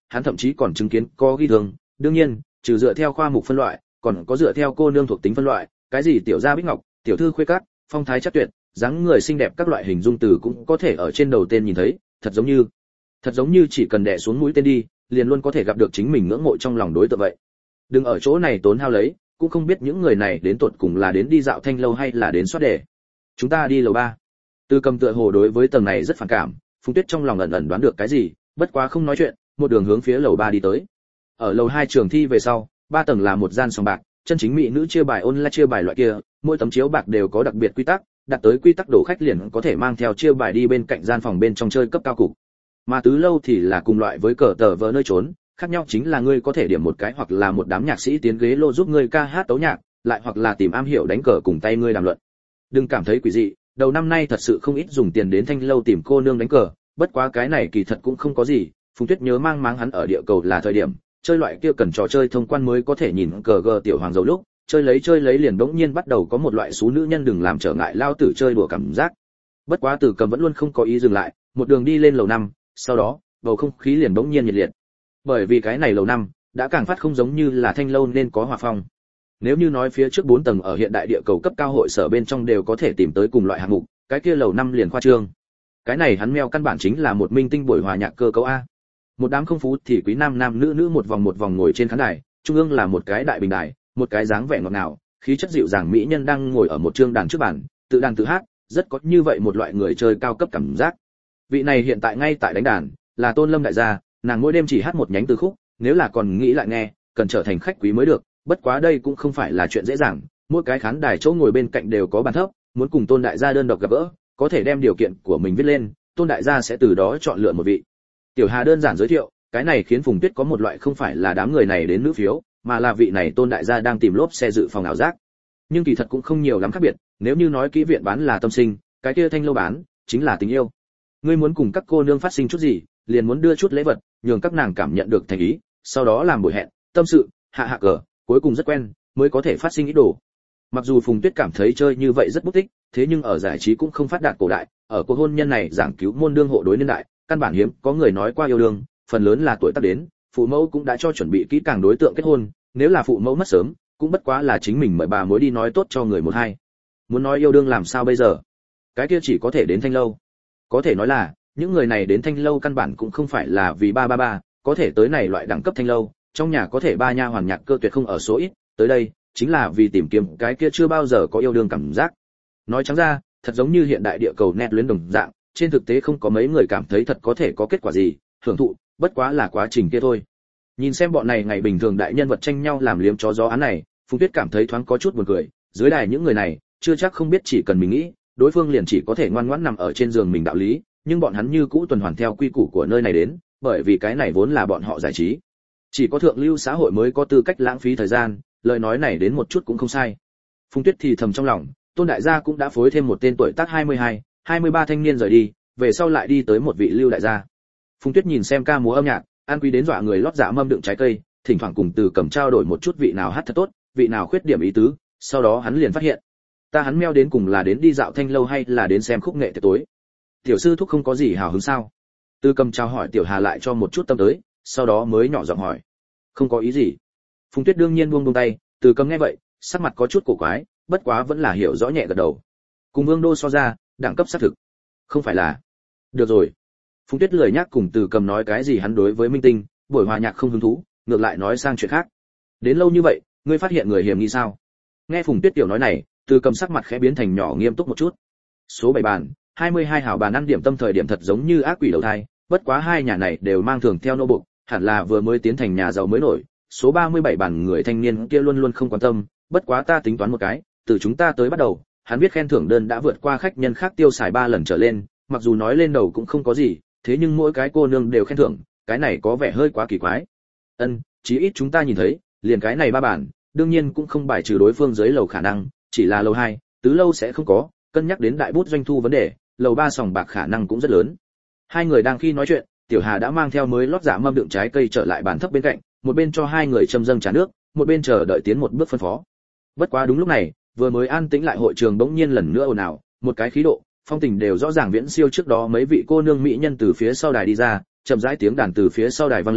hắn thậm chí còn chứng kiến có ghi thường, đương nhiên, trừ dựa theo khoa mục phân loại, còn có dựa theo cô nương thuộc tính phân loại, cái gì tiểu gia bích ngọc, tiểu thư khuê cát, phong thái chắc tuyệt, dáng người xinh đẹp các loại hình dung từ cũng có thể ở trên đầu tên nhìn thấy, thật giống như thật giống như chỉ cần đè xuống mũi tên đi, liền luôn có thể gặp được chính mình ngưỡng mộ trong lòng đối tượng vậy. Đừng ở chỗ này tốn hao lấy, cũng không biết những người này đến tột cùng là đến đi dạo thanh lâu hay là đến soát đề. Chúng ta đi lầu ba. Từ Cầm tựa hồ đối với tầng này rất phản cảm, Phùng Tuyết trong lòng ẩn ẩn đoán được cái gì, bất quá không nói chuyện, một đường hướng phía lầu ba đi tới. Ở lầu hai trường thi về sau, ba tầng là một gian sòng bạc, chân chính mỹ nữ chia bài online chia bài loại kia, mỗi tấm chiếu bạc đều có đặc biệt quy tắc, đặt tới quy tắc đổ khách liền có thể mang theo chia bài đi bên cạnh gian phòng bên trong chơi cấp cao cục. Mà tứ lâu thì là cùng loại với cờ tờ vờ nơi trốn, khác nhau chính là ngươi có thể điểm một cái hoặc là một đám nhạc sĩ tiến ghế lô giúp ngươi ca hát tấu nhạc, lại hoặc là tìm am hiểu đánh cờ cùng tay ngươi đàm luận. Đừng cảm thấy quỷ dị, đầu năm nay thật sự không ít dùng tiền đến thanh lâu tìm cô nương đánh cờ, bất quá cái này kỳ thật cũng không có gì. Phùng Tuyết nhớ mang máng hắn ở địa cầu là thời điểm, chơi loại kia cần trò chơi thông quan mới có thể nhìn cờ gờ tiểu hoàng dầu lúc, chơi lấy chơi lấy liền bỗng nhiên bắt đầu có một loại số nữ nhân đừng làm trở ngại lao tử chơi đùa cảm giác. Bất quá Từ Cầm vẫn luôn không có ý dừng lại, một đường đi lên lầu năm, sau đó, bầu không khí liền bỗng nhiên nhiệt liệt. Bởi vì cái này lầu năm đã càng phát không giống như là thanh lâu nên có hòa phong. Nếu như nói phía trước bốn tầng ở hiện đại địa cầu cấp cao hội sở bên trong đều có thể tìm tới cùng loại hạng mục, cái kia lầu năm liền khoa trương. Cái này hắn meo căn bản chính là một minh tinh buổi hòa nhạc cơ cấu a. Một đám không phú thì quý nam nam nữ nữ một vòng một vòng ngồi trên khán đài, trung ương là một cái đại bình đài, một cái dáng vẻ ngọt ngào, khí chất dịu dàng mỹ nhân đang ngồi ở một trương đàn trước bàn, tự đàn tự hát, rất có như vậy một loại người chơi cao cấp cảm giác. Vị này hiện tại ngay tại đánh đàn, là Tôn Lâm đại gia, nàng mỗi đêm chỉ hát một nhánh từ khúc, nếu là còn nghĩ lại nghe, cần trở thành khách quý mới được, bất quá đây cũng không phải là chuyện dễ dàng, mỗi cái khán đài chỗ ngồi bên cạnh đều có bàn thấp, muốn cùng Tôn đại gia đơn độc gặp gỡ, có thể đem điều kiện của mình viết lên, Tôn đại gia sẽ từ đó chọn lựa một vị. Tiểu Hà đơn giản giới thiệu, cái này khiến Phùng Tuyết có một loại không phải là đám người này đến nữ phiếu, mà là vị này Tôn đại gia đang tìm lốp xe dự phòng ảo giác. Nhưng kỳ thật cũng không nhiều lắm khác biệt, nếu như nói kỹ viện bán là tâm sinh, cái kia thanh lâu bán chính là tình yêu. Ngươi muốn cùng các cô nương phát sinh chút gì, liền muốn đưa chút lễ vật, nhường các nàng cảm nhận được thành ý, sau đó làm buổi hẹn, tâm sự, hạ hạ cờ, cuối cùng rất quen, mới có thể phát sinh ý đồ. Mặc dù Phùng Tuyết cảm thấy chơi như vậy rất bút tích, thế nhưng ở giải trí cũng không phát đạt cổ đại, ở cuộc hôn nhân này giảng cứu môn đương hộ đối niên đại, căn bản hiếm có người nói qua yêu đương, phần lớn là tuổi tác đến, phụ mẫu cũng đã cho chuẩn bị kỹ càng đối tượng kết hôn, nếu là phụ mẫu mất sớm, cũng bất quá là chính mình mời bà mối đi nói tốt cho người một hai. Muốn nói yêu đương làm sao bây giờ? Cái kia chỉ có thể đến thanh lâu. Có thể nói là, những người này đến thanh lâu căn bản cũng không phải là vì ba ba ba, có thể tới này loại đẳng cấp thanh lâu, trong nhà có thể ba nha hoàn nhạc cơ tuyệt không ở số ít, tới đây chính là vì tìm kiếm cái kia chưa bao giờ có yêu đương cảm giác. Nói trắng ra, thật giống như hiện đại địa cầu net luyến đồng dạng, trên thực tế không có mấy người cảm thấy thật có thể có kết quả gì, hưởng thụ, bất quá là quá trình kia thôi. Nhìn xem bọn này ngày bình thường đại nhân vật tranh nhau làm liếm chó gió án này, Phùng Tuyết cảm thấy thoáng có chút buồn cười, dưới đài những người này, chưa chắc không biết chỉ cần mình nghĩ, đối phương liền chỉ có thể ngoan ngoãn nằm ở trên giường mình đạo lý, nhưng bọn hắn như cũ tuần hoàn theo quy củ của nơi này đến, bởi vì cái này vốn là bọn họ giải trí. Chỉ có thượng lưu xã hội mới có tư cách lãng phí thời gian, lời nói này đến một chút cũng không sai. Phùng Tuyết thì thầm trong lòng, Tôn đại gia cũng đã phối thêm một tên tuổi tác hai mươi hai, hai mươi ba thanh niên rời đi, về sau lại đi tới một vị lưu đại gia. Phùng Tuyết nhìn xem ca múa âm nhạc, an quý đến dọa người lót dạ mâm đựng trái cây, thỉnh thoảng cùng Từ Cầm trao đổi một chút vị nào hát thật tốt, vị nào khuyết điểm ý tứ, sau đó hắn liền phát hiện, ta hắn meo đến cùng là đến đi dạo thanh lâu hay là đến xem khúc nghệ tiệc tối. Tiểu sư thúc không có gì hào hứng sao? Từ Cầm chào hỏi Tiểu Hà lại cho một chút tâm tới, sau đó mới nhỏ giọng hỏi, không có ý gì. Phùng Tuyết đương nhiên buông buông tay, Từ Cầm nghe vậy, sắc mặt có chút cổ quái, bất quá vẫn là hiểu rõ nhẹ gật đầu. Cùng Vương Đô so ra, đẳng cấp xác thực. Không phải là. Được rồi. Phùng Tuyết lười nhắc cùng Từ Cầm nói cái gì hắn đối với minh tinh, buổi hòa nhạc không hứng thú, ngược lại nói sang chuyện khác. Đến lâu như vậy, ngươi phát hiện người hiểm nghi sao? Nghe Phùng Tuyết tiểu nói này, Từ Cầm sắc mặt khẽ biến thành nhỏ nghiêm túc một chút. Số bảy bàn, hai mươi hai hảo bàn ăn điểm tâm thời điểm thật giống như ác quỷ đầu thai, bất quá hai nhà này đều mang thường theo nô buộc, hẳn là vừa mới tiến thành nhà giàu mới nổi. Số ba mươi bảy bàn người thanh niên kia luôn luôn không quan tâm, bất quá ta tính toán một cái, từ chúng ta tới bắt đầu, hắn viết khen thưởng đơn đã vượt qua khách nhân khác tiêu xài ba lần trở lên, mặc dù nói lên đầu cũng không có gì, thế nhưng mỗi cái cô nương đều khen thưởng, cái này có vẻ hơi quá kỳ quái. Ân, chí ít chúng ta nhìn thấy, liền cái này ba bản, đương nhiên cũng không bài trừ đối phương dưới lầu khả năng, chỉ là lầu hai, tứ lâu sẽ không có, cân nhắc đến đại bút doanh thu vấn đề, lầu ba sòng bạc khả năng cũng rất lớn. Hai người đang khi nói chuyện, Tiểu Hà đã mang theo mới lót dạ mâm đựng trái cây trở lại bàn thấp bên cạnh, một bên cho hai người châm dâng trà nước, một bên chờ đợi tiến một bước phân phó. Bất quá đúng lúc này, vừa mới an tĩnh lại hội trường bỗng nhiên lần nữa ồn ào, một cái khí độ, phong tình đều rõ ràng viễn siêu trước đó mấy vị cô nương mỹ nhân từ phía sau đài đi ra, chậm rãi tiếng đàn từ phía sau đài vang lên,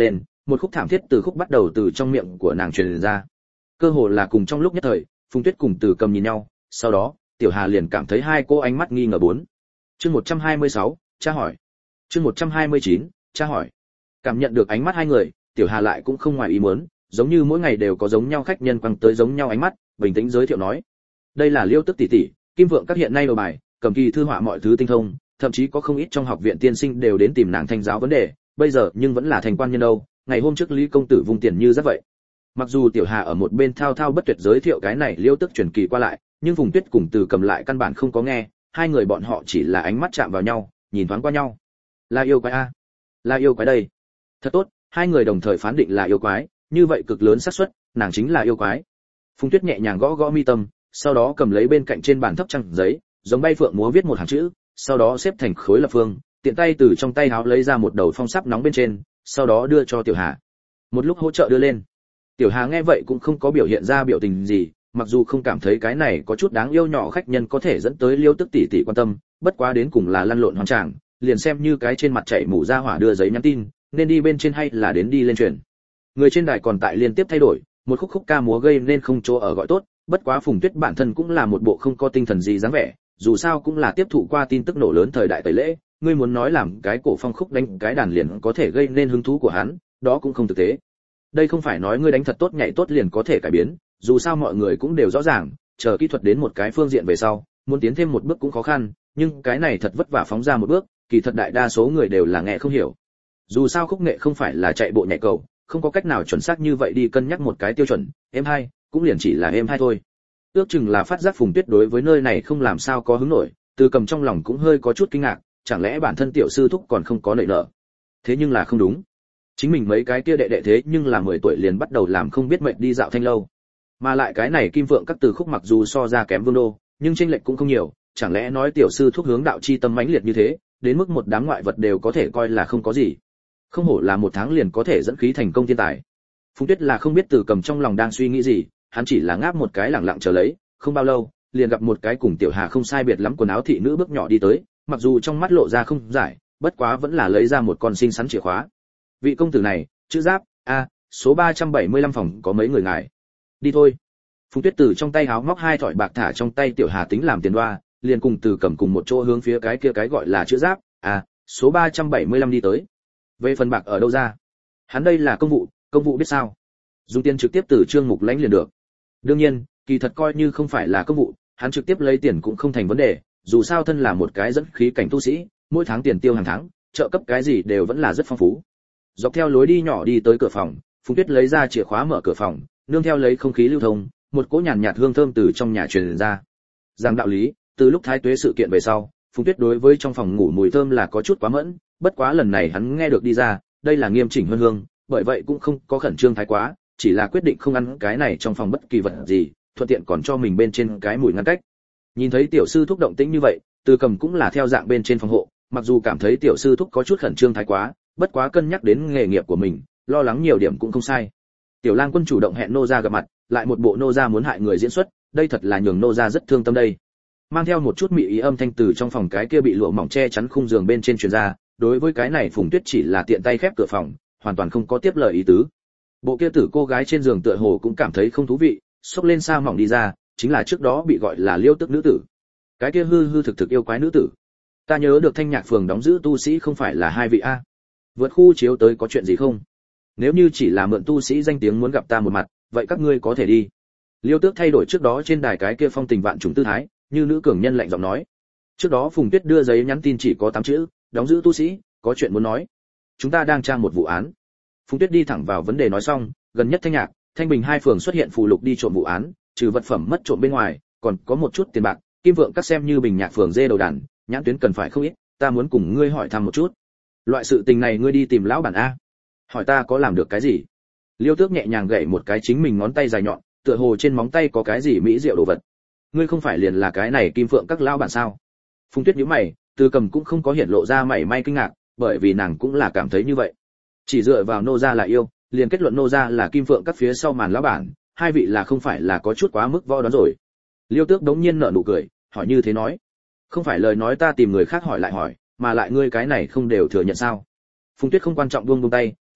một khúc thảm thiết từ khúc bắt đầu từ trong miệng của nàng truyền ra. Cơ hồ là cùng trong lúc nhất thời, Phùng Tuyết cùng Từ Cầm nhìn nhau, sau đó, Tiểu Hà liền cảm thấy hai cô ánh mắt nghi ngờ bốn. Chương một trăm hai mươi sáu, tra hỏi. Chương một trăm hai mươi chín, tra hỏi. Cảm nhận được ánh mắt hai người, Tiểu Hà lại cũng không ngoài ý muốn, giống như mỗi ngày đều có giống nhau khách nhân quăng tới giống nhau ánh mắt, bình tĩnh giới thiệu nói: "Đây là Liêu Tức tỷ tỷ, Kim Vượng các hiện nay đầu bài, cầm kỳ thư họa mọi thứ tinh thông, thậm chí có không ít trong học viện tiên sinh đều đến tìm nàng thanh giáo vấn đề, bây giờ nhưng vẫn là thành quan nhân đâu, ngày hôm trước Lý công tử vung tiền như rất vậy." Mặc dù Tiểu Hà ở một bên thao thao bất tuyệt giới thiệu cái này Liêu Tức truyền kỳ qua lại, nhưng Phùng Tuyết cùng Từ Cầm lại căn bản không có nghe, hai người bọn họ chỉ là ánh mắt chạm vào nhau, nhìn thoáng qua nhau. Là yêu quái a, là yêu quái đây. Thật tốt, hai người đồng thời phán định là yêu quái, như vậy cực lớn xác suất, nàng chính là yêu quái. Phùng Tuyết nhẹ nhàng gõ gõ mi tâm, sau đó cầm lấy bên cạnh trên bàn thấp trang giấy, giống bay phượng múa viết một hàng chữ, sau đó xếp thành khối lập phương, tiện tay từ trong tay áo lấy ra một đầu phong sáp nóng bên trên, sau đó đưa cho Tiểu Hà. Một lúc hỗ trợ đưa lên. Tiểu Hà nghe vậy cũng không có biểu hiện ra biểu tình gì, mặc dù không cảm thấy cái này có chút đáng yêu nhỏ khách nhân có thể dẫn tới Liêu Tức tỷ tỷ quan tâm, bất quá đến cùng là lăn lộn hoàn tràng, liền xem như cái trên mặt chảy mủ ra hỏa đưa giấy nhắn tin, nên đi bên trên hay là đến đi lên truyền. Người trên đài còn tại liên tiếp thay đổi, một khúc khúc ca múa gây nên không chỗ ở gọi tốt, bất quá Phùng Tuyết bản thân cũng là một bộ không có tinh thần gì dáng vẻ, dù sao cũng là tiếp thụ qua tin tức nổ lớn thời đại tẩy lễ, ngươi muốn nói làm cái cổ phong khúc đánh cái đàn liền có thể gây nên hứng thú của hắn, đó cũng không thực tế. Đây không phải nói ngươi đánh thật tốt nhảy tốt liền có thể cải biến, dù sao mọi người cũng đều rõ ràng, chờ kỹ thuật đến một cái phương diện về sau, muốn tiến thêm một bước cũng khó khăn, nhưng cái này thật vất vả phóng ra một bước, kỳ thật đại đa số người đều là nghe không hiểu. Dù sao khúc nghệ không phải là chạy bộ nhảy cầu, không có cách nào chuẩn xác như vậy đi cân nhắc một cái tiêu chuẩn, em hai, cũng liền chỉ là em hai thôi. Ước chừng là phát giác Phùng Tuyết đối với nơi này không làm sao có hứng nổi, Từ Cầm trong lòng cũng hơi có chút kinh ngạc, chẳng lẽ bản thân tiểu sư thúc còn không có nảy nở. Thế nhưng là không đúng. Chính mình mấy cái kia đệ đệ thế nhưng là mười tuổi liền bắt đầu làm không biết mệnh đi dạo thanh lâu. Mà lại cái này Kim Vượng các từ khúc mặc dù so ra kém Vương Đô, nhưng chênh lệch cũng không nhiều, chẳng lẽ nói tiểu sư thúc hướng đạo chi tâm mãnh liệt như thế, đến mức một đám ngoại vật đều có thể coi là không có gì. Không hổ là một tháng liền có thể dẫn khí thành công thiên tài. Phùng Tuyết là không biết Từ Cầm trong lòng đang suy nghĩ gì, hắn chỉ là ngáp một cái lẳng lặng chờ lấy, không bao lâu, liền gặp một cái cùng Tiểu Hà không sai biệt lắm quần áo thị nữ bước nhỏ đi tới, mặc dù trong mắt lộ ra không giải, bất quá vẫn là lấy ra một con xinh xắn chìa khóa. Vị công tử này, chữ Giáp, a, số ba trăm bảy mươi lăm phòng có mấy người ngài. Đi thôi. Phùng Tuyết từ trong tay háo móc hai thỏi bạc thả trong tay Tiểu Hà tính làm tiền đoa, liền cùng Từ Cầm cùng một chỗ hướng phía cái kia cái gọi là chữ Giáp, a, số ba trăm bảy mươi lăm đi tới. Về phần bạc ở đâu ra? Hắn đây là công vụ, công vụ biết sao? Dùng tiền trực tiếp từ Trương Mục lãnh liền được. Đương nhiên, kỳ thật coi như không phải là công vụ, hắn trực tiếp lấy tiền cũng không thành vấn đề, dù sao thân là một cái dẫn khí cảnh tu sĩ, mỗi tháng tiền tiêu hàng tháng, trợ cấp cái gì đều vẫn là rất phong phú. Dọc theo lối đi nhỏ đi tới cửa phòng, Phùng Tuyết lấy ra chìa khóa mở cửa phòng, nương theo lấy không khí lưu thông, một cỗ nhàn nhạt hương thơm từ trong nhà truyền ra. Giang đạo lý, từ lúc Thái Tuế sự kiện về sau, Phùng Tuyết đối với trong phòng ngủ mùi thơm là có chút quá mẫn, bất quá lần này hắn nghe được đi ra, đây là nghiêm chỉnh hơn hương, bởi vậy cũng không có khẩn trương thái quá, chỉ là quyết định không ăn cái này trong phòng bất kỳ vật gì, thuận tiện còn cho mình bên trên cái mùi ngăn cách. Nhìn thấy tiểu sư thúc động tĩnh như vậy, Từ Cầm cũng là theo dạng bên trên phòng hộ, mặc dù cảm thấy tiểu sư thúc có chút khẩn trương thái quá, bất quá cân nhắc đến nghề nghiệp của mình, lo lắng nhiều điểm cũng không sai. Tiểu Lang Quân chủ động hẹn nô gia gặp mặt, lại một bộ nô gia muốn hại người diễn xuất, đây thật là nhường nô gia rất thương tâm đây. Mang theo một chút mị ý âm thanh từ trong phòng cái kia bị lụa mỏng che chắn khung giường bên trên truyền ra, đối với cái này Phùng Tuyết chỉ là tiện tay khép cửa phòng, hoàn toàn không có tiếp lời ý tứ. Bộ kia tử cô gái trên giường tựa hồ cũng cảm thấy không thú vị, xốc lên sa mỏng đi ra, chính là trước đó bị gọi là Liêu Tức nữ tử. Cái kia hư hư thực thực yêu quái nữ tử. Ta nhớ được Thanh Nhạc phường đóng giữ tu sĩ không phải là hai vị a. Vượt khu chiếu tới có chuyện gì không? Nếu như chỉ là mượn tu sĩ danh tiếng muốn gặp ta một mặt, vậy các ngươi có thể đi. Liêu Tước thay đổi trước đó trên đài cái kia phong tình vạn trùng tư thái, như nữ cường nhân lạnh giọng nói. Trước đó Phùng Tuyết đưa giấy nhắn tin chỉ có tám chữ, đóng giữ tu sĩ, có chuyện muốn nói. Chúng ta đang tra một vụ án. Phùng Tuyết đi thẳng vào vấn đề nói xong, gần nhất Thanh Nhạc, Thanh Bình hai phường xuất hiện phù lục đi trộm vụ án, trừ vật phẩm mất trộm bên ngoài, còn có một chút tiền bạc, Kim Vượng các xem như Bình Nhạc phường dê đầu đàn, nhãn tuyến cần phải không ít, ta muốn cùng ngươi hỏi thăm một chút. Loại sự tình này ngươi đi tìm lão bản a. Hỏi ta có làm được cái gì? Liêu Tước nhẹ nhàng gậy một cái chính mình ngón tay dài nhọn, tựa hồ trên móng tay có cái gì mỹ diệu đồ vật. Ngươi không phải liền là cái này Kim Vượng các lão bản sao? Phùng Tuyết nhíu mày, Từ Cầm cũng không có hiện lộ ra mảy may kinh ngạc, bởi vì nàng cũng là cảm thấy như vậy. Chỉ dựa vào nô gia là yêu, liền kết luận nô gia là Kim Vượng các phía sau màn lão bản, hai vị là không phải là có chút quá mức võ đoán rồi. Liêu Tước đống nhiên nở nụ cười, hỏi như thế nói, không phải lời nói ta tìm người khác hỏi lại hỏi, mà lại ngươi cái này không đều thừa nhận sao? Phùng Tuyết không quan trọng buông buông tay,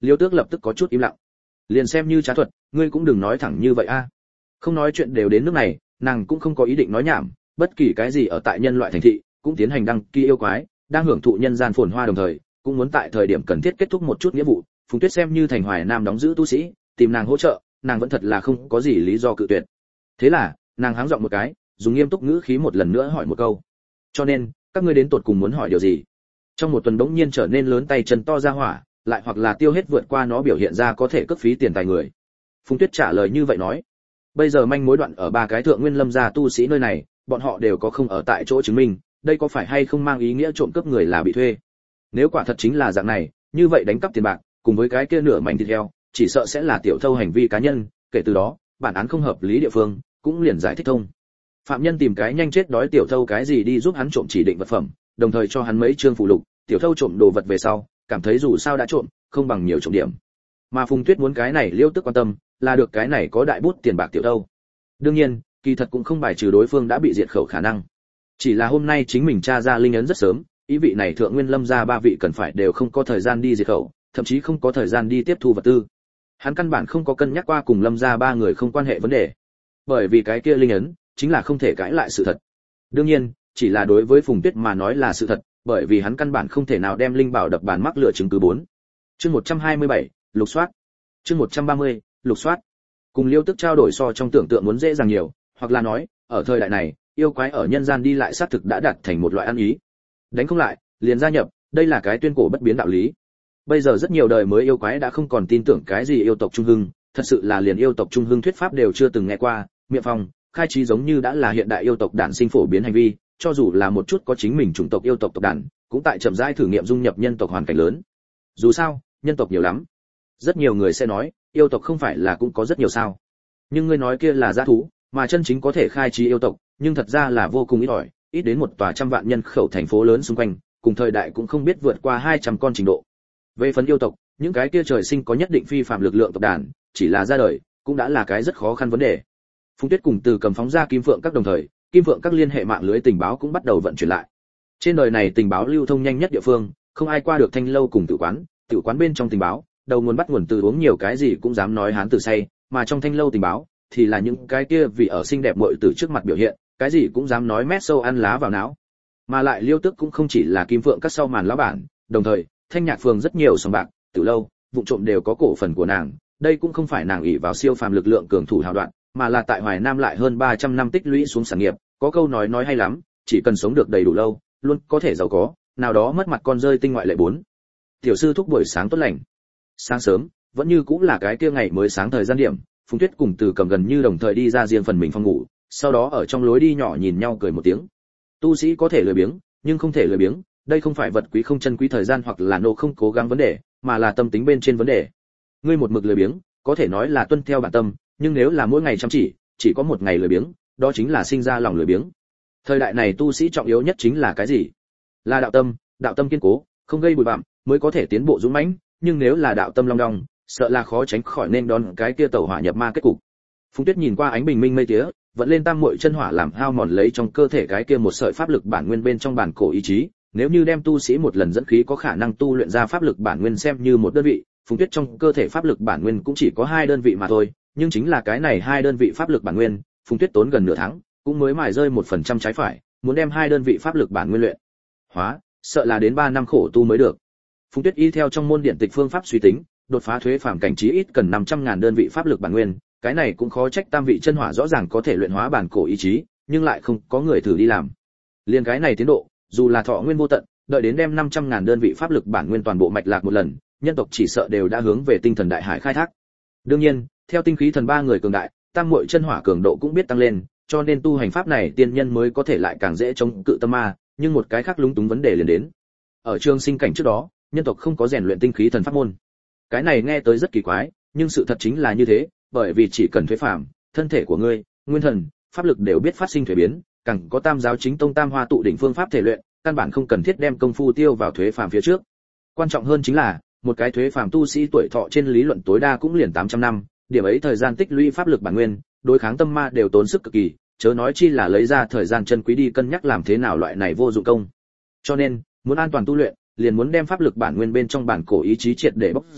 Liêu Tước lập tức có chút im lặng. Liền xem như trá thuật, ngươi cũng đừng nói thẳng như vậy a. Không nói chuyện đều đến nước này, nàng cũng không có ý định nói nhảm, bất kỳ cái gì ở tại nhân loại thành thị, cũng tiến hành đăng ký yêu quái, đang hưởng thụ nhân gian phồn hoa đồng thời, cũng muốn tại thời điểm cần thiết kết thúc một chút nghĩa vụ. Phùng Tuyết xem như thành Hoài Nam đóng giữ tu sĩ, tìm nàng hỗ trợ, nàng vẫn thật là không có gì lý do cự tuyệt. Thế là, nàng háng giọng một cái, dùng nghiêm túc ngữ khí một lần nữa hỏi một câu. Cho nên, các ngươi đến tột cùng muốn hỏi điều gì? Trong một tuần bỗng nhiên trở nên lớn tay chân to ra hỏa, lại hoặc là tiêu hết vượt qua nó biểu hiện ra có thể cất phí tiền tài người. Phùng Tuyết trả lời như vậy nói. Bây giờ manh mối đoạn ở ba cái thượng nguyên lâm gia tu sĩ nơi này, bọn họ đều có không ở tại chỗ chứng minh, đây có phải hay không mang ý nghĩa trộm cướp người là bị thuê? Nếu quả thật chính là dạng này, như vậy đánh cắp tiền bạc, cùng với cái kia nửa mảnh thịt heo, chỉ sợ sẽ là tiểu thâu hành vi cá nhân, kể từ đó, bản án không hợp lý địa phương, cũng liền giải thích thông. Phạm nhân tìm cái nhanh chết đói tiểu thâu cái gì đi giúp hắn trộm chỉ định vật phẩm, đồng thời cho hắn mấy chương phụ lục, tiểu thâu trộm đồ vật về sau, cảm thấy dù sao đã trộm, không bằng nhiều trộm điểm. Mà Phùng Tuyết muốn cái này Liêu Tức quan tâm, là được cái này có đại bút tiền bạc tiểu thâu. Đương nhiên, kỳ thật cũng không bài trừ đối phương đã bị diệt khẩu khả năng. Chỉ là hôm nay chính mình tra ra linh ấn rất sớm, ý vị này thượng nguyên lâm gia ba vị cần phải đều không có thời gian đi diệt khẩu, thậm chí không có thời gian đi tiếp thu vật tư. Hắn căn bản không có cân nhắc qua cùng lâm gia ba người không quan hệ vấn đề. Bởi vì cái kia linh ấn chính là không thể cãi lại sự thật. Đương nhiên, chỉ là đối với Phùng Tuyết mà nói là sự thật, bởi vì hắn căn bản không thể nào đem linh bảo đập bàn mắc lựa chứng cứ bốn. Chương một trăm hai mươi bảy, lục soát. Chương một trăm ba mươi, lục soát. Cùng Liêu Tức trao đổi so trong tưởng tượng muốn dễ dàng nhiều, hoặc là nói, ở thời đại này, yêu quái ở nhân gian đi lại xác thực đã đạt thành một loại ăn ý. Đánh không lại, liền gia nhập, đây là cái tuyên cổ bất biến đạo lý. Bây giờ rất nhiều đời mới yêu quái đã không còn tin tưởng cái gì yêu tộc trung hưng, thật sự là liền yêu tộc trung hưng thuyết pháp đều chưa từng nghe qua, miệng phong, khai trí giống như đã là hiện đại yêu tộc đản sinh phổ biến hành vi, cho dù là một chút có chính mình chủng tộc yêu tộc tộc đản, cũng tại chậm rãi thử nghiệm dung nhập nhân tộc hoàn cảnh lớn. Dù sao, nhân tộc nhiều lắm. Rất nhiều người sẽ nói, yêu tộc không phải là cũng có rất nhiều sao? Nhưng ngươi nói kia là dã thú, mà chân chính có thể khai trí yêu tộc, nhưng thật ra là vô cùng ít ỏi, ít đến một tòa trăm vạn nhân khẩu thành phố lớn xung quanh, cùng thời đại cũng không biết vượt qua hai trăm con trình độ. Về phần yêu tộc, những cái kia trời sinh có nhất định phi phạm lực lượng tộc đàn, chỉ là ra đời, cũng đã là cái rất khó khăn vấn đề. Phùng Tuyết cùng Từ Cầm phóng ra Kim Phượng các đồng thời, Kim Phượng các liên hệ mạng lưới tình báo cũng bắt đầu vận chuyển lại. Trên đời này tình báo lưu thông nhanh nhất địa phương, không ai qua được Thanh lâu cùng Tử quán, Tử quán bên trong tình báo, đầu nguồn bắt nguồn từ uống nhiều cái gì cũng dám nói hán tử say, mà trong Thanh lâu tình báo thì là những cái kia vì ở xinh đẹp muội tử trước mặt biểu hiện, cái gì cũng dám nói mét sâu ăn lá vào não. Mà lại Liêu Tức cũng không chỉ là Kim Phượng các sau màn lão bản, đồng thời, Thanh Nhạc Phường rất nhiều sòng bạc, Tử lâu, vụ trộm đều có cổ phần của nàng, đây cũng không phải nàng ỷ vào siêu phàm lực lượng cường thủ hào đoạn, mà là tại Hoài Nam lại hơn ba trăm năm tích lũy xuống sản nghiệp, có câu nói nói hay lắm, chỉ cần sống được đầy đủ lâu, luôn có thể giàu có, nào đó mất mặt con rơi tinh ngoại lệ bốn. Tiểu sư thúc buổi sáng tốt lành. Sáng sớm, vẫn như cũng là cái kia ngày mới sáng thời gian điểm, Phùng Tuyết cùng Từ Cầm gần như đồng thời đi ra riêng phần mình phòng ngủ, sau đó ở trong lối đi nhỏ nhìn nhau cười một tiếng. Tu sĩ có thể lười biếng, nhưng không thể lười biếng, đây không phải vật quý không chân quý thời gian hoặc là nô không cố gắng vấn đề, mà là tâm tính bên trên vấn đề. Ngươi một mực lười biếng, có thể nói là tuân theo bản tâm, nhưng nếu là mỗi ngày chăm chỉ, chỉ có một ngày lười biếng, đó chính là sinh ra lòng lười biếng. Thời đại này tu sĩ trọng yếu nhất chính là cái gì? Là đạo tâm, đạo tâm kiên cố, không gây bụi bặm, mới có thể tiến bộ dũng mãnh, nhưng nếu là đạo tâm long đong, sợ là khó tránh khỏi nên đón cái kia tẩu hỏa nhập ma kết cục. Phùng Tuyết nhìn qua ánh bình minh mây tía, vẫn lên tam muội chân hỏa làm hao mòn lấy trong cơ thể cái kia một sợi pháp lực bản nguyên bên trong bản cổ ý chí, nếu như đem tu sĩ một lần dẫn khí có khả năng tu luyện ra pháp lực bản nguyên xem như một đơn vị, Phùng Tuyết trong cơ thể pháp lực bản nguyên cũng chỉ có hai đơn vị mà thôi, nhưng chính là cái này hai đơn vị pháp lực bản nguyên, Phùng Tuyết tốn gần nửa tháng, cũng mới mài rơi một phần trăm trái phải, muốn đem hai đơn vị pháp lực bản nguyên luyện hóa, sợ là đến ba năm khổ tu mới được. Phùng Tuyết y theo trong môn điện tịch phương pháp suy tính, đột phá thuế phàm cảnh trí ít cần năm trăm ngàn đơn vị pháp lực bản nguyên, cái này cũng khó trách tam vị chân hỏa rõ ràng có thể luyện hóa bản cổ ý chí, nhưng lại không có người thử đi làm. Liên cái này tiến độ, dù là thọ nguyên vô tận, đợi đến đem năm trăm ngàn đơn vị pháp lực bản nguyên toàn bộ mạch lạc một lần, nhân tộc chỉ sợ đều đã hướng về tinh thần đại hải khai thác. Đương nhiên, theo tinh khí thần ba người cường đại, tam muội chân hỏa cường độ cũng biết tăng lên, cho nên tu hành pháp này tiên nhân mới có thể lại càng dễ chống cự tâm ma, nhưng một cái khác lúng túng vấn đề liền đến. Ở trường sinh cảnh trước đó, nhân tộc không có rèn luyện tinh khí thần pháp môn. Cái này nghe tới rất kỳ quái, nhưng sự thật chính là như thế, bởi vì chỉ cần thuế phàm, thân thể của ngươi, nguyên thần, pháp lực đều biết phát sinh thuế biến, càng có tam giáo chính tông tam hoa tụ đỉnh phương pháp thể luyện, căn bản không cần thiết đem công phu tiêu vào thuế phàm phía trước. Quan trọng hơn chính là, một cái thuế phàm tu sĩ tuổi thọ trên lý luận tối đa cũng liền tám trăm năm, điểm ấy thời gian tích lũy pháp lực bản nguyên, đối kháng tâm ma đều tốn sức cực kỳ, chớ nói chi là lấy ra thời gian chân quý đi cân nhắc làm thế nào loại này vô dụng công. Cho nên, muốn an toàn tu luyện, liền muốn đem pháp lực bản nguyên bên trong bản cổ ý chí triệt để bóc ra,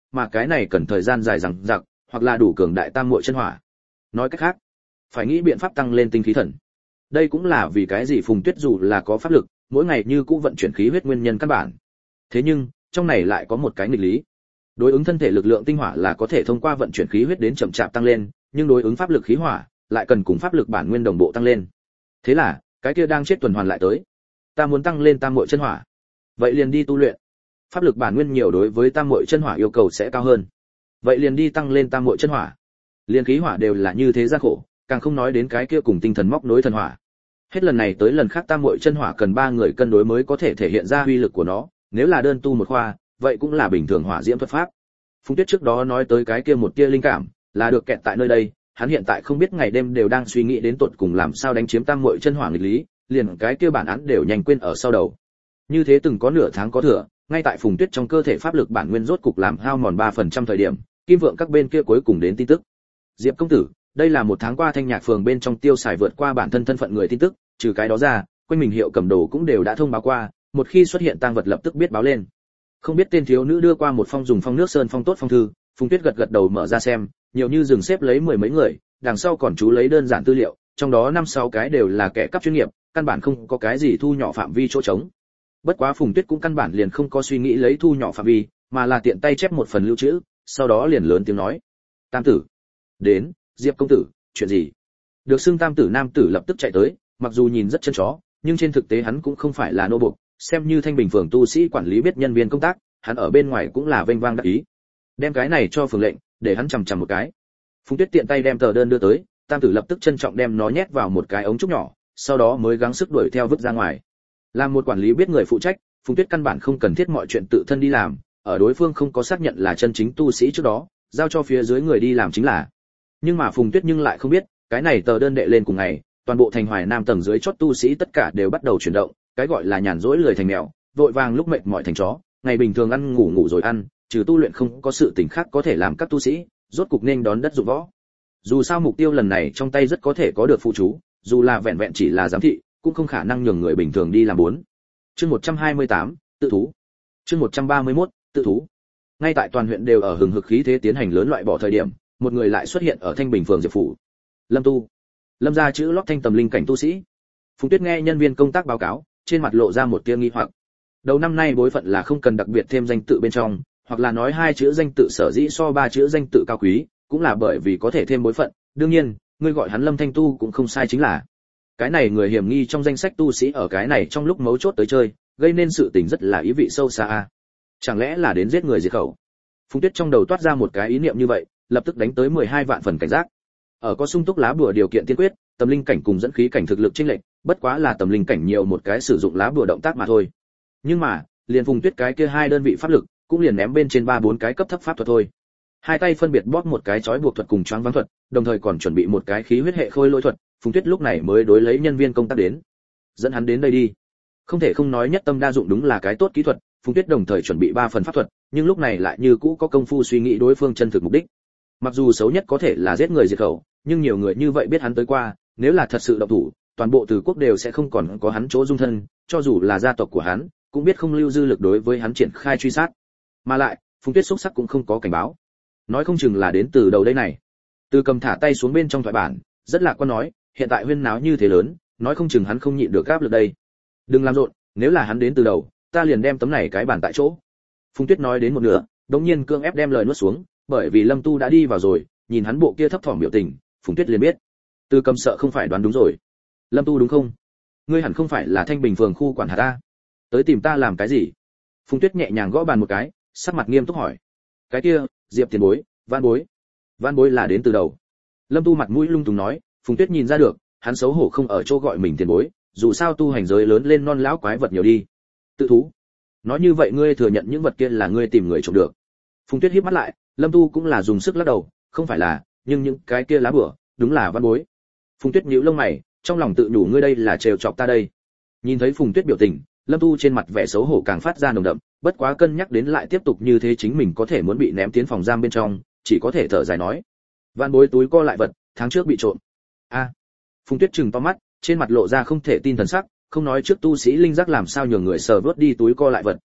mà cái này cần thời gian dài dằng dặc, hoặc là đủ cường đại tam muội chân hỏa. Nói cách khác, phải nghĩ biện pháp tăng lên tinh khí thần. Đây cũng là vì cái gì Phùng Tuyết dù là có pháp lực, mỗi ngày như cũ vận chuyển khí huyết nguyên nhân căn bản. Thế nhưng, trong này lại có một cái nghịch lý. Đối ứng thân thể lực lượng tinh hỏa là có thể thông qua vận chuyển khí huyết đến chậm chạp tăng lên, nhưng đối ứng pháp lực khí hỏa lại cần cùng pháp lực bản nguyên đồng bộ tăng lên. Thế là, cái kia đang chết tuần hoàn lại tới. Ta muốn tăng lên tam muội chân hỏa, vậy liền đi tu luyện. Pháp lực bản nguyên nhiều đối với tam muội chân hỏa yêu cầu sẽ cao hơn. Vậy liền đi tăng lên tam muội chân hỏa. Liên khí hỏa đều là như thế gian khổ, càng không nói đến cái kia cùng tinh thần móc nối thần hỏa. Hết lần này tới lần khác tam muội chân hỏa cần ba người cân đối mới có thể thể hiện ra uy lực của nó, nếu là đơn tu một khoa, vậy cũng là bình thường hỏa diễm thuật pháp. Phùng Tuyết trước đó nói tới cái kia một tia linh cảm, là được kẹt tại nơi đây, hắn hiện tại không biết ngày đêm đều đang suy nghĩ đến tột cùng làm sao đánh chiếm tam muội chân hỏa nghịch lý, liền cái kia bản án đều nhanh quên ở sau đầu. Như thế từng có nửa tháng có thừa, ngay tại Phùng Tuyết trong cơ thể pháp lực bản nguyên rốt cục làm hao mòn ba phần trăm thời điểm, Kim Vượng các bên kia cuối cùng đến tin tức. Diệp công tử, đây là một tháng qua Thanh Nhạc phường bên trong tiêu xài vượt qua bản thân thân phận người tin tức, trừ cái đó ra, quanh mình hiệu cầm đồ cũng đều đã thông báo qua, một khi xuất hiện tang vật lập tức biết báo lên. Không biết tên thiếu nữ đưa qua một phong dùng phong nước sơn phong tốt phong thư, Phùng Tuyết gật gật đầu mở ra xem, nhiều như dừng xếp lấy mười mấy người, đằng sau còn chú lấy đơn giản tư liệu, trong đó năm sáu cái đều là kẻ cấp chuyên nghiệp, căn bản không có cái gì thu nhỏ phạm vi chỗ trống. Bất quá Phùng Tuyết cũng căn bản liền không có suy nghĩ lấy thu nhỏ phạm vi, mà là tiện tay chép một phần lưu trữ, sau đó liền lớn tiếng nói: "Tam tử, đến, Diệp công tử, chuyện gì?" Được xưng Tam tử nam tử lập tức chạy tới, mặc dù nhìn rất chân chó, nhưng trên thực tế hắn cũng không phải là nô buộc, xem như Thanh Bình phường tu sĩ quản lý biết nhân viên công tác, hắn ở bên ngoài cũng là vênh vang đắc ý. Đem cái này cho phường lệnh, để hắn chằm chằm một cái. Phùng Tuyết tiện tay đem tờ đơn đưa tới, Tam tử lập tức trân trọng đem nó nhét vào một cái ống trúc nhỏ, sau đó mới gắng sức đuổi theo vứt ra ngoài. Làm một quản lý biết người phụ trách, Phùng Tuyết căn bản không cần thiết mọi chuyện tự thân đi làm, ở đối phương không có xác nhận là chân chính tu sĩ trước đó, giao cho phía dưới người đi làm chính là. Nhưng mà Phùng Tuyết nhưng lại không biết, cái này tờ đơn đệ lên cùng ngày, toàn bộ thành Hoài Nam tầng dưới chót tu sĩ tất cả đều bắt đầu chuyển động, cái gọi là nhàn rỗi lười thành mèo, vội vàng lúc mệt mỏi thành chó, ngày bình thường ăn ngủ ngủ rồi ăn, trừ tu luyện không có sự tình khác có thể làm các tu sĩ, rốt cục nên đón đất dụng võ. Dù sao mục tiêu lần này trong tay rất có thể có được phụ chú, dù là vẹn vẹn chỉ là giám thị, cũng không khả năng nhường người bình thường đi làm bốn. Chương một trăm hai mươi tám, tự thú. Chương một trăm ba mươi mốt, tự thú. Ngay tại toàn huyện đều ở hừng hực khí thế tiến hành lớn loại bỏ thời điểm, một người lại xuất hiện ở Thanh Bình phường Diệp phủ. Lâm Tu. Lâm gia chữ lót thanh tầm linh cảnh tu sĩ. Phùng Tuyết nghe nhân viên công tác báo cáo, trên mặt lộ ra một tia nghi hoặc. Đầu năm nay bối phận là không cần đặc biệt thêm danh tự bên trong, hoặc là nói hai chữ danh tự sở dĩ so ba chữ danh tự cao quý, cũng là bởi vì có thể thêm bối phận, đương nhiên, ngươi gọi hắn Lâm Thanh Tu cũng không sai chính là. Cái này người hiểm nghi trong danh sách tu sĩ ở cái này trong lúc mấu chốt tới chơi, gây nên sự tình rất là ý vị sâu xa a. Chẳng lẽ là đến giết người diệt khẩu? Phùng Tuyết trong đầu toát ra một cái ý niệm như vậy, lập tức đánh tới mười hai vạn phần cảnh giác. Ở có sung túc lá bùa điều kiện tiên quyết, tầm linh cảnh cùng dẫn khí cảnh thực lực chênh lệch, bất quá là tầm linh cảnh nhiều một cái sử dụng lá bùa động tác mà thôi. Nhưng mà, liền Phùng Tuyết cái kia hai đơn vị pháp lực, cũng liền ném bên trên ba bốn cái cấp thấp pháp thuật thôi. Hai tay phân biệt bóp một cái chói buộc thuật cùng choáng váng thuật, đồng thời còn chuẩn bị một cái khí huyết hệ khôi lỗi thuật, Phùng Tuyết lúc này mới đối lấy nhân viên công tác đến. Dẫn hắn đến đây đi. Không thể không nói nhất tâm đa dụng đúng là cái tốt kỹ thuật, Phùng Tuyết đồng thời chuẩn bị ba phần pháp thuật, nhưng lúc này lại như cũ có công phu suy nghĩ đối phương chân thực mục đích. Mặc dù xấu nhất có thể là giết người diệt khẩu, nhưng nhiều người như vậy biết hắn tới qua, nếu là thật sự động thủ, toàn bộ Từ quốc đều sẽ không còn có hắn chỗ dung thân, cho dù là gia tộc của hắn, cũng biết không lưu dư lực đối với hắn triển khai truy sát. Mà lại, Phùng Tuyết xúc sắc cũng không có cảnh báo. Nói không chừng là đến từ đầu đây này. Từ cầm thả tay xuống bên trong thoại bản, rất lạc quan nói, hiện tại huyên náo như thế lớn, nói không chừng hắn không nhịn được áp lực đây. Đừng làm rộn, nếu là hắn đến từ đầu, ta liền đem tấm này cái bản tại chỗ. Phùng Tuyết nói đến một nửa, đống nhiên cương ép đem lời nuốt xuống, bởi vì Lâm Tu đã đi vào rồi, nhìn hắn bộ kia thấp thỏm biểu tình, Phùng Tuyết liền biết, Từ cầm sợ không phải đoán đúng rồi. Lâm Tu đúng không? Ngươi hẳn không phải là Thanh Bình phường khu quản hạt ta, tới tìm ta làm cái gì? Phùng Tuyết nhẹ nhàng gõ bàn một cái, sắc mặt nghiêm túc hỏi. Cái kia, Diệp tiền bối, Van bối. Van bối là đến từ đầu. Lâm Tu mặt mũi lung tung nói, Phùng Tuyết nhìn ra được, hắn xấu hổ không ở chỗ gọi mình tiền bối, dù sao tu hành giới lớn lên non lão quái vật nhiều đi. Tự thú. Nói như vậy ngươi thừa nhận những vật kia là ngươi tìm người trộm được. Phùng Tuyết híp mắt lại, Lâm Tu cũng là dùng sức lắc đầu, không phải là, nhưng những cái kia lá bùa, đúng là Van bối. Phùng Tuyết nhíu lông mày, trong lòng tự nhủ ngươi đây là trêu chọc ta đây. Nhìn thấy Phùng Tuyết biểu tình, Lâm Tu trên mặt vẻ xấu hổ càng phát ra nồng đậm, bất quá cân nhắc đến lại tiếp tục như thế chính mình có thể muốn bị ném tiến phòng giam bên trong, chỉ có thể thở dài nói. Van bối túi co lại vật, tháng trước bị trộm. A. À. Phùng Tuyết trừng to mắt, trên mặt lộ ra không thể tin thần sắc, không nói trước tu sĩ linh giác làm sao nhường người sờ vớt đi túi co lại vật,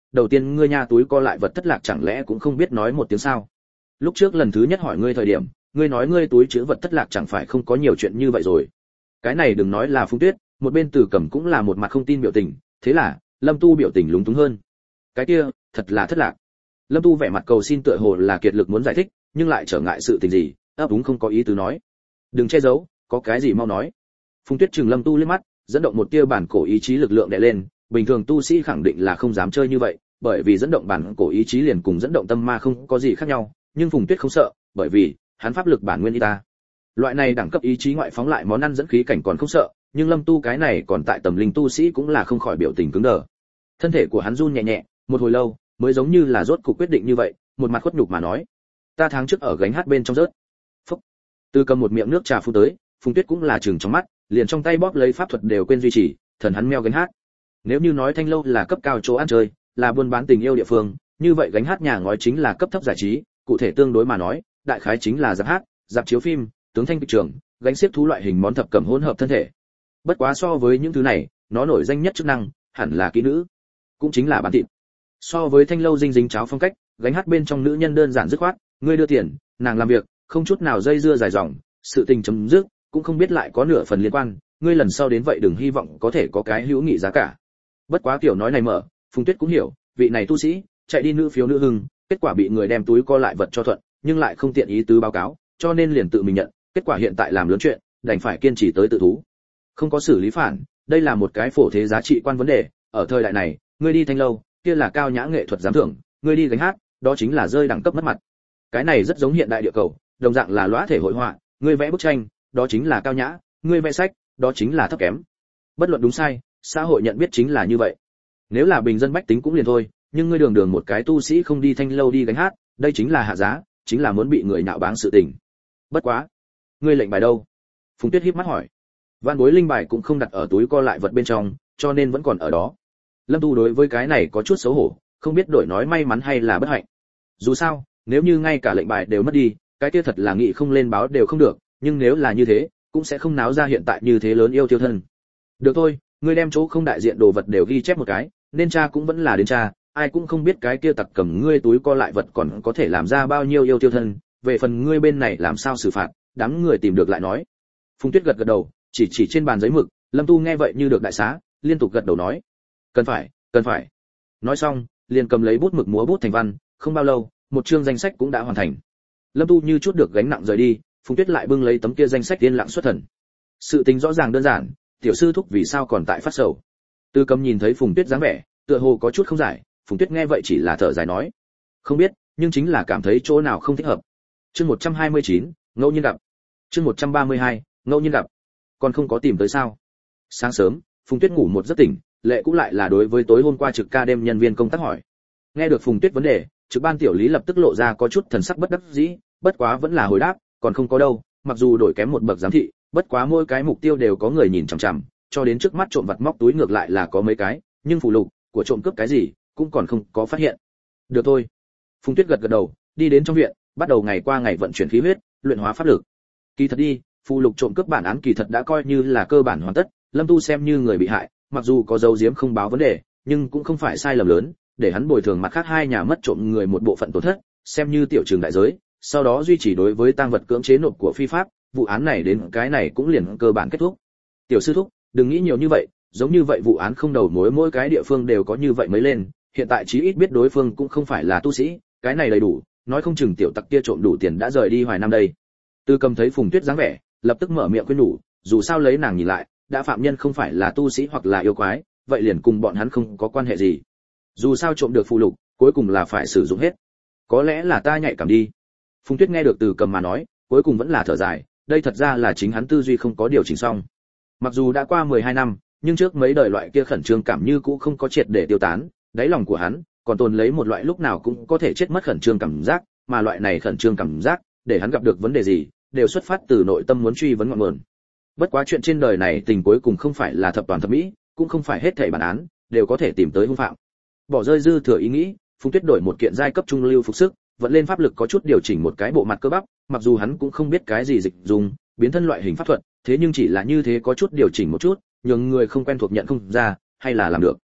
đầu tiên ngươi nha túi co lại vật thất lạc chẳng lẽ cũng không biết nói một tiếng sao? Lúc trước lần thứ nhất hỏi ngươi thời điểm, ngươi nói ngươi túi chứa vật thất lạc chẳng phải không có nhiều chuyện như vậy rồi. Cái này đừng nói là Phùng Tuyết, một bên Từ Cẩm cũng là một mặt không tin biểu tình, thế là Lâm Tu biểu tình lúng túng hơn. Cái kia, thật là thất lạc. Lâm Tu vẻ mặt cầu xin tựa hồ là kiệt lực muốn giải thích, nhưng lại trở ngại sự tình gì, ấp úng không có ý tứ nói. Đừng che giấu, có cái gì mau nói. Phùng Tuyết trừng Lâm Tu liếc mắt, dẫn động một tia bản cổ ý chí lực lượng đè lên, bình thường tu sĩ khẳng định là không dám chơi như vậy, bởi vì dẫn động bản cổ ý chí liền cùng dẫn động tâm ma không có gì khác nhau, nhưng Phùng Tuyết không sợ, bởi vì hắn pháp lực bản nguyên y ta. Loại này đẳng cấp ý chí ngoại phóng lại món ăn dẫn khí cảnh còn không sợ, nhưng Lâm Tu cái này còn tại tầm linh tu sĩ cũng là không khỏi biểu tình cứng đờ. Thân thể của hắn run nhẹ nhẹ, một hồi lâu, mới giống như là rốt cuộc quyết định như vậy, một mặt khuất nhục mà nói: "Ta tháng trước ở gánh hát bên trong rớt." Phúc. Từ cầm một miệng nước trà phun tới, Phùng Tuyết cũng là trừng trong mắt, liền trong tay bóp lấy pháp thuật đều quên duy trì, thần hắn meo gánh hát. Nếu như nói Thanh lâu là cấp cao chỗ ăn chơi, là buôn bán tình yêu địa phương, như vậy gánh hát nhà ngói chính là cấp thấp giải trí, cụ thể tương đối mà nói, đại khái chính là dạp hát, dạp chiếu phim, tướng thanh kịch trường, gánh xiếc thú loại hình món thập cẩm hỗn hợp thân thể. Bất quá so với những thứ này, nó nổi danh nhất chức năng hẳn là kỹ nữ, cũng chính là bán thịt. So với Thanh lâu dinh dính cháo phong cách, gánh hát bên trong nữ nhân đơn giản dứt khoát, ngươi đưa tiền, nàng làm việc, không chút nào dây dưa dài dòng, sự tình chấm dứt, cũng không biết lại có nửa phần liên quan, ngươi lần sau đến vậy đừng hy vọng có thể có cái hữu nghị giá cả. Bất quá kiểu nói này mở, Phùng Tuyết cũng hiểu, vị này tu sĩ, chạy đi nữ phiếu nữ hưng, kết quả bị người đem túi co lại vật cho thuận, nhưng lại không tiện ý tứ báo cáo, cho nên liền tự mình nhận, kết quả hiện tại làm lớn chuyện, đành phải kiên trì tới tự thú. Không có xử lý phản, đây là một cái phổ thế giá trị quan vấn đề, ở thời đại này, ngươi đi Thanh lâu, kia là cao nhã nghệ thuật giám thưởng, ngươi đi gánh hát, đó chính là rơi đẳng cấp mất mặt. Cái này rất giống hiện đại địa cầu, đồng dạng là lóa thể hội họa, ngươi vẽ bức tranh, đó chính là cao nhã, ngươi vẽ sách, đó chính là thấp kém. Bất luận đúng sai, xã hội nhận biết chính là như vậy. Nếu là bình dân bách tính cũng liền thôi, nhưng ngươi đường đường một cái tu sĩ không đi Thanh lâu đi gánh hát, đây chính là hạ giá, chính là muốn bị người nhạo báng sự tình. Bất quá, ngươi lệnh bài đâu? Phùng Tuyết híp mắt hỏi. Vạn Bối linh bài cũng không đặt ở túi co lại vật bên trong, cho nên vẫn còn ở đó. Lâm Tu đối với cái này có chút xấu hổ, không biết đổi nói may mắn hay là bất hạnh. Dù sao, nếu như ngay cả lệnh bài đều mất đi, cái kia thật là nghị không lên báo đều không được, nhưng nếu là như thế, cũng sẽ không náo ra hiện tại như thế lớn yêu tiêu thân. Được thôi, ngươi đem chỗ không đại diện đồ vật đều ghi chép một cái, nên cha cũng vẫn là đến cha, ai cũng không biết cái kia tặc cầm ngươi túi co lại vật còn có thể làm ra bao nhiêu yêu tiêu thân, về phần ngươi bên này làm sao xử phạt, đám người tìm được lại nói. Phùng Tuyết gật gật đầu, chỉ chỉ trên bàn giấy mực, Lâm Tu nghe vậy như được đại xá, liên tục gật đầu nói: "Cần phải, cần phải." Nói xong, liền cầm lấy bút mực múa bút thành văn, không bao lâu, một chương danh sách cũng đã hoàn thành. Lâm Tu như chút được gánh nặng rời đi, Phùng Tuyết lại bưng lấy tấm kia danh sách yên lặng xuất thần. Sự tình rõ ràng đơn giản, tiểu sư thúc vì sao còn tại phát sầu. Tư Cầm nhìn thấy Phùng Tuyết dáng vẻ, tựa hồ có chút không giải, Phùng Tuyết nghe vậy chỉ là thở dài nói: "Không biết, nhưng chính là cảm thấy chỗ nào không thích hợp." Chương một trăm hai mươi chín, ngẫu nhiên gặp. Chương một trăm ba mươi hai, ngẫu nhiên gặp. Còn không có tìm tới sao? Sáng sớm, Phùng Tuyết ngủ một giấc tỉnh, Lệ cũng lại là đối với tối hôm qua trực ca đêm nhân viên công tác hỏi. Nghe được Phùng Tuyết vấn đề, trực ban tiểu lý lập tức lộ ra có chút thần sắc bất đắc dĩ, bất quá vẫn là hồi đáp, còn không có đâu, mặc dù đổi kém một bậc giám thị, bất quá mỗi cái mục tiêu đều có người nhìn chằm chằm, cho đến trước mắt trộm vặt móc túi ngược lại là có mấy cái, nhưng phụ lục của trộm cướp cái gì cũng còn không có phát hiện. Được thôi. Phùng Tuyết gật gật đầu, đi đến trong viện, bắt đầu ngày qua ngày vận chuyển khí huyết, luyện hóa pháp lực. Kỳ thật đi, phụ lục trộm cướp bản án kỳ thật đã coi như là cơ bản hoàn tất, Lâm Tu xem như người bị hại, mặc dù có dấu giếm không báo vấn đề, nhưng cũng không phải sai lầm lớn, để hắn bồi thường mặt khác hai nhà mất trộm người một bộ phận tổn thất, xem như tiểu trường đại giới, sau đó duy trì đối với tang vật cưỡng chế nộp của phi pháp, vụ án này đến cái này cũng liền cơ bản kết thúc. Tiểu sư thúc, đừng nghĩ nhiều như vậy, giống như vậy vụ án không đầu mối mỗi cái địa phương đều có như vậy mới lên, hiện tại chí ít biết đối phương cũng không phải là tu sĩ, cái này đầy đủ, nói không chừng tiểu tặc kia trộm đủ tiền đã rời đi Hoài Nam đây. Tư Cầm thấy Phùng Tuyết dáng vẻ, lập tức mở miệng khuyên nhủ, dù sao lấy nàng nhìn lại, đã phạm nhân không phải là tu sĩ hoặc là yêu quái, vậy liền cùng bọn hắn không có quan hệ gì. Dù sao trộm được phụ lục, cuối cùng là phải sử dụng hết. Có lẽ là ta nhạy cảm đi. Phùng Tuyết nghe được Từ Cầm mà nói, cuối cùng vẫn là thở dài, đây thật ra là chính hắn tư duy không có điều chỉnh xong. Mặc dù đã qua mười hai năm, nhưng trước mấy đời loại kia khẩn trương cảm như cũ không có triệt để tiêu tán, đáy lòng của hắn còn tồn lấy một loại lúc nào cũng có thể chết mất khẩn trương cảm giác, mà loại này khẩn trương cảm giác, để hắn gặp được vấn đề gì, đều xuất phát từ nội tâm muốn truy vấn ngọn nguồn. Bất quá chuyện trên đời này tình cuối cùng không phải là thập toàn thập mỹ, cũng không phải hết thảy bản án đều có thể tìm tới hung phạm. Bỏ rơi dư thừa ý nghĩ, Phùng Tuyết đổi một kiện giai cấp trung lưu phục sức, vận lên pháp lực có chút điều chỉnh một cái bộ mặt cơ bắp, mặc dù hắn cũng không biết cái gì dịch dùng, biến thân loại hình pháp thuật, thế nhưng chỉ là như thế có chút điều chỉnh một chút, nhường người không quen thuộc nhận không ra, hay là làm được.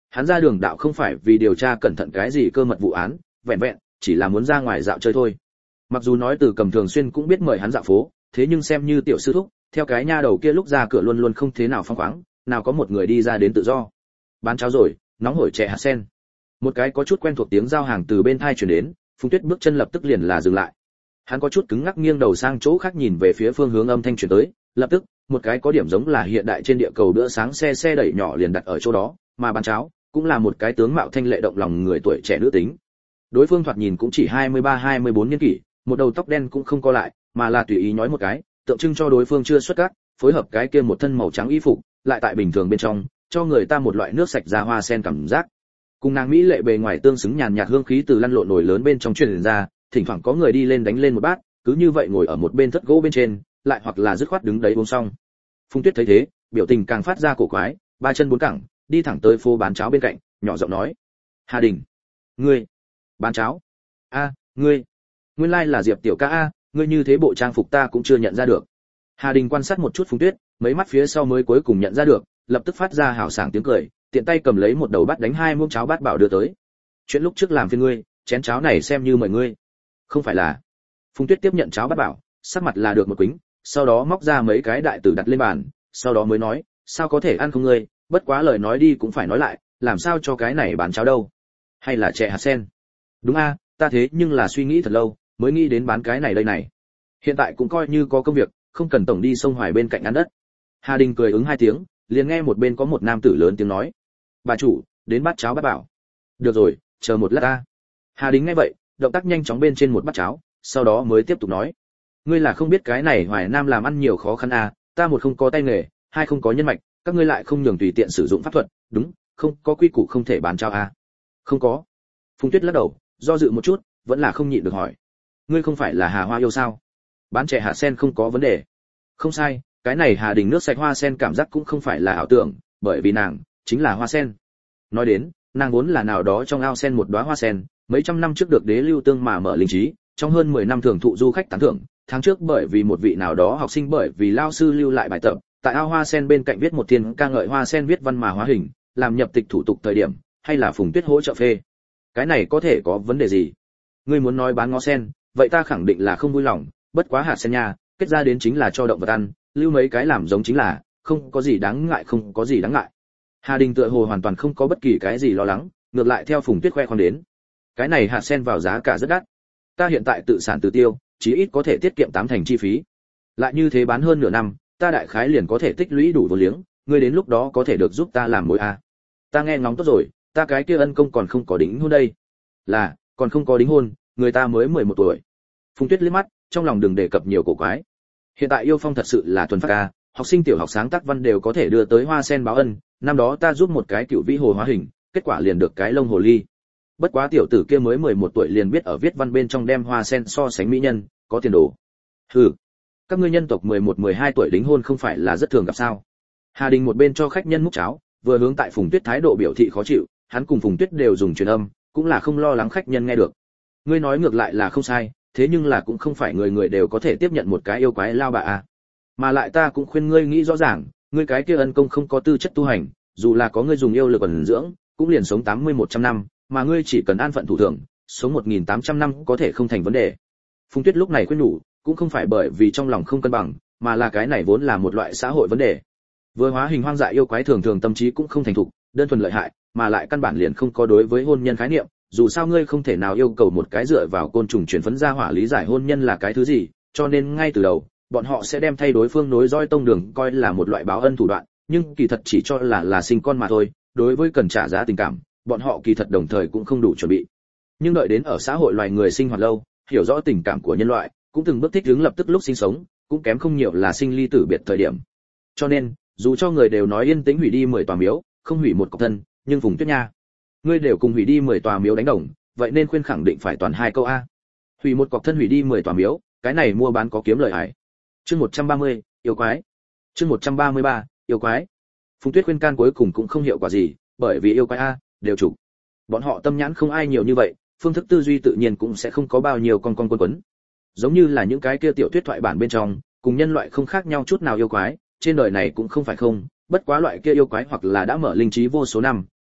Hắn ra đường đạo không phải vì điều tra cẩn thận cái gì cơ mật vụ án, vẹn vẹn chỉ là muốn ra ngoài dạo chơi thôi. Mặc dù nói Từ Cầm thường xuyên cũng biết mời hắn dạo phố, thế nhưng xem như tiểu sư thúc, theo cái nha đầu kia lúc ra cửa luôn luôn không thế nào phóng khoáng, nào có một người đi ra đến tự do. Bán cháo rồi, nóng hổi chè hạt sen. Một cái có chút quen thuộc tiếng giao hàng từ bên tai truyền đến, Phùng Tuyết bước chân lập tức liền là dừng lại. Hắn có chút cứng ngắc nghiêng đầu sang chỗ khác nhìn về phía phương hướng âm thanh truyền tới, lập tức, một cái có điểm giống là hiện đại trên địa cầu bữa sáng xe xe đẩy nhỏ liền đặt ở chỗ đó, mà bán cháo cũng là một cái tướng mạo thanh lệ động lòng người tuổi trẻ nữ tính. Đối phương thoạt nhìn cũng chỉ hai mươi ba hai mươi bốn niên kỷ, một đầu tóc đen cũng không co lại, mà là tùy ý nhói một cái, tượng trưng cho đối phương chưa xuất các, phối hợp cái kia một thân màu trắng y phục, lại tại bình thường bên trong, cho người ta một loại nước sạch ra hoa sen cảm giác. Cùng nàng mỹ lệ bề ngoài tương xứng nhàn nhạt hương khí từ lăn lộn nổi lớn bên trong truyền ra, thỉnh thoảng có người đi lên đánh lên một bát, cứ như vậy ngồi ở một bên thất gỗ bên trên, lại hoặc là dứt khoát đứng đấy uống xong. Phùng Tuyết thấy thế, biểu tình càng phát ra cổ quái, ba chân bốn cẳng, đi thẳng tới phố bán cháo bên cạnh, nhỏ giọng nói: "Hà Đình, ngươi bán cháo? A, ngươi, nguyên lai là Diệp tiểu ca a, ngươi như thế bộ trang phục ta cũng chưa nhận ra được." Hà Đình quan sát một chút Phùng Tuyết, mấy mắt phía sau mới cuối cùng nhận ra được, lập tức phát ra hào sảng tiếng cười, tiện tay cầm lấy một đầu bát đánh hai muỗng cháo bát bảo đưa tới. "Chuyện lúc trước làm phiền ngươi, chén cháo này xem như mời ngươi." "Không phải là." Phùng Tuyết tiếp nhận cháo bát bảo, sắc mặt là được một quĩnh, sau đó móc ra mấy cái đại tử đặt lên bàn, sau đó mới nói: "Sao có thể ăn không ngươi, bất quá lời nói đi cũng phải nói lại, làm sao cho cái này bán cháo đâu? Hay là chè hạt sen?" "Đúng a, ta thế nhưng là suy nghĩ thật lâu, mới nghĩ đến bán cái này đây này. Hiện tại cũng coi như có công việc, không cần tổng đi sông Hoài bên cạnh ăn đất." Hà Đình cười ứng hai tiếng, liền nghe một bên có một nam tử lớn tiếng nói: "Bà chủ, đến bát cháo bát bảo." "Được rồi, chờ một lát ta." Hà Đình nghe vậy, động tác nhanh chóng bên trên một bát cháo, sau đó mới tiếp tục nói: "Ngươi là không biết cái này Hoài Nam làm ăn nhiều khó khăn à, ta một không có tay nghề, hai không có nhân mạch, các ngươi lại không nhường tùy tiện sử dụng pháp thuật, đúng, không có quy củ không thể bán cháo à?" "Không có." Phùng Tuyết lắc đầu, do dự một chút, vẫn là không nhịn được hỏi: "Ngươi không phải là Hà Hoa yêu sao? Bán chè hạt sen không có vấn đề." "Không sai, cái này Hà Đình nước sạch hoa sen cảm giác cũng không phải là ảo tưởng, bởi vì nàng chính là hoa sen." Nói đến, nàng vốn là nào đó trong ao sen một đóa hoa sen, mấy trăm năm trước được đế lưu tương mà mở linh trí, trong hơn mười năm thường thụ du khách tán thưởng, tháng trước bởi vì một vị nào đó học sinh bởi vì lao sư lưu lại bài tập, tại ao hoa sen bên cạnh viết một thiên ca ngợi hoa sen viết văn mà hóa hình, làm nhập tịch thủ tục thời điểm, hay là Phùng Tuyết hỗ trợ phê. Cái này có thể có vấn đề gì? Ngươi muốn nói bán ngó sen, vậy ta khẳng định là không vui lòng, bất quá hạt sen nha, kết ra đến chính là cho động vật ăn, lưu mấy cái làm giống chính là, không có gì đáng ngại không có gì đáng ngại. Hà Đình tựa hồ hoàn toàn không có bất kỳ cái gì lo lắng, ngược lại theo Phùng Tuyết khoe khoang đến. Cái này hạt sen vào giá cả rất đắt. Ta hiện tại tự sản tự tiêu, chí ít có thể tiết kiệm tám thành chi phí. Lại như thế bán hơn nửa năm, ta đại khái liền có thể tích lũy đủ vốn liếng, ngươi đến lúc đó có thể được giúp ta làm mối a. Ta nghe ngóng tốt rồi, ta cái kia ân công còn không có đính hôn đây. Là, còn không có đính hôn, người ta mới mười một tuổi. Phùng Tuyết liếc mắt, trong lòng đừng đề cập nhiều cổ quái. Hiện tại yêu phong thật sự là thuần phát ca, học sinh tiểu học sáng tác văn đều có thể đưa tới hoa sen báo ân, năm đó ta giúp một cái cựu vĩ hồ hóa hình, kết quả liền được cái lông hồ ly. Bất quá tiểu tử kia mới mười một tuổi liền biết ở viết văn bên trong đem hoa sen so sánh mỹ nhân, có tiền đồ. Hừ, các ngươi nhân tộc mười một mười hai tuổi đính hôn không phải là rất thường gặp sao? Hà Đình một bên cho khách nhân múc cháo, vừa hướng tại Phùng Tuyết thái độ biểu thị khó chịu, hắn cùng Phùng Tuyết đều dùng truyền âm, cũng là không lo lắng khách nhân nghe được. Ngươi nói ngược lại là không sai, thế nhưng là cũng không phải người người đều có thể tiếp nhận một cái yêu quái lao bà à. Mà lại ta cũng khuyên ngươi nghĩ rõ ràng, ngươi cái kia ân công không có tư chất tu hành, dù là có ngươi dùng yêu lực ẩn dưỡng, cũng liền sống tám mươi một trăm năm, mà ngươi chỉ cần an phận thủ thường, sống một nghìn tám trăm năm có thể không thành vấn đề. Phùng Tuyết lúc này khuyên nhủ, cũng không phải bởi vì trong lòng không cân bằng, mà là cái này vốn là một loại xã hội vấn đề. Vừa hóa hình hoang dại yêu quái thường thường tâm trí cũng không thành thục, đơn thuần lợi hại, mà lại căn bản liền không có đối với hôn nhân khái niệm, dù sao ngươi không thể nào yêu cầu một cái dựa vào côn trùng chuyển phấn ra hỏa lý giải hôn nhân là cái thứ gì, cho nên ngay từ đầu, bọn họ sẽ đem thay đối phương nối dõi tông đường coi là một loại báo ân thủ đoạn, nhưng kỳ thật chỉ cho là là sinh con mà thôi, đối với cần trả giá tình cảm, bọn họ kỳ thật đồng thời cũng không đủ chuẩn bị. Nhưng đợi đến ở xã hội loài người sinh hoạt lâu, hiểu rõ tình cảm của nhân loại, cũng từng bước thích ứng lập tức lúc sinh sống, cũng kém không nhiều là sinh ly tử biệt thời điểm. Cho nên, dù cho người đều nói yên tĩnh hủy đi mười tòa miếu, không hủy một cọc thân, nhưng Phùng Tuyết nha, ngươi đều cùng hủy đi mười tòa miếu đánh đồng, vậy nên khuyên khẳng định phải toàn hai câu a. Hủy một cọc thân hủy đi mười tòa miếu, cái này mua bán có kiếm lời ải. Chương một trăm ba mươi, yêu quái. Chương một trăm ba mươi ba, yêu quái. Phùng Tuyết khuyên can cuối cùng cũng không hiệu quả gì, bởi vì yêu quái a, đều chủ. Bọn họ tâm nhãn không ai nhiều như vậy, phương thức tư duy tự nhiên cũng sẽ không có bao nhiêu con con quấn quấn. Giống như là những cái kia tiểu thuyết thoại bản bên trong, cùng nhân loại không khác nhau chút nào yêu quái, trên đời này cũng không phải không, bất quá loại kia yêu quái hoặc là đã mở linh trí vô số năm,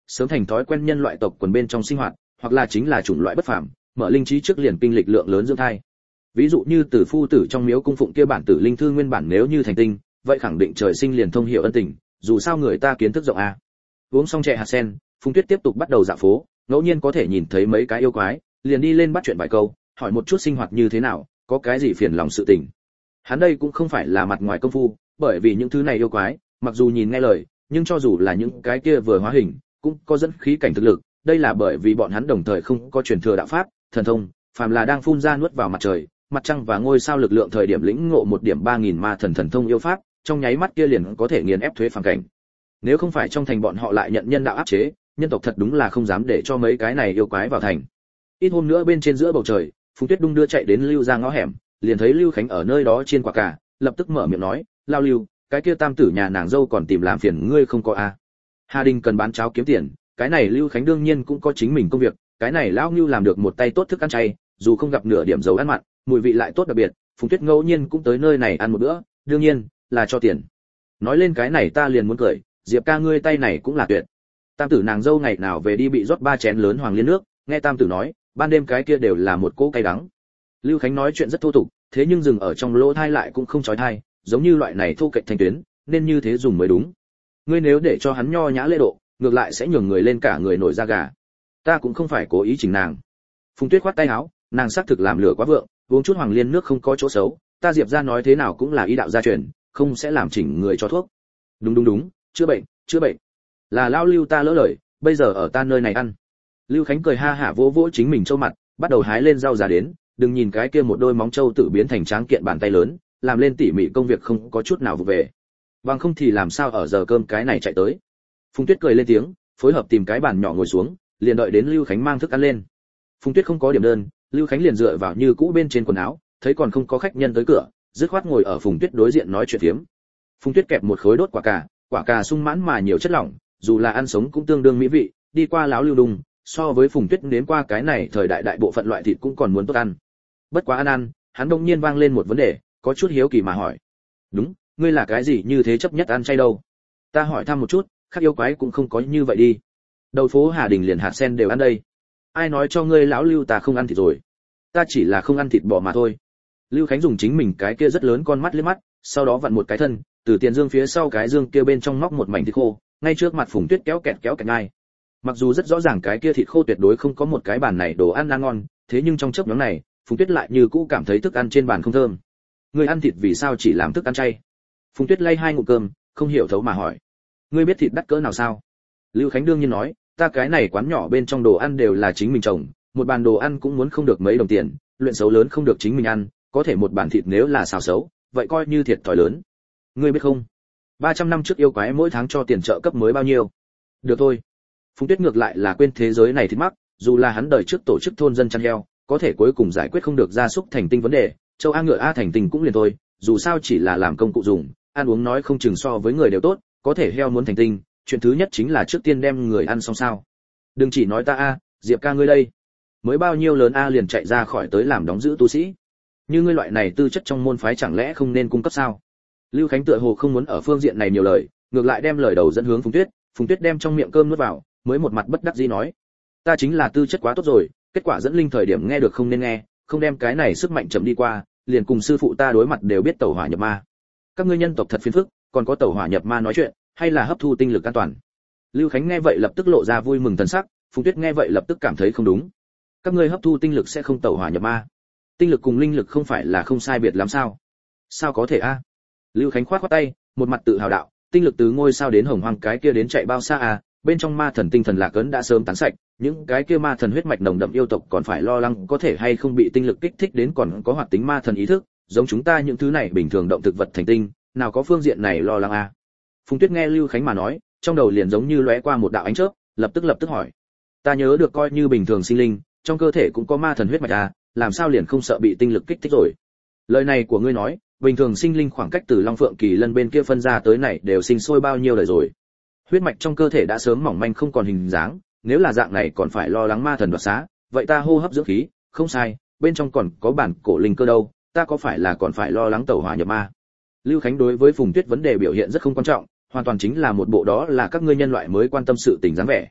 sớm thành thói quen nhân loại tộc quần bên trong sinh hoạt, hoặc là chính là chủng loại bất phàm, mở linh trí trước liền kinh lịch lượng lớn dưỡng thai. Ví dụ như Tử phu tử trong miếu cung phụng kia bản tử linh thư nguyên bản nếu như thành tinh, vậy khẳng định trời sinh liền thông hiểu ân tình, dù sao người ta kiến thức rộng a. Uống xong chè hạt sen, Phùng Tuyết tiếp tục bắt đầu dạo phố, ngẫu nhiên có thể nhìn thấy mấy cái yêu quái, liền đi lên bắt chuyện vài câu, hỏi một chút sinh hoạt như thế nào, có cái gì phiền lòng sự tình. Hắn đây cũng không phải là mặt ngoài công phu, bởi vì những thứ này yêu quái, mặc dù nhìn nghe lời, nhưng cho dù là những cái kia vừa hóa hình, cũng có dẫn khí cảnh thực lực, đây là bởi vì bọn hắn đồng thời không có truyền thừa đạo pháp, thần thông, phàm là đang phun ra nuốt vào mặt trời, mặt trăng và ngôi sao lực lượng thời điểm lĩnh ngộ một điểm ba nghìn ma thần thần thông yêu pháp, trong nháy mắt kia liền có thể nghiền ép thuế phàm cảnh. Nếu không phải trong thành bọn họ lại nhận nhân đạo áp chế, nhân tộc thật đúng là không dám để cho mấy cái này yêu quái vào thành. Ít hôm nữa bên trên giữa bầu trời, Phùng Tuyết đung đưa chạy đến Lưu ra ngõ hẻm, liền thấy Lưu Khánh ở nơi đó chiên quả cà, lập tức mở miệng nói, "Lao Lưu, cái kia tam tử nhà nàng dâu còn tìm làm phiền ngươi không có a?" À? Hà Đình cần bán cháo kiếm tiền, cái này Lưu Khánh đương nhiên cũng có chính mình công việc, cái này lão Lưu làm được một tay tốt thức ăn chay, dù không gặp nửa điểm dầu ăn mặn, mùi vị lại tốt đặc biệt, Phùng Tuyết ngẫu nhiên cũng tới nơi này ăn một bữa, đương nhiên là cho tiền. Nói lên cái này ta liền muốn cười, Diệp ca ngươi tay này cũng là tuyệt. Tam tử nàng dâu ngày nào về đi bị rót ba chén lớn hoàng liên nước, nghe tam tử nói, ban đêm cái kia đều là một cỗ cay đắng. Lưu Khánh nói chuyện rất thô tục, thế nhưng dừng ở trong lỗ thai lại cũng không chói tai, giống như loại này thô kệch thanh tuyến, nên như thế dùng mới đúng. Ngươi nếu để cho hắn nho nhã lễ độ, ngược lại sẽ nhường người lên cả người nổi da gà. Ta cũng không phải cố ý chỉnh nàng. Phùng Tuyết khoát tay áo, nàng xác thực làm lửa quá vượng, uống chút hoàng liên nước không có chỗ xấu, ta Diệp gia nói thế nào cũng là y đạo gia truyền, không sẽ làm chỉnh người cho thuốc. Đúng đúng đúng, chữa bệnh, chữa bệnh. Là lão Lưu ta lỡ lời, bây giờ ở ta nơi này ăn. Lưu Khánh cười ha hả vỗ vỗ chính mình trâu mặt, bắt đầu hái lên rau ra đến, đừng nhìn cái kia một đôi móng trâu tự biến thành tráng kiện bàn tay lớn, làm lên tỉ mỉ công việc không có chút nào vụ về. Bằng không thì làm sao ở giờ cơm cái này chạy tới. Phùng Tuyết cười lên tiếng, phối hợp tìm cái bàn nhỏ ngồi xuống, liền đợi đến Lưu Khánh mang thức ăn lên. Phùng Tuyết không có điểm đơn, Lưu Khánh liền dựa vào như cũ bên trên quần áo, thấy còn không có khách nhân tới cửa, dứt khoát ngồi ở Phùng Tuyết đối diện nói chuyện phiếm. Phùng Tuyết kẹp một khối đốt quả cà, quả cà sung mãn mà nhiều chất lỏng, dù là ăn sống cũng tương đương mỹ vị, đi qua láo Lưu đùng, so với Phùng Tuyết nếm qua cái này thời đại đại bộ phận loại thịt cũng còn muốn tốt ăn. Bất quá ăn ăn, hắn đột nhiên vang lên một vấn đề, có chút hiếu kỳ mà hỏi. "Đúng, ngươi là cái gì như thế chấp nhất ăn chay đâu?" Ta hỏi thăm một chút, khác yêu quái cũng không có như vậy đi. Đầu phố Hà Đình liền hạt sen đều ăn đây. Ai nói cho ngươi lão Lưu ta không ăn thịt rồi? Ta chỉ là không ăn thịt bò mà thôi. Lưu Khánh dùng chính mình cái kia rất lớn con mắt liếc mắt, sau đó vặn một cái thân, từ tiền dương phía sau cái dương kia bên trong móc một mảnh thịt khô, ngay trước mặt Phùng Tuyết kéo kẹt kéo kẹt ngay. Mặc dù rất rõ ràng cái kia thịt khô tuyệt đối không có một cái bàn này đồ ăn ăn ngon, thế nhưng trong chớp nhoáng này, Phùng Tuyết lại như cũ cảm thấy thức ăn trên bàn không thơm. Ngươi ăn thịt vì sao chỉ làm thức ăn chay? Phùng Tuyết lay hai ngụm cơm, không hiểu thấu mà hỏi. Ngươi biết thịt đắt cỡ nào sao? Lưu Khánh đương nhiên nói, ta cái này quán nhỏ bên trong đồ ăn đều là chính mình trồng, một bàn đồ ăn cũng muốn không được mấy đồng tiền, luyện xấu lớn không được chính mình ăn, có thể một bàn thịt nếu là xào xấu, vậy coi như thiệt thòi lớn. Ngươi biết không? ba trăm năm trước yêu quái mỗi tháng cho tiền trợ cấp mới bao nhiêu? Được thôi. Phùng Tuyết ngược lại là quên thế giới này thịt mắc, dù là hắn đời trước tổ chức thôn dân chăn heo, có thể cuối cùng giải quyết không được gia súc thành tinh vấn đề, châu A ngựa A thành tinh cũng liền thôi, dù sao chỉ là làm công cụ dùng, ăn uống nói không chừng so với người đều tốt, có thể heo muốn thành tinh, chuyện thứ nhất chính là trước tiên đem người ăn xong sao. Đừng chỉ nói ta a, Diệp ca ngươi đây, mới bao nhiêu lớn a liền chạy ra khỏi tới làm đóng giữ tu sĩ. Như ngươi loại này tư chất trong môn phái chẳng lẽ không nên cung cấp sao? Lưu Khánh tựa hồ không muốn ở phương diện này nhiều lời, ngược lại đem lời đầu dẫn hướng Phùng Tuyết, Phùng Tuyết đem trong miệng cơm nuốt vào, mới một mặt bất đắc dĩ nói: "Ta chính là tư chất quá tốt rồi, kết quả dẫn linh thời điểm nghe được không nên nghe, không đem cái này sức mạnh chậm đi qua, liền cùng sư phụ ta đối mặt đều biết tẩu hỏa nhập ma. Các ngươi nhân tộc thật phiền phức, còn có tẩu hỏa nhập ma nói chuyện, hay là hấp thu tinh lực an toàn." Lưu Khánh nghe vậy lập tức lộ ra vui mừng thần sắc, Phùng Tuyết nghe vậy lập tức cảm thấy không đúng. Các ngươi hấp thu tinh lực sẽ không tẩu hỏa nhập ma? Tinh lực cùng linh lực không phải là không sai biệt lắm sao? Sao có thể a? Lưu Khánh khoát khoát tay, một mặt tự hào đạo, tinh lực từ ngôi sao đến hồng hoang cái kia đến chạy bao xa à, bên trong ma thần tinh thần lạc ấn đã sớm tán sạch, những cái kia ma thần huyết mạch nồng đậm yêu tộc còn phải lo lắng có thể hay không bị tinh lực kích thích đến còn có hoạt tính ma thần ý thức, giống chúng ta những thứ này bình thường động thực vật thành tinh, nào có phương diện này lo lắng à. Phùng Tuyết nghe Lưu Khánh mà nói, trong đầu liền giống như lóe qua một đạo ánh chớp, lập tức lập tức hỏi: "Ta nhớ được coi như bình thường sinh linh, trong cơ thể cũng có ma thần huyết mạch à, làm sao liền không sợ bị tinh lực kích thích rồi?" Lời này của ngươi nói, bình thường sinh linh khoảng cách từ Long Phượng Kỳ Lân bên kia phân ra tới này đều sinh sôi bao nhiêu đời rồi. Huyết mạch trong cơ thể đã sớm mỏng manh không còn hình dáng, nếu là dạng này còn phải lo lắng ma thần đoạt xá, vậy ta hô hấp dưỡng khí, không sai, bên trong còn có bản cổ linh cơ đâu, ta có phải là còn phải lo lắng tẩu hỏa nhập ma? Lưu Khánh đối với Phùng Tuyết vấn đề biểu hiện rất không quan trọng, hoàn toàn chính là một bộ đó là các ngươi nhân loại mới quan tâm sự tình dáng vẻ.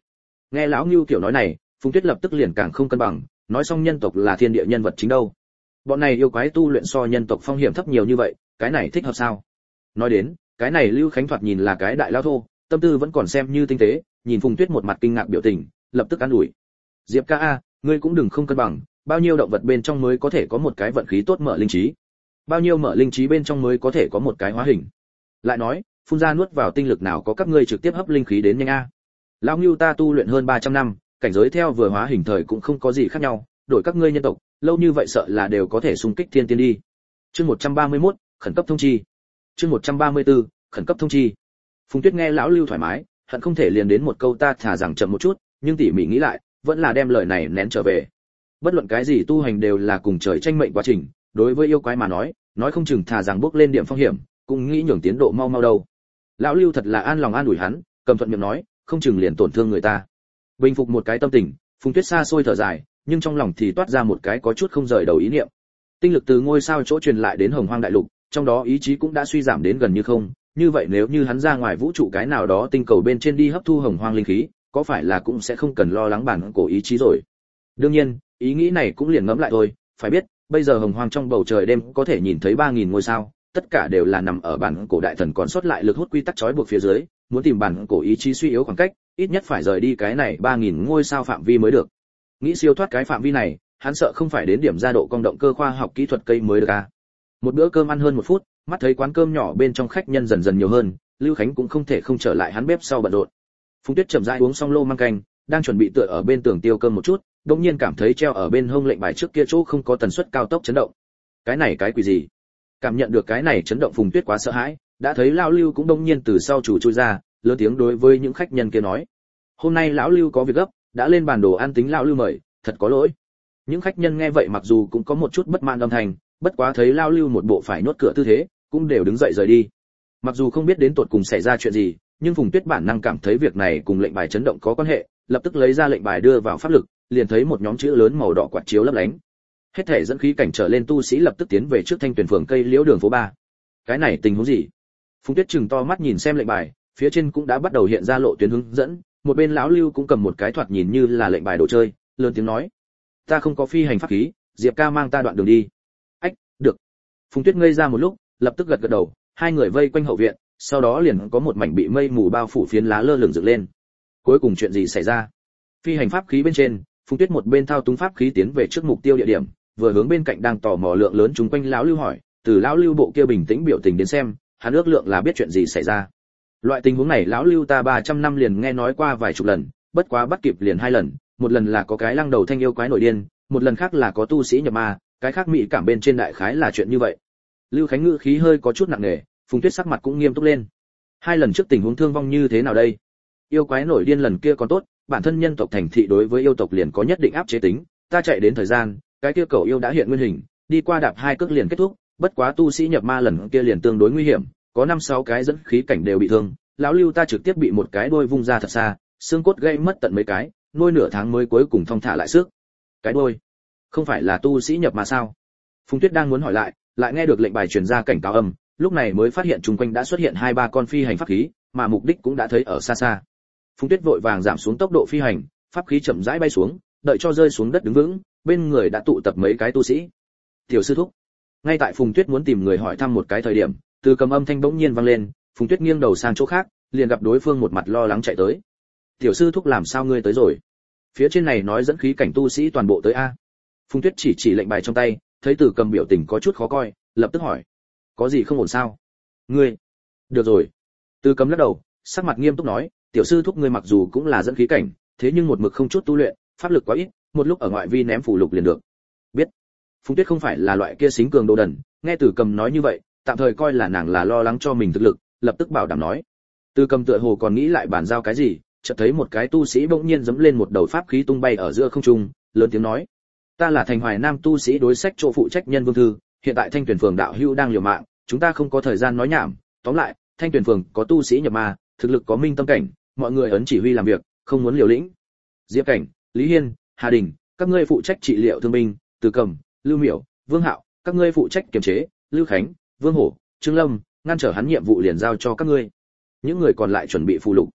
Nghe lão Ngưu kiểu nói này, Phùng Tuyết lập tức liền càng không cân bằng, nói xong nhân tộc là thiên địa nhân vật chính đâu. Bọn này yêu quái tu luyện so nhân tộc phong hiểm thấp nhiều như vậy, cái này thích hợp sao? Nói đến, cái này Lưu Khánh thoạt nhìn là cái đại lao thô, tâm tư vẫn còn xem như tinh tế, nhìn Phùng Tuyết một mặt kinh ngạc biểu tình, lập tức an ủi. Diệp ca a, ngươi cũng đừng không cân bằng, bao nhiêu động vật bên trong mới có thể có một cái vận khí tốt mở linh trí? Bao nhiêu mở linh trí bên trong mới có thể có một cái hóa hình? Lại nói, phun ra nuốt vào tinh lực nào có các ngươi trực tiếp hấp linh khí đến nhanh a. Lão Ngưu ta tu luyện hơn ba trăm năm, cảnh giới theo vừa hóa hình thời cũng không có gì khác nhau, đổi các ngươi nhân tộc, lâu như vậy sợ là đều có thể xung kích thiên tiên đi. Chương một trăm ba mươi mốt, khẩn cấp thông chi. Chương một trăm ba mươi tư, khẩn cấp thông chi. Phùng Tuyết nghe lão Lưu thoải mái, hận không thể liền đến một câu ta thả rằng chậm một chút, nhưng tỉ mỉ nghĩ lại, vẫn là đem lời này nén trở về. Bất luận cái gì tu hành đều là cùng trời tranh mệnh quá trình, đối với yêu quái mà nói, nói không chừng thả rằng bước lên điểm phong hiểm, cũng nghĩ nhường tiến độ mau mau đâu. Lão Lưu thật là an lòng an ủi hắn, cầm thuận miệng nói, không chừng liền tổn thương người ta. Bình phục một cái tâm tình, Phùng Tuyết xa xôi thở dài, nhưng trong lòng thì toát ra một cái có chút không rời đầu ý niệm. Tinh lực từ ngôi sao chỗ truyền lại đến Hồng Hoang đại lục, trong đó ý chí cũng đã suy giảm đến gần như không, như vậy nếu như hắn ra ngoài vũ trụ cái nào đó tinh cầu bên trên đi hấp thu Hồng Hoang linh khí, có phải là cũng sẽ không cần lo lắng bản cổ ý chí rồi. Đương nhiên, ý nghĩ này cũng liền ngẫm lại thôi, phải biết, bây giờ Hồng Hoang trong bầu trời đêm có thể nhìn thấy ba nghìn ngôi sao, tất cả đều là nằm ở bản cổ đại thần còn sót lại lực hút quy tắc trói buộc phía dưới, muốn tìm bản cổ ý chí suy yếu khoảng cách, ít nhất phải rời đi cái này ba nghìn ngôi sao phạm vi mới được. Nghĩ siêu thoát cái phạm vi này, hắn sợ không phải đến điểm gia độ công động cơ khoa học kỹ thuật cây mới được à. Một bữa cơm ăn hơn một phút, mắt thấy quán cơm nhỏ bên trong khách nhân dần dần nhiều hơn, Lưu Khánh cũng không thể không trở lại hắn bếp sau bận rộn. Phùng Tuyết chậm rãi uống xong lô mang canh, đang chuẩn bị tựa ở bên tường tiêu cơm một chút, đột nhiên cảm thấy treo ở bên hông lệnh bài trước kia chỗ không có tần suất cao tốc chấn động. Cái này cái quỷ gì? Cảm nhận được cái này chấn động, Phùng Tuyết quá sợ hãi, đã thấy lão Lưu cũng đột nhiên từ sau chủ chui ra, lớn tiếng đối với những khách nhân kia nói: "Hôm nay lão Lưu có việc gấp, đã lên bàn đồ ăn tính lão Lưu mời, thật có lỗi." Những khách nhân nghe vậy mặc dù cũng có một chút bất mãn âm thanh, bất quá thấy lão Lưu một bộ phải nhốt cửa tư thế, cũng đều đứng dậy rời đi. Mặc dù không biết đến tột cùng xảy ra chuyện gì, nhưng Phùng Tuyết bản năng cảm thấy việc này cùng lệnh bài chấn động có quan hệ, lập tức lấy ra lệnh bài đưa vào pháp lực, liền thấy một nhóm chữ lớn màu đỏ quạt chiếu lấp lánh. Hết thể dẫn khí cảnh trở lên tu sĩ lập tức tiến về trước Thanh Tuyền phường cây liễu đường phố ba. Cái này tình huống gì? Phùng Tuyết trừng to mắt nhìn xem lệnh bài, phía trên cũng đã bắt đầu hiện ra lộ tuyến hướng dẫn, một bên lão Lưu cũng cầm một cái thoạt nhìn như là lệnh bài đồ chơi, lớn tiếng nói: "Ta không có phi hành pháp khí, Diệp ca mang ta đoạn đường đi." Ách, được. Phùng Tuyết ngây ra một lúc, lập tức gật gật đầu, hai người vây quanh hậu viện, sau đó liền có một mảnh bị mây mù bao phủ phiến lá lơ lửng dựng lên. Cuối cùng chuyện gì xảy ra? Phi hành pháp khí bên trên, Phùng Tuyết một bên thao túng pháp khí tiến về trước mục tiêu địa điểm, vừa hướng bên cạnh đang tò mò lượng lớn chúng quanh lão Lưu hỏi, từ lão Lưu bộ kia bình tĩnh biểu tình đến xem, hắn ước lượng là biết chuyện gì xảy ra. Loại tình huống này lão Lưu ta ba trăm năm liền nghe nói qua vài chục lần, bất quá bắt kịp liền hai lần, một lần là có cái lăng đầu thanh yêu quái nổi điên, một lần khác là có tu sĩ nhập ma, cái khác mỹ cảm bên trên đại khái là chuyện như vậy. Lưu Khánh ngữ khí hơi có chút nặng nề, Phùng Tuyết sắc mặt cũng nghiêm túc lên. Hai lần trước tình huống thương vong như thế nào đây? Yêu quái nổi điên lần kia còn tốt, bản thân nhân tộc thành thị đối với yêu tộc liền có nhất định áp chế tính, ta chạy đến thời gian, cái kia cầu yêu đã hiện nguyên hình, đi qua đạp hai cước liền kết thúc, bất quá tu sĩ nhập ma lần kia liền tương đối nguy hiểm, có năm sáu cái dẫn khí cảnh đều bị thương, lão Lưu ta trực tiếp bị một cái đôi vung ra thật xa, xương cốt gãy mất tận mấy cái, nuôi nửa tháng mới cuối cùng thong thả lại sức. Cái đôi, không phải là tu sĩ nhập ma sao? Phùng Tuyết đang muốn hỏi lại, lại nghe được lệnh bài truyền ra cảnh cáo âm, lúc này mới phát hiện chung quanh đã xuất hiện hai ba con phi hành pháp khí, mà mục đích cũng đã thấy ở xa xa. Phùng Tuyết vội vàng giảm xuống tốc độ phi hành, pháp khí chậm rãi bay xuống, đợi cho rơi xuống đất đứng vững, bên người đã tụ tập mấy cái tu sĩ. Tiểu sư thúc. Ngay tại Phùng Tuyết muốn tìm người hỏi thăm một cái thời điểm, từ cầm âm thanh bỗng nhiên vang lên, Phùng Tuyết nghiêng đầu sang chỗ khác, liền gặp đối phương một mặt lo lắng chạy tới. Tiểu sư thúc làm sao ngươi tới rồi? Phía trên này nói dẫn khí cảnh tu sĩ toàn bộ tới a. Phùng Tuyết chỉ chỉ lệnh bài trong tay, thấy Từ Cầm biểu tình có chút khó coi, lập tức hỏi: "Có gì không ổn sao?" "Ngươi?" "Được rồi." Từ Cầm lắc đầu, sắc mặt nghiêm túc nói: "Tiểu sư thúc ngươi mặc dù cũng là dẫn khí cảnh, thế nhưng một mực không chút tu luyện, pháp lực quá ít, một lúc ở ngoại vi ném phù lục liền được." "Biết." Phùng Tuyết không phải là loại kia xính cường đồ đần, nghe Từ Cầm nói như vậy, tạm thời coi là nàng là lo lắng cho mình thực lực, lập tức bảo đảm nói. Từ Cầm tựa hồ còn nghĩ lại bàn giao cái gì, chợt thấy một cái tu sĩ bỗng nhiên giẫm lên một đầu pháp khí tung bay ở giữa không trung, lớn tiếng nói: "Ta là Thành Hoài Nam tu sĩ đối sách chỗ phụ trách nhân Vương Thư, hiện tại Thanh Tuyền phường đạo hữu đang liều mạng, chúng ta không có thời gian nói nhảm, tóm lại, Thanh Tuyền phường có tu sĩ nhập ma, thực lực có minh tâm cảnh, mọi người ấn chỉ huy làm việc, không muốn liều lĩnh. Diệp Cảnh, Lý Hiên, Hà Đình, các ngươi phụ trách trị liệu thương binh, Từ Cầm, Lưu Miểu, Vương Hạo, các ngươi phụ trách kiềm chế, Lưu Khánh, Vương Hổ, Trương Lâm, ngăn trở hắn nhiệm vụ liền giao cho các ngươi. Những người còn lại chuẩn bị phù lục."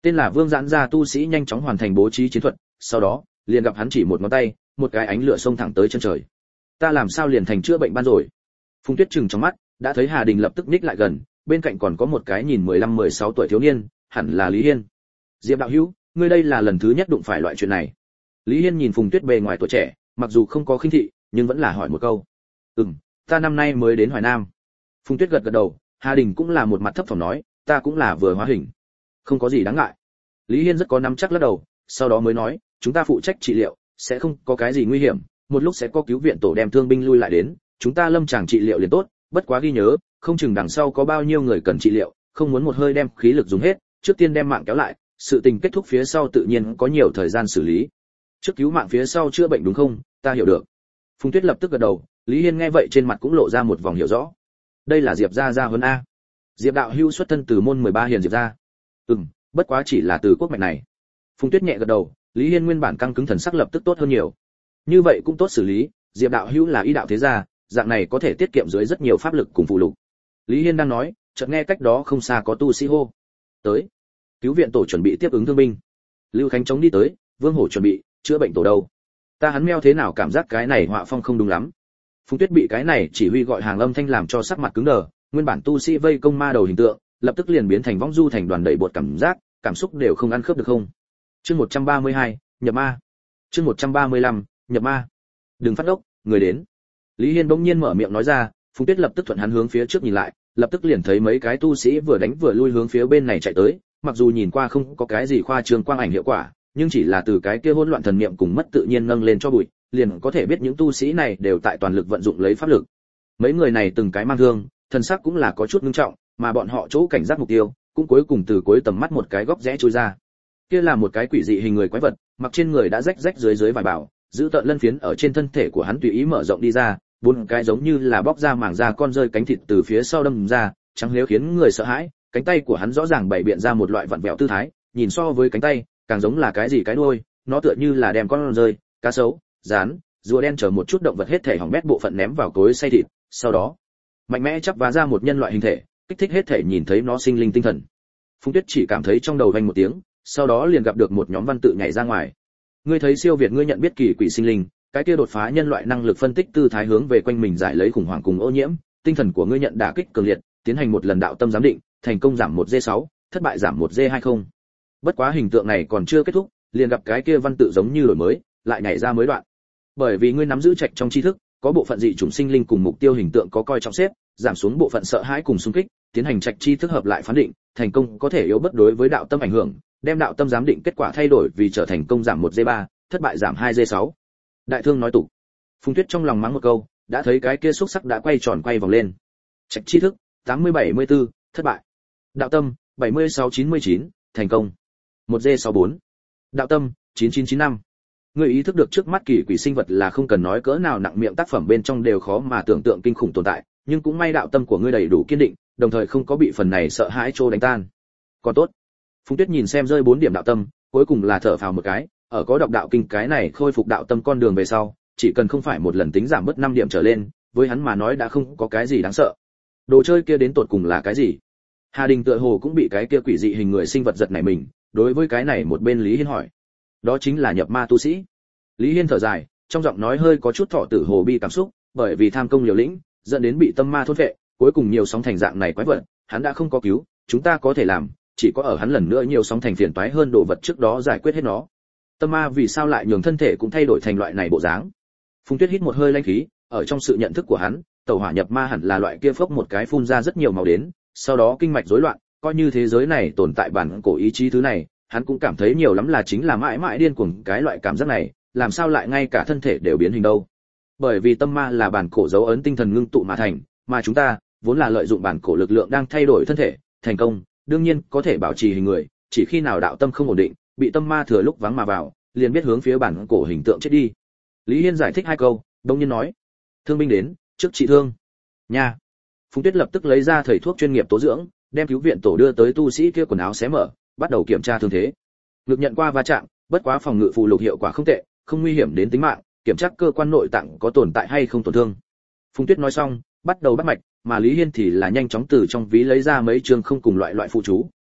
Tên là Vương Giãn gia tu sĩ nhanh chóng hoàn thành bố trí chiến thuật, sau đó, liền gặp hắn chỉ một ngón tay, một cái ánh lửa xông thẳng tới chân trời. Ta làm sao liền thành chữa bệnh ban rồi? Phùng Tuyết trừng trong mắt, đã thấy Hà Đình lập tức ních lại gần, bên cạnh còn có một cái nhìn mười lăm mười sáu tuổi thiếu niên, hẳn là Lý Hiên. Diệp đạo hữu, ngươi đây là lần thứ nhất đụng phải loại chuyện này. Lý Hiên nhìn Phùng Tuyết bề ngoài tuổi trẻ, mặc dù không có khinh thị, nhưng vẫn là hỏi một câu. Ừm, ta năm nay mới đến Hoài Nam. Phùng Tuyết gật gật đầu, Hà Đình cũng là một mặt thấp thỏm nói, ta cũng là vừa hóa hình, không có gì đáng ngại. Lý Hiên rất có nắm chắc lắc đầu, sau đó mới nói, chúng ta phụ trách trị liệu, sẽ không có cái gì nguy hiểm, một lúc sẽ có cứu viện tổ đem thương binh lui lại đến, chúng ta lâm chàng trị liệu liền tốt, bất quá ghi nhớ, không chừng đằng sau có bao nhiêu người cần trị liệu, không muốn một hơi đem khí lực dùng hết, trước tiên đem mạng kéo lại, sự tình kết thúc phía sau tự nhiên có nhiều thời gian xử lý. Trước cứu mạng phía sau chữa bệnh đúng không? Ta hiểu được. Phùng Tuyết lập tức gật đầu, Lý Hiên nghe vậy trên mặt cũng lộ ra một vòng hiểu rõ. Đây là Diệp gia gia huấn a. Diệp đạo hưu xuất thân từ môn mười ba hiền Diệp gia. Ừm, bất quá chỉ là từ quốc mạch này. Phùng Tuyết nhẹ gật đầu, Lý Hiên nguyên bản căng cứng thần sắc lập tức tốt hơn nhiều. Như vậy cũng tốt xử lý, Diệp đạo hữu là y đạo thế gia, dạng này có thể tiết kiệm dưới rất nhiều pháp lực cùng phụ lục. Lý Hiên đang nói, chợt nghe cách đó không xa có tu sĩ hô. Tới. Cứu viện tổ chuẩn bị tiếp ứng thương binh. Lưu Khánh chống đi tới, Vương Hổ chuẩn bị chữa bệnh tổ đâu. Ta hắn meo thế nào cảm giác cái này họa phong không đúng lắm. Phùng Tuyết bị cái này chỉ huy gọi hàng âm thanh làm cho sắc mặt cứng đờ, nguyên bản tu sĩ vây công ma đầu hình tượng, lập tức liền biến thành vong du thành đoàn đẩy bột cảm giác, cảm xúc đều không ăn khớp được không. Chương một trăm ba mươi hai, nhập ma. Chương một trăm ba mươi lăm, nhập ma. Đừng phát ốc, người đến. Lý Hiên bỗng nhiên mở miệng nói ra, Phùng Tuyết lập tức thuận hắn hướng phía trước nhìn lại, lập tức liền thấy mấy cái tu sĩ vừa đánh vừa lui hướng phía bên này chạy tới, mặc dù nhìn qua không có cái gì khoa trương quang ảnh hiệu quả, nhưng chỉ là từ cái kia hỗn loạn thần niệm cùng mất tự nhiên nâng lên cho bụi, liền có thể biết những tu sĩ này đều tại toàn lực vận dụng lấy pháp lực. Mấy người này từng cái mang thương, thần sắc cũng là có chút nghiêm trọng, mà bọn họ chỗ cảnh giác mục tiêu, cũng cuối cùng từ cuối tầm mắt một cái góc rẽ chui ra. Kia là một cái quỷ dị hình người quái vật, mặc trên người đã rách rách dưới dưới vải bảo, giữ tợn lân phiến ở trên thân thể của hắn tùy ý mở rộng đi ra, bốn cái giống như là bóc ra màng da con rơi cánh thịt từ phía sau đâm ra, trắng liếu khiến người sợ hãi, cánh tay của hắn rõ ràng bày biện ra một loại vặn vẹo tư thái, nhìn so với cánh tay, càng giống là cái gì cái đuôi, nó tựa như là đem con rơi, cá sấu, rán, rùa đen chở một chút động vật hết thể hỏng bét bộ phận ném vào cối xay thịt, sau đó mạnh mẽ chắp vá ra một nhân loại hình thể, kích thích hết thể nhìn thấy nó sinh linh tinh thần. Phùng Tuyết chỉ cảm thấy trong đầu vang một tiếng, sau đó liền gặp được một nhóm văn tự nhảy ra ngoài. Ngươi thấy siêu việt ngươi nhận biết kỳ quỷ sinh linh, cái kia đột phá nhân loại năng lực phân tích tư thái hướng về quanh mình giải lấy khủng hoảng cùng ô nhiễm, tinh thần của ngươi nhận đả kích cường liệt, tiến hành một lần đạo tâm giám định, thành công giảm một D sáu, thất bại giảm một D hai mươi. Bất quá hình tượng này còn chưa kết thúc, liền gặp cái kia văn tự giống như đổi mới, lại nhảy ra mới đoạn. Bởi vì ngươi nắm giữ trạch trong tri thức, có bộ phận dị chủng sinh linh cùng mục tiêu hình tượng có coi trọng xếp, giảm xuống bộ phận sợ hãi cùng xung kích, tiến hành trạch tri thức hợp lại phán định, thành công có thể yếu bất đối với đạo tâm ảnh hưởng, đem đạo tâm giám định kết quả thay đổi vì trở thành công giảm một D ba, thất bại giảm hai D sáu. Đại thương nói tục. Phùng Tuyết trong lòng mắng một câu, đã thấy cái kia xúc sắc đã quay tròn quay vòng lên. Trạch tri thức tám mươi bảy mươi tư, thất bại. Đạo tâm bảy mươi sáu chín mươi chín, thành công. một D sáu mươi bốn. Đạo tâm chín chín chín năm. Người ý thức được trước mắt kỳ quỷ sinh vật là không cần nói cỡ nào nặng miệng tác phẩm bên trong đều khó mà tưởng tượng kinh khủng tồn tại, nhưng cũng may đạo tâm của ngươi đầy đủ kiên định, đồng thời không có bị phần này sợ hãi trô đánh tan. Còn tốt. Phùng Tuyết nhìn xem rơi bốn điểm đạo tâm, cuối cùng là thở phào một cái, ở có đọc đạo kinh cái này khôi phục đạo tâm con đường về sau, chỉ cần không phải một lần tính giảm bớt năm điểm trở lên, với hắn mà nói đã không có cái gì đáng sợ. Đồ chơi kia đến tột cùng là cái gì? Hà Đình tựa hồ cũng bị cái kia quỷ dị hình người sinh vật giật nảy mình, đối với cái này một bên Lý Hiên hỏi. Đó chính là nhập ma tu sĩ. Lý Hiên thở dài, trong giọng nói hơi có chút thọ tử hồ bi cảm xúc, bởi vì tham công liều lĩnh, dẫn đến bị tâm ma thôn phệ, cuối cùng nhiều sóng thành dạng này quái vật, hắn đã không có cứu, chúng ta có thể làm, chỉ có ở hắn lần nữa nhiều sóng thành phiền toái hơn đồ vật trước đó giải quyết hết nó. Tâm ma vì sao lại nhường thân thể cũng thay đổi thành loại này bộ dáng? Phùng Tuyết hít một hơi lãnh khí, ở trong sự nhận thức của hắn, tẩu hỏa nhập ma hẳn là loại kia phốc một cái phun ra rất nhiều màu đến, sau đó kinh mạch rối loạn, coi như thế giới này tồn tại bản cổ ý chí thứ này, hắn cũng cảm thấy nhiều lắm là chính là mãi mãi điên cuồng cái loại cảm giác này, làm sao lại ngay cả thân thể đều biến hình đâu? Bởi vì tâm ma là bản cổ dấu ấn tinh thần ngưng tụ mà thành, mà chúng ta vốn là lợi dụng bản cổ lực lượng đang thay đổi thân thể, thành công, đương nhiên có thể bảo trì hình người, chỉ khi nào đạo tâm không ổn định, bị tâm ma thừa lúc vắng mà vào, liền biết hướng phía bản cổ hình tượng chết đi. Lý Hiên giải thích hai câu, đông nhiên nói: "Thương binh đến, trước trị thương." Nha. Phùng Tuyết lập tức lấy ra thầy thuốc chuyên nghiệp tố dưỡng, đem cứu viện tổ đưa tới tu sĩ kia quần áo xé mở, bắt đầu kiểm tra thương thế. Lực nhận qua va chạm, bất quá phòng ngự phù lục hiệu quả không tệ, không nguy hiểm đến tính mạng, kiểm tra cơ quan nội tạng có tồn tại hay không tổn thương. Phùng Tuyết nói xong, bắt đầu bắt mạch, mà Lý Hiên thì là nhanh chóng từ trong ví lấy ra mấy chương không cùng loại loại phụ chú,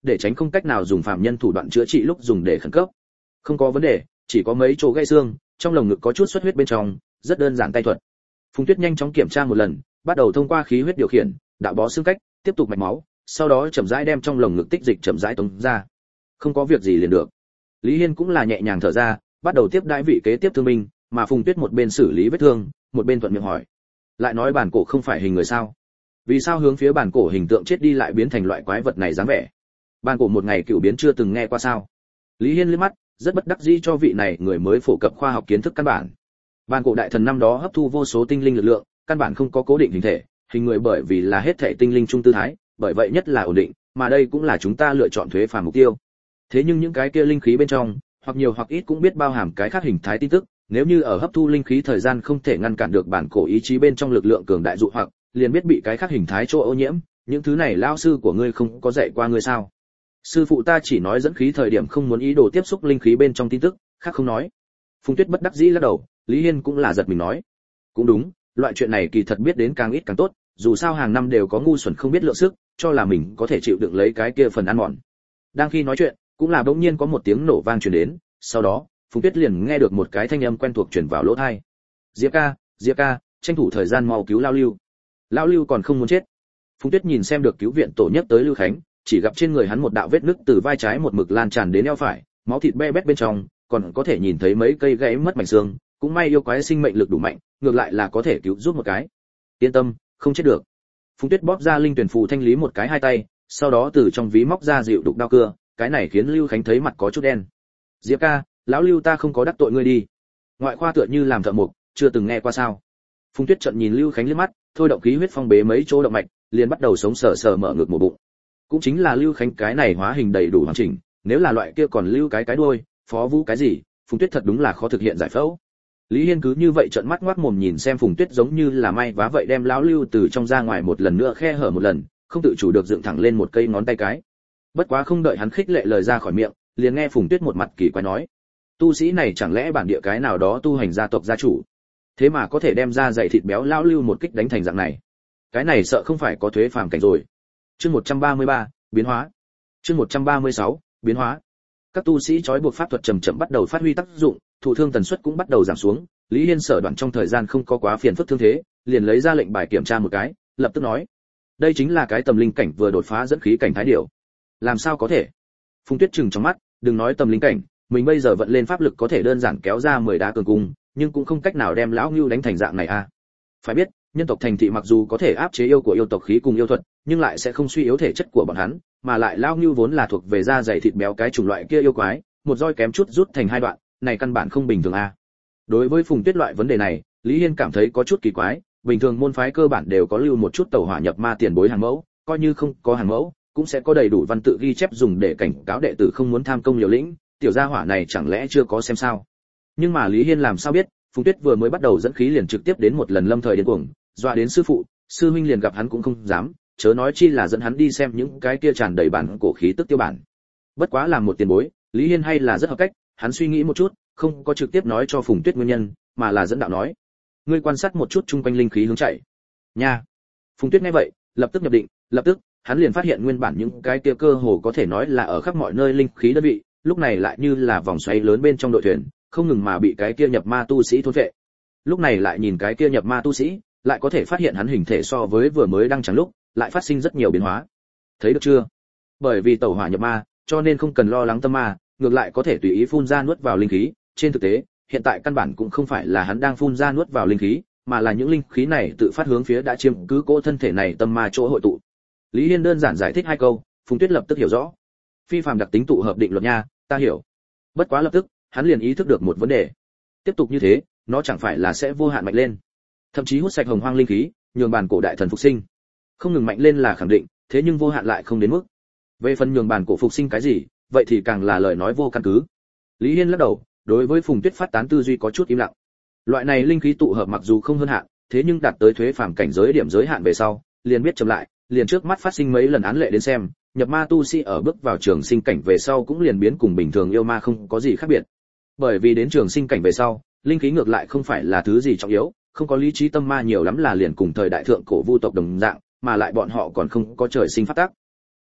để tránh không cách nào dùng phàm nhân thủ đoạn chữa trị lúc dùng để khẩn cấp. Không có vấn đề, chỉ có mấy chỗ gãy xương, trong lồng ngực có chút xuất huyết bên trong, rất đơn giản tay thuật. Phùng Tuyết nhanh chóng kiểm tra một lần, bắt đầu thông qua khí huyết điều khiển, đạo bó xương cách, tiếp tục mạch máu, sau đó chậm rãi đem trong lồng ngực tích dịch chậm rãi tống ra. Không có việc gì liền được. Lý Hiên cũng là nhẹ nhàng thở ra, bắt đầu tiếp đãi vị kế tiếp thương binh, mà Phùng Tuyết một bên xử lý vết thương, một bên thuận miệng hỏi. Lại nói bản cổ không phải hình người sao? Vì sao hướng phía bản cổ hình tượng chết đi lại biến thành loại quái vật này dáng vẻ? Bản cổ một ngày cựu biến chưa từng nghe qua sao? Lý Hiên liếc mắt, rất bất đắc dĩ cho vị này người mới phổ cập khoa học kiến thức căn bản. Bản cổ đại thần năm đó hấp thu vô số tinh linh lực lượng, căn bản không có cố định hình thể, hình người bởi vì là hết thể tinh linh trung tư thái, bởi vậy nhất là ổn định, mà đây cũng là chúng ta lựa chọn thuế phàm mục tiêu. Thế nhưng những cái kia linh khí bên trong, hoặc nhiều hoặc ít cũng biết bao hàm cái khác hình thái tin tức, nếu như ở hấp thu linh khí thời gian không thể ngăn cản được bản cổ ý chí bên trong lực lượng cường đại dụ hoặc, liền biết bị cái khác hình thái chỗ ô nhiễm, những thứ này lao sư của ngươi không có dạy qua ngươi sao? Sư phụ ta chỉ nói dẫn khí thời điểm không muốn ý đồ tiếp xúc linh khí bên trong tin tức, khác không nói. Phùng Tuyết bất đắc dĩ lắc đầu, Lý Hiên cũng là giật mình nói, cũng đúng, loại chuyện này kỳ thật biết đến càng ít càng tốt, dù sao hàng năm đều có ngu xuẩn không biết lượng sức, cho là mình có thể chịu đựng lấy cái kia phần ăn mòn. Đang khi nói chuyện, cũng là bỗng nhiên có một tiếng nổ vang truyền đến, sau đó, Phùng Tuyết liền nghe được một cái thanh âm quen thuộc truyền vào lỗ tai. Diệp ca, Diệp ca, tranh thủ thời gian mau cứu Lao Lưu. Lao Lưu còn không muốn chết. Phùng Tuyết nhìn xem được cứu viện tổ nhất tới Lưu Khánh, chỉ gặp trên người hắn một đạo vết nứt từ vai trái một mực lan tràn đến eo phải, máu thịt be bét bên trong, còn có thể nhìn thấy mấy cây gãy mất mảnh xương, cũng may yêu quái sinh mệnh lực đủ mạnh, ngược lại là có thể cứu giúp một cái. Yên tâm, không chết được. Phùng Tuyết bóp ra linh tuyển phù thanh lý một cái hai tay, sau đó từ trong ví móc ra dịu đục đao cưa, cái này khiến Lưu Khánh thấy mặt có chút đen. Diệp ca, lão Lưu ta không có đắc tội ngươi đi. Ngoại khoa tựa như làm thợ mộc, chưa từng nghe qua sao? Phùng Tuyết trợn nhìn Lưu Khánh liếc mắt, thôi động khí huyết phong bế mấy chỗ động mạch, liền bắt đầu sống sờ sờ mở ngực một bụng. Cũng chính là Lưu Khánh cái này hóa hình đầy đủ hoàn chỉnh, nếu là loại kia còn lưu cái cái đuôi, phó vũ cái gì, Phùng Tuyết thật đúng là khó thực hiện giải phẫu. Lý Hiên cứ như vậy trợn mắt ngoác mồm nhìn xem Phùng Tuyết giống như là may vá vậy đem lão Lưu từ trong ra ngoài một lần nữa khe hở một lần, không tự chủ được dựng thẳng lên một cây ngón tay cái. Bất quá không đợi hắn khích lệ lời ra khỏi miệng, liền nghe Phùng Tuyết một mặt kỳ quái nói: "Tu sĩ này chẳng lẽ bản địa cái nào đó tu hành gia tộc gia chủ? Thế mà có thể đem ra dày thịt béo lão Lưu một kích đánh thành dạng này. Cái này sợ không phải có thuế phàm cảnh rồi." Chương một trăm ba mươi ba, biến hóa. Chương một trăm ba mươi sáu, biến hóa. Các tu sĩ trói buộc pháp thuật chậm chậm bắt đầu phát huy tác dụng, thụ thương tần suất cũng bắt đầu giảm xuống. Lý Hiên sở đoạn trong thời gian không có quá phiền phức thương thế, liền lấy ra lệnh bài kiểm tra một cái, lập tức nói: "Đây chính là cái tầm linh cảnh vừa đột phá dẫn khí cảnh thái điểu." Làm sao có thể? Phùng Tuyết trừng trong mắt, đừng nói tầm linh cảnh, mình bây giờ vận lên pháp lực có thể đơn giản kéo ra mười đá cường cung, nhưng cũng không cách nào đem lão Ngưu đánh thành dạng này a. À. Phải biết, nhân tộc thành thị mặc dù có thể áp chế yêu của yêu tộc khí cùng yêu thuật, nhưng lại sẽ không suy yếu thể chất của bọn hắn, mà lại lão Ngưu vốn là thuộc về da dày thịt béo cái chủng loại kia yêu quái, một roi kém chút rút thành hai đoạn, này căn bản không bình thường a. À. Đối với Phùng Tuyết loại vấn đề này, Lý Hiên cảm thấy có chút kỳ quái, bình thường môn phái cơ bản đều có lưu một chút tẩu hỏa nhập ma tiền bối hàng mẫu, coi như không có hàng mẫu, cũng sẽ có đầy đủ văn tự ghi chép dùng để cảnh cáo đệ tử không muốn tham công liều lĩnh, tiểu gia hỏa này chẳng lẽ chưa có xem sao? Nhưng mà Lý Hiên làm sao biết, Phùng Tuyết vừa mới bắt đầu dẫn khí liền trực tiếp đến một lần lâm thời điên cuồng, dọa đến sư phụ, sư huynh liền gặp hắn cũng không dám, chớ nói chi là dẫn hắn đi xem những cái kia tràn đầy bản cổ khí tức tiêu bản. Bất quá làm một tiền bối, Lý Hiên hay là rất hợp cách, hắn suy nghĩ một chút, không có trực tiếp nói cho Phùng Tuyết nguyên nhân, mà là dẫn đạo nói: "Ngươi quan sát một chút chung quanh linh khí hướng chạy." Nha. Phùng Tuyết nghe vậy, lập tức nhập định, lập tức hắn liền phát hiện nguyên bản những cái kia cơ hồ có thể nói là ở khắp mọi nơi linh khí đơn vị, lúc này lại như là vòng xoáy lớn bên trong đội thuyền, không ngừng mà bị cái kia nhập ma tu sĩ thôn phệ. Lúc này lại nhìn cái kia nhập ma tu sĩ, lại có thể phát hiện hắn hình thể so với vừa mới đăng trắng lúc, lại phát sinh rất nhiều biến hóa. Thấy được chưa? Bởi vì tẩu hỏa nhập ma, cho nên không cần lo lắng tâm ma, ngược lại có thể tùy ý phun ra nuốt vào linh khí. Trên thực tế, hiện tại căn bản cũng không phải là hắn đang phun ra nuốt vào linh khí, mà là những linh khí này tự phát hướng phía đã chiếm cứ cỗ thân thể này tâm ma chỗ hội tụ. Lý Hiên đơn giản giải thích hai câu, Phùng Tuyết lập tức hiểu rõ. Phi phàm đặc tính tụ hợp định luật nha, ta hiểu. Bất quá lập tức, hắn liền ý thức được một vấn đề. Tiếp tục như thế, nó chẳng phải là sẽ vô hạn mạnh lên, thậm chí hút sạch hồng hoang linh khí, nhường bản cổ đại thần phục sinh. Không ngừng mạnh lên là khẳng định, thế nhưng vô hạn lại không đến mức. Về phần nhường bản cổ phục sinh cái gì, vậy thì càng là lời nói vô căn cứ. Lý Hiên lắc đầu, đối với Phùng Tuyết phát tán tư duy có chút im lặng. Loại này linh khí tụ hợp mặc dù không hơn hạn, thế nhưng đạt tới thuế phàm cảnh giới điểm giới hạn về sau, liền biết chậm lại, liền trước mắt phát sinh mấy lần án lệ đến xem, nhập ma tu sĩ ở bước vào trường sinh cảnh về sau cũng liền biến cùng bình thường yêu ma không có gì khác biệt. Bởi vì đến trường sinh cảnh về sau, linh khí ngược lại không phải là thứ gì trọng yếu, không có lý trí tâm ma nhiều lắm là liền cùng thời đại thượng cổ vu tộc đồng dạng, mà lại bọn họ còn không có trời sinh pháp tắc.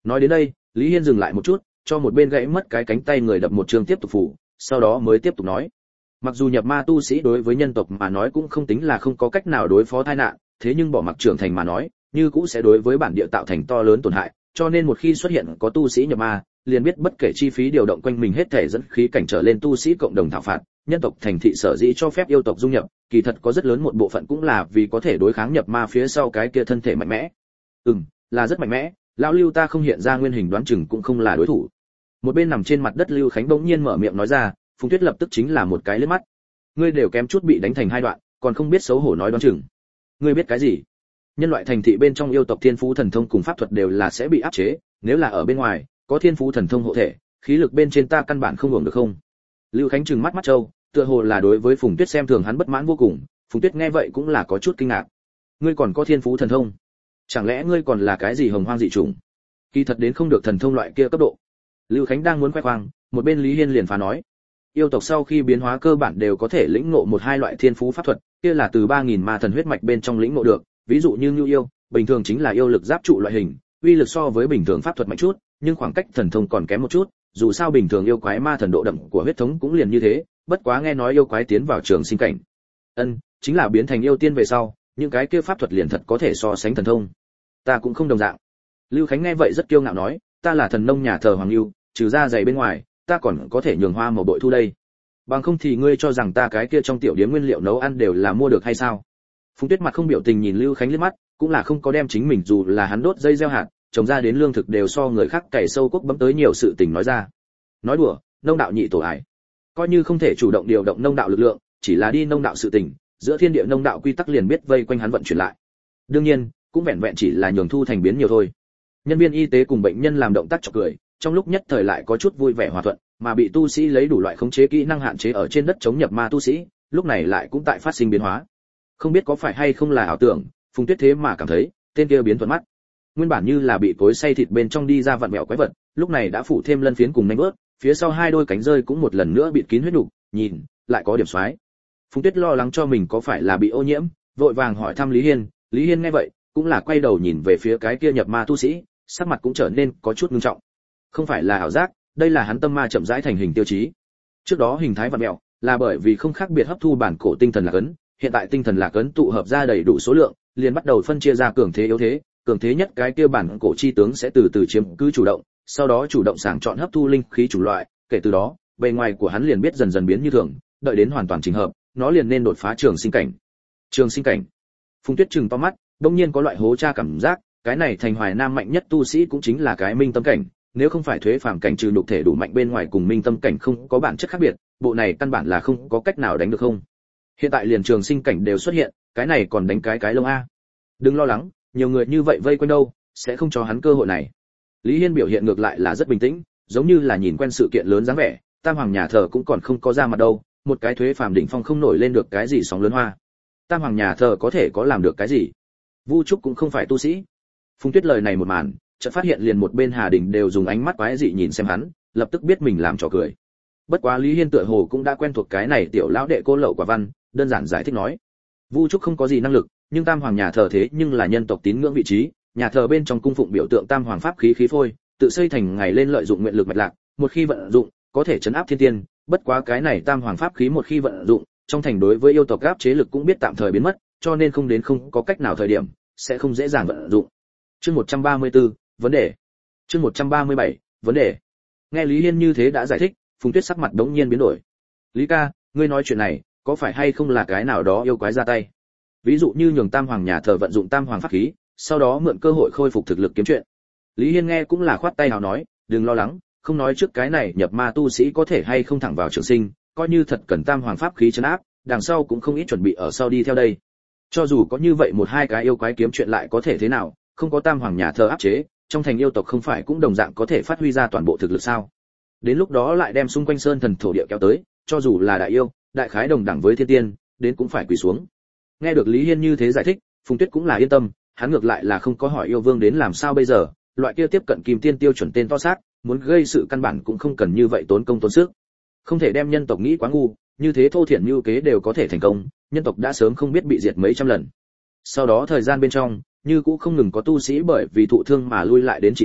Nói đến đây, Lý Hiên dừng lại một chút, cho một bên gãy mất cái cánh tay người đập một trường tiếp tục phủ, sau đó mới tiếp tục nói. Mặc dù nhập ma tu sĩ đối với nhân tộc mà nói cũng không tính là không có cách nào đối phó tai nạn, thế nhưng bỏ mặc trưởng thành mà nói, như cũng sẽ đối với bản địa tạo thành to lớn tổn hại, cho nên một khi xuất hiện có tu sĩ nhập ma, liền biết bất kể chi phí điều động quanh mình hết thể dẫn khí cảnh trở lên tu sĩ cộng đồng thảo phạt, nhân tộc thành thị sở dĩ cho phép yêu tộc dung nhập, kỳ thật có rất lớn một bộ phận cũng là vì có thể đối kháng nhập ma phía sau cái kia thân thể mạnh mẽ. Ừm, là rất mạnh mẽ, lão Lưu ta không hiện ra nguyên hình đoán chừng cũng không là đối thủ. Một bên nằm trên mặt đất Lưu Khánh bỗng nhiên mở miệng nói ra, Phùng Tuyết lập tức chính là một cái liếc mắt. Ngươi đều kém chút bị đánh thành hai đoạn, còn không biết xấu hổ nói đoán chừng. Ngươi biết cái gì? Nhân loại thành thị bên trong yêu tộc thiên phú thần thông cùng pháp thuật đều là sẽ bị áp chế, nếu là ở bên ngoài, có thiên phú thần thông hộ thể, khí lực bên trên ta căn bản không hưởng được không? Lưu Khánh trừng mắt mắt trâu, tựa hồ là đối với Phùng Tuyết xem thường hắn bất mãn vô cùng, Phùng Tuyết nghe vậy cũng là có chút kinh ngạc. Ngươi còn có thiên phú thần thông? Chẳng lẽ ngươi còn là cái gì hồng hoang dị chủng? Kỳ thật đến không được thần thông loại kia cấp độ. Lưu Khánh đang muốn khoe khoang, một bên Lý Hiên liền phá nói, yêu tộc sau khi biến hóa cơ bản đều có thể lĩnh ngộ một hai loại thiên phú pháp thuật, kia là từ ba nghìn ma thần huyết mạch bên trong lĩnh ngộ được, ví dụ như Nưu yêu, bình thường chính là yêu lực giáp trụ loại hình, uy lực so với bình thường pháp thuật mạnh chút, nhưng khoảng cách thần thông còn kém một chút, dù sao bình thường yêu quái ma thần độ đậm của huyết thống cũng liền như thế, bất quá nghe nói yêu quái tiến vào trường sinh cảnh, ân, chính là biến thành yêu tiên về sau, những cái kia pháp thuật liền thật có thể so sánh thần thông. Ta cũng không đồng dạng. Lưu Khánh nghe vậy rất kiêu ngạo nói, ta là thần nông nhà thờ Hoàng Lưu, trừ ra giày bên ngoài, ta còn có thể nhường hoa màu bội thu đây. Bằng không thì ngươi cho rằng ta cái kia trong tiểu điếm nguyên liệu nấu ăn đều là mua được hay sao? Phùng Tuyết mặt không biểu tình nhìn Lưu Khánh liếc mắt, cũng là không có đem chính mình dù là hắn đốt dây gieo hạt, trồng ra đến lương thực đều so người khác cày sâu quốc bấm tới nhiều sự tình nói ra. Nói đùa, nông đạo nhị tổ ải. Coi như không thể chủ động điều động nông đạo lực lượng, chỉ là đi nông đạo sự tình, giữa thiên địa nông đạo quy tắc liền biết vây quanh hắn vận chuyển lại. Đương nhiên, cũng vẹn vẹn chỉ là nhường thu thành biến nhiều thôi. Nhân viên y tế cùng bệnh nhân làm động tác chọc cười, trong lúc nhất thời lại có chút vui vẻ hòa thuận, mà bị tu sĩ lấy đủ loại khống chế kỹ năng hạn chế ở trên đất chống nhập ma tu sĩ, lúc này lại cũng tại phát sinh biến hóa. Không biết có phải hay không là ảo tưởng, Phùng Tuyết thế mà cảm thấy, tên kia biến thuận mắt. Nguyên bản như là bị cối xay thịt bên trong đi ra vặn vẹo quái vật, lúc này đã phủ thêm lân phiến cùng nanh vớt, phía sau hai đôi cánh rơi cũng một lần nữa bịt kín huyết nục, nhìn, lại có điểm xoái. Phùng Tuyết lo lắng cho mình có phải là bị ô nhiễm, vội vàng hỏi thăm Lý Hiên, Lý Hiên nghe vậy, cũng là quay đầu nhìn về phía cái kia nhập ma tu sĩ, sắc mặt cũng trở nên có chút nghiêm trọng. Không phải là ảo giác, đây là hắn tâm ma chậm rãi thành hình tiêu chí. Trước đó hình thái vặn vẹo, là bởi vì không khác biệt hấp thu bản cổ tinh thần lạc ấn, hiện tại tinh thần lạc ấn tụ hợp ra đầy đủ số lượng, liền bắt đầu phân chia ra cường thế yếu thế, cường thế nhất cái kia bản cổ chi tướng sẽ từ từ chiếm cứ chủ động, sau đó chủ động sàng chọn hấp thu linh khí chủ loại, kể từ đó, bề ngoài của hắn liền biết dần dần biến như thường, đợi đến hoàn toàn chỉnh hợp, nó liền nên đột phá trường sinh cảnh. Trường sinh cảnh. Phùng Tuyết trừng to mắt, đột nhiên có loại hố cha cảm giác, cái này thành Hoài Nam mạnh nhất tu sĩ cũng chính là cái minh tâm cảnh, nếu không phải thuế phàm cảnh trừ nhục thể đủ mạnh bên ngoài cùng minh tâm cảnh không có bản chất khác biệt, bộ này căn bản là không có cách nào đánh được không. Hiện tại liền trường sinh cảnh đều xuất hiện, cái này còn đánh cái cái lông a. Đừng lo lắng, nhiều người như vậy vây quanh đâu, sẽ không cho hắn cơ hội này. Lý Hiên biểu hiện ngược lại là rất bình tĩnh, giống như là nhìn quen sự kiện lớn dáng vẻ, Tam Hoàng nhà thờ cũng còn không có ra mặt đâu, một cái thuế phàm đỉnh phong không nổi lên được cái gì sóng lớn hoa. Tam Hoàng nhà thờ có thể có làm được cái gì? Vu Trúc cũng không phải tu sĩ. Phùng Tuyết lời này một màn, chợt phát hiện liền một bên Hà Đình đều dùng ánh mắt quái dị nhìn xem hắn, lập tức biết mình làm trò cười. Bất quá Lý Hiên tựa hồ cũng đã quen thuộc cái này tiểu lão đệ cô lậu quả văn, đơn giản giải thích nói: Vu Trúc không có gì năng lực, nhưng Tam Hoàng nhà thờ thế nhưng là nhân tộc tín ngưỡng vị trí, nhà thờ bên trong cung phụng biểu tượng Tam Hoàng pháp khí khí phôi, tự xây thành ngày lên lợi dụng nguyện lực mạch lạc, một khi vận dụng, có thể trấn áp thiên tiên, bất quá cái này Tam Hoàng pháp khí một khi vận dụng, trong thành đối với yêu tộc áp chế lực cũng biết tạm thời biến mất, cho nên không đến không có cách nào thời điểm, sẽ không dễ dàng vận dụng. Chương một trăm ba mươi tư, vấn đề. Chương một trăm ba mươi bảy, vấn đề. Nghe Lý Hiên như thế đã giải thích, Phùng Tuyết sắc mặt đống nhiên biến đổi. Lý ca, ngươi nói chuyện này, có phải hay không là cái nào đó yêu quái ra tay? Ví dụ như nhường Tam Hoàng nhà thờ vận dụng Tam Hoàng pháp khí, sau đó mượn cơ hội khôi phục thực lực kiếm chuyện. Lý Hiên nghe cũng là khoát tay hào nói, đừng lo lắng, không nói trước cái này nhập ma tu sĩ có thể hay không thẳng vào trường sinh, coi như thật cần Tam Hoàng pháp khí trấn áp, đằng sau cũng không ít chuẩn bị ở sau đi theo đây. Cho dù có như vậy một hai cái yêu quái kiếm chuyện lại có thể thế nào, không có Tam Hoàng nhà thờ áp chế, trong thành yêu tộc không phải cũng đồng dạng có thể phát huy ra toàn bộ thực lực sao? Đến lúc đó lại đem xung quanh sơn thần thổ địa kéo tới, cho dù là đại yêu, đại khái đồng đẳng với thiên tiên, đến cũng phải quỳ xuống. Nghe được Lý Hiên như thế giải thích, Phùng Tuyết cũng là yên tâm, hắn ngược lại là không có hỏi yêu vương đến làm sao bây giờ, loại kia tiếp cận kim tiên tiêu chuẩn tên to xác, muốn gây sự căn bản cũng không cần như vậy tốn công tốn sức. Không thể đem nhân tộc nghĩ quá ngu, như thế thô thiển mưu kế đều có thể thành công, nhân tộc đã sớm không biết bị diệt mấy trăm lần. Sau đó thời gian bên trong, như cũng không ngừng có tu sĩ bởi vì thụ thương mà lui lại đến trị liệu,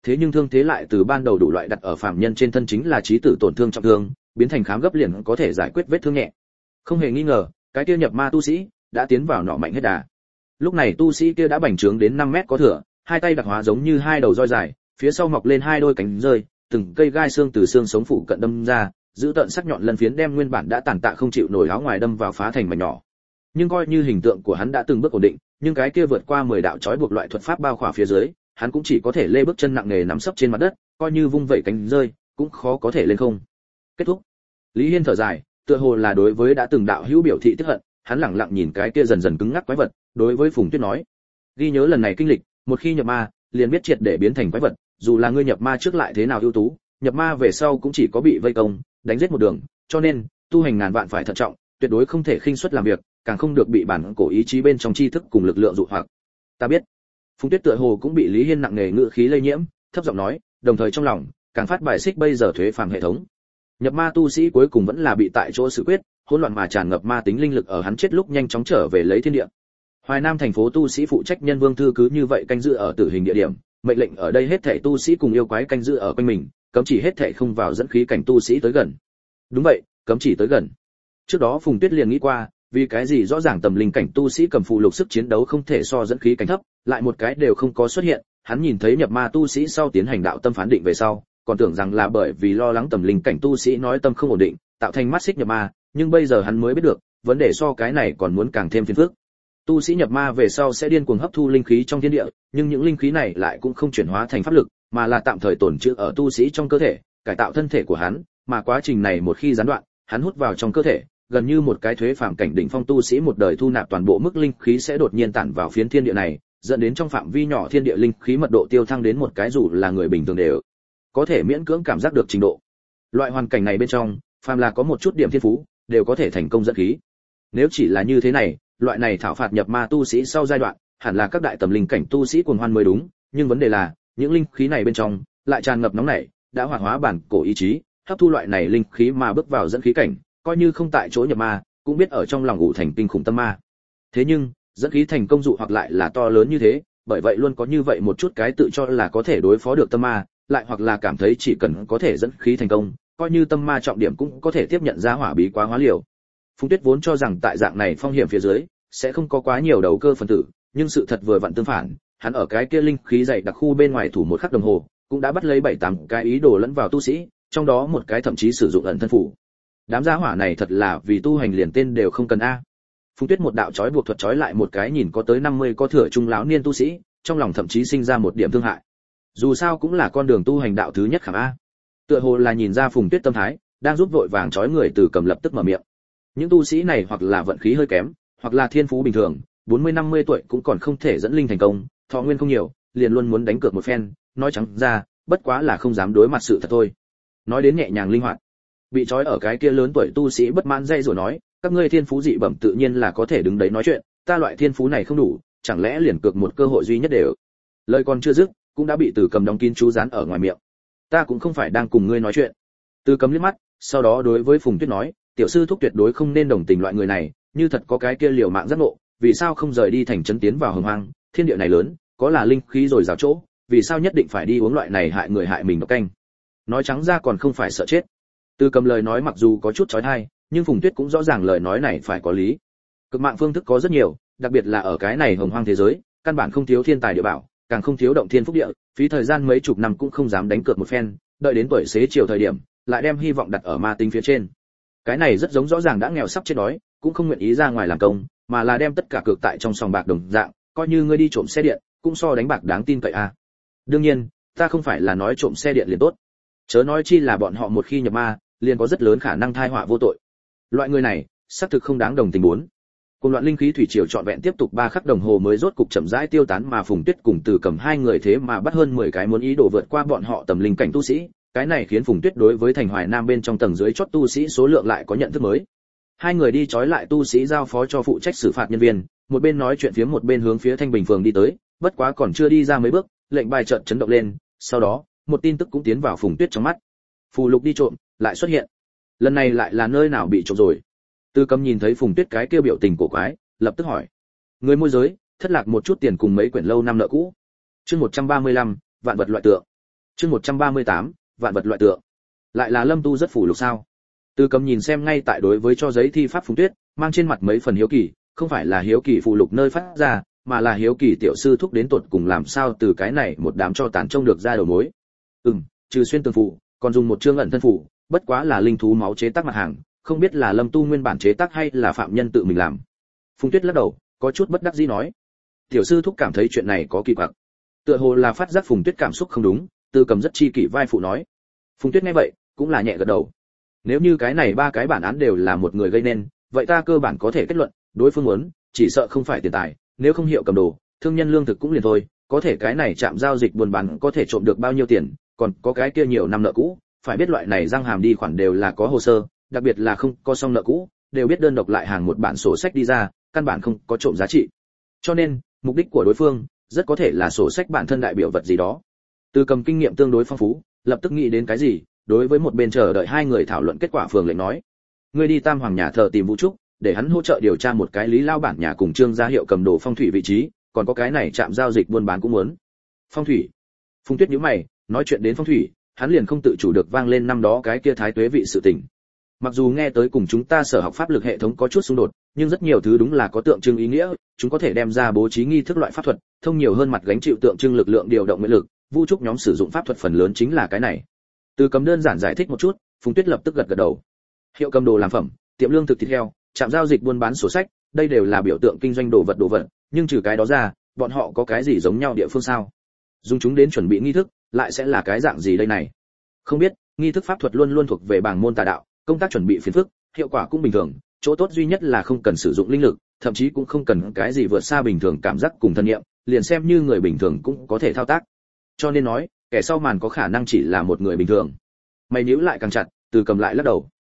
thế nhưng thương thế lại từ ban đầu đủ loại đặt ở phạm nhân trên thân chính là chí tử tổn thương trọng thương, biến thành khám gấp liền có thể giải quyết vết thương nhẹ. Không hề nghi ngờ, cái kia nhập ma tu sĩ đã tiến vào nọ mạnh hết đà. Lúc này tu sĩ kia đã bành trướng đến năm mét có thừa, hai tay đặc hóa giống như hai đầu roi dài, phía sau mọc lên hai đôi cánh rơi, từng cây gai xương từ xương sống phụ cận đâm ra, giữ tận sắc nhọn lân phiến đem nguyên bản đã tàn tạ không chịu nổi áo ngoài đâm vào phá thành mảnh nhỏ. Nhưng coi như hình tượng của hắn đã từng bước ổn định, nhưng cái kia vượt qua mười đạo trói buộc loại thuật pháp bao khỏa phía dưới, hắn cũng chỉ có thể lê bước chân nặng nề nằm sấp trên mặt đất, coi như vung vẩy cánh rơi, cũng khó có thể lên không. Kết thúc. Lý Hiên thở dài, tựa hồ là đối với đã từng đạo hữu biểu thị tức hận, hắn lẳng lặng nhìn cái kia dần dần cứng ngắc quái vật, đối với Phùng Tuyết nói: "Ghi nhớ lần này kinh lịch, một khi nhập ma, liền biết triệt để biến thành quái vật, dù là ngươi nhập ma trước lại thế nào ưu tú, nhập ma về sau cũng chỉ có bị vây công, đánh giết một đường, cho nên, tu hành ngàn vạn phải thận trọng, tuyệt đối không thể khinh suất làm việc, càng không được bị bản cổ ý chí bên trong tri thức cùng lực lượng dụ hoặc." "Ta biết." Phùng Tuyết tựa hồ cũng bị Lý Hiên nặng nề ngữ khí lây nhiễm, thấp giọng nói, đồng thời trong lòng càng phát bài xích bây giờ thuế phàm hệ thống. Nhập ma tu sĩ cuối cùng vẫn là bị tại chỗ xử quyết, hỗn loạn mà tràn ngập ma tính linh lực ở hắn chết lúc nhanh chóng trở về lấy thiên địa. Hoài Nam thành phố tu sĩ phụ trách nhân vương thư cứ như vậy canh giữ ở tử hình địa điểm, mệnh lệnh ở đây hết thảy tu sĩ cùng yêu quái canh giữ ở quanh mình, cấm chỉ hết thảy không vào dẫn khí cảnh tu sĩ tới gần. Đúng vậy, cấm chỉ tới gần. Trước đó Phùng Tuyết liền nghĩ qua, vì cái gì rõ ràng tầm linh cảnh tu sĩ cầm phù lục sức chiến đấu không thể so dẫn khí cảnh thấp, lại một cái đều không có xuất hiện, hắn nhìn thấy nhập ma tu sĩ sau tiến hành đạo tâm phán định về sau, còn tưởng rằng là bởi vì lo lắng tầm linh cảnh tu sĩ nói tâm không ổn định, tạo thành mắt xích nhập ma, nhưng bây giờ hắn mới biết được, vấn đề so cái này còn muốn càng thêm phiền phức. Tu sĩ nhập ma về sau sẽ điên cuồng hấp thu linh khí trong thiên địa, nhưng những linh khí này lại cũng không chuyển hóa thành pháp lực, mà là tạm thời tồn trữ ở tu sĩ trong cơ thể, cải tạo thân thể của hắn, mà quá trình này một khi gián đoạn, hắn hút vào trong cơ thể, gần như một cái thuế phàm cảnh đỉnh phong tu sĩ một đời thu nạp toàn bộ mức linh khí sẽ đột nhiên tản vào phiến thiên địa này, dẫn đến trong phạm vi nhỏ thiên địa linh khí mật độ tiêu thăng đến một cái dù là người bình thường đều có thể miễn cưỡng cảm giác được trình độ. Loại hoàn cảnh này bên trong, phàm là có một chút điểm thiên phú, đều có thể thành công dẫn khí. Nếu chỉ là như thế này, loại này thảo phạt nhập ma tu sĩ sau giai đoạn, hẳn là các đại tầm linh cảnh tu sĩ cuồng hoan mới đúng, nhưng vấn đề là, những linh khí này bên trong lại tràn ngập nóng nảy, đã hoạt hóa bản cổ ý chí, hấp thu loại này linh khí mà bước vào dẫn khí cảnh, coi như không tại chỗ nhập ma, cũng biết ở trong lòng ngủ thành kinh khủng tâm ma. Thế nhưng, dẫn khí thành công dụ hoặc lại là to lớn như thế, bởi vậy luôn có như vậy một chút cái tự cho là có thể đối phó được tâm ma, lại hoặc là cảm thấy chỉ cần có thể dẫn khí thành công, coi như tâm ma trọng điểm cũng có thể tiếp nhận ra hỏa bí quá hóa liều. Phùng Tuyết vốn cho rằng tại dạng này phong hiểm phía dưới sẽ không có quá nhiều đầu cơ phần tử, nhưng sự thật vừa vặn tương phản, hắn ở cái kia linh khí dày đặc khu bên ngoài thủ một khắc đồng hồ, cũng đã bắt lấy bảy tám cái ý đồ lẫn vào tu sĩ, trong đó một cái thậm chí sử dụng ẩn thân phủ. Đám gia hỏa này thật là vì tu hành liền tên đều không cần a. Phùng Tuyết một đạo chói buộc thuật chói lại một cái nhìn có tới năm mươi có thừa trung lão niên tu sĩ, trong lòng thậm chí sinh ra một điểm thương hại. Dù sao cũng là con đường tu hành đạo thứ nhất khảm a. Tựa hồ là nhìn ra Phùng Tuyết tâm thái, đang giúp vội vàng chói người từ cầm lập tức mở miệng. Những tu sĩ này hoặc là vận khí hơi kém, hoặc là thiên phú bình thường, bốn mươi năm mươi tuổi cũng còn không thể dẫn linh thành công, thọ nguyên không nhiều, liền luôn muốn đánh cược một phen, nói trắng ra, bất quá là không dám đối mặt sự thật thôi. Nói đến nhẹ nhàng linh hoạt, bị trói ở cái kia lớn tuổi tu sĩ bất mãn dây rồi nói, các ngươi thiên phú dị bẩm tự nhiên là có thể đứng đấy nói chuyện, ta loại thiên phú này không đủ, chẳng lẽ liền cược một cơ hội duy nhất đều. Lời còn chưa dứt, cũng đã bị Từ Cầm đóng kín chú dán ở ngoài miệng. Ta cũng không phải đang cùng ngươi nói chuyện. Từ Cầm liếc mắt, sau đó đối với Phùng Tuyết nói, tiểu sư thúc tuyệt đối không nên đồng tình loại người này, như thật có cái kia liều mạng giác ngộ, vì sao không rời đi thành trấn tiến vào hồng hoang, thiên địa này lớn, có là linh khí rồi rào chỗ, vì sao nhất định phải đi uống loại này hại người hại mình độc canh. Nói trắng ra còn không phải sợ chết. Từ Cầm lời nói mặc dù có chút chói tai, nhưng Phùng Tuyết cũng rõ ràng lời nói này phải có lý. Cực mạng phương thức có rất nhiều, đặc biệt là ở cái này hồng hoang thế giới, căn bản không thiếu thiên tài địa bảo, càng không thiếu động thiên phúc địa, phí thời gian mấy chục năm cũng không dám đánh cược một phen, đợi đến tuổi xế chiều thời điểm, lại đem hy vọng đặt ở ma tính phía trên. Cái này rất giống rõ ràng đã nghèo sắp chết đói, cũng không nguyện ý ra ngoài làm công, mà là đem tất cả cược tại trong sòng bạc đồng dạng, coi như ngươi đi trộm xe điện, cũng so đánh bạc đáng tin cậy a. À. Đương nhiên, ta không phải là nói trộm xe điện liền tốt, chớ nói chi là bọn họ một khi nhập ma, liền có rất lớn khả năng thai họa vô tội. Loại người này, xác thực không đáng đồng tình muốn. Cùng loạn linh khí thủy triều trọn vẹn tiếp tục ba khắc đồng hồ mới rốt cục chậm rãi tiêu tán, mà Phùng Tuyết cùng Từ Cầm hai người thế mà bắt hơn mười cái muốn ý đồ vượt qua bọn họ tầm linh cảnh tu sĩ, cái này khiến Phùng Tuyết đối với thành Hoài Nam bên trong tầng dưới chót tu sĩ số lượng lại có nhận thức mới. Hai người đi trói lại tu sĩ giao phó cho phụ trách xử phạt nhân viên, một bên nói chuyện phía một bên hướng phía Thanh Bình phường đi tới, bất quá còn chưa đi ra mấy bước, lệnh bài chợt chấn động lên, sau đó, một tin tức cũng tiến vào Phùng Tuyết trong mắt. Phù lục đi trộm, lại xuất hiện. Lần này lại là nơi nào bị trộm rồi? Từ Cầm nhìn thấy Phùng Tuyết cái kia biểu tình cổ quái, lập tức hỏi. Người môi giới, thất lạc một chút tiền cùng mấy quyển lâu năm nợ cũ. Chương một trăm ba mươi lăm, vạn vật loại tượng. Chương một trăm ba mươi tám, vạn vật loại tượng. Lại là Lâm Tu rất phủ lục sao? Từ Cầm nhìn xem ngay tại đối với cho giấy thi pháp Phùng Tuyết, mang trên mặt mấy phần hiếu kỳ, không phải là hiếu kỳ phụ lục nơi phát ra, mà là hiếu kỳ tiểu sư thúc đến tột cùng làm sao từ cái này một đám cho tàn trông được ra đầu mối. Ừm, trừ xuyên tường phù, còn dùng một chương ẩn thân phù, bất quá là linh thú máu chế tác mặt hàng, không biết là Lâm Tu nguyên bản chế tác hay là phạm nhân tự mình làm. Phùng Tuyết lắc đầu, có chút bất đắc dĩ nói. Tiểu sư thúc cảm thấy chuyện này có kỳ quặc. Tựa hồ là phát giác Phùng Tuyết cảm xúc không đúng, Từ Cầm rất chi kỷ vai phụ nói. Phùng Tuyết nghe vậy, cũng là nhẹ gật đầu. Nếu như cái này ba cái bản án đều là một người gây nên, vậy ta cơ bản có thể kết luận, đối phương muốn, chỉ sợ không phải tiền tài, nếu không hiệu cầm đồ, thương nhân lương thực cũng liền thôi, có thể cái này chạm giao dịch buôn bán có thể trộm được bao nhiêu tiền, còn có cái kia nhiều năm nợ cũ, phải biết loại này răng hàm đi khoản đều là có hồ sơ, đặc biệt là không có xong nợ cũ, đều biết đơn độc lại hàng một bản sổ sách đi ra, căn bản không có trộm giá trị. Cho nên, mục đích của đối phương rất có thể là sổ sách bản thân đại biểu vật gì đó. Từ Cầm kinh nghiệm tương đối phong phú, lập tức nghĩ đến cái gì, đối với một bên chờ đợi hai người thảo luận kết quả phường lệnh nói: "Ngươi đi Tam Hoàng nhà thờ tìm Vũ Trúc, để hắn hỗ trợ điều tra một cái Lý lao bản nhà cùng Trương gia hiệu cầm đồ phong thủy vị trí, còn có cái này chạm giao dịch buôn bán cũng muốn." Phong thủy? Phùng Tuyết nhíu mày, nói chuyện đến phong thủy, hắn liền không tự chủ được vang lên năm đó cái kia thái tuế vị sự tình. Mặc dù nghe tới cùng chúng ta sở học pháp lực hệ thống có chút xung đột, nhưng rất nhiều thứ đúng là có tượng trưng ý nghĩa, chúng có thể đem ra bố trí nghi thức loại pháp thuật, thông nhiều hơn mặt gánh chịu tượng trưng lực lượng điều động nguyện lực, Vũ Trúc nhóm sử dụng pháp thuật phần lớn chính là cái này. Từ Cầm đơn giản giải thích một chút, Phùng Tuyết lập tức gật gật đầu. Hiệu cầm đồ làm phẩm, tiệm lương thực thịt heo, trạm giao dịch buôn bán sổ sách, đây đều là biểu tượng kinh doanh đồ vật đồ vật, nhưng trừ cái đó ra, bọn họ có cái gì giống nhau địa phương sao? Dùng chúng đến chuẩn bị nghi thức, lại sẽ là cái dạng gì đây này? Không biết, nghi thức pháp thuật luôn luôn thuộc về bảng môn tà đạo, công tác chuẩn bị phiền phức, hiệu quả cũng bình thường, chỗ tốt duy nhất là không cần sử dụng linh lực, thậm chí cũng không cần cái gì vượt xa bình thường cảm giác cùng thân nghiệm, liền xem như người bình thường cũng có thể thao tác. Cho nên nói, kẻ sau màn có khả năng chỉ là một người bình thường. Mày nhíu lại càng chặt, Từ Cầm lại lắc đầu.